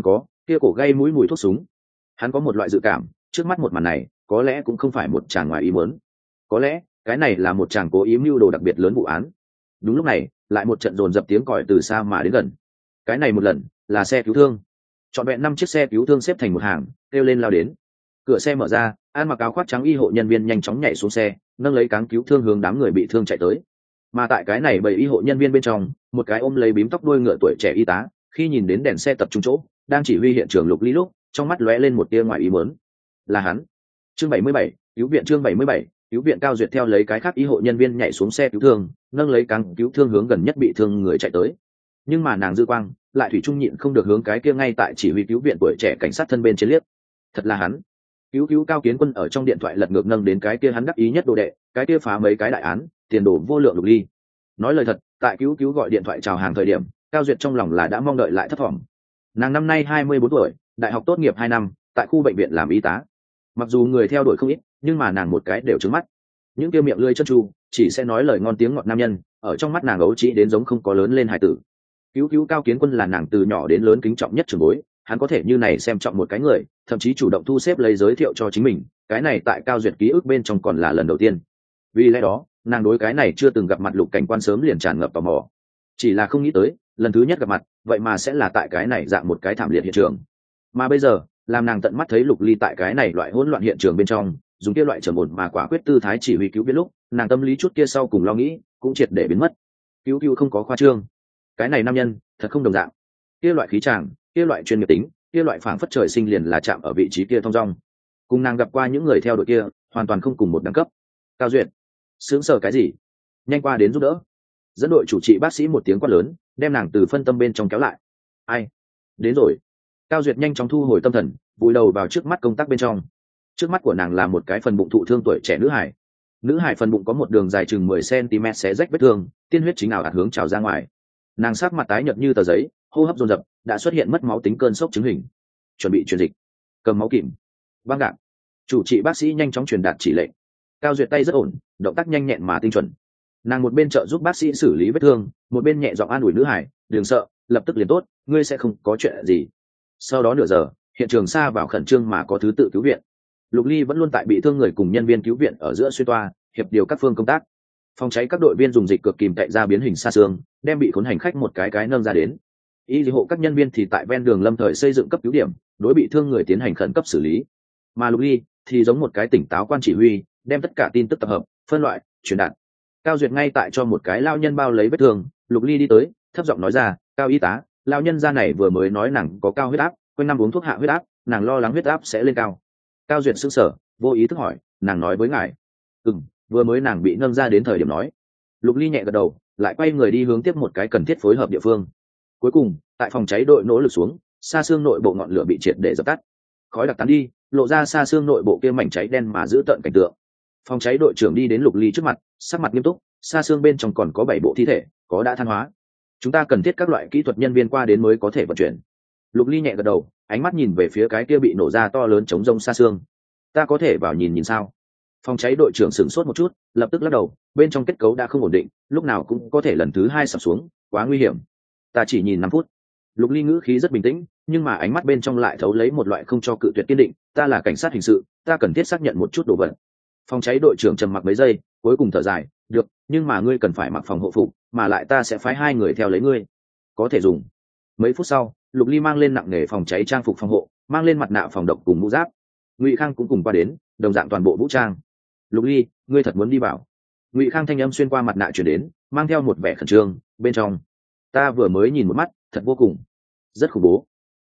[SPEAKER 1] kia cổ gây mũi mùi thuốc súng. Hắn có một loại dự cảm, trước mắt một màn này có lẽ cũng không phải một chàng ngoài ý muốn, có lẽ cái này là một chàng cố ý mưu đồ đặc biệt lớn vụ án. Đúng lúc này lại một trận dồn dập tiếng còi từ xa mà đến gần. Cái này một lần là xe cứu thương, trọn vẹn 5 chiếc xe cứu thương xếp thành một hàng kêu lên lao đến. Cửa xe mở ra, ăn mặc áo khoác trắng y hộ nhân viên nhanh chóng nhảy xuống xe, nâng lấy cáng cứu thương hướng đám người bị thương chạy tới. Mà tại cái này bầy y hộ nhân viên bên trong, một cái ôm lấy bím tóc đuôi ngựa tuổi trẻ y tá, khi nhìn đến đèn xe tập trung chỗ đang chỉ huy hiện trường Lục Ly lúc, trong mắt lóe lên một tia ngoài ý muốn. Là hắn. Chương 77, cứu viện. Chương 77, cứu viện. Cao Duyệt theo lấy cái khác y hộ nhân viên nhảy xuống xe cứu thương, nâng lấy cáng cứu thương hướng gần nhất bị thương người chạy tới. Nhưng mà nàng dư quang lại thủy chung nhịn không được hướng cái kia ngay tại chỉ huy cứu viện tuổi trẻ cảnh sát thân bên trên liếc. Thật là hắn. Cứu Cao Kiến Quân ở trong điện thoại lật ngược nâng đến cái kia hắn đắc ý nhất đồ đệ, cái kia phá mấy cái đại án, tiền đồ vô lượng Lục Ly. Nói lời thật, tại Cứu gọi điện thoại chào hàng thời điểm, Cao Duyệt trong lòng là đã mong đợi lại thất vọng. Nàng năm nay 24 tuổi, đại học tốt nghiệp 2 năm, tại khu bệnh viện làm y tá. Mặc dù người theo đuổi không ít, nhưng mà nàng một cái đều trứng mắt. Những kia miệng lưỡi chân tru, chỉ sẽ nói lời ngon tiếng ngọt nam nhân, ở trong mắt nàng ấu trĩ đến giống không có lớn lên hài tử. Cứu Cao Kiến Quân là nàng từ nhỏ đến lớn kính trọng nhất trưởng bối, hắn có thể như này xem trọng một cái người, thậm chí chủ động thu xếp lấy giới thiệu cho chính mình, cái này tại Cao Duyệt ký ức bên trong còn là lần đầu tiên. Vì lẽ đó, nàng đối cái này chưa từng gặp mặt Lục Cảnh Quan sớm liền tràn ngập tò mò. Chỉ là không nghĩ tới, lần thứ nhất gặp mặt, vậy mà sẽ là tại cái này dạng một cái thảm liệt hiện trường. Mà bây giờ, làm nàng tận mắt thấy Lục Ly tại cái này loại hỗn loạn hiện trường bên trong, dùng kia loại trầm ổn mà quả quyết tư thái chỉ huy cứu biết lúc, nàng tâm lý chút kia sau cùng lo nghĩ, cũng triệt để biến mất. Cứu không có khoa trương. Cái này nam nhân, thật không đồng dạng. Kia loại khí tràng, kia loại chuyên nghiệp tính, kia loại phảng phất trời sinh liền là chạm ở vị trí kia thong dong. Cùng nàng gặp qua những người theo đội kia, hoàn toàn không cùng một đẳng cấp. Cao Duyệt, sướng sở cái gì? Nhanh qua đến giúp đỡ. Dẫn đội chủ trị bác sĩ một tiếng quát lớn, đem nàng từ phân tâm bên trong kéo lại. Ai? Đến rồi. Cao Duyệt nhanh chóng thu hồi tâm thần, vùi đầu vào trước mắt công tác bên trong. Trước mắt của nàng là một cái phần bụng thụ thương tuổi trẻ nữ hải. Nữ hải phần bụng có một đường dài chừng 10 cm xé rách vết thương, tiên huyết chính ảo ạt hướng trào ra ngoài. Nàng sắc mặt tái nhợt như tờ giấy, hô hấp dồn dập, đã xuất hiện mất máu tính cơn sốc chứng hình. Chuẩn bị truyền dịch. Cầm máu kìm. Băng gạc. Chủ trị bác sĩ nhanh chóng truyền đạt chỉ lệnh. Cao Duyệt tay rất ổn, động tác nhanh nhẹn mà tinh chuẩn. Nàng một bên trợ giúp bác sĩ xử lý vết thương, một bên nhẹ giọng an ủi nữ hải, đừng sợ, lập tức liền tốt, ngươi sẽ không có chuyện gì. Sau đó nửa giờ, hiện trường xa vào khẩn trương mà có thứ tự cứu viện. Lục Ly vẫn luôn tại bị thương người cùng nhân viên cứu viện ở giữa xuyên toa, hiệp điều các phương công tác. Phòng cháy các đội viên dùng dịch cực kìm cậy ra biến hình xa xương, đem bị khốn hành khách một cái nâng ra đến. Y hộ các nhân viên thì tại ven đường lâm thời xây dựng cấp cứu điểm, đối bị thương người tiến hành khẩn cấp xử lý. Mà Lục Ly thì giống một cái tỉnh táo quan chỉ huy, đem tất cả tin tức tập hợp, phân loại, truyền đạt. Cao Duyệt ngay tại cho một cái lao nhân bao lấy vết thương, Lục Ly đi tới, thấp giọng nói ra, Cao y tá, lao nhân gia này vừa mới nói nàng có cao huyết áp, quanh năm uống thuốc hạ huyết áp, nàng lo lắng huyết áp sẽ lên cao. Cao Duyệt sững sờ, vô ý thức hỏi, nàng nói với ngài? Vừa mới nàng bị nâng ra đến thời điểm nói. Lục Ly nhẹ gật đầu, lại quay người đi hướng tiếp một cái cần thiết phối hợp địa phương. Cuối cùng, tại phòng cháy đội nỗ lực xuống, xa xương nội bộ ngọn lửa bị triệt để dập tắt. Khói đặc tán đi, lộ ra xa xương nội bộ kia mảnh cháy đen mà giữ tận cảnh tượng. Phòng cháy đội trưởng đi đến Lục Ly trước mặt, sắc mặt nghiêm túc, xa xương bên trong còn có 7 bộ thi thể, có đã than hóa. Chúng ta cần thiết các loại kỹ thuật nhân viên qua đến mới có thể vận chuyển. Lục Ly nhẹ gật đầu, ánh mắt nhìn về phía cái kia bị nổ ra to lớn chống rông xa xương. Ta có thể vào nhìn sao? Phòng cháy đội trưởng sửng sốt một chút, lập tức lắc đầu, bên trong kết cấu đã không ổn định, lúc nào cũng có thể lần thứ 2 sập xuống, quá nguy hiểm. Ta chỉ nhìn 5 phút. Lục Ly ngữ khí rất bình tĩnh, nhưng mà ánh mắt bên trong lại thấu lấy một loại không cho cự tuyệt kiên định, ta là cảnh sát hình sự, ta cần thiết xác nhận một chút đồ vật. Phòng cháy đội trưởng trầm mặc mấy giây, cuối cùng thở dài, được, nhưng mà ngươi cần phải mặc phòng hộ phục, mà lại ta sẽ phái 2 người theo lấy ngươi. Có thể dùng. Mấy phút sau, Lục Ly mang lên nặng nghề phòng cháy trang phục phòng hộ, mang lên mặt nạ phòng độc cùng mũ giáp. Ngụy Khang cũng cùng qua đến, đồng dạng toàn bộ vũ trang. Lục Ly, ngươi thật muốn đi vào? Ngụy Khang thanh âm xuyên qua mặt nạ chuyển đến, mang theo một vẻ khẩn trương, bên trong. Ta vừa mới nhìn một mắt, thật vô cùng. Rất khủng bố.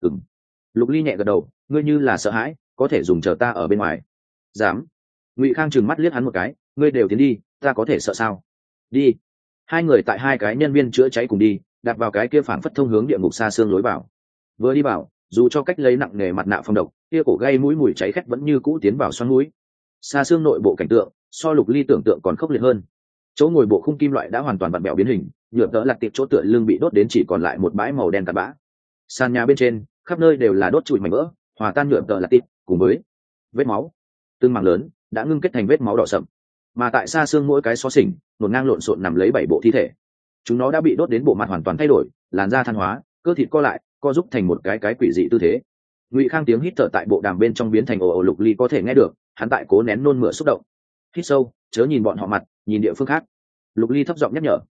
[SPEAKER 1] Lục Ly nhẹ gật đầu, ngươi như là sợ hãi, có thể dùng chờ ta ở bên ngoài. Dám. Ngụy Khang trừng mắt liếc hắn một cái, ngươi đều tiến đi, ta có thể sợ sao? Đi. 2 người tại 2 cái nhân viên chữa cháy cùng đi, đặt vào cái kia phảng phất thông hướng địa ngục xa xương lối vào. Vừa đi vào, dù cho cách lấy nặng nghề mặt nạ phòng độc, kia cổ gây mũi mùi cháy khét vẫn như cũ tiến vào xoắn mũi. Xa xương nội bộ cảnh tượng, so Lục Ly tưởng tượng còn khốc liệt hơn. Chỗ ngồi bộ khung kim loại đã hoàn toàn vặn bẹo biến hình, nhựa tợ lặt tiệp chỗ tựa lưng bị đốt đến chỉ còn lại một bãi màu đen cặn bã. Sàn nhà bên trên, khắp nơi đều là đốt trụi mảnh vỡ, hòa tan nhựa tợ lặt tiệp, cùng với vết máu. Từng mảng lớn đã ngưng kết thành vết máu đỏ sậm. Mà tại xa xương mỗi cái xó xỉnh, nổn ngang lộn xộn nằm lấy 7 bộ thi thể. Chúng nó đã bị đốt đến bộ mặt hoàn toàn thay đổi, làn da than hóa, cơ thịt co lại, co giúp thành một cái quỷ dị tư thế. Ngụy Khang tiếng hít thở tại bộ đàm bên trong biến thành ồ ồ, Lục Ly có thể nghe được, hắn tại cố nén nôn mửa xúc động. Hít sâu, chớ nhìn bọn họ mặt, nhìn địa phương khác. Lục Ly thấp giọng nhắc nhở.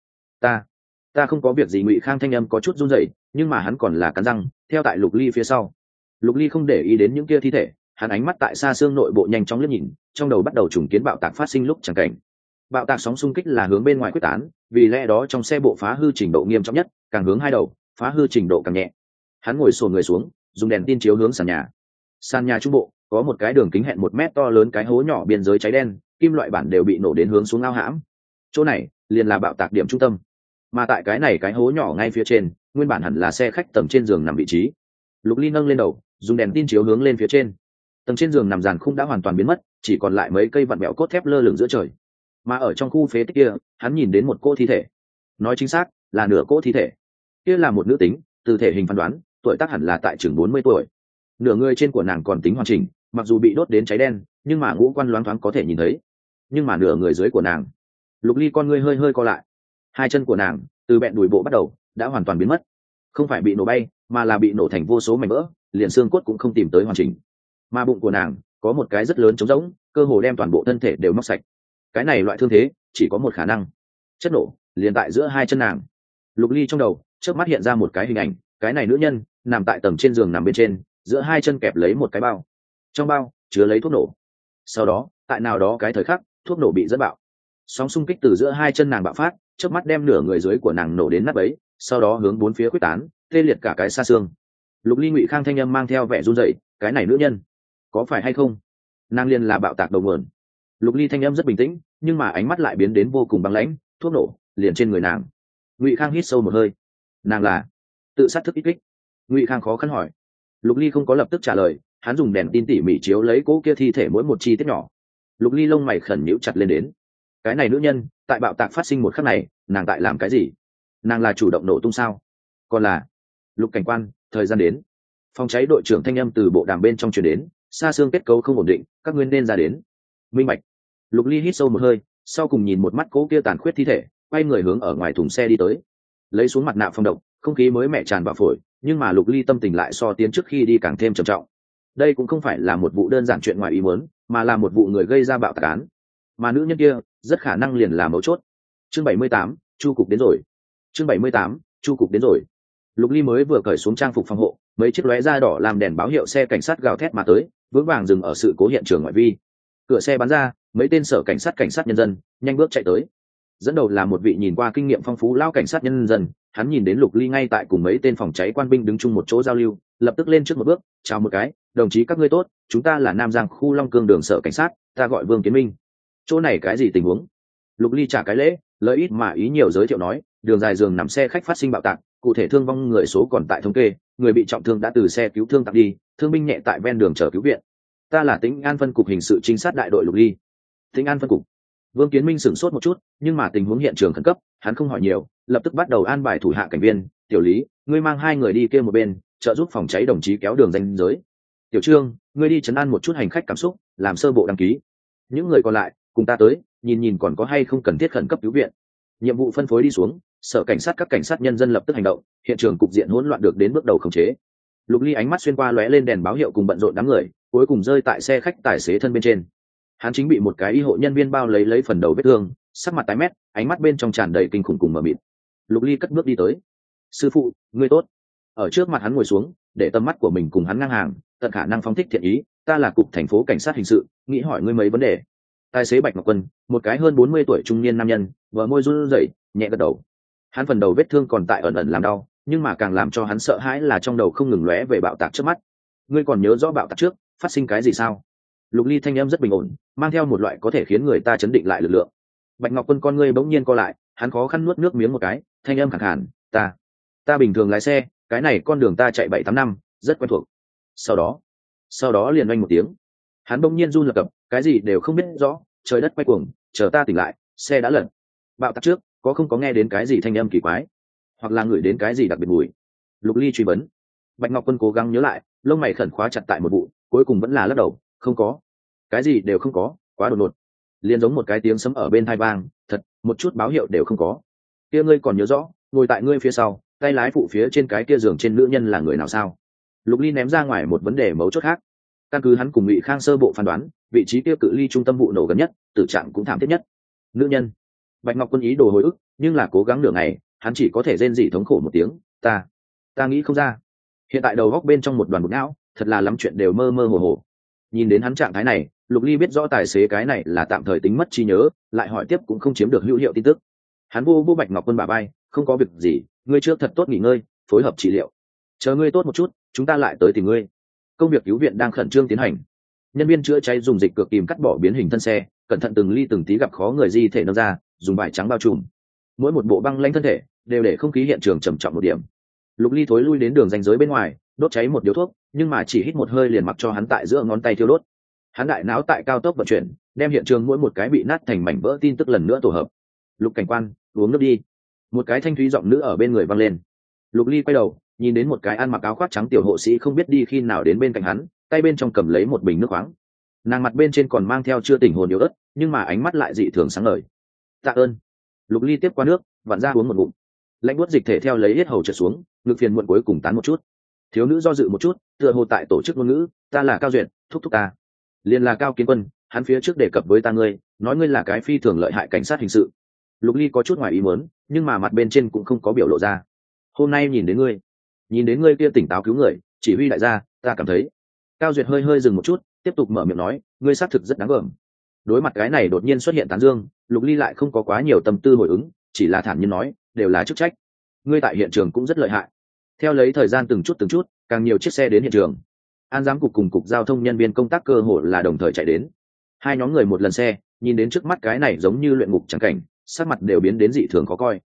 [SPEAKER 1] Ta không có việc gì. Ngụy Khang thanh âm có chút run rẩy, nhưng mà hắn còn là cắn răng theo tại Lục Ly phía sau. Lục Ly không để ý đến những kia thi thể, hắn ánh mắt tại xa xương nội bộ nhanh chóng liếc nhìn, trong đầu bắt đầu trùng kiến bạo tạc phát sinh lúc chẳng cảnh. Bạo tạc sóng xung kích là hướng bên ngoài quyết tán, vì lẽ đó trong xe bộ phá hư trình độ nghiêm trọng nhất, càng hướng hai đầu, phá hư trình độ càng nhẹ. Hắn ngồi xổm người xuống, dùng đèn tin chiếu hướng sàn nhà. Sàn nhà trung bộ có một cái đường kính hẹn 1 mét to lớn cái hố nhỏ biên giới cháy đen, kim loại bản đều bị nổ đến hướng xuống ao hãm. Chỗ này liền là bạo tạc điểm trung tâm, mà tại cái này cái hố nhỏ ngay phía trên, nguyên bản hẳn là xe khách tầng trên giường nằm vị trí. Lục Ly nâng lên đầu, dùng đèn tin chiếu hướng lên phía trên. Tầng trên giường nằm dàn khung đã hoàn toàn biến mất, chỉ còn lại mấy cây vặn bẹo cốt thép lơ lửng giữa trời. Mà ở trong khu phế tích kia, hắn nhìn đến một cô thi thể, nói chính xác là nửa cỗ thi thể. Kia là một nữ tính, từ thể hình phán đoán tuổi tác hẳn là tại chừng 40 tuổi. Nửa người trên của nàng còn tính hoàn chỉnh, mặc dù bị đốt đến cháy đen, nhưng mà ngũ quan loáng thoáng có thể nhìn thấy. Nhưng mà nửa người dưới của nàng, Lục Ly con ngươi hơi hơi co lại. Hai chân của nàng từ bẹn đùi bộ bắt đầu đã hoàn toàn biến mất, không phải bị nổ bay mà là bị nổ thành vô số mảnh vỡ, liền xương cốt cũng không tìm tới hoàn chỉnh. Mà bụng của nàng có một cái rất lớn trống rỗng, cơ hồ đem toàn bộ thân thể đều móc sạch. Cái này loại thương thế chỉ có một khả năng, chất nổ liền tại giữa hai chân nàng. Lục Ly trong đầu trước mắt hiện ra một cái hình ảnh, cái này nữ nhân nằm tại tầng trên giường nằm bên trên, giữa hai chân kẹp lấy một cái bao, trong bao chứa lấy thuốc nổ. Sau đó tại nào đó cái thời khắc, thuốc nổ bị dẫn bạo, sóng xung kích từ giữa hai chân nàng bạo phát, trước mắt đem nửa người dưới của nàng nổ đến nát bấy, sau đó hướng bốn phía quyết tán, tê liệt cả cái xa xương. Lục Ly Ngụy Khang thanh âm mang theo vẻ run rẩy, cái này nữ nhân có phải hay không, nàng liền là bạo tạc đầu nguồn. Lục Ly thanh âm rất bình tĩnh, nhưng mà ánh mắt lại biến đến vô cùng băng lãnh, thuốc nổ liền trên người nàng. Ngụy Khang hít sâu một hơi, nàng là tự sát thức kích kích. Ngụy Khang khó khăn hỏi. Lục Ly không có lập tức trả lời, hắn dùng đèn tin tỉ mỉ chiếu lấy cỗ kia thi thể mỗi một chi tiết nhỏ. Lục Ly lông mày khẩn nhíu chặt lên đến. Cái này nữ nhân tại bạo tạc phát sinh một khắc này, nàng tại làm cái gì? Nàng là chủ động nổ tung sao? Còn là Lục cảnh quan, thời gian đến. Phòng cháy đội trưởng thanh âm từ bộ đàm bên trong truyền đến, xa xương kết cấu không ổn định, các ngươi nên ra đến. Minh bạch. Lục Ly hít sâu một hơi, sau cùng nhìn một mắt cỗ kia tàn khuyết thi thể, quay người hướng ở ngoài thùng xe đi tới. Lấy xuống mặt nạ phòng độc, không khí mới mẻ tràn vào phổi, nhưng mà Lục Ly tâm tình lại so tiến trước khi đi càng thêm trầm trọng. Đây cũng không phải là một vụ đơn giản chuyện ngoài ý muốn, mà là một vụ người gây ra bạo tạc án. Mà nữ nhân kia rất khả năng liền là mấu chốt. Chương 78, Chu cục đến rồi. Chương 78, Chu cục đến rồi. Lục Ly mới vừa cởi xuống trang phục phòng hộ, mấy chiếc lóe da đỏ làm đèn báo hiệu xe cảnh sát gào thét mà tới, vững vàng dừng ở sự cố hiện trường ngoại vi. Cửa xe bắn ra, mấy tên sở cảnh sát nhân dân nhanh bước chạy tới. Dẫn đầu là một vị nhìn qua kinh nghiệm phong phú lao cảnh sát nhân dân, hắn nhìn đến Lục Ly ngay tại cùng mấy tên phòng cháy quan binh đứng chung một chỗ giao lưu, lập tức lên trước một bước, chào một cái, đồng chí các ngươi tốt, chúng ta là Nam Giang khu Long Cương đường sở cảnh sát, ta gọi Vương Kiến Minh. Chỗ này cái gì tình huống? Lục Ly trả cái lễ, lời ít mà ý nhiều giới thiệu nói, đường dài giường nằm xe khách phát sinh bạo tạc, cụ thể thương vong người số còn tại thống kê, người bị trọng thương đã từ xe cứu thương tặng đi, thương binh nhẹ tại ven đường chờ cứu viện. Ta là Tĩnh An phân cục hình sự trinh sát đại đội Lục Ly. Tĩnh An phân cục. Vương Kiến Minh sửng sốt một chút, nhưng mà tình huống hiện trường khẩn cấp, hắn không hỏi nhiều, lập tức bắt đầu an bài thủ hạ cảnh viên. Tiểu Lý, ngươi mang hai người đi kia một bên, trợ giúp phòng cháy đồng chí kéo đường ranh giới. Tiểu Trương, ngươi đi trấn an một chút hành khách cảm xúc, làm sơ bộ đăng ký. Những người còn lại cùng ta tới, nhìn còn có hay không cần thiết khẩn cấp cứu viện. Nhiệm vụ phân phối đi xuống, sở cảnh sát các cảnh sát nhân dân lập tức hành động, hiện trường cục diện hỗn loạn được đến bước đầu khống chế. Lục Ly ánh mắt xuyên qua lóe lên đèn báo hiệu cùng bận rộn đám người, cuối cùng rơi tại xe khách tài xế thân bên trên. Hắn chính bị một cái y hộ nhân viên bao lấy phần đầu vết thương, sắc mặt tái mét, ánh mắt bên trong tràn đầy kinh khủng cùng mờ mịt. Lục Ly cất bước đi tới. Sư phụ, ngươi tốt. Ở trước mặt hắn ngồi xuống, để tầm mắt của mình cùng hắn ngang hàng, tận khả năng phóng thích thiện ý. Ta là cục thành phố cảnh sát hình sự, nghĩ hỏi ngươi mấy vấn đề. Tài xế Bạch Ngọc Quân, một cái hơn 40 tuổi trung niên nam nhân, vợ môi run rẩy, nhẹ gật đầu. Hắn phần đầu vết thương còn tại ẩn làm đau, nhưng mà càng làm cho hắn sợ hãi là trong đầu không ngừng lóe về bạo tạc trước mắt. Ngươi còn nhớ rõ bạo tạc trước phát sinh cái gì sao? Lục Ly thanh âm rất bình ổn, mang theo một loại có thể khiến người ta chấn định lại lực lượng. Bạch Ngọc Quân con ngươi bỗng nhiên co lại, hắn khó khăn nuốt nước miếng một cái, thanh âm khàn khàn, ta bình thường lái xe, cái này con đường ta chạy 7-8 năm, rất quen thuộc. Sau đó liền oanh một tiếng. Hắn bỗng nhiên run lập cập, cái gì đều không biết rõ, trời đất quay cuồng, chờ ta tỉnh lại, xe đã lật. Bạo tạc trước, có không có nghe đến cái gì thanh âm kỳ quái, hoặc là ngửi đến cái gì đặc biệt mùi? Lục Ly truy vấn. Bạch Ngọc Quân cố gắng nhớ lại, lông mày khẩn khóa chặt tại một vụ, cuối cùng vẫn là lắc đầu, không có, cái gì đều không có, quá đột ngột, liền giống một cái tiếng sấm ở bên tai vang, thật, một chút báo hiệu đều không có. Kia ngươi còn nhớ rõ, ngồi tại ngươi phía sau, tay lái phụ phía trên cái kia giường trên nữ nhân là người nào sao? Lục Ly ném ra ngoài một vấn đề mấu chốt khác. Căn cứ hắn cùng Ngụy Khang sơ bộ phán đoán, vị trí kia cự ly trung tâm vụ nổ gần nhất, tử trạng cũng thảm thiết nhất. Nữ nhân. Bạch Ngọc Quân ý đồ hồi ức, nhưng là cố gắng nửa ngày, hắn chỉ có thể rên rỉ thống khổ một tiếng, ta nghĩ không ra. Hiện tại đầu góc bên trong một đoàn bột não, thật là lắm chuyện đều mơ mơ hồ hồ. Nhìn đến hắn trạng thái này, Lục Ly biết rõ tài xế cái này là tạm thời tính mất trí nhớ, lại hỏi tiếp cũng không chiếm được hữu hiệu tin tức. Hắn vô Bạch Ngọc Quân bả vai, không có việc gì, ngươi trước thật tốt nghỉ ngơi, phối hợp trị liệu. Chờ ngươi tốt một chút, chúng ta lại tới tìm ngươi. Công việc cứu viện đang khẩn trương tiến hành. Nhân viên chữa cháy dùng dịch cược kìm cắt bỏ biến hình thân xe, cẩn thận từng ly từng tí gặp khó người di thể nâng ra, dùng vải trắng bao trùm. Mỗi một bộ băng lãnh thân thể đều để không khí hiện trường trầm trọng một điểm. Lục Ly thối lui đến đường ranh giới bên ngoài, đốt cháy một điếu thuốc, nhưng mà chỉ hít một hơi liền mặc cho hắn tại giữa ngón tay thiêu đốt. Hắn đại não tại cao tốc vận chuyển, đem hiện trường mỗi một cái bị nát thành mảnh vỡ tin tức lần nữa tổ hợp. Lục cảnh quan, uống nước đi. Một cái thanh thúy giọng nữ ở bên người vang lên. Lục Ly quay đầu, nhìn đến một cái ăn mặc áo khoác trắng tiểu hộ sĩ không biết đi khi nào đến bên cạnh hắn, tay bên trong cầm lấy một bình nước khoáng. Nàng mặt bên trên còn mang theo chưa tỉnh hồn yếu ớt, nhưng mà ánh mắt lại dị thường sáng ngời. Tạ ơn. Lục Ly tiếp qua nước, vặn ra uống một ngụm. Lạnh buốt dịch thể theo lấy hết hầu trượt xuống, ngực phiền muộn cuối cùng tán một chút. Thiếu nữ do dự một chút, tựa hồ tại tổ chức ngôn ngữ, ta là Cao Duyệt, thúc thúc ta. Liền là Cao Kiến Quân, hắn phía trước đề cập với ta ngươi, nói ngươi là cái phi thường lợi hại cảnh sát hình sự. Lục Ly có chút ngoài ý muốn, nhưng mà mặt bên trên cũng không có biểu lộ ra. Hôm nay nhìn đến ngươi kia tỉnh táo cứu người, chỉ huy đại gia, ta cảm thấy. Cao Duyệt hơi hơi dừng một chút, tiếp tục mở miệng nói, ngươi xác thực rất đáng gờm. Đối mặt cái này đột nhiên xuất hiện tán dương, Lục Ly lại không có quá nhiều tâm tư hồi ứng, chỉ là thản nhiên nói, đều là chức trách. Ngươi tại hiện trường cũng rất lợi hại. Theo lấy thời gian từng chút, càng nhiều chiếc xe đến hiện trường. An giám cục cùng cục giao thông nhân viên công tác cơ hội là đồng thời chạy đến. Hai nhóm người một lần xe, nhìn đến trước mắt cái này giống như luyện ngục chẳng cảnh, sắc mặt đều biến đến dị thường khó coi.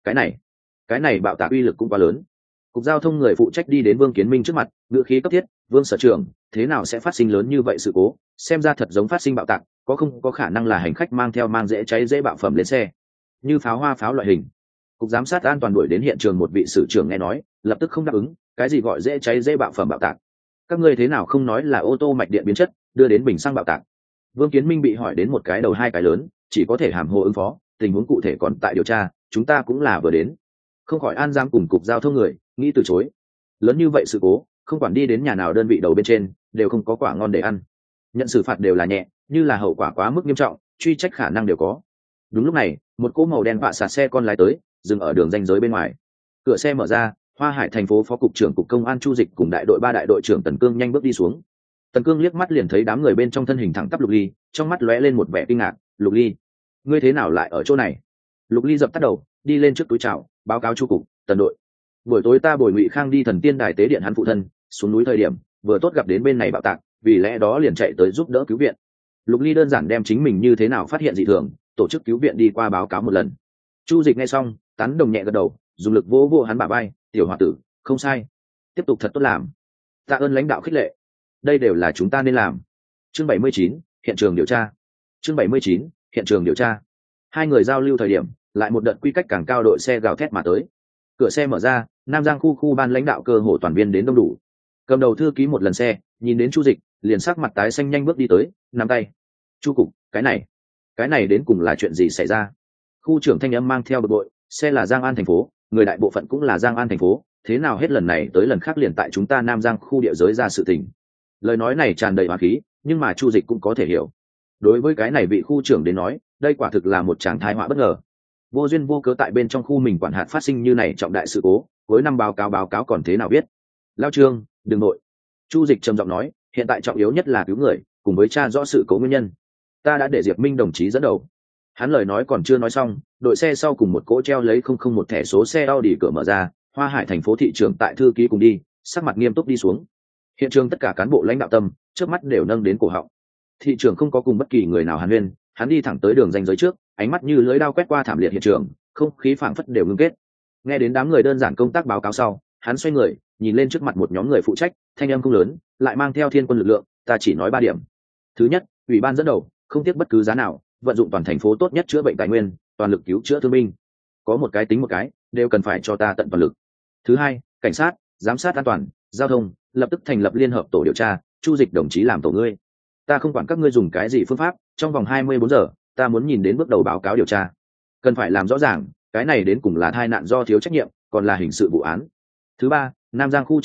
[SPEAKER 1] Cái này bạo tạc uy lực cũng quá lớn. Cục giao thông người phụ trách đi đến Vương Kiến Minh trước mặt, ngữ khí cấp thiết, Vương sở trưởng, thế nào sẽ phát sinh lớn như vậy sự cố, xem ra thật giống phát sinh bạo tạc, có không có khả năng là hành khách mang theo mang dễ cháy dễ bạo phẩm lên xe, như pháo hoa pháo loại hình. Cục giám sát an toàn đuổi đến hiện trường một vị sử trưởng nghe nói, lập tức không đáp ứng, cái gì gọi dễ cháy dễ bạo phẩm bạo tạc? Các ngươi thế nào không nói là ô tô mạch điện biến chất, đưa đến bình xăng bạo tạc? Vương Kiến Minh bị hỏi đến một cái đầu hai cái lớn, chỉ có thể hàm hồ ứng phó, tình huống cụ thể còn tại điều tra, chúng ta cũng là vừa đến. Không khỏi an giám cùng cục giao thông người, nghĩ từ chối. Lớn như vậy sự cố, không quản đi đến nhà nào đơn vị đầu bên trên, đều không có quả ngon để ăn. Nhận xử phạt đều là nhẹ, như là hậu quả quá mức nghiêm trọng, truy trách khả năng đều có. Đúng lúc này, một cỗ màu đen vạ sạt xe con lái tới, dừng ở đường ranh giới bên ngoài. Cửa xe mở ra, Hoa Hải thành phố phó cục trưởng cục công an Chu Dịch cùng đại đội 3 đại đội trưởng Tần Cương nhanh bước đi xuống. Tần Cương liếc mắt liền thấy đám người bên trong thân hình thẳng tắp Lục Ly, trong mắt lóe lên một vẻ kinh ngạc, "Lục Ly, ngươi thế nào lại ở chỗ này?" Lục Ly dập tắt đầu, đi lên trước túi chào, báo cáo Chu cục, Tần đội. Buổi tối ta bồi Ngụy Khang đi Thần Tiên đài tế điện hắn phụ thân, xuống núi thời điểm, vừa tốt gặp đến bên này bạo tạc, vì lẽ đó liền chạy tới giúp đỡ cứu viện. Lục Ly đơn giản đem chính mình như thế nào phát hiện dị thường, tổ chức cứu viện đi qua báo cáo một lần. Chu Dịch nghe xong, tán đồng nhẹ gật đầu, dùng lực vỗ vỗ hắn bả vai, "Tiểu hòa tử, không sai, tiếp tục thật tốt làm. Tạ ơn lãnh đạo khích lệ. Đây đều là chúng ta nên làm." Chương 79, hiện trường điều tra. Chương 79, hiện trường điều tra. Hai người giao lưu thời điểm, lại một đợt quy cách càng cao đội xe gào thét mà tới. Cửa xe mở ra, Nam Giang khu ban lãnh đạo cơ hồ toàn viên đến đông đủ. Cầm đầu thư ký một lần xe, nhìn đến Chu Dịch, liền sắc mặt tái xanh nhanh bước đi tới, nắm tay. "Chu cục, cái này đến cùng là chuyện gì xảy ra?" Khu trưởng thanh âm mang theo bực bội, "Xe là Giang An thành phố, người đại bộ phận cũng là Giang An thành phố, thế nào hết lần này tới lần khác liền tại chúng ta Nam Giang khu địa giới ra sự tình." Lời nói này tràn đầy oán khí, nhưng mà Chu Dịch cũng có thể hiểu. Đối với cái này vị khu trưởng đến nói, đây quả thực là một tràng tai họa bất ngờ. Vô duyên vô cớ tại bên trong khu mình quản hạt phát sinh như này trọng đại sự cố, cuối năm báo cáo còn thế nào biết. "Lao Trương, đừng nội." Chu Dịch trầm giọng nói, "Hiện tại trọng yếu nhất là cứu người, cùng với tra rõ sự cố nguyên nhân. Ta đã để Diệp Minh đồng chí dẫn đầu." Hắn lời nói còn chưa nói xong, đội xe sau cùng một cỗ treo lấy 001 thẻ số xe Audi cửa mở ra, Hoa Hải thành phố thị trưởng tại thư ký cùng đi, sắc mặt nghiêm túc đi xuống. Hiện trường tất cả cán bộ lãnh đạo tâm, trước mắt đều nâng đến cổ họng. Thị trưởng không có cùng bất kỳ người nào hàn huyên, hắn đi thẳng tới đường ranh giới trước, ánh mắt như lưỡi dao quét qua thảm liệt hiện trường, không khí phảng phất đều ngưng kết. Nghe đến đám người đơn giản công tác báo cáo sau, hắn xoay người, nhìn lên trước mặt một nhóm người phụ trách, thanh âm không lớn, lại mang theo thiên quân lực lượng, "Ta chỉ nói 3 điểm. Thứ nhất, ủy ban dẫn đầu, không tiếc bất cứ giá nào, vận dụng toàn thành phố tốt nhất chữa bệnh tài nguyên, toàn lực cứu chữa thương binh. Có một cái tính một cái, đều cần phải cho ta tận toàn lực. Thứ hai, cảnh sát, giám sát an toàn, giao thông, lập tức thành lập liên hợp tổ điều tra, Chu Dịch đồng chí làm tổ ngươi. Ta không quản các ngươi dùng cái gì phương pháp, trong vòng 24 giờ, ta muốn nhìn đến bước đầu báo cáo điều tra. Cần phải làm rõ ràng, cái này đến cùng là tai nạn do thiếu trách nhiệm, còn là hình sự vụ án. Thứ ba, Nam Giang khu chính phủ,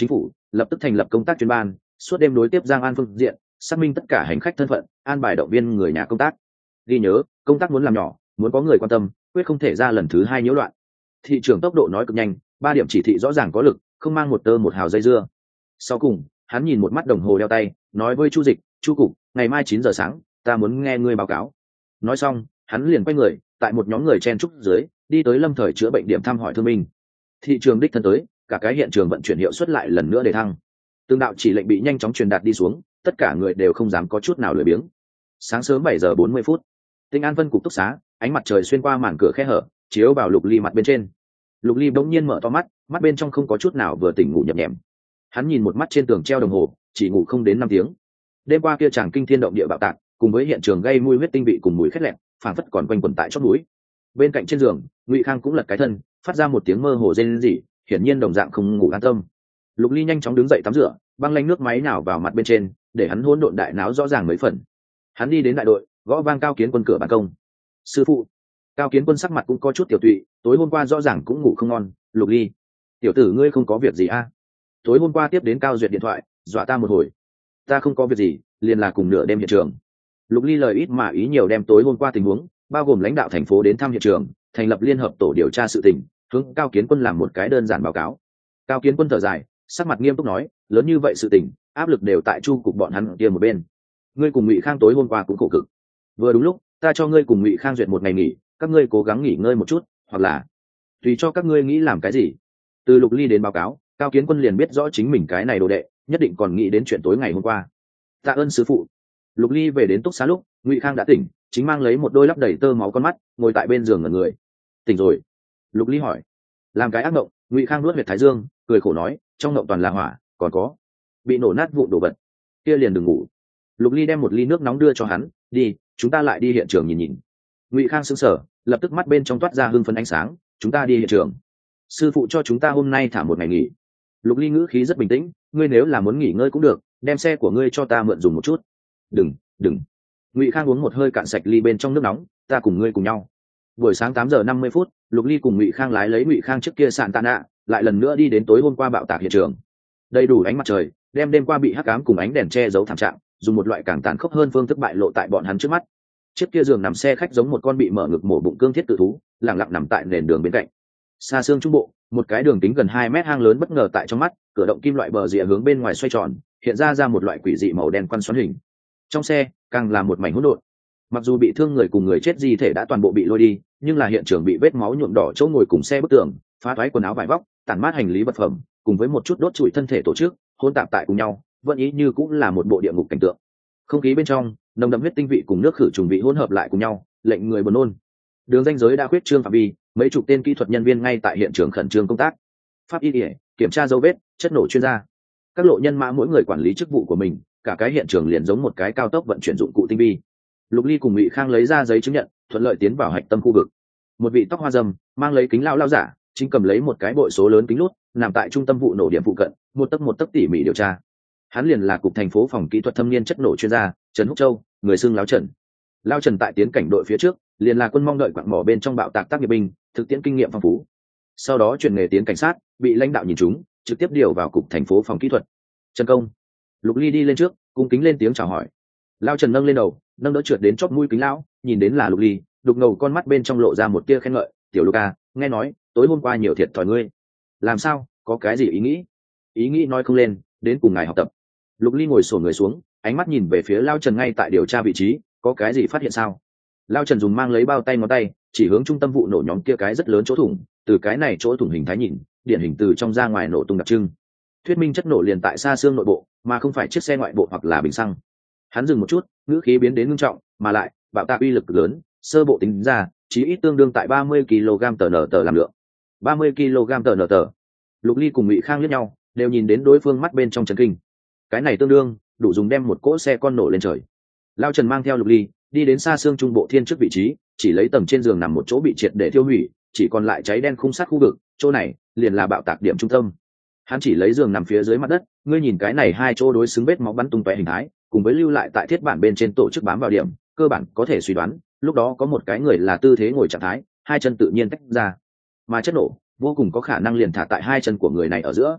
[SPEAKER 1] lập tức thành lập công tác chuyên ban, suốt đêm đối tiếp Giang An phương diện, xác minh tất cả hành khách thân phận, an bài động viên người nhà công tác. Ghi nhớ, công tác muốn làm nhỏ, muốn có người quan tâm, quyết không thể ra lần thứ hai nhiễu loạn. Thị trường tốc độ nói cực nhanh, 3 điểm chỉ thị rõ ràng có lực, không mang một tơ một hào dây dưa. Sau cùng, hắn nhìn một mắt đồng hồ đeo tay, nói với Chu Dịch, "Chu cục, ngày mai 9 giờ sáng, ta muốn nghe ngươi báo cáo." Nói xong, hắn liền quay người, tại một nhóm người chen trúc dưới, đi tới Lâm Thời chữa bệnh điểm thăm hỏi thương binh. Thị trường đích thân tới, cả cái hiện trường vận chuyển hiệu suất lại lần nữa để thăng. Từng đạo chỉ lệnh bị nhanh chóng truyền đạt đi xuống, tất cả người đều không dám có chút nào lười biếng. Sáng sớm 7 giờ 40 phút, Tinh An Vân cục túc xá, ánh mặt trời xuyên qua màn cửa khe hở, chiếu vào Lục Ly mặt bên trên. Lục Ly bỗng nhiên mở to mắt, mắt bên trong không có chút nào vừa tỉnh ngủ nhập nhèm. Hắn nhìn một mắt trên tường treo đồng hồ, chỉ ngủ không đến 5 tiếng. Đêm qua kia chàng kinh thiên động địa bạo tạc, cùng với hiện trường gây mùi huyết tinh vị cùng mùi khét lẹt, phảng phất còn quanh quẩn tại chót núi. Bên cạnh trên giường, Ngụy Khang cũng lật cái thân, phát ra một tiếng mơ hồ rên rỉ, hiển nhiên đồng dạng không ngủ an tâm. Lục Ly nhanh chóng đứng dậy tắm rửa, băng lanh nước máy nào vào mặt bên trên, để hắn hỗn độn đại náo rõ ràng mấy phần. Hắn đi đến đại đội, gõ vang Cao Kiến Quân cửa ban công. "Sư phụ." Cao Kiến Quân sắc mặt cũng có chút tiểu tụy, tối hôm qua rõ ràng cũng ngủ không ngon. "Lục Ly, tiểu tử ngươi không có việc gì a?" "Tối hôm qua tiếp đến Cao Duyệt điện thoại, dọa ta một hồi." "Ta không có việc gì, liền là cùng nửa đêm hiện trường." Lục Ly lời ít mà ý nhiều đem tối hôm qua tình huống, bao gồm lãnh đạo thành phố đến thăm hiện trường, thành lập liên hợp tổ điều tra sự tình, hướng Cao Kiến Quân làm một cái đơn giản báo cáo. Cao Kiến Quân thở dài, sắc mặt nghiêm túc nói, lớn như vậy sự tình, áp lực đều tại Chu cục bọn hắn kia một bên. Ngươi cùng Ngụy Khang tối hôm qua cũng khổ cực. Vừa đúng lúc, ta cho ngươi cùng Ngụy Khang duyệt một ngày nghỉ, các ngươi cố gắng nghỉ ngơi một chút, hoặc là tùy cho các ngươi nghĩ làm cái gì. Từ Lục Ly đến báo cáo, Cao Kiến Quân liền biết rõ chính mình cái này đồ đệ, nhất định còn nghĩ đến chuyện tối ngày hôm qua. Tạ ơn sư phụ. Lục Ly về đến túc xá lúc, Ngụy Khang đã tỉnh, chính mang lấy một đôi lấp đầy tơ máu con mắt, ngồi tại bên giường ngẩn người. "Tỉnh rồi?" Lục Ly hỏi. "Làm cái ác mộng." Ngụy Khang nuốt huyệt thái dương, cười khổ nói, "Trong mộng toàn là hỏa, còn có bị nổ nát vụn đồ vật." "Kia liền đừng ngủ." Lục Ly đem một ly nước nóng đưa cho hắn, "Đi, chúng ta lại đi hiện trường nhìn nhìn." Ngụy Khang sững sờ, lập tức mắt bên trong toát ra hưng phấn ánh sáng, "Chúng ta đi hiện trường." "Sư phụ cho chúng ta hôm nay thả một ngày nghỉ." Lục Ly ngữ khí rất bình tĩnh, "Ngươi nếu là muốn nghỉ ngơi cũng được, đem xe của ngươi cho ta mượn dùng một chút." Đừng. Ngụy Khang uống một hơi cạn sạch ly bên trong nước nóng, "Ta cùng ngươi cùng nhau." Buổi sáng 8 giờ 50 phút, Lục Ly cùng Ngụy Khang lái lấy Ngụy Khang trước kia sạn tạ nạ, lại lần nữa đi đến tối hôm qua bạo tạc hiện trường. Đầy đủ ánh mặt trời, đem đêm qua bị hắc ám cùng ánh đèn che giấu thảm trạng, dùng một loại càng tàn khốc hơn phương thức bại lộ tại bọn hắn trước mắt. Chiếc kia giường nằm xe khách giống một con bị mở ngực mổ bụng cương thiết tự thú, lặng lặng nằm tại nền đường bên cạnh. Xa xương trung bộ, một cái đường kính gần 2 mét hang lớn bất ngờ tại trong mắt, cửa động kim loại bờ rìa hướng bên ngoài xoay tròn, hiện ra một loại quỷ dị màu đen quan xoắn hình. Trong xe càng là một mảnh hỗn độn. Mặc dù bị thương người cùng người chết di thể đã toàn bộ bị lôi đi, nhưng là hiện trường bị vết máu nhuộm đỏ chỗ ngồi cùng xe bức tường, phá thoái quần áo vải vóc, tản mát hành lý vật phẩm, cùng với một chút đốt trụi thân thể tổ chức, hỗn tạp tại cùng nhau, vẫn ý như cũng là một bộ địa ngục cảnh tượng. Không khí bên trong, nồng đậm huyết tinh vị cùng nước khử trùng vị hỗn hợp lại cùng nhau, lệnh người buồn nôn. Đường ranh giới đã khuyết trương phạm vi, mấy chục tên kỹ thuật nhân viên ngay tại hiện trường khẩn trương công tác. Pháp y, kiểm tra dấu vết, chất nổ chuyên gia. Các lộ nhân mã mỗi người quản lý chức vụ của mình, cả cái hiện trường liền giống một cái cao tốc vận chuyển dụng cụ tinh vi. Lục Ly cùng Ngụy Khang lấy ra giấy chứng nhận, thuận lợi tiến vào hạch tâm khu vực. Một vị tóc hoa râm, mang lấy kính lao giả, chính cầm lấy một cái bội số lớn kính lút, nằm tại trung tâm vụ nổ điểm phụ cận, một tấc tỉ mỉ điều tra. Hắn liền là cục thành phố phòng kỹ thuật thâm niên chất nổ chuyên gia Trần Húc Châu, người xưng Lão Trần. Lão Trần tại tiến cảnh đội phía trước, liền là quân mong đợi quặng mỏ bên trong bạo tạc tác nghiệp binh, thực tiễn kinh nghiệm phong phú. Sau đó chuyển nghề tiến cảnh sát, bị lãnh đạo nhìn trúng, trực tiếp điều vào cục thành phố phòng kỹ thuật. Trần công. Lục Ly đi lên trước, cung kính lên tiếng chào hỏi. Lão Trần nâng lên đầu, nâng đỡ trượt đến chóp mũi kính lão, nhìn đến là Lục Ly, đục ngầu con mắt bên trong lộ ra một tia khen ngợi, "Tiểu Luca, nghe nói tối hôm qua nhiều thiệt thòi ngươi. Làm sao, có cái gì ý nghĩ?" "Ý nghĩ nói không lên, đến cùng ngài học tập." Lục Ly ngồi xổm người xuống, ánh mắt nhìn về phía Lão Trần ngay tại điều tra vị trí, "Có cái gì phát hiện sao?" Lão Trần dùng mang lấy bao tay ngón tay, chỉ hướng trung tâm vụ nổ nhóm kia cái rất lớn chỗ thủng, từ cái này chỗ thủng hình thái nhìn, điển hình từ trong ra ngoài nổ tung đặc trưng. Thuyết minh chất nổ liền tại xa xương nội bộ, mà không phải chiếc xe ngoại bộ hoặc là bình xăng. Hắn dừng một chút, ngữ khí biến đến ngưng trọng, mà lại, bạo tạc uy lực lớn, sơ bộ tính ra, chí ít tương đương tại 30 kg tờ làm lượng. 30 kg tờ. Lục Ly cùng Ngụy Khang liếc nhau, đều nhìn đến đối phương mắt bên trong chấn kinh. Cái này tương đương, đủ dùng đem một cỗ xe con nổ lên trời. Lão Trần mang theo Lục Ly, đi đến xa xương trung bộ thiên trước vị trí, chỉ lấy tầng trên giường nằm một chỗ bị triệt để tiêu hủy, chỉ còn lại cháy đen khung sát khu vực, chỗ này liền là bạo tạc điểm trung tâm. Hắn chỉ lấy giường nằm phía dưới mặt đất, ngươi nhìn cái này hai chỗ đối xứng vết máu bắn tung tóe hình thái, cùng với lưu lại tại thiết bản bên trên tổ chức bám vào điểm, cơ bản có thể suy đoán, lúc đó có một cái người là tư thế ngồi trạng thái, hai chân tự nhiên tách ra, mà chất nổ vô cùng có khả năng liền thả tại hai chân của người này ở giữa.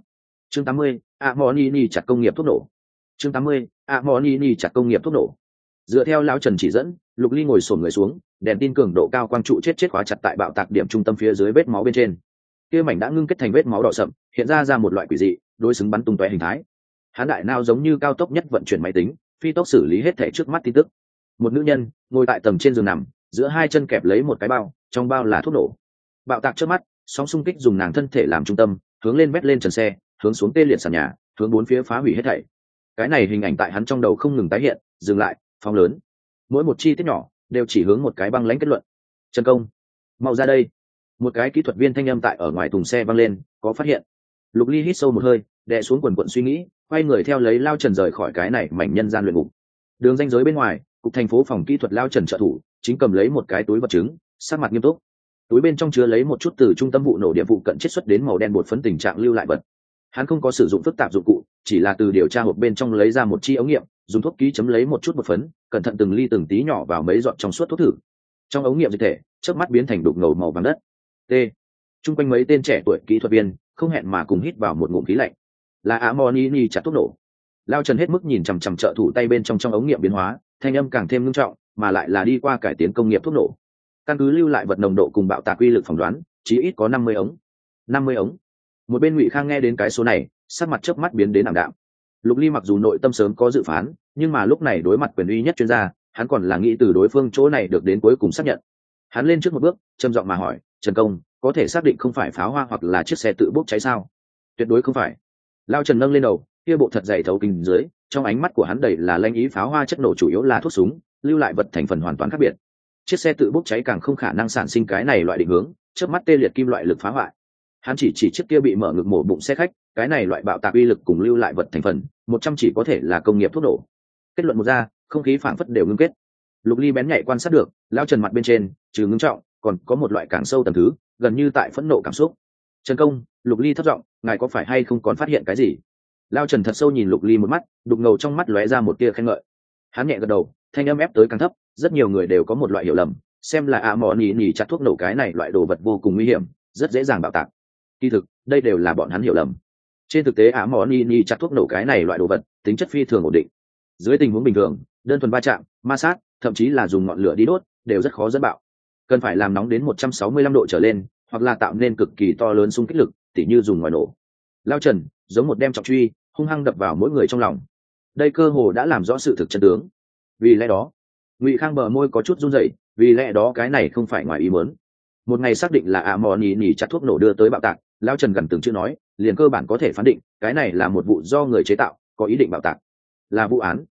[SPEAKER 1] Chương 80, Amonini chặt công nghiệp thuốc nổ. Chương 80, Amonini chặt công nghiệp thuốc nổ. Dựa theo lão Trần chỉ dẫn, Lục Ly ngồi xổm người xuống, đèn tin cường độ cao quang trụ chết khóa chặt tại bạo tạc điểm trung tâm phía dưới vết máu bên trên. Kia mảnh đã ngưng kết thành vết máu đỏ sậm, hiện ra một loại quỷ dị, đối xứng bắn tung tóe hình thái. Hắn đại não giống như cao tốc nhất vận chuyển máy tính, phi tốc xử lý hết thảy trước mắt tin tức. Một nữ nhân ngồi tại tầng trên giường nằm, giữa hai chân kẹp lấy một cái bao, trong bao là thuốc nổ. Bạo tạc trước mắt, sóng xung kích dùng nàng thân thể làm trung tâm, hướng lên vét lên trần xe, hướng xuống tê liệt sàn nhà, hướng bốn phía phá hủy hết thảy. Cái này hình ảnh tại hắn trong đầu không ngừng tái hiện, dừng lại, phóng lớn. Mỗi một chi tiết nhỏ đều chỉ hướng một cái băng lãnh kết luận. Trần Công, mau ra đây. Một cái kỹ thuật viên thanh âm tại ở ngoài thùng xe vang lên, có phát hiện. Lục Ly hít sâu một hơi, đè xuống quần quần suy nghĩ, quay người theo lấy Lao Trần rời khỏi cái này mảnh nhân gian luyện ngục. Đường ranh giới bên ngoài, cục thành phố phòng kỹ thuật Lao Trần trợ thủ chính cầm lấy một cái túi vật chứng, sắc mặt nghiêm túc. Túi bên trong chứa lấy một chút từ trung tâm vụ nổ địa vụ cận chiết xuất đến màu đen bột phấn tình trạng lưu lại vật. Hắn không có sử dụng phức tạp dụng cụ, chỉ là từ điều tra hộp bên trong lấy ra một chi ống nghiệm, dùng thuốc ký chấm lấy một chút bột phấn, cẩn thận từng ly từng tí nhỏ vào mấy giọt trong suốt thuốc thử. Trong ống nghiệm dịch thể chớp mắt biến thành đục ngầu màu vàng đất. T. Trung quanh mấy tên trẻ tuổi kỹ thuật viên không hẹn mà cùng hít vào một ngụm khí lạnh. Là Amonini chặt thuốc nổ. Lao Trần hết mức nhìn chằm chằm trợ thủ tay bên trong ống nghiệm biến hóa, thanh âm càng thêm nghiêm trọng, mà lại là đi qua cải tiến công nghiệp thuốc nổ. Căn cứ lưu lại vật nồng độ cùng bạo tạc uy lực phỏng đoán, chí ít có 50 ống. 50 ống. Một bên Ngụy Khang nghe đến cái số này, sắc mặt chớp mắt biến đến ảm đạm. Lục Ly mặc dù nội tâm sớm có dự phán, nhưng mà lúc này đối mặt quyền uy nhất chuyên gia, hắn còn là nghĩ từ đối phương chỗ này được đến cuối cùng xác nhận. Hắn lên trước một bước, trầm giọng mà hỏi, Trần Công, có thể xác định không phải pháo hoa hoặc là chiếc xe tự bốc cháy sao? Tuyệt đối không phải. Lao Trần nâng lên đầu, kia bộ thật dày thấu kính dưới, trong ánh mắt của hắn đầy là lanh ý. Pháo hoa chất nổ chủ yếu là thuốc súng, lưu lại vật thành phần hoàn toàn khác biệt. Chiếc xe tự bốc cháy càng không khả năng sản sinh cái này loại định hướng, chớp mắt tê liệt kim loại lực phá hoại. Hắn chỉ chiếc kia bị mở ngực mổ bụng xe khách, cái này loại bạo tạc uy lực cùng lưu lại vật thành phần, 100 chỉ có thể là công nghiệp thuốc nổ. Kết luận một ra, không khí phảng phất đều ngưng kết. Lục Ly bén nhạy quan sát được, Lao Trần mặt bên trên, trừ ngưng trọng, còn có một loại càng sâu tầng thứ, gần như tại phẫn nộ cảm xúc. Trần Công, Lục Ly thấp giọng, ngài có phải hay không còn phát hiện cái gì? Lao Trần thật sâu nhìn Lục Ly một mắt, đục ngầu trong mắt lóe ra một tia khen ngợi. Hắn nhẹ gật đầu, thanh âm ép tới càng thấp, rất nhiều người đều có một loại hiểu lầm, xem là Amonini chặt thuốc nổ cái này loại đồ vật vô cùng nguy hiểm, rất dễ dàng bạo tạc. Kỳ thực, đây đều là bọn hắn hiểu lầm. Trên thực tế Amonini chặt thuốc nổ cái này loại đồ vật, tính chất phi thường ổn định. Dưới tình huống bình thường, đơn thuần va chạm, ma sát, thậm chí là dùng ngọn lửa đi đốt, đều rất khó dẫn bạo. Cần phải làm nóng đến 165 độ trở lên, hoặc là tạo nên cực kỳ to lớn xung kích lực, tỉ như dùng ngoài nổ. Lao Trần giống một đem trọng truy, hung hăng đập vào mỗi người trong lòng. Đây cơ hồ đã làm rõ sự thực chân tướng. Vì lẽ đó, Ngụy Khang bờ môi có chút run rẩy, vì lẽ đó cái này không phải ngoài ý muốn. Một ngày xác định là Amonini chặt thuốc nổ đưa tới bạo tạc, Lao Trần gần từng chữ nói, liền cơ bản có thể phán định, cái này là một vụ do người chế tạo, có ý định bạo tạc. Là vụ án.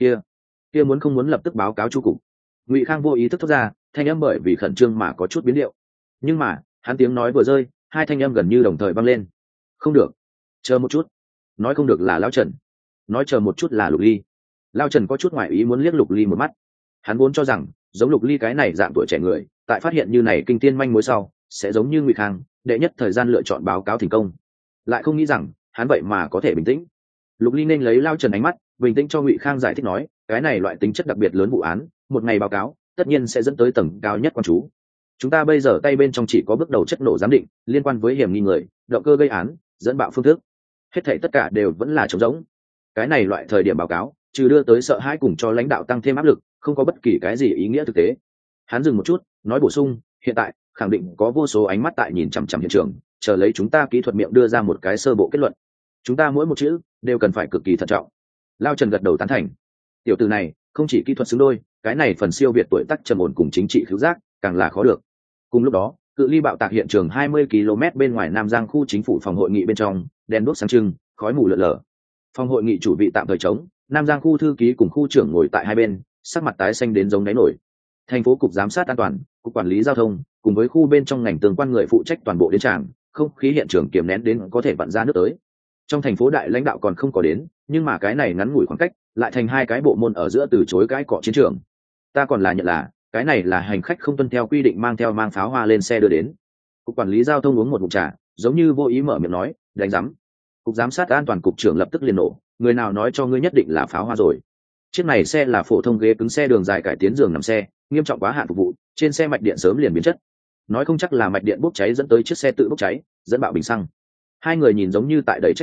[SPEAKER 1] Kia muốn không muốn lập tức báo cáo chu cục. Ngụy Khang vô ý thức thốt ra, thanh âm bởi vì khẩn trương mà có chút biến điệu. Nhưng mà, hắn tiếng nói vừa rơi, hai thanh âm gần như đồng thời vang lên. Không được. Chờ một chút. Nói không được là Lao Trần. Nói chờ một chút là Lục Ly. Lao Trần có chút ngoại ý muốn liếc Lục Ly một mắt. Hắn vốn cho rằng, giống Lục Ly cái này dạng tuổi trẻ người, tại phát hiện như này kinh tiên manh mối sau, sẽ giống như Ngụy Khang, đệ nhất thời gian lựa chọn báo cáo thành công. Lại không nghĩ rằng, hắn vậy mà có thể bình tĩnh. Lục Ly nên lấy Lao Trần ánh mắt, bình tĩnh cho Ngụy Khang giải thích nói, cái này loại tính chất đặc biệt lớn vụ án, một ngày báo cáo, tất nhiên sẽ dẫn tới tầng cao nhất quan chú. Chúng ta bây giờ tay bên trong chỉ có bước đầu chất nổ giám định, liên quan với hiểm nghi người, động cơ gây án, dẫn bạo phương thức, hết thảy tất cả đều vẫn là trống rỗng. Cái này loại thời điểm báo cáo, trừ đưa tới sợ hãi cùng cho lãnh đạo tăng thêm áp lực, không có bất kỳ cái gì ý nghĩa thực tế. Hắn dừng một chút, nói bổ sung, hiện tại khẳng định có vô số ánh mắt tại nhìn chằm chằm hiện trường, chờ lấy chúng ta kỹ thuật miệng đưa ra một cái sơ bộ kết luận. Chúng ta mỗi một chữ đều cần phải cực kỳ thận trọng. Lao Trần gật đầu tán thành. Tiểu tử này không chỉ kỹ thuật xứng đôi, cái này phần siêu việt tuổi tác trầm ổn cùng chính trị khiếu giác, càng là khó được. Cùng lúc đó, cự ly bạo tạc hiện trường 20 km bên ngoài Nam Giang khu chính phủ phòng hội nghị bên trong, đèn đuốc sáng trưng, khói mù lượn lờ. Phòng hội nghị chủ vị tạm thời trống, Nam Giang khu thư ký cùng khu trưởng ngồi tại hai bên, sắc mặt tái xanh đến giống đáy nổi. Thành phố cục giám sát an toàn, cục quản lý giao thông, cùng với khu bên trong ngành tương quan người phụ trách toàn bộ đến tràng, không khí hiện trường kiềm nén đến có thể vặn ra nước tới. Trong thành phố đại lãnh đạo còn không có đến, nhưng mà cái này ngắn ngủi khoảng cách, lại thành hai cái bộ môn ở giữa từ chối cái cọ chiến trường. Ta còn là nhận là, cái này là hành khách không tuân theo quy định mang pháo hoa lên xe đưa đến. Cục quản lý giao thông uống một ngụm trà, giống như vô ý mở miệng nói, đánh rắm. Cục giám sát an toàn cục trưởng lập tức liền nổ, người nào nói cho ngươi nhất định là pháo hoa rồi? Chiếc này xe là phổ thông ghế cứng xe đường dài cải tiến giường nằm xe, nghiêm trọng quá hạn phục vụ, trên xe mạch điện sớm liền biến chất. Nói không chắc là mạch điện bốc cháy dẫn tới chiếc xe tự bốc cháy, dẫn bạo bình xăng. Hai người nhìn giống như tại đầy trách nhiệm,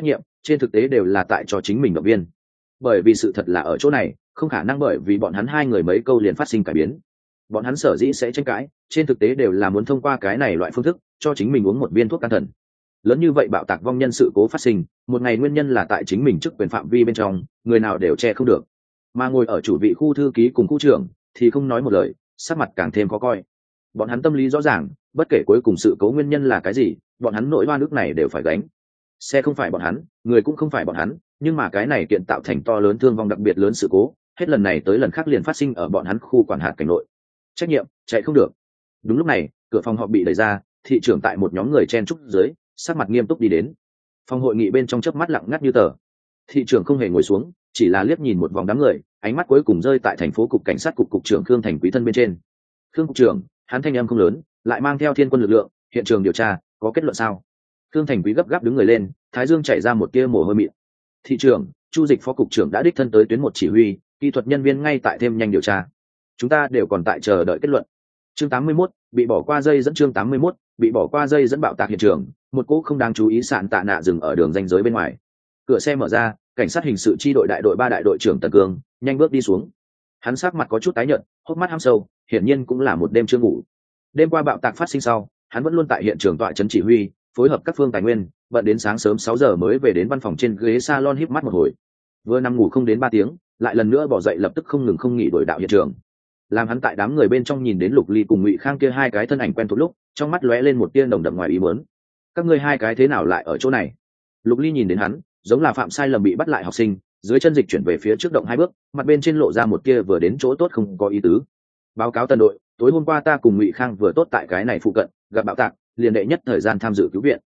[SPEAKER 1] trên thực tế đều là tại cho chính mình động viên. Bởi vì sự thật là ở chỗ này, không khả năng bởi vì bọn hắn hai người mấy câu liền phát sinh cải biến. Bọn hắn sở dĩ sẽ tranh cãi, trên thực tế đều là muốn thông qua cái này loại phương thức cho chính mình uống một viên thuốc can thần. Lớn như vậy bạo tạc vong nhân sự cố phát sinh, một ngày nguyên nhân là tại chính mình chức quyền phạm vi bên trong, người nào đều che không được. Mà ngồi ở chủ vị khu thư ký cùng khu trưởng thì không nói một lời, sắc mặt càng thêm khó coi. Bọn hắn tâm lý rõ ràng, bất kể cuối cùng sự cố nguyên nhân là cái gì, bọn hắn nỗi oan ức này đều phải gánh. Xe không phải bọn hắn, người cũng không phải bọn hắn, nhưng mà cái này kiện tạo thành to lớn thương vong đặc biệt lớn sự cố, hết lần này tới lần khác liền phát sinh ở bọn hắn khu quản hạt cảnh nội. Trách nhiệm chạy không được. Đúng lúc này, cửa phòng họp bị đẩy ra, thị trưởng tại một nhóm người chen trúc dưới, sắc mặt nghiêm túc đi đến. Phòng hội nghị bên trong chớp mắt lặng ngắt như tờ. Thị trưởng không hề ngồi xuống, chỉ là liếc nhìn một vòng đám người, ánh mắt cuối cùng rơi tại thành phố cục cảnh sát cục trưởng Khương Thành Quý thân bên trên. Khương cục trưởng, hắn thanh âm không lớn, lại mang theo thiên quân lực lượng, hiện trường điều tra, có kết luận sao? Khương Thành Quý gấp gáp đứng người lên, thái dương chảy ra một tia mồ hôi mịn. Thị trưởng, Chu Dịch phó cục trưởng đã đích thân tới tuyến một chỉ huy, kỹ thuật nhân viên ngay tại thêm nhanh điều tra. Chúng ta đều còn tại chờ đợi kết luận. Chương 81, bị bỏ qua dây dẫn. Chương 81, bị bỏ qua dây dẫn bạo tạc hiện trường, một cỗ không đáng chú ý sạn tạ nạ dừng ở đường ranh giới bên ngoài. Cửa xe mở ra, cảnh sát hình sự chi đội đại đội 3 đại đội trưởng Tần Cương nhanh bước đi xuống. Hắn sắc mặt có chút tái nhợt, hốc mắt hăm sâu, hiển nhiên cũng là một đêm chưa ngủ. Đêm qua bạo tạc phát sinh sau, hắn vẫn luôn tại hiện trường tọa trấn chỉ huy, phối hợp các phương tài nguyên, bận đến sáng sớm 6 giờ mới về đến văn phòng trên ghế salon híp mắt một hồi. Vừa nằm ngủ không đến 3 tiếng, lại lần nữa bỏ dậy lập tức không ngừng không nghỉ đổi đạo hiện trường. Làm hắn tại đám người bên trong nhìn đến Lục Ly cùng Ngụy Khang kia hai cái thân ảnh quen thuộc lúc, trong mắt lóe lên một tia nồng đậm ngoài ý muốn. Các ngươi hai cái thế nào lại ở chỗ này? Lục Ly nhìn đến hắn, giống là phạm sai lầm bị bắt lại học sinh, dưới chân dịch chuyển về phía trước động 2 bước, mặt bên trên lộ ra một tia vừa đến chỗ tốt không có ý tứ. Báo cáo Tần đội, tối hôm qua ta cùng Ngụy Khang vừa tốt tại cái này phụ cận, gặp bạo tạc, liền đệ nhất thời gian tham dự cứu viện.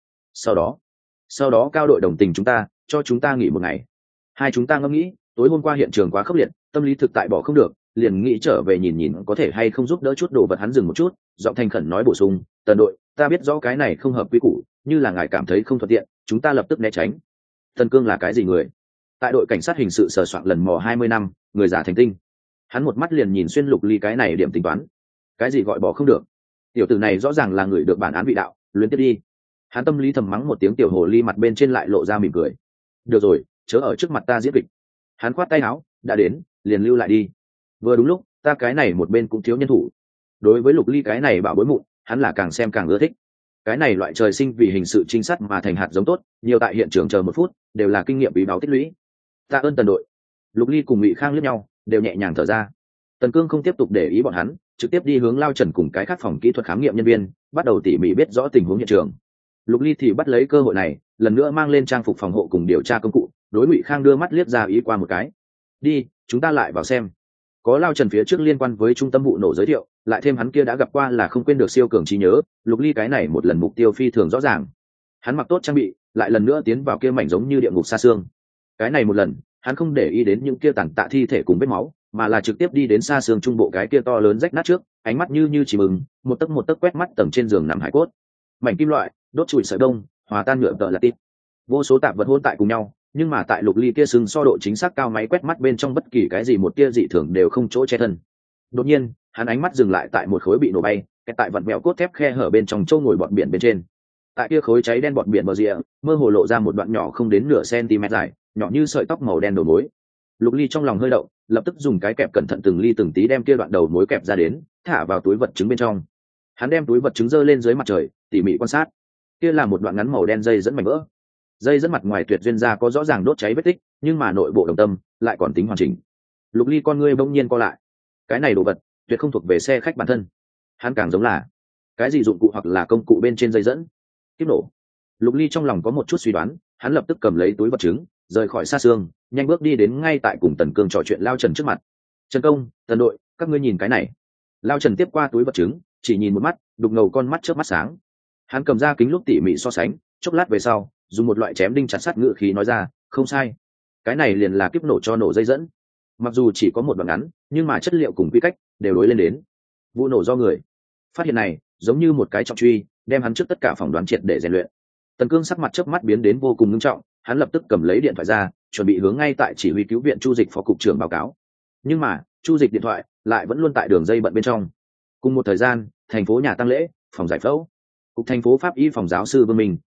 [SPEAKER 1] Sau đó cao đội đồng tình chúng ta, cho chúng ta nghỉ một ngày. Hai chúng ta ngẫm nghĩ, tối hôm qua hiện trường quá khốc liệt, tâm lý thực tại bỏ không được, liền nghĩ trở về nhìn nhìn có thể hay không giúp đỡ chút đồ vật. Hắn dừng một chút, giọng thành khẩn nói bổ sung, Tần đội, ta biết rõ cái này không hợp quy củ, như là ngài cảm thấy không thuận tiện, chúng ta lập tức né tránh. Tần Cương là cái gì người? Tại đội cảnh sát hình sự sờ soạn lần mò 20 năm, người giả thành tinh. Hắn một mắt liền nhìn xuyên Lục Ly cái này điểm tính toán. Cái gì gọi bỏ không được? Tiểu tử này rõ ràng là người được bản án vị đạo, luyến tiếp đi. Hắn tâm lý thầm mắng một tiếng, tiểu hồ ly mặt bên trên lại lộ ra mỉm cười. Được rồi, chớ ở trước mặt ta diễn kịch. Hắn khoát tay áo, đã đến, liền lưu lại đi. Vừa đúng lúc, ta cái này một bên cũng thiếu nhân thủ. Đối với Lục Ly cái này bảo bối mụn, hắn là càng xem càng ưa thích. Cái này loại trời sinh vì hình sự trinh sát mà thành hạt giống tốt, nhiều tại hiện trường chờ một phút, đều là kinh nghiệm quý báu tích lũy. Tạ ơn Tần đội. Lục Ly cùng Ngụy Khang liếc nhau, đều nhẹ nhàng thở ra. Tần Cương không tiếp tục để ý bọn hắn, trực tiếp đi hướng Lao Trần cùng cái khác phòng kỹ thuật khám nghiệm nhân viên, bắt đầu tỉ mỉ biết rõ tình huống hiện trường. Lục Ly thì bắt lấy cơ hội này, lần nữa mang lên trang phục phòng hộ cùng điều tra công cụ, đối Ngụy Khang đưa mắt liếc ra ý qua một cái. Đi, chúng ta lại vào xem. Có Lao Trần phía trước liên quan với trung tâm vụ nổ giới thiệu, lại thêm hắn kia đã gặp qua là không quên được siêu cường trí nhớ, Lục Ly cái này một lần mục tiêu phi thường rõ ràng. Hắn mặc tốt trang bị, lại lần nữa tiến vào kia mảnh giống như địa ngục xa xương. Cái này một lần, hắn không để ý đến những kia tàn tạ thi thể cùng vết máu, mà là trực tiếp đi đến xa xương trung bộ cái kia to lớn rách nát trước, ánh mắt như chỉ mừng, một tấc quét mắt tầng trên giường nằm hải cốt. Mảnh kim loại, đốt chùi sợi đông, hòa tan nhựa tợ là tít. Vô số tạp vật hỗn tại cùng nhau, nhưng mà tại Lục Ly kia sừng so độ chính xác cao, máy quét mắt bên trong bất kỳ cái gì một tia dị thường đều không chỗ che thân. Đột nhiên, hắn ánh mắt dừng lại tại một khối bị nổ bay, kẹt tại vặn vẹo cốt thép khe hở bên trong châu ngồi bọt biển bên trên. Tại kia khối cháy đen bọt biển bờ rìa, mơ hồ lộ ra một đoạn nhỏ không đến nửa cm dài, nhỏ như sợi tóc màu đen đầu mối. Lục Ly trong lòng hơi động, lập tức dùng cái kẹp cẩn thận từng ly từng tí đem kia đoạn đầu mối kẹp ra đến, thả vào túi vật chứng bên trong. Hắn đem túi vật chứng giơ lên dưới mặt trời, tỉ mỉ quan sát. Kia là một đoạn ngắn màu đen dây dẫn mảnh vỡ. Dây dẫn mặt ngoài tuyệt duyên ra có rõ ràng đốt cháy vết tích, nhưng mà nội bộ đồng tâm lại còn tính hoàn chỉnh. Lục Ly con ngươi bỗng nhiên co lại. Cái này đồ vật tuyệt không thuộc về xe khách bản thân, hắn càng giống là cái gì dụng cụ hoặc là công cụ bên trên dây dẫn. Kiếp nổ. Lục Ly trong lòng có một chút suy đoán, hắn lập tức cầm lấy túi vật chứng, rời khỏi xa xương, nhanh bước đi đến ngay tại cùng Tần Cương trò chuyện Lao Trần trước mặt. Trần công, Tần đội, các ngươi nhìn cái này. Lao Trần tiếp qua túi vật chứng, chỉ nhìn một mắt, đục ngầu con mắt chớp mắt sáng. Hắn cầm ra kính lúc tỉ mỉ so sánh, chốc lát về sau, dùng một loại chém đinh chặt sắt ngữ khí nói ra, không sai, cái này liền là kiếp nổ cho nổ dây dẫn. Mặc dù chỉ có một đoạn ngắn, nhưng mà chất liệu cùng quy cách đều đối lên đến. Vụ nổ do người. Phát hiện này giống như một cái trọng truy, đem hắn trước tất cả phỏng đoán triệt để rèn luyện. Tần Cương sắc mặt chớp mắt biến đến vô cùng nghiêm trọng, hắn lập tức cầm lấy điện thoại ra, chuẩn bị hướng ngay tại chỉ huy cứu viện Chu Dịch phó cục trưởng báo cáo. Nhưng mà Chu Dịch điện thoại lại vẫn luôn tại đường dây bận bên trong. Cùng một thời gian, thành phố nhà tang lễ, phòng giải phẫu, cục thành phố pháp y phòng giáo sư Vương Minh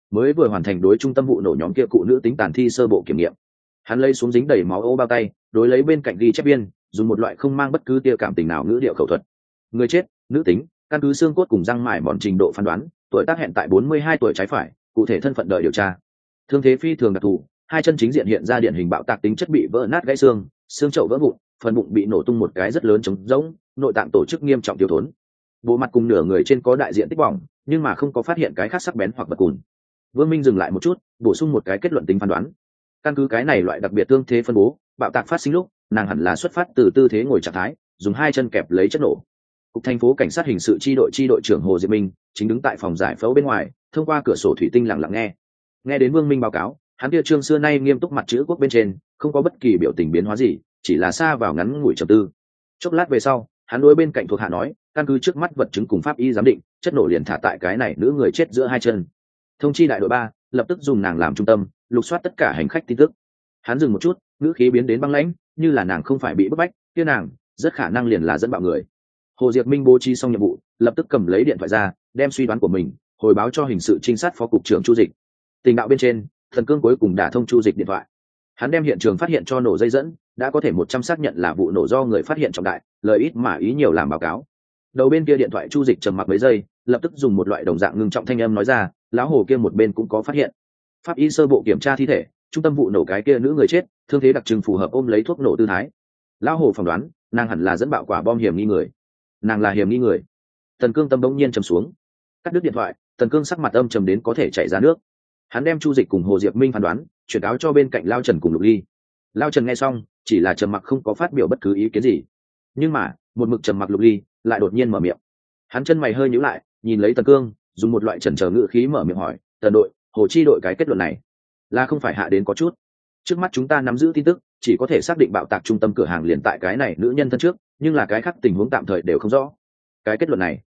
[SPEAKER 1] mới vừa hoàn thành đối trung tâm vụ nổ nhóm kia cụ nữ tính tàn thi sơ bộ kiểm nghiệm. Hắn lấy xuống dính đầy máu ô bao tay, đối lấy bên cạnh ghi chép viên, dùng một loại không mang bất cứ tia cảm tình nào ngữ điệu khẩu thuật. Người chết, nữ tính, căn cứ xương cốt cùng răng mài mòn trình độ phán đoán, tuổi tác hẹn tại 42 tuổi trái phải, cụ thể thân phận đợi điều tra. Thương thế phi thường đặc thù, hai chân chính diện hiện ra điển hình bạo tạc tính chất bị vỡ nát gãy xương, xương chậu vỡ vụn, phần bụng bị nổ tung một cái rất lớn trống rỗng, nội tạng tổ chức nghiêm trọng tiêu thốn. Bộ mặt cùng nửa người trên có đại diện tích bỏng, nhưng mà không có phát hiện cái khác sắc bén hoặc bật cùn. Vương Minh dừng lại một chút, bổ sung một cái kết luận tính phán đoán. Căn cứ cái này loại đặc biệt tương thế phân bố, bạo tạc phát sinh lúc, nàng hẳn là xuất phát từ tư thế ngồi trạng thái, dùng hai chân kẹp lấy chất nổ. Cục thành phố cảnh sát hình sự chi đội trưởng Hồ Diệp Minh chính đứng tại phòng giải phẫu bên ngoài, thông qua cửa sổ thủy tinh lặng lặng nghe đến Vương Minh báo cáo, hắn kia trương xưa nay nghiêm túc mặt chữ quốc bên trên không có bất kỳ biểu tình biến hóa gì, chỉ là xa vào ngắn ngủi trầm tư. Chốc lát về sau, hắn đối bên cạnh thuộc hạ nói, căn cứ trước mắt vật chứng cùng pháp y giám định, chất nổ liền thả tại cái này nữ người chết giữa hai chân. Thông chi đại đội 3, lập tức dùng nàng làm trung tâm, lục soát tất cả hành khách tin tức. Hắn dừng một chút, ngữ khí biến đến băng lãnh, như là nàng không phải bị bức bách, kia nàng rất khả năng liền là dẫn bạo người. Hồ Diệp Minh bố trí xong nhiệm vụ, lập tức cầm lấy điện thoại ra, đem suy đoán của mình hồi báo cho hình sự trinh sát phó cục trưởng Chu Dịch. Tình đạo bên trên, Thần Cương cuối cùng đả thông Chu Dịch điện thoại. Hắn đem hiện trường phát hiện cho nổ dây dẫn, đã có thể 100 xác nhận là vụ nổ do người phát hiện trọng đại, lời ít mà ý nhiều làm báo cáo. Đầu bên kia điện thoại Chu Dịch trầm mặc mấy giây, lập tức dùng một loại đồng dạng ngưng trọng thanh âm nói ra, lão Hồ kia một bên cũng có phát hiện. Pháp y sơ bộ kiểm tra thi thể, trung tâm vụ nổ cái kia nữ người chết, thương thế đặc trưng phù hợp ôm lấy thuốc nổ tư thái. Lão Hồ phỏng đoán, nàng hẳn là dẫn bạo quả bom hiểm nghi người. Nàng là hiểm nghi người. Tần Cương tâm bỗng nhiên trầm xuống. Cắt đứt điện thoại, Tần Cương sắc mặt âm trầm đến có thể chảy ra nước. Hắn đem Chu Dịch cùng Hồ Diệp Minh phán đoán chuyển cáo cho bên cạnh Lao Trần cùng Lục Ly. Lao Trần nghe xong, chỉ là trầm mặc không có phát biểu bất cứ ý kiến gì. Nhưng mà, một mực trầm mặc Lục Ly lại đột nhiên mở miệng. Hắn chân mày hơi nhíu lại, nhìn lấy Tần Cương, dùng một loại chần chờ ngữ khí mở miệng hỏi, "Tần đội, Hồ chi đội cái kết luận này, là không phải hạ đến có chút. Trước mắt chúng ta nắm giữ tin tức, chỉ có thể xác định bạo tạc trung tâm cửa hàng liền tại cái này nữ nhân thân trước, nhưng là cái khác tình huống tạm thời đều không rõ. Cái kết luận này,